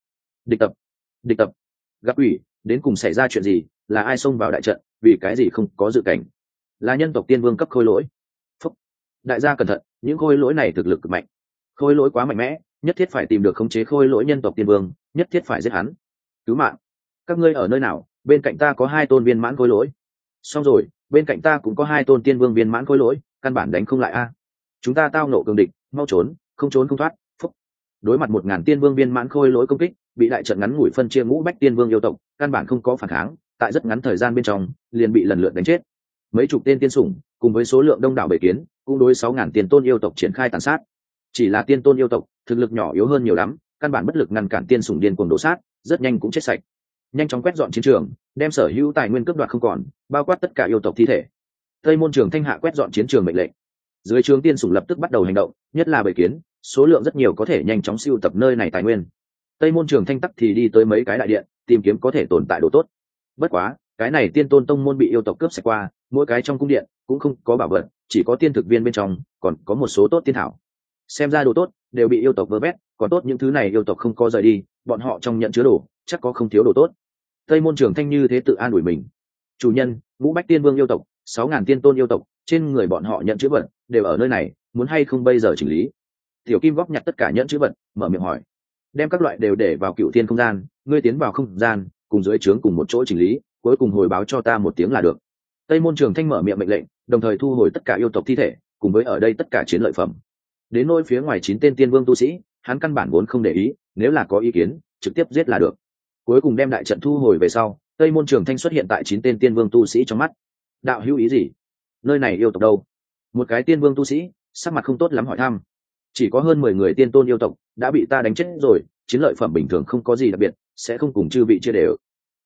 Địch tập, gặp ủy, đến cùng xảy ra chuyện gì, là ai xông vào đại trận, vì cái gì không có dự cảnh? Là nhân tộc tiên vương cấp khối lỗi. Phúc. Đại gia cẩn thận, những khối lỗi này thực lực cực mạnh. Khối lỗi quá mạnh mẽ, nhất thiết phải tìm được khống chế khối lỗi nhân tộc tiên vương, nhất thiết phải giết hắn. Cứu mạng. Các ngươi ở nơi nào? Bên cạnh ta có 2 tôn viên mãn khối lỗi. Xong rồi, bên cạnh ta cũng có 2 tôn tiên vương viên mãn khối lỗi, căn bản đánh không lại a. Chúng ta tao nộ cường địch, mau trốn, không trốn không thoát. Phúc. Đối mặt 1.000 tiên vương viên mãn khối lỗi công kích, bị đại trận ngắn ngủi phân chia ngũ bách tiên vương yêu tộc, căn bản không có phản kháng, tại rất ngắn thời gian bên trong, liền bị lần lượt đánh chết. Mấy chục tên tiên sủng, cùng với số lượng đông đảo bầy kiến, cũng đối 6.000 tiên tôn yêu tộc triển khai tàn sát. Chỉ là tiên tôn yêu tộc, thực lực nhỏ yếu hơn nhiều lắm, căn bản bất lực ngăn cản tiên sủng điên cuồng đổ sát, rất nhanh cũng chết sạch. Nhanh chóng quét dọn chiến trường, đem sở hữu tài nguyên cướp đoạt không còn, bao quát tất cả yêu tộc thi thể. Tây Môn Trường Thanh hạ quét dọn chiến trường mệnh lệnh. Dưới trướng tiên sủng lập tức bắt đầu hành động, nhất là bầy kiến, số lượng rất nhiều, có thể nhanh chóng siêu tập nơi này tài nguyên. Tây Môn Trường Thanh tắc thì đi tới mấy cái đại điện, tìm kiếm có thể tồn tại đồ tốt. Bất quá, cái này tiên tôn tông môn bị yêu tộc cướp sạch qua, mỗi cái trong cung điện cũng không có bảo vật, chỉ có tiên thực viên bên trong, còn có một số tốt tiên thảo. Xem ra đồ tốt đều bị yêu tộc vơ vét, còn tốt những thứ này yêu tộc không có rời đi, bọn họ trong nhận chứa đồ chắc có không thiếu đồ tốt. Tây Môn Trường Thanh như thế tự an ủi mình. Chủ nhân, ngũ bách tiên vương yêu tộc, 6.000 tiên tôn yêu tộc, trên người bọn họ nhận chứa vật đều ở nơi này, muốn hay không bây giờ chỉnh lý? Tiểu Kim góp nhặt tất cả nhận chứa vật, mở miệng hỏi. Đem các loại đều để vào cựu thiên không gian, ngươi tiến vào không gian, cùng dưới trướng cùng một chỗ chỉnh lý, cuối cùng hồi báo cho ta một tiếng là được. Tây Môn Trường Thanh mở miệng mệnh lệnh, đồng thời thu hồi tất cả yêu tộc thi thể, cùng với ở đây tất cả chiến lợi phẩm. Đến nỗi phía ngoài 9 tên tiên vương tu sĩ, hắn căn bản vốn không để ý, nếu là có ý kiến, trực tiếp giết là được. Cuối cùng đem đại trận thu hồi về sau, Tây Môn Trường Thanh xuất hiện tại 9 tên tiên vương tu sĩ trong mắt. Đạo hữu ý gì? Nơi này yêu tộc đâu? Một cái tiên vương tu sĩ sắc mặt không tốt lắm hỏi thăm. Chỉ có hơn 10 người tiên tôn yêu tộc đã bị ta đánh chết rồi, chiến lợi phẩm bình thường không có gì đặc biệt, sẽ không cùng chư vị chia đều.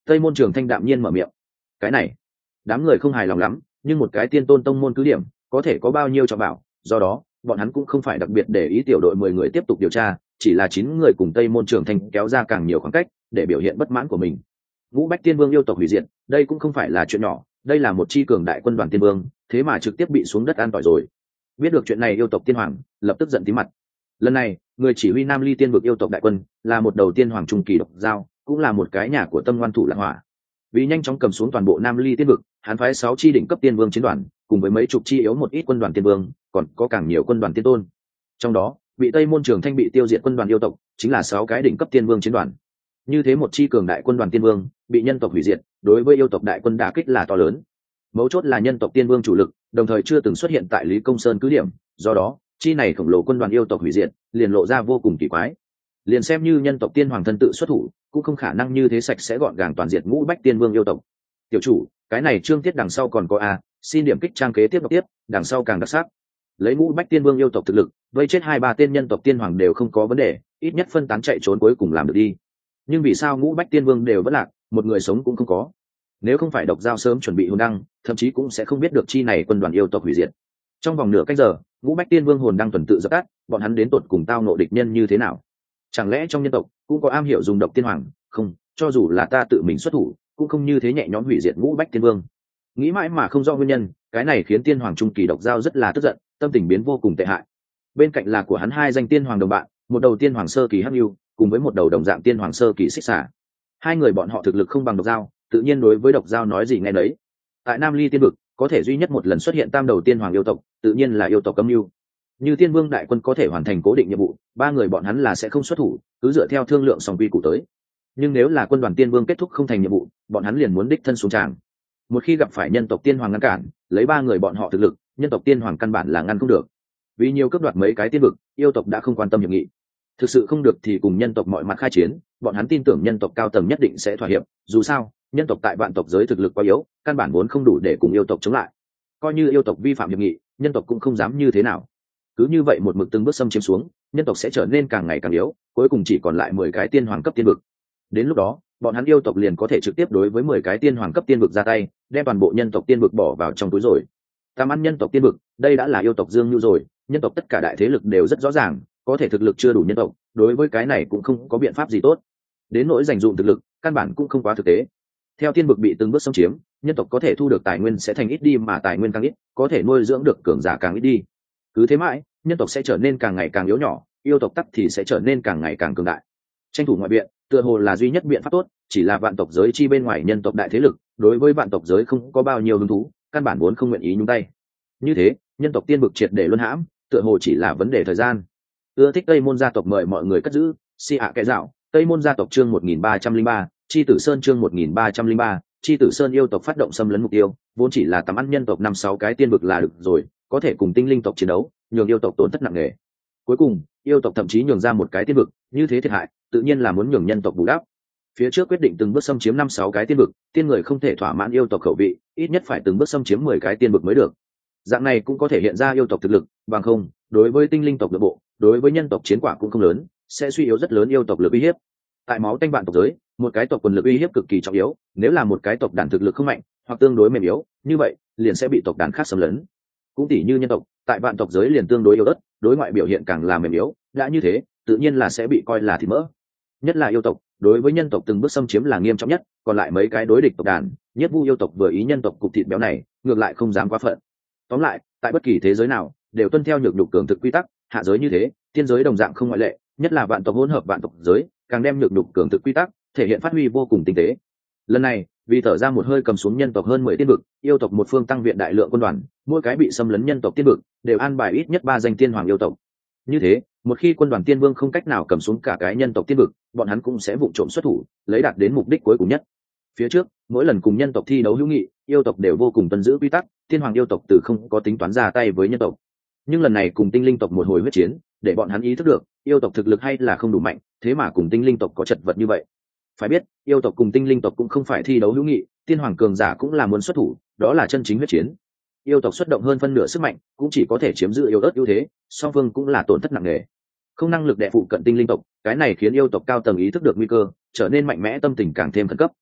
Tây Môn Trường Thanh đạm nhiên mở miệng. Cái này, đám người không hài lòng lắm, nhưng một cái tiên tôn tông môn cứ điểm, có thể có bao nhiêu trọng bảo, do đó, bọn hắn cũng không phải đặc biệt để ý tiểu đội 10 người tiếp tục điều tra, chỉ là 9 người cùng Tây Môn Trường Thanh kéo ra càng nhiều khoảng cách, để biểu hiện bất mãn của mình. Ngũ Bách Tiên Vương yêu tộc hủy diệt, đây cũng không phải là chuyện nhỏ, đây là một chi cường đại quân đoàn tiên vương, thế mà trực tiếp bị xuống đất an tỏi rồi. Biết được chuyện này yêu tộc tiên hoàng lập tức giận tím mặt. Lần này, người chỉ huy Nam Ly Tiên vực yêu tộc đại quân, là một đầu tiên hoàng trung kỳ độc giao, cũng là một cái nhà của Tâm Ngoan Thủ Lạc Hỏa. Vì nhanh chóng cầm xuống toàn bộ Nam Ly Tiên vực, hắn phái 6 chi đỉnh cấp tiên vương chiến đoàn, cùng với mấy chục chi yếu một ít quân đoàn tiên vương, còn có càng nhiều quân đoàn tiên tôn. Trong đó, bị Tây Môn Trường Thanh bị tiêu diệt quân đoàn yêu tộc, chính là 6 cái đỉnh cấp tiên vương chiến đoàn. Như thế một chi cường đại quân đoàn tiên vương, bị nhân tộc hủy diệt, đối với yêu tộc đại quân đả kích là to lớn. Mấu chốt là nhân tộc tiên vương chủ lực, đồng thời chưa từng xuất hiện tại Lý Công Sơn cứ điểm, do đó, chi này khổng lồ quân đoàn yêu tộc hủy diệt, liền lộ ra vô cùng kỳ quái. Liền xem như nhân tộc tiên hoàng thân tự xuất thủ, cũng không khả năng như thế sạch sẽ gọn gàng toàn diệt Ngũ Bách Tiên Vương yêu tộc. Tiểu chủ, cái này chương tiết đằng sau còn có a, xin điểm kích trang kế tiếp đọc tiếp, đằng sau càng đặc sắc. Lấy Ngũ Bách Tiên Vương yêu tộc thực lực, vây chết 2-3 tên nhân tộc tiên hoàng đều không có vấn đề, ít nhất phân tán chạy trốn cuối cùng làm được đi. Nhưng vì sao Ngũ Bách Tiên Vương đều vẫn lạc, một người sống cũng không có? Nếu không phải độc giao sớm chuẩn bị hồn đăng, thậm chí cũng sẽ không biết được chi này quân đoàn yêu tộc hủy diệt. Trong vòng nửa cách giờ, Ngũ Bách Tiên Vương hồn đăng tuần tự dập tắt, bọn hắn đến tột cùng tao nộ địch nhân như thế nào? Chẳng lẽ trong nhân tộc cũng có am hiểu dùng độc tiên hoàng? Không, cho dù là ta tự mình xuất thủ, cũng không như thế nhẹ nhõm hủy diệt Ngũ Bách Tiên Vương. Nghĩ mãi mà không rõ nguyên nhân, cái này khiến tiên hoàng trung kỳ độc giao rất là tức giận, tâm tình biến vô cùng tệ hại. Bên cạnh là của hắn 2 danh tiên hoàng đồng bạn, một đầu tiên hoàng sơ kỳ hắc lưu, cùng với một đầu đồng dạng tiên hoàng sơ kỳ xích xà. 2 người bọn họ thực lực không bằng độc giao, tự nhiên đối với độc giao nói gì nghe nấy. Tại Nam Ly Tiên vực, có thể duy nhất một lần xuất hiện tam đầu tiên hoàng yêu tộc, tự nhiên là yêu tộc âm lưu. Như Tiên Vương đại quân có thể hoàn thành cố định nhiệm vụ, 3 người bọn hắn là sẽ không xuất thủ, cứ dựa theo thương lượng song quy củ tới. Nhưng nếu là quân đoàn Tiên Vương kết thúc không thành nhiệm vụ, bọn hắn liền muốn đích thân xuống tràng. Một khi gặp phải nhân tộc tiên hoàng ngăn cản, lấy 3 người bọn họ thực lực, nhân tộc tiên hoàng căn bản là ngăn không được. Vì nhiều cướp đoạt mấy cái tiên vực, yêu tộc đã không quan tâm hiệp nghị. Thực sự không được thì cùng nhân tộc mọi mặt khai chiến, bọn hắn tin tưởng nhân tộc cao tầng nhất định sẽ thỏa hiệp, dù sao, nhân tộc tại vạn tộc giới thực lực quá yếu, căn bản vốn không đủ để cùng yêu tộc chống lại. Coi như yêu tộc vi phạm hiệp nghị, nhân tộc cũng không dám như thế nào. Cứ như vậy một mực từng bước xâm chiếm xuống, nhân tộc sẽ trở nên càng ngày càng yếu, cuối cùng chỉ còn lại 10 cái tiên hoàng cấp tiên vực. Đến lúc đó, bọn hắn yêu tộc liền có thể trực tiếp đối với 10 cái tiên hoàng cấp tiên vực ra tay, đem toàn bộ nhân tộc tiên vực bỏ vào trong túi rồi. Tam ăn nhân tộc tiên vực, đây đã là yêu tộc dương nhu rồi, nhân tộc tất cả đại thế lực đều rất rõ ràng, có thể thực lực chưa đủ nhân tộc, đối với cái này cũng không có biện pháp gì tốt. Đến nỗi dành dụm thực lực, căn bản cũng không quá thực tế. Theo tiên vực bị từng bước xâm chiếm, nhân tộc có thể thu được tài nguyên sẽ thành ít đi, mà tài nguyên càng ít, có thể nuôi dưỡng được cường giả càng ít đi. Cứ thế mãi, nhân tộc sẽ trở nên càng ngày càng yếu nhỏ, yêu tộc tắc thì sẽ trở nên càng ngày càng cường đại. Tranh thủ ngoại biện, tựa hồ là duy nhất biện pháp tốt, chỉ là vạn tộc giới chi bên ngoài nhân tộc đại thế lực, đối với vạn tộc giới không có bao nhiêu hứng thú, căn bản vốn không nguyện ý nhúng tay. Như thế, nhân tộc tiên vực triệt để luân hãm, tựa hồ chỉ là vấn đề thời gian. Ưa thích Tây Môn gia tộc mời mọi người cất giữ, si ạ kẻ dạo, Tây Môn gia tộc chương 1303, Chi Tử Sơn chương 1303, Chi Tử Sơn yêu tộc phát động xâm lấn mục tiêu, vốn chỉ là tầm ăn nhân tộc 5-6 cái tiên vực là được rồi, có thể cùng tinh linh tộc chiến đấu, nhường yêu tộc tổn thất nặng nề. Cuối cùng, yêu tộc thậm chí nhường ra một cái tiên vực, như thế thiệt hại, tự nhiên là muốn nhường nhân tộc bù đắp. Phía trước quyết định từng bước xâm chiếm 5-6 cái tiên vực, tiên người không thể thỏa mãn yêu tộc khẩu vị, ít nhất phải từng bước xâm chiếm 10 cái tiên vực mới được. Dạng này cũng có thể hiện ra yêu tộc thực lực, bằng không, đối với tinh linh tộc nội bộ, đối với nhân tộc chiến quả cũng không lớn, sẽ suy yếu rất lớn yêu tộc lực uy hiếp. Tại máu tanh vạn tộc giới, một cái tộc quần lực uy hiếp cực kỳ trọng yếu, nếu là một cái tộc đàn thực lực không mạnh, hoặc tương đối mềm yếu, như vậy, liền sẽ bị tộc đàn khác xâm lấn. Cũng tỉ như nhân tộc, tại vạn tộc giới liền tương đối yếu ớt, đối ngoại biểu hiện càng là mềm yếu, đã như thế, tự nhiên là sẽ bị coi là thịt mỡ. Nhất là yêu tộc, đối với nhân tộc từng bước xâm chiếm là nghiêm trọng nhất, còn lại mấy cái đối địch tộc đàn, nhất vu yêu tộc vừa ý nhân tộc cục thịt béo này, ngược lại không dám quá phận. Tóm lại, tại bất kỳ thế giới nào, đều tuân theo nhược nhục cường thực quy tắc, hạ giới như thế, tiên giới đồng dạng không ngoại lệ, nhất là vạn tộc hỗn hợp vạn tộc giới, càng đem nhược nhục cường thực quy tắc thể hiện phát huy vô cùng tinh tế. Lần này, vì thở ra một hơi cầm xuống nhân tộc hơn 10 tiên vực, yêu tộc một phương tăng viện đại lượng quân đoàn, mỗi cái bị xâm lấn nhân tộc tiên vực đều an bài ít nhất 3 danh tiên hoàng yêu tộc. Như thế, một khi quân đoàn tiên vương không cách nào cầm xuống cả cái nhân tộc tiên vực, bọn hắn cũng sẽ vụng trộm xuất thủ, lấy đạt đến mục đích cuối cùng nhất. Phía trước, mỗi lần cùng nhân tộc thi đấu hữu nghị, yêu tộc đều vô cùng tuân giữ quy tắc, tiên hoàng yêu tộc từ không có tính toán ra tay với nhân tộc. Nhưng lần này cùng tinh linh tộc một hồi huyết chiến, để bọn hắn ý thức được, yêu tộc thực lực hay là không đủ mạnh, thế mà cùng tinh linh tộc có chật vật như vậy. Phải biết, yêu tộc cùng tinh linh tộc cũng không phải thi đấu hữu nghị, tiên hoàng cường giả cũng là muốn xuất thủ, đó là chân chính huyết chiến. Yêu tộc xuất động hơn phân nửa sức mạnh, cũng chỉ có thể chiếm giữ yếu ớt ưu thế, song phương cũng là tổn thất nặng nề. Không năng lực đè phụ cận tinh linh tộc, cái này khiến yêu tộc cao tầng ý thức được nguy cơ, trở nên mạnh mẽ, tâm tình càng thêm khẩn cấp.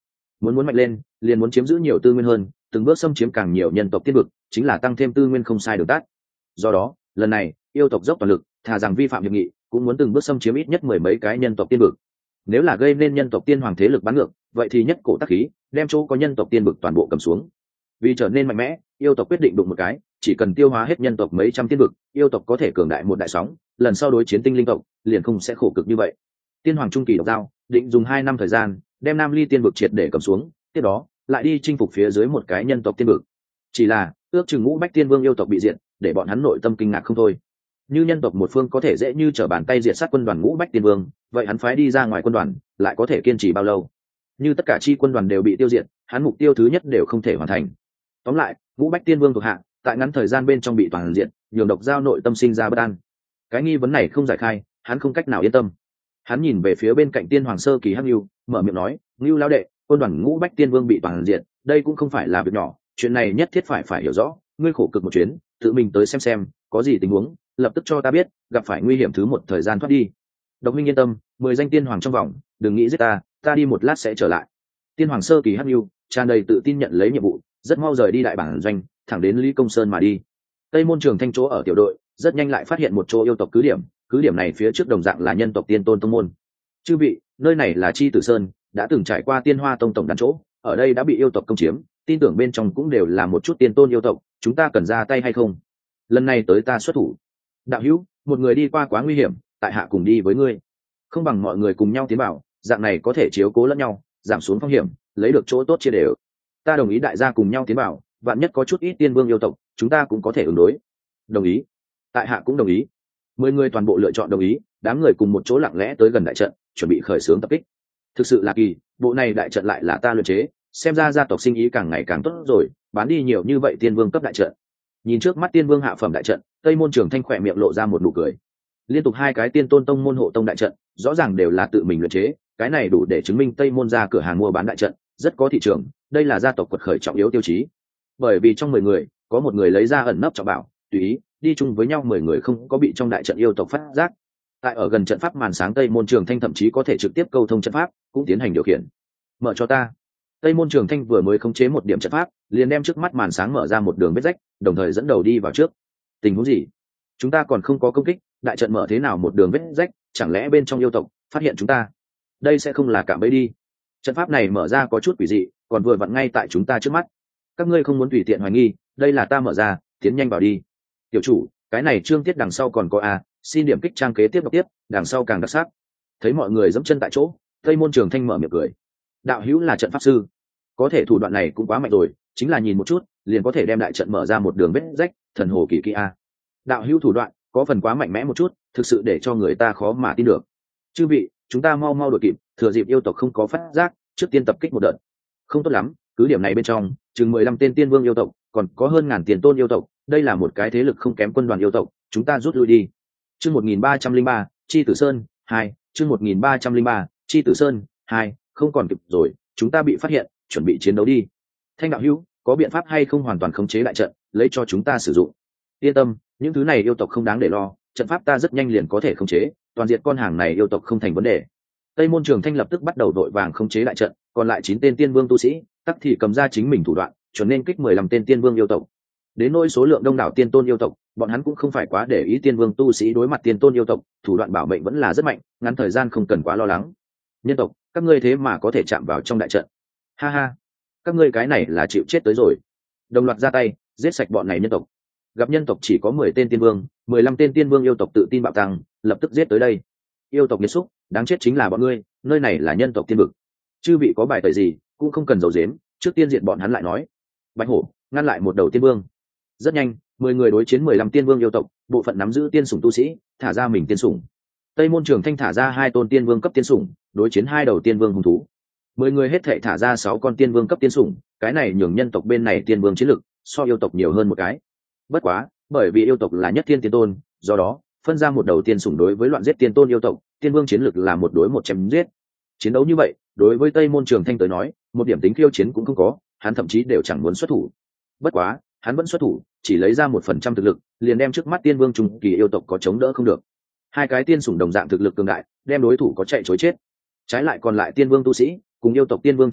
Muốn mạnh lên liền muốn chiếm giữ nhiều tư nguyên hơn, từng bước xâm chiếm càng nhiều nhân tộc tiên vực, chính là tăng thêm tư nguyên không sai đường tắt. Do đó lần này yêu tộc dốc toàn lực, thà rằng vi phạm hiệp nghị cũng muốn từng bước xâm chiếm ít nhất 10 mấy cái nhân tộc tiên vực. Nếu là gây nên nhân tộc tiên hoàng thế lực bắn ngược, vậy thì nhất cổ tác khí đem chỗ có nhân tộc tiên vực toàn bộ cầm xuống. Vì trở nên mạnh mẽ, yêu tộc quyết định đụng một cái, chỉ cần tiêu hóa hết nhân tộc mấy trăm tiên vực, yêu tộc có thể cường đại một đại sóng, lần sau đối chiến tinh linh tộc liền không sẽ khổ cực như vậy. Tiên hoàng trung kỳ độc giao định dùng 2 năm thời gian đem Nam Ly tiên vực triệt để cầm xuống, tiếp đó lại đi chinh phục phía dưới một cái nhân tộc tiên vực. Chỉ là ước chừng Ngũ Bách Tiên Vương yêu tộc bị diệt, để bọn hắn nội tâm kinh ngạc không thôi. Như nhân tộc một phương có thể dễ như trở bàn tay diệt sát quân đoàn Ngũ Bách Tiên Vương, vậy hắn phái đi ra ngoài quân đoàn lại có thể kiên trì bao lâu? Như tất cả chi quân đoàn đều bị tiêu diệt, hắn mục tiêu thứ nhất đều không thể hoàn thành. Tóm lại, Ngũ Bách Tiên Vương thuộc hạ tại ngắn thời gian bên trong bị toàn diện, nhường độc giao nội tâm sinh ra bất an. Cái nghi vấn này không giải khai, hắn không cách nào yên tâm. Hắn nhìn về phía bên cạnh Tiên Hoàng sơ kỳ Hắc Nưu, mở miệng nói: "Nưu lão đệ, quân đoàn Ngũ Bách Tiên Vương bị toàn diện, đây cũng không phải là việc nhỏ, chuyện này nhất thiết phải hiểu rõ, ngươi khổ cực một chuyến, tự mình tới xem có gì tình huống, lập tức cho ta biết, gặp phải nguy hiểm thứ một thời gian thoát đi." Độc Minh yên tâm, 10 danh tiên hoàng trong vòng, đừng nghĩ giết ta đi một lát sẽ trở lại. Tiên Hoàng sơ kỳ Hắc Nưu tràn đầy tự tin nhận lấy nhiệm vụ, rất mau rời đi đại bản doanh, thẳng đến Lý Công Sơn mà đi. Tây Môn Trường Thanh chỗ ở tiểu đội rất nhanh lại phát hiện một chỗ yêu tộc cứ điểm này phía trước đồng dạng là nhân tộc tiên tôn tông môn. Chư vị, nơi này là Chi Tử Sơn, đã từng trải qua Tiên Hoa tông tổng đàn chỗ, ở đây đã bị yêu tộc công chiếm, tin tưởng bên trong cũng đều là một chút tiên tôn yêu tộc, chúng ta cần ra tay hay không? Lần này tới ta xuất thủ. Đạo hữu, một người đi qua quá nguy hiểm, tại hạ cùng đi với ngươi. Không bằng mọi người cùng nhau tiến vào, dạng này có thể chiếu cố lẫn nhau, giảm xuống phong hiểm, lấy được chỗ tốt chia đều. Ta đồng ý đại gia cùng nhau tiến vào, vạn nhất có chút ít tiên vương yêu tộc, chúng ta cũng có thể ứng đối. Đồng ý. Tại hạ cũng đồng ý. 10 người toàn bộ lựa chọn đồng ý, đám người cùng một chỗ lặng lẽ tới gần đại trận, chuẩn bị khởi xướng tập kích. Thực sự là kỳ, bộ này đại trận lại là ta luyện chế, xem ra gia tộc sinh ý càng ngày càng tốt rồi, bán đi nhiều như vậy tiên vương cấp đại trận. Nhìn trước mắt tiên vương hạ phẩm đại trận, Tây Môn Trường Thanh khỏe miệng lộ ra một nụ cười. Liên tục 2 cái tiên tôn tông môn hộ tông đại trận, rõ ràng đều là tự mình luyện chế, cái này đủ để chứng minh Tây Môn ra cửa hàng mua bán đại trận rất có thị trường, đây là gia tộc quật khởi trọng yếu tiêu chí. Bởi vì trong 10 người có một người lấy ra ẩn nấp trọng bảo, tùy ý đi chung với nhau 10 người không có bị trong đại trận yêu tộc phát giác. Tại ở gần trận pháp màn sáng, Tây Môn Trường Thanh thậm chí có thể trực tiếp câu thông trận pháp, cũng tiến hành điều khiển. Mở cho ta. Tây Môn Trường Thanh vừa mới khống chế một điểm trận pháp, liền đem trước mắt màn sáng mở ra một đường vết rách, đồng thời dẫn đầu đi vào trước. Tình huống gì? Chúng ta còn không có công kích, đại trận mở thế nào một đường vết rách, chẳng lẽ bên trong yêu tộc phát hiện chúng ta? Đây sẽ không là cạm bẫy đi. Trận pháp này mở ra có chút quỷ dị, còn vừa vặn ngay tại chúng ta trước mắt. Các ngươi không muốn tùy tiện hoài nghi, đây là ta mở ra, tiến nhanh vào đi. Tiểu chủ, cái này chương tiết đằng sau còn có xin điểm kích trang kế tiếp đọc tiếp, đằng sau càng đặc sắc. Thấy mọi người giẫm chân tại chỗ, Tây Môn Trường Thanh mở miệng cười. Đạo hữu là trận pháp sư, có thể thủ đoạn này cũng quá mạnh rồi, chính là nhìn một chút liền có thể đem đại trận mở ra một đường vết rách, thần hồ kỳ kỹ a. Đạo hữu thủ đoạn có phần quá mạnh mẽ một chút, thực sự để cho người ta khó mà tin được. Chư vị, chúng ta mau đội kịp, thừa dịp yêu tộc không có phát giác, trước tiên tập kích một đợt. Không tốt lắm, cứ điểm này bên trong chừng 15 tên tiên vương yêu tộc, còn có hơn ngàn tiền tôn yêu tộc, đây là một cái thế lực không kém quân đoàn yêu tộc, chúng ta rút lui đi. Chương 1303, Chi Tử Sơn 2, chương 1303, Chi Tử Sơn 2, không còn kịp rồi, chúng ta bị phát hiện, chuẩn bị chiến đấu đi. Thanh đạo hữu, có biện pháp hay không hoàn toàn khống chế đại trận, lấy cho chúng ta sử dụng? Yên tâm, những thứ này yêu tộc không đáng để lo, trận pháp ta rất nhanh liền có thể khống chế, toàn diện con hàng này yêu tộc không thành vấn đề. Tây Môn Trường Thanh lập tức bắt đầu đội vàng khống chế đại trận, còn lại 9 tên tiên vương tu sĩ, tắc thì cầm ra chính mình thủ đoạn, chuẩn nên kích 15 tên tiên vương yêu tộc. Đến nỗi số lượng đông đảo tiên tôn yêu tộc, bọn hắn cũng không phải quá để ý tiên vương tu sĩ đối mặt tiên tôn yêu tộc, thủ đoạn bảo mệnh vẫn là rất mạnh, ngắn thời gian không cần quá lo lắng. Nhân tộc, các ngươi thế mà có thể chạm vào trong đại trận. Ha ha, các ngươi cái này là chịu chết tới rồi. Đồng loạt ra tay, giết sạch bọn này nhân tộc. Gặp nhân tộc chỉ có 10 tên tiên vương, 15 tên tiên vương yêu tộc tự tin bạo tăng, lập tức giết tới đây. Yêu tộc nghiệt xúc, đáng chết chính là bọn ngươi, nơi này là nhân tộc tiên vực. Chư vị có bài tẩy gì, cũng không cần giấu giếm, trước tiên diện bọn hắn lại nói. Bạch hổ ngăn lại một đầu tiên vương. Rất nhanh, 10 người đối chiến 15 tiên vương yêu tộc, bộ phận nắm giữ tiên sủng tu sĩ, thả ra mình tiên sủng. Tây Môn Trường Thanh thả ra 2 tôn tiên vương cấp tiên sủng, đối chiến 2 đầu tiên vương hung thú. 10 người hết thảy thả ra 6 con tiên vương cấp tiên sủng, cái này nhường nhân tộc bên này tiên vương chiến lực so yêu tộc nhiều hơn một cái. Bất quá, bởi vì yêu tộc là nhất thiên tiên tôn, do đó phân ra một đầu tiên sủng đối với loạn giết tiên tôn yêu tộc, tiên vương chiến lực là một đối một chém giết. Chiến đấu như vậy, đối với Tây Môn Trường Thanh tới nói, một điểm tính khiêu chiến cũng không có, hắn thậm chí đều chẳng muốn xuất thủ. Bất quá, hắn vẫn xuất thủ, chỉ lấy ra 1% thực lực, liền đem trước mắt tiên vương trung kỳ yêu tộc có chống đỡ không được. 2 cái tiên sủng đồng dạng thực lực cường đại, đem đối thủ có chạy chối chết. Trái lại còn lại tiên vương tu sĩ, cùng yêu tộc tiên vương chiến đấu,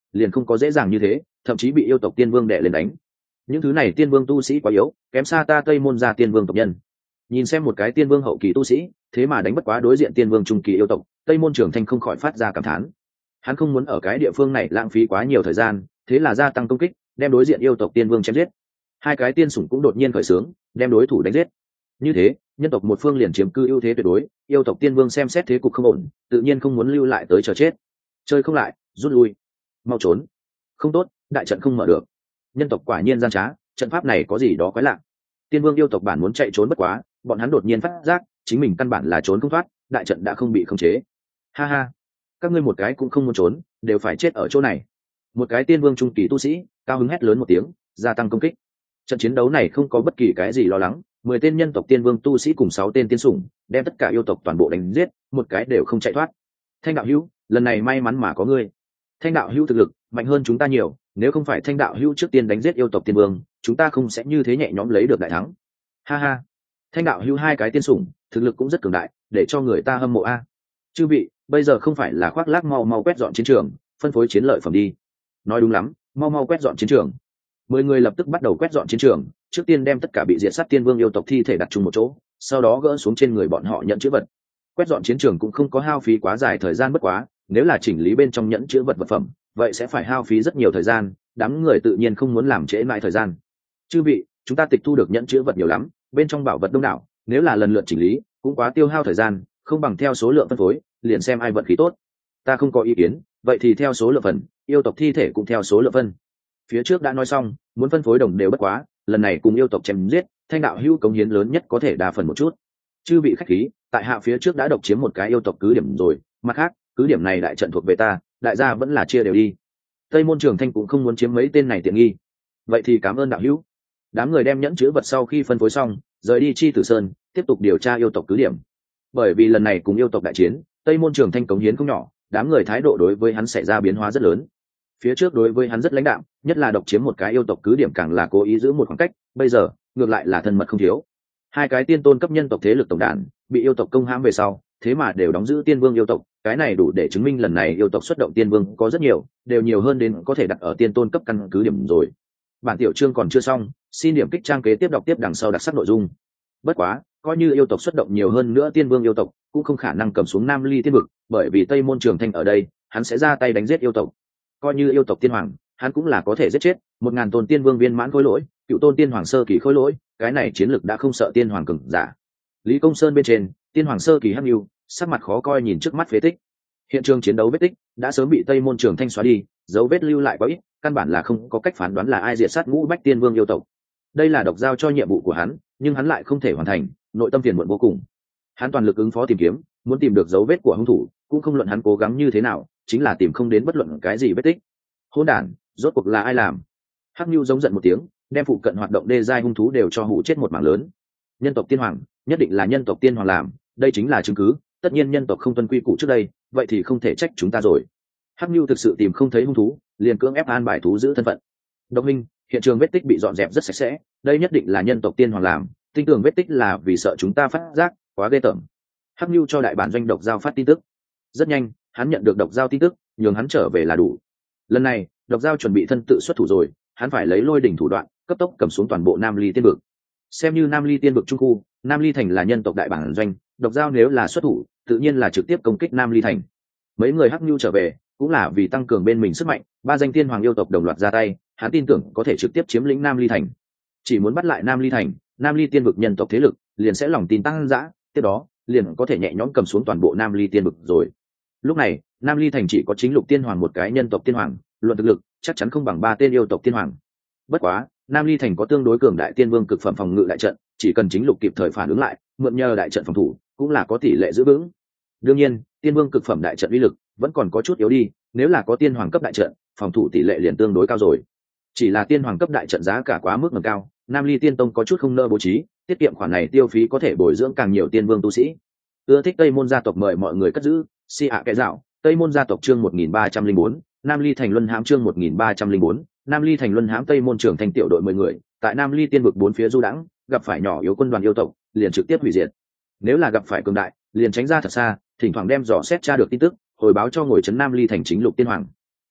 liền không có dễ dàng như thế, thậm chí bị yêu tộc tiên vương đè lên đánh. Những thứ này tiên vương tu sĩ quá yếu, kém xa ta Tây Môn gia tiên vương tộc nhân. Nhìn xem một cái tiên vương hậu kỳ tu sĩ, thế mà đánh bất quá đối diện tiên vương trung kỳ yêu tộc, Tây Môn Trường Thanh không khỏi phát ra cảm thán. Hắn không muốn ở cái địa phương này lãng phí quá nhiều thời gian, thế là gia tăng công kích, đem đối diện yêu tộc tiên vương chém giết. Hai cái tiên sủng cũng đột nhiên khởi xướng, đem đối thủ đánh giết. Như thế, nhân tộc một phương liền chiếm cư ưu thế tuyệt đối, yêu tộc tiên vương xem xét thế cục không ổn, tự nhiên không muốn lưu lại tới chờ chết. Chơi không lại, rút lui, mau trốn. Không tốt, đại trận không mở được. Nhân tộc quả nhiên gian trá, trận pháp này có gì đó quái lạ. Tiên vương yêu tộc bản muốn chạy trốn bất quá, bọn hắn đột nhiên phát giác, chính mình căn bản là trốn không thoát, đại trận đã không bị khống chế. Ha ha, các ngươi một cái cũng không muốn trốn, đều phải chết ở chỗ này. Một cái tiên vương trung kỳ tu sĩ cao hứng hét lớn một tiếng, gia tăng công kích. Trận chiến đấu này không có bất kỳ cái gì lo lắng, 10 tên nhân tộc tiên vương tu sĩ cùng 6 tên tiên sủng đem tất cả yêu tộc toàn bộ đánh giết, một cái đều không chạy thoát. Thanh đạo hữu, lần này may mắn mà có ngươi. Thanh đạo hữu thực lực mạnh hơn chúng ta nhiều, nếu không phải Thanh đạo hữu trước tiên đánh giết yêu tộc tiên vương, chúng ta không sẽ như thế nhẹ nhõm lấy được đại thắng. Ha ha, Thanh đạo hữu hai cái tiên sủng thực lực cũng rất cường đại, để cho người ta hâm mộ a. Chư vị, bây giờ không phải là khoác lác, mau quét dọn chiến trường, phân phối chiến lợi phẩm đi. Nói đúng lắm, mau quét dọn chiến trường. 10 người lập tức bắt đầu quét dọn chiến trường, trước tiên đem tất cả bị diệt sát tiên vương yêu tộc thi thể đặt chung một chỗ, sau đó gỡ xuống trên người bọn họ nhận chữ vật. Quét dọn chiến trường cũng không có hao phí quá dài thời gian bất quá, nếu là chỉnh lý bên trong nhẫn chữ vật vật phẩm, vậy sẽ phải hao phí rất nhiều thời gian, đám người tự nhiên không muốn làm trễ mãi thời gian. Chư vị, chúng ta tịch thu được nhẫn chữ vật nhiều lắm, bên trong bảo vật đông đảo, nếu là lần lượt chỉnh lý, cũng quá tiêu hao thời gian, không bằng theo số lượng phân phối, liền xem ai vận khí tốt. Ta không có ý kiến, vậy thì theo số lượng phần, yêu tộc thi thể cũng theo số lượng phân. Phía trước đã nói xong, muốn phân phối đồng đều bất quá, lần này cùng yêu tộc chém giết, Thanh đạo hữu cống hiến lớn nhất có thể đa phần một chút. Chư vị khách khí, tại hạ phía trước đã độc chiếm một cái yêu tộc cứ điểm rồi, mặt khác, cứ điểm này đại trận thuộc về ta, đại gia vẫn là chia đều đi. Tây Môn Trường Thanh cũng không muốn chiếm mấy tên này tiện nghi. Vậy thì cảm ơn đạo hữu. Đám người đem nhẫn chứa vật sau khi phân phối xong, rời đi Chi Tử Sơn, tiếp tục điều tra yêu tộc cứ điểm. Bởi vì lần này cùng yêu tộc đại chiến, Tây Môn Trường Thanh cống hiến không nhỏ, đám người thái độ đối với hắn xảy ra biến hóa rất lớn. Phía trước đối với hắn rất lãnh đạm, nhất là độc chiếm một cái yêu tộc cứ điểm càng là cố ý giữ một khoảng cách, bây giờ ngược lại là thân mật không thiếu. Hai cái tiên tôn cấp nhân tộc thế lực tổng đàn bị yêu tộc công hãm về sau, thế mà đều đóng giữ tiên vương yêu tộc, cái này đủ để chứng minh lần này yêu tộc xuất động tiên vương có rất nhiều, đều nhiều hơn đến có thể đặt ở tiên tôn cấp căn cứ điểm rồi. Bản tiểu chương còn chưa xong, xin điểm kích trang kế tiếp đọc tiếp đằng sau đặc sắc nội dung. Bất quá, coi như yêu tộc xuất động nhiều hơn nữa tiên vương yêu tộc, cũng không khả năng cầm xuống Nam Ly tiên vực, bởi vì Tây Môn Trường Thanh ở đây, hắn sẽ ra tay đánh giết yêu tộc. Coi như yêu tộc tiên hoàng, hắn cũng là có thể giết chết 1000 tôn tiên vương viên mãn khối lỗi, cựu tôn tiên hoàng sơ kỳ khối lỗi, cái này chiến lực đã không sợ tiên hoàng cường giả. Lý Công Sơn bên trên, tiên hoàng sơ kỳ hắc nhu, sắc mặt khó coi nhìn trước mắt phế tích. Hiện trường chiến đấu vết tích đã sớm bị Tây Môn Trường Thanh xóa đi, dấu vết lưu lại quá ít, căn bản là không có cách phán đoán là ai diệt sát ngũ bách tiên vương yêu tộc. Đây là độc giao cho nhiệm vụ của hắn, nhưng hắn lại không thể hoàn thành, nội tâm phiền muộn vô cùng. Hắn toàn lực ứng phó tìm kiếm, muốn tìm được dấu vết của hung thủ, cũng không luận hắn cố gắng như thế nào, chính là tìm không đến bất luận cái gì vết tích. Hỗn đản, rốt cuộc là ai làm? Hắc Nhu giống giận một tiếng, đem phụ cận hoạt động đê giai hung thú đều cho hủ chết một mảng lớn. Nhân tộc tiên hoàng, nhất định là nhân tộc tiên hoàng làm, đây chính là chứng cứ, tất nhiên nhân tộc không tuân quy củ trước đây, vậy thì không thể trách chúng ta rồi. Hắc Nhu thực sự tìm không thấy hung thú, liền cưỡng ép an bài thú giữ thân phận. Độc Minh, hiện trường vết tích bị dọn dẹp rất sạch sẽ, đây nhất định là nhân tộc tiên hoàng làm, tin tưởng vết tích là vì sợ chúng ta phát giác, quá ghê tởm. Hắc Nhu cho đại bản doanh độc giao phát tin tức. Rất nhanh, hắn nhận được độc giao tin tức, nhường hắn trở về là đủ. Lần này, độc giao chuẩn bị thân tự xuất thủ rồi, hắn phải lấy lôi đỉnh thủ đoạn, cấp tốc cầm xuống toàn bộ Nam Ly tiên vực. Xem như Nam Ly tiên vực trung khu, Nam Ly thành là nhân tộc đại bản doanh, độc giao nếu là xuất thủ, tự nhiên là trực tiếp công kích Nam Ly thành. Mấy người Hắc Nhu trở về, cũng là vì tăng cường bên mình sức mạnh, ba danh tiên hoàng yêu tộc đồng loạt ra tay, hắn tin tưởng có thể trực tiếp chiếm lĩnh Nam Ly thành. Chỉ muốn bắt lại Nam Ly thành, Nam Ly tiên vực nhân tộc thế lực liền sẽ lòng tin tăng dã, tiếp đó liền có thể nhẹ nhõm cầm xuống toàn bộ Nam Ly tiên vực rồi. Lúc này, Nam Ly thành chỉ có chính lục tiên hoàng một cái nhân tộc tiên hoàng, luận thực lực chắc chắn không bằng 3 tên yêu tộc tiên hoàng. Bất quá, Nam Ly thành có tương đối cường đại tiên vương cực phẩm phòng ngự đại trận, chỉ cần chính lục kịp thời phản ứng lại, mượn nhờ đại trận phòng thủ, cũng là có tỷ lệ giữ vững. Đương nhiên, tiên vương cực phẩm đại trận uy lực vẫn còn có chút yếu đi, nếu là có tiên hoàng cấp đại trận, phòng thủ tỷ lệ liền tương đối cao rồi. Chỉ là tiên hoàng cấp đại trận giá cả quá mức ngầm cao, Nam Ly tiên tông có chút không nỡ bố trí, tiết kiệm khoản này tiêu phí có thể bồi dưỡng càng nhiều tiên vương tu sĩ. Ưa thích Tây Môn gia tộc mời mọi người cất giữ, si ạ kẻ dạo, Tây Môn gia tộc chương 1304, Nam Ly thành luân hãm chương 1304, Nam Ly thành luân hãm Tây Môn trưởng thành tiểu đội 10 người, tại Nam Ly tiên vực 4 phía du đãng, gặp phải nhỏ yếu quân đoàn yêu tộc, liền trực tiếp hủy diệt. Nếu là gặp phải cường đại, liền tránh ra thật xa, thỉnh thoảng đem dò xét tra được tin tức, hồi báo cho ngồi trấn Nam Ly thành chính lục tiên hoàng.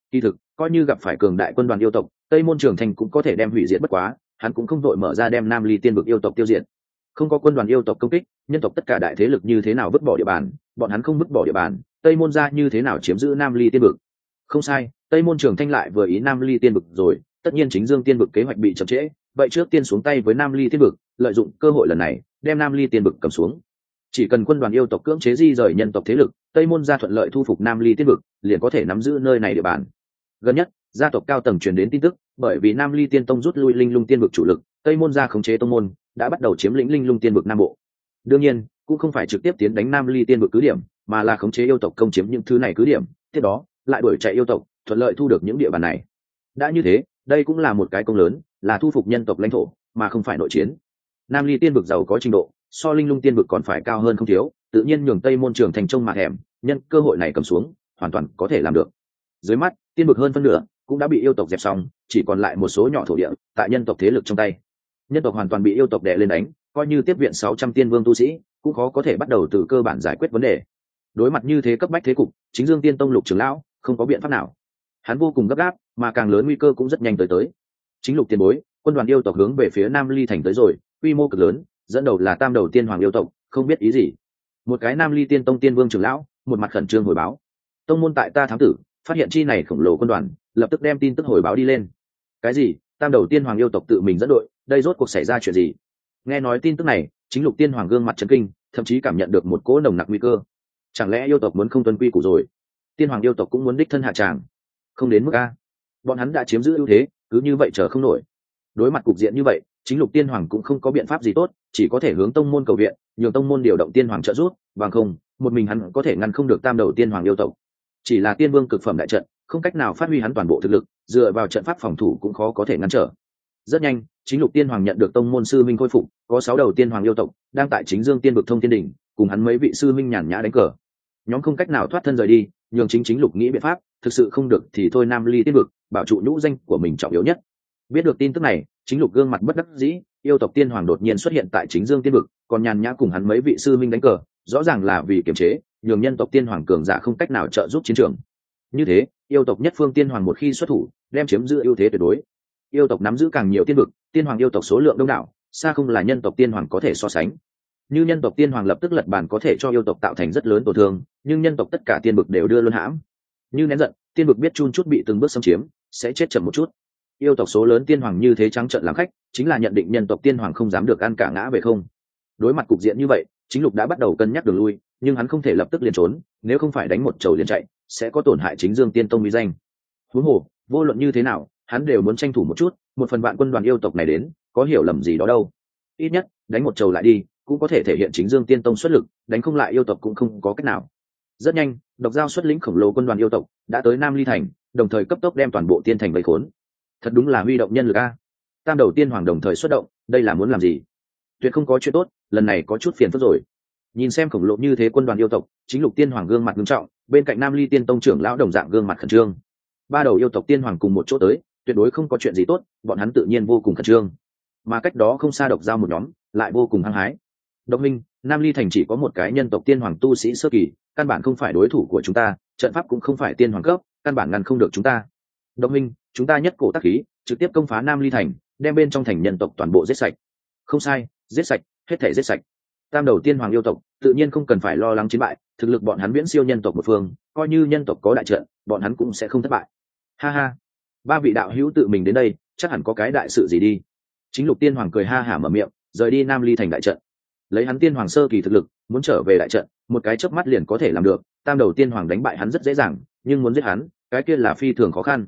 Kỳ thực coi như gặp phải cường đại quân đoàn yêu tộc, Tây Môn Trường Thanh cũng có thể đem hủy diệt, bất quá hắn cũng không vội mở ra đem Nam Ly Tiên vực yêu tộc tiêu diệt. Không có quân đoàn yêu tộc công kích, nhân tộc tất cả đại thế lực như thế nào vứt bỏ địa bàn, bọn hắn không vứt bỏ địa bàn, Tây Môn gia như thế nào chiếm giữ Nam Ly Tiên vực. Không sai, Tây Môn Trường Thanh lại vừa ý Nam Ly Tiên vực rồi, tất nhiên chính Dương Tiên vực kế hoạch bị chậm trễ, vậy trước tiên xuống tay với Nam Ly Tiên vực, lợi dụng cơ hội lần này đem Nam Ly Tiên vực cầm xuống. Chỉ cần quân đoàn yêu tộc cưỡng chế di rời nhân tộc thế lực, Tây Môn gia thuận lợi thu phục Nam Ly Tiên vực, liền có thể nắm giữ nơi này địa bàn. Gần nhất, gia tộc cao tầng truyền đến tin tức, bởi vì Nam Ly Tiên tông rút lui Linh Lung Tiên vực chủ lực, Tây Môn gia khống chế tông môn đã bắt đầu chiếm lĩnh Linh Lung Tiên vực nam bộ. Đương nhiên, cũng không phải trực tiếp tiến đánh Nam Ly Tiên vực cứ điểm, mà là khống chế yêu tộc công chiếm những thứ này cứ điểm, tiếp đó lại đuổi chạy yêu tộc, thuận lợi thu được những địa bàn này. Đã như thế, đây cũng là một cái công lớn, là thu phục nhân tộc lãnh thổ, mà không phải nội chiến. Nam Ly Tiên vực giàu có trình độ, so Linh Lung Tiên vực còn phải cao hơn không thiếu, tự nhiên nhường Tây Môn Trường Thành trông mà thèm, nhân cơ hội này cầm xuống, hoàn toàn có thể làm được. Dưới mắt, tiên vực hơn phân nửa cũng đã bị yêu tộc dẹp xong, chỉ còn lại một số nhỏ thổ địa tại nhân tộc thế lực trong tay. Nhân tộc hoàn toàn bị yêu tộc đè lên đánh, coi như tiếp viện 600 tiên vương tu sĩ, cũng khó có thể bắt đầu từ cơ bản giải quyết vấn đề. Đối mặt như thế cấp bách thế cục, chính Dương Tiên tông Lục trưởng lão không có biện pháp nào. Hắn vô cùng gấp gáp, mà càng lớn nguy cơ cũng rất nhanh tới. Chính Lục tiền bối, quân đoàn yêu tộc hướng về phía Nam Ly thành tới rồi, quy mô cực lớn, dẫn đầu là Tam đầu tiên hoàng yêu tộc, không biết ý gì. Một cái Nam Ly Tiên tông tiên vương trưởng lão, một mặt khẩn trương hồi báo. Tông môn tại ta thám tử, phát hiện chi này khổng lồ quân đoàn, lập tức đem tin tức hồi báo đi lên. Cái gì? Tam đầu tiên hoàng yêu tộc tự mình dẫn đội, đây rốt cuộc xảy ra chuyện gì? Nghe nói tin tức này, chính Lục tiên hoàng gương mặt chấn kinh, thậm chí cảm nhận được một cỗ nồng nặc nguy cơ. Chẳng lẽ yêu tộc muốn không tuân quy củ rồi? Tiên hoàng yêu tộc cũng muốn đích thân hạ tràng? Không đến mức a. Bọn hắn đã chiếm giữ ưu thế, cứ như vậy chờ không nổi. Đối mặt cục diện như vậy, chính Lục tiên hoàng cũng không có biện pháp gì tốt, chỉ có thể hướng tông môn cầu viện, nhường tông môn điều động tiên hoàng trợ giúp, bằng không, một mình hắn có thể ngăn không được tam đầu tiên hoàng yêu tộc. Chỉ là tiên vương cực phẩm đại trận, không cách nào phát huy hắn toàn bộ thực lực, dựa vào trận pháp phòng thủ cũng khó có thể ngăn trở. Rất nhanh, chính Lục tiên hoàng nhận được tông môn sư minh khôi phục, có 6 đầu tiên hoàng yêu tộc đang tại chính Dương tiên vực thông thiên đỉnh, cùng hắn mấy vị sư minh nhàn nhã đánh cờ. Nhóm không cách nào thoát thân rời đi, nhường chính Lục nghĩ biện pháp, thực sự không được thì thôi Nam Ly tiên vực, bảo trụ nhũ danh của mình trọng yếu nhất. Biết được tin tức này, chính Lục gương mặt bất đắc dĩ, yêu tộc tiên hoàng đột nhiên xuất hiện tại chính Dương tiên vực, còn nhàn nhã cùng hắn mấy vị sư minh đánh cờ, rõ ràng là vì kiềm chế, nhường nhân tộc tiên hoàng cường giả không cách nào trợ giúp chiến trường. Như thế, yêu tộc nhất phương tiên hoàng một khi xuất thủ, đem chiếm giữ ưu thế tuyệt đối. Yêu tộc nắm giữ càng nhiều tiên vực, tiên hoàng yêu tộc số lượng đông đảo, xa không là nhân tộc tiên hoàng có thể so sánh. Như nhân tộc tiên hoàng lập tức lật bàn có thể cho yêu tộc tạo thành rất lớn tổn thương, nhưng nhân tộc tất cả tiên vực đều đưa luân hãm. Như nén giận, tiên vực biết chun chút bị từng bước xâm chiếm, sẽ chết chậm một chút. Yêu tộc số lớn tiên hoàng như thế trắng trợn làm khách, chính là nhận định nhân tộc tiên hoàng không dám được ăn cả ngã về không. Đối mặt cục diện như vậy, chính Lục đã bắt đầu cân nhắc đường lui, nhưng hắn không thể lập tức liền trốn, nếu không phải đánh một chầu liền chạy, sẽ có tổn hại chính Dương Tiên tông uy danh. Huống hồ, vô luận như thế nào, hắn đều muốn tranh thủ một chút, một phần bạn quân đoàn yêu tộc này đến, có hiểu lầm gì đó đâu. Ít nhất, đánh một chầu lại đi, cũng có thể thể hiện chính Dương Tiên tông xuất lực, đánh không lại yêu tộc cũng không có cách nào. Rất nhanh, Độc Giao xuất lĩnh khổng lồ quân đoàn yêu tộc đã tới Nam Ly thành, đồng thời cấp tốc đem toàn bộ tiên thành vây khốn. Thật đúng là huy động nhân lực a. Tam đầu tiên hoàng đồng thời xuất động, đây là muốn làm gì? Tuyệt không có chuyện tốt, lần này có chút phiền phức rồi. Nhìn xem khổng lồ như thế quân đoàn yêu tộc, chính Lục tiên hoàng gương mặt nghiêm trọng, bên cạnh Nam Ly tiên tông trưởng lão đồng dạng gương mặt khẩn trương. 3 đầu yêu tộc tiên hoàng cùng một chỗ tới, tuyệt đối không có chuyện gì tốt, bọn hắn tự nhiên vô cùng khẩn trương. Mà cách đó không xa Độc Giao một nhóm, lại vô cùng hăng hái. Độc minh, Nam Ly thành chỉ có một cái nhân tộc tiên hoàng tu sĩ sơ kỳ, căn bản không phải đối thủ của chúng ta, trận pháp cũng không phải tiên hoàng cấp, căn bản ngăn không được chúng ta. Độc minh, chúng ta nhất cổ tác khí, trực tiếp công phá Nam Ly thành, đem bên trong thành nhân tộc toàn bộ giết sạch. Không sai, giết sạch, hết thảy giết sạch. Tam đầu tiên hoàng yêu tộc tự nhiên không cần phải lo lắng chiến bại, thực lực bọn hắn viễn siêu nhân tộc một phương, coi như nhân tộc có đại trận, bọn hắn cũng sẽ không thất bại. Ha ha, 3 vị đạo hữu tự mình đến đây, chắc hẳn có cái đại sự gì đi. Chính Lục tiên hoàng cười ha hả mở miệng, rời đi Nam Ly thành đại trận. Lấy hắn tiên hoàng sơ kỳ thực lực, muốn trở về đại trận, một cái chớp mắt liền có thể làm được. Tam đầu tiên hoàng đánh bại hắn rất dễ dàng, nhưng muốn giết hắn, cái kia là phi thường khó khăn.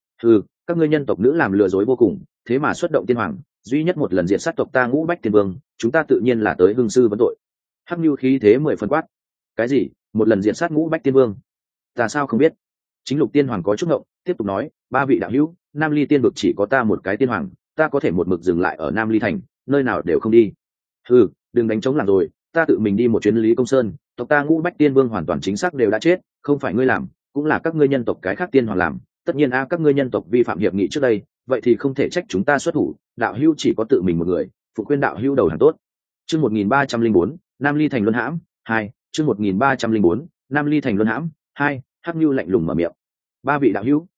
Các ngươi nhân tộc nữ làm lừa dối vô cùng, thế mà xuất động tiên hoàng, duy nhất một lần diệt sát tộc ta Ngũ Bách Tiên Vương, chúng ta tự nhiên là tới hương sư vấn tội. Hắc Nưu khí thế 10 phần quát. Cái gì? Một lần diệt sát Ngũ Bách Tiên Vương? Ta sao không biết? Chính Lục tiên hoàng có chút ngộng, tiếp tục nói, 3 vị đạo hữu, Nam Ly tiên vực chỉ có ta một cái tiên hoàng, ta có thể một mực dừng lại ở Nam Ly thành, nơi nào đều không đi. Đừng đánh trống làng rồi, ta tự mình đi một chuyến Lý Công Sơn, tộc ta Ngũ Bách Tiên Vương hoàn toàn chính xác đều đã chết, không phải ngươi làm, cũng là các ngươi nhân tộc cái khác tiên hoàng làm, tất nhiên các ngươi nhân tộc vi phạm hiệp nghị trước đây, vậy thì không thể trách chúng ta xuất thủ, đạo hữu chỉ có tự mình một người, phụ khuyên đạo hữu đầu hàng tốt. Chương 1304, Nam Ly thành luân hãm 2, chương 1304, Nam Ly thành luân hãm 2, Hắc Nưu lạnh lùng mở miệng. 3 vị đạo hữu,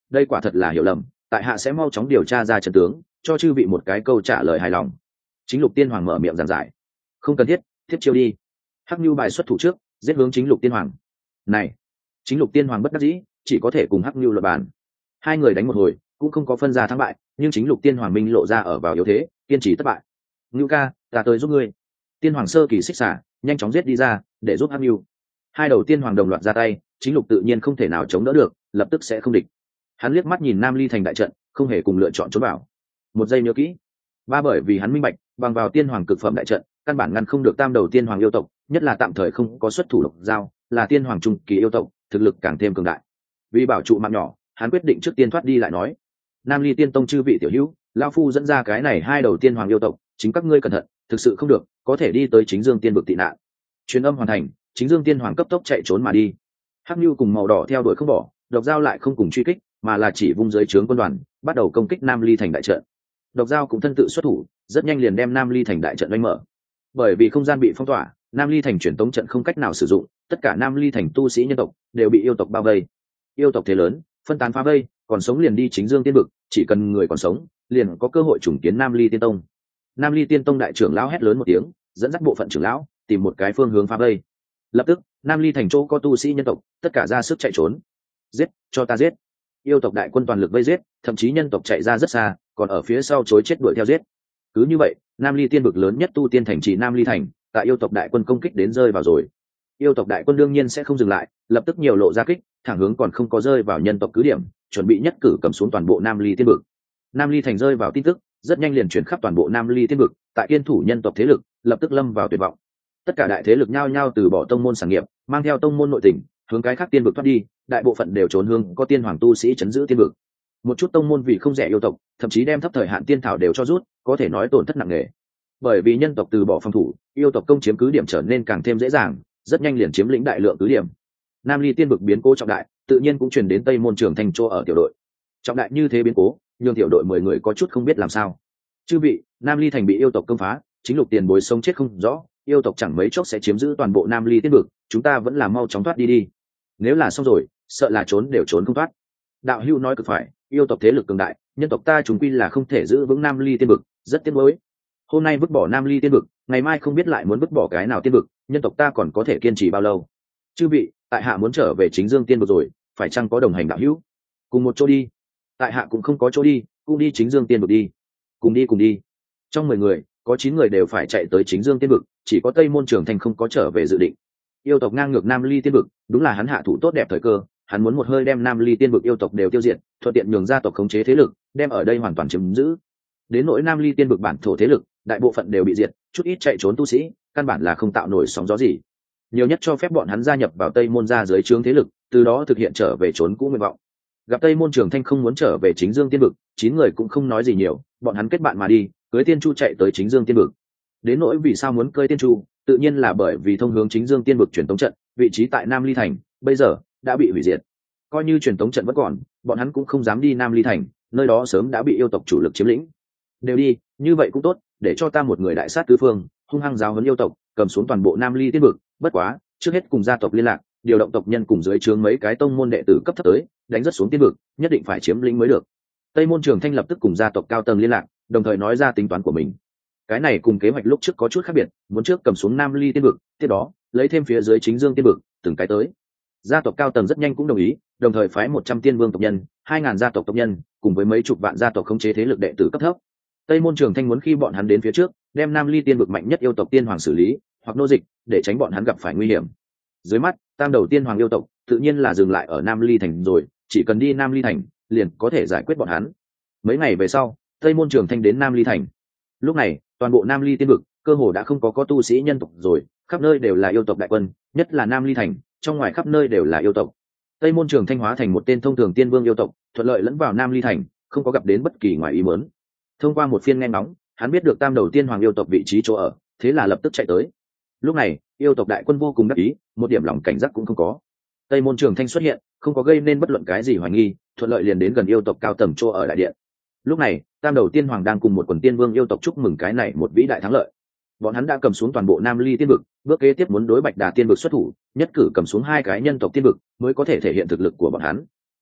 đây quả thật là hiểu lầm, tại hạ sẽ mau chóng điều tra ra trận tướng, cho chư vị một cái câu trả lời hài lòng. Chính Lục Tiên Hoàng mở miệng giảng giải. Không cần thiết, tiếp chiêu đi. Hắc Nưu bài xuất thủ trước, giết hướng Chính Lục Tiên Hoàng. Này, Chính Lục Tiên Hoàng bất đắc dĩ, chỉ có thể cùng Hắc Nưu luận bàn. Hai người đánh một hồi, cũng không có phân ra thắng bại, nhưng Chính Lục Tiên Hoàng minh lộ ra ở vào yếu thế, kiên trì thất bại. Nưu ca, ta tới giúp ngươi. Tiên Hoàng sơ kỳ xích xả, nhanh chóng giết đi ra, để giúp Hắc Nưu. Hai đầu tiên hoàng đồng loạt ra tay, Chính Lục tự nhiên không thể nào chống đỡ được, lập tức sẽ không địch. Hắn liếc mắt nhìn Nam Ly thành đại trận, không hề cùng lựa chọn trốn vào. Một giây nhớ kỹ, bởi vì hắn minh bạch, bằng vào tiên hoàng cực phẩm đại trận, căn bản ngăn không được tam đầu tiên hoàng yêu tộc, nhất là tạm thời không có xuất thủ Độc Giao, là tiên hoàng trung kỳ yêu tộc, thực lực càng thêm cường đại. Vì bảo trụ mạng nhỏ, hắn quyết định trước tiên thoát đi lại nói. Nam Ly Tiên Tông chư vị tiểu hữu, lão phu dẫn ra cái này hai đầu tiên hoàng yêu tộc, chính các ngươi cẩn thận, thực sự không được, có thể đi tới Chính Dương Tiên vực tị nạn. Truyền âm hoàn thành, Chính Dương Tiên Hoàng cấp tốc chạy trốn mà đi. Hắc Nưu cùng màu đỏ theo đuổi không bỏ, Độc Giao lại không cùng truy kích, mà là chỉ vung dưới trướng quân đoàn, bắt đầu công kích Nam Ly thành đại trận. Độc Giao cũng thân tự xuất thủ, rất nhanh liền đem Nam Ly thành đại trận đánh mở. Bởi vì không gian bị phong tỏa, Nam Ly thành truyền tống trận không cách nào sử dụng, tất cả Nam Ly thành tu sĩ nhân tộc đều bị yêu tộc bao vây. Yêu tộc thế lớn, phân tán phá vây, còn sống liền đi Chính Dương Tiên vực, chỉ cần người còn sống, liền có cơ hội trùng kiến Nam Ly Tiên Tông. Nam Ly Tiên Tông đại trưởng lão hét lớn một tiếng, dẫn dắt bộ phận trưởng lão tìm một cái phương hướng phá vây. Lập tức, Nam Ly thành chỗ có tu sĩ nhân tộc, tất cả ra sức chạy trốn. Giết, cho ta giết! Yêu tộc đại quân toàn lực vây giết, thậm chí nhân tộc chạy ra rất xa, còn ở phía sau chối chết đuổi theo giết. Cứ như vậy, Nam Ly Tiên vực lớn nhất tu tiên thành trì Nam Ly thành, tại yêu tộc đại quân công kích đến rơi vào rồi. Yêu tộc đại quân đương nhiên sẽ không dừng lại, lập tức nhiều lộ ra kích, thẳng hướng còn không có rơi vào nhân tộc cứ điểm, chuẩn bị nhất cử cầm xuống toàn bộ Nam Ly Tiên vực. Nam Ly thành rơi vào tin tức, rất nhanh liền chuyển khắp toàn bộ Nam Ly Tiên vực, tại kiên thủ nhân tộc thế lực, lập tức lâm vào tuyệt vọng. Tất cả đại thế lực nhao nhao từ bỏ tông môn sản nghiệp, mang theo tông môn nội tình, hướng cái khác tiên vực thoát đi, đại bộ phận đều trốn hướng có tiên hoàng tu sĩ chấn giữ tiên vực. Một chút tông môn vì không rẻ yêu tộc, thậm chí đem thấp thời hạn tiên thảo đều cho rút, có thể nói tổn thất nặng nề. Bởi vì nhân tộc từ bỏ phòng thủ, yêu tộc công chiếm cứ điểm trở nên càng thêm dễ dàng, rất nhanh liền chiếm lĩnh đại lượng cứ điểm. Nam Ly Tiên vực biến cố trọng đại, tự nhiên cũng truyền đến Tây Môn Trường Thanh chỗ ở tiểu đội. Trọng đại như thế biến cố, nhưng tiểu đội 10 người có chút không biết làm sao. Chư vị, Nam Ly thành bị yêu tộc công phá, Chính Lục tiền bối sống chết không rõ, yêu tộc chẳng mấy chốc sẽ chiếm giữ toàn bộ Nam Ly Tiên vực, chúng ta vẫn là mau chóng thoát đi đi. Nếu là xong rồi, sợ là trốn đều trốn không thoát. Đạo hữu nói cực phải, yêu tộc thế lực cường đại, nhân tộc ta chúng quy là không thể giữ vững Nam Ly Tiên vực, rất tiếc nuối. Hôm nay vứt bỏ Nam Ly Tiên vực, ngày mai không biết lại muốn vứt bỏ cái nào tiên vực, nhân tộc ta còn có thể kiên trì bao lâu? Chư vị, tại hạ muốn trở về Chính Dương Tiên vực rồi, phải chăng có đồng hành đạo hữu? Cùng một chỗ đi. Tại hạ cũng không có chỗ đi, cũng đi Chính Dương Tiên vực đi. Cùng đi. Trong 10 người, có 9 người đều phải chạy tới Chính Dương Tiên vực, chỉ có Tây Môn Trường Thanh không có trở về dự định. Yêu tộc ngang ngược Nam Ly Tiên vực, đúng là hắn hạ thủ tốt đẹp thời cơ, hắn muốn một hơi đem Nam Ly Tiên vực yêu tộc đều tiêu diệt, thuận tiện nhường gia tộc khống chế thế lực, đem ở đây hoàn toàn chiếm giữ. Đến nỗi Nam Ly Tiên vực bản thổ thế lực, đại bộ phận đều bị diệt, chút ít chạy trốn tu sĩ, căn bản là không tạo nổi sóng gió gì. Nhiều nhất cho phép bọn hắn gia nhập vào Tây Môn gia dưới trướng thế lực, từ đó thực hiện trở về trốn cũ nguyện vọng. Gặp Tây Môn Trường Thanh không muốn trở về Chính Dương Tiên vực, 9 người cũng không nói gì nhiều, bọn hắn kết bạn mà đi, cưới Tiên Chu chạy tới Chính Dương Tiên vực. Đến nỗi vì sao muốn cưới Tiên Chu, tự nhiên là bởi vì thông hướng Chính Dương Tiên vực truyền tống trận, vị trí tại Nam Ly thành, bây giờ đã bị hủy diệt. Coi như truyền tống trận vẫn còn, bọn hắn cũng không dám đi Nam Ly thành, nơi đó sớm đã bị yêu tộc chủ lực chiếm lĩnh. Đều đi, như vậy cũng tốt, để cho ta một người đại sát tứ phương, hung hăng giáo huấn yêu tộc, cầm xuống toàn bộ Nam Ly Tiên vực. Bất quá, trước hết cùng gia tộc liên lạc, điều động tộc nhân cùng dưới trướng mấy cái tông môn đệ tử cấp thấp tới, đánh rất xuống tiên vực, nhất định phải chiếm lĩnh mới được. Tây Môn Trường Thanh lập tức cùng gia tộc cao tầng liên lạc, đồng thời nói ra tính toán của mình. Cái này cùng kế hoạch lúc trước có chút khác biệt, muốn trước cầm xuống Nam Ly Tiên vực, tiếp đó lấy thêm phía dưới Chính Dương Tiên vực, từng cái tới. Gia tộc cao tầng rất nhanh cũng đồng ý, đồng thời phái 100 tiên vương tộc nhân, 2000 gia tộc tộc nhân, cùng với mấy chục vạn gia tộc khống chế thế lực đệ tử cấp thấp. Tây Môn Trường Thanh muốn khi bọn hắn đến phía trước, đem Nam Ly Tiên vực mạnh nhất yêu tộc tiên hoàng xử lý, hoặc nô dịch, để tránh bọn hắn gặp phải nguy hiểm. Dưới mắt, tam đầu tiên hoàng yêu tộc, tự nhiên là dừng lại ở Nam Ly thành rồi, chỉ cần đi Nam Ly thành, liền có thể giải quyết bọn hắn. Mấy ngày về sau, Tây Môn Trường Thanh đến Nam Ly thành. Lúc này, toàn bộ Nam Ly Tiên vực, cơ hồ đã không có tu sĩ nhân tộc rồi, khắp nơi đều là yêu tộc đại quân, nhất là Nam Ly thành, trong ngoài khắp nơi đều là yêu tộc. Tây Môn Trường Thanh hóa thành một tên thông thường tiên vương yêu tộc, thuận lợi lẫn vào Nam Ly thành, không có gặp đến bất kỳ ngoài ý muốn. Thông qua một phiên nghe ngóng, hắn biết được tam đầu tiên hoàng yêu tộc vị trí chỗ ở, thế là lập tức chạy tới. Lúc này, yêu tộc đại quân vô cùng đắc ý, một điểm lòng cảnh giác cũng không có. Tây Môn Trường Thanh xuất hiện, không có gây nên bất luận cái gì hoài nghi, thuận lợi liền đến gần yêu tộc cao tầng chỗ ở đại điện. Lúc này, tam đầu tiên hoàng đang cùng một quần tiên vương yêu tộc chúc mừng cái này một vĩ đại thắng lợi. Bọn hắn đã cầm xuống toàn bộ Nam Ly Tiên vực, bước kế tiếp muốn đối Bạch Đà Tiên vực xuất thủ, nhất cử cầm xuống 2 cái nhân tộc tiên vực, mới có thể thể hiện thực lực của bọn hắn.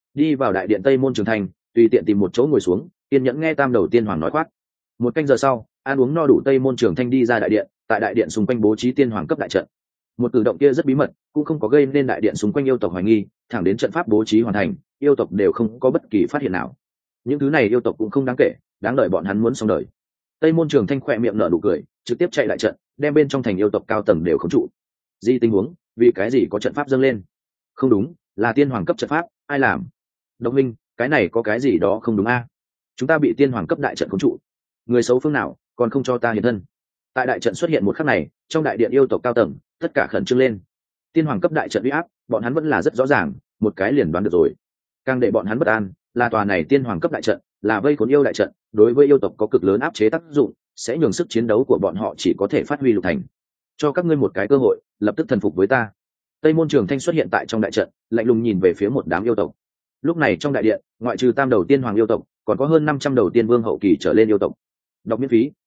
đi vào đại điện tây môn trường thành, tùy tiện tìm một chỗ ngồi xuống, kiên nhẫn nghe tam đầu tiên hoàng nói khoác. Một canh giờ sau, ăn uống no đủ, tây môn trường thanh đi ra đại điện, tại đại điện xung quanh bố trí tiên hoàng cấp đại trận. Một cử động kia rất bí mật, cũng không có gây nên đại điện xung quanh yêu tộc hoài nghi, thẳng đến trận pháp bố trí hoàn thành, yêu tộc đều không có bất kỳ phát hiện nào. Những thứ này yêu tộc cũng không đáng kể, đáng đợi bọn hắn muốn xong đời. Tây môn trường thanh khỏe miệng nở nụ cười, trực tiếp chạy đại trận, đem bên trong thành yêu tộc cao tầng đều khống trụ. Di tình huống, vì cái gì có trận pháp dâng lên? Không đúng, là tiên hoàng cấp trận pháp, ai làm? Độc minh, cái này có cái gì đó không đúng a? Chúng ta bị tiên hoàng cấp đại trận khống trụ, người xấu phương nào còn không cho ta hiện thân? Tại đại trận xuất hiện một khắc này, trong đại điện yêu tộc cao tầng tất cả khẩn trương lên. Tiên hoàng cấp đại trận uy áp, bọn hắn vẫn là rất rõ ràng, một cái liền đoán được rồi. Càng để bọn hắn bất an là tòa này tiên hoàng cấp đại trận là vây khốn yêu đại trận, đối với yêu tộc có cực lớn áp chế tác dụng, sẽ nhường sức chiến đấu của bọn họ chỉ có thể phát huy lục thành. Cho các ngươi một cái cơ hội, lập tức thần phục với ta. Tây môn trường thanh xuất hiện tại trong đại trận, lạnh lùng nhìn về phía một đám yêu tộc. Lúc này trong đại điện, ngoại trừ tam đầu tiên hoàng yêu tộc, còn có hơn 500 đầu tiên vương hậu kỳ trở lên yêu tộc. Đọc miễn phí,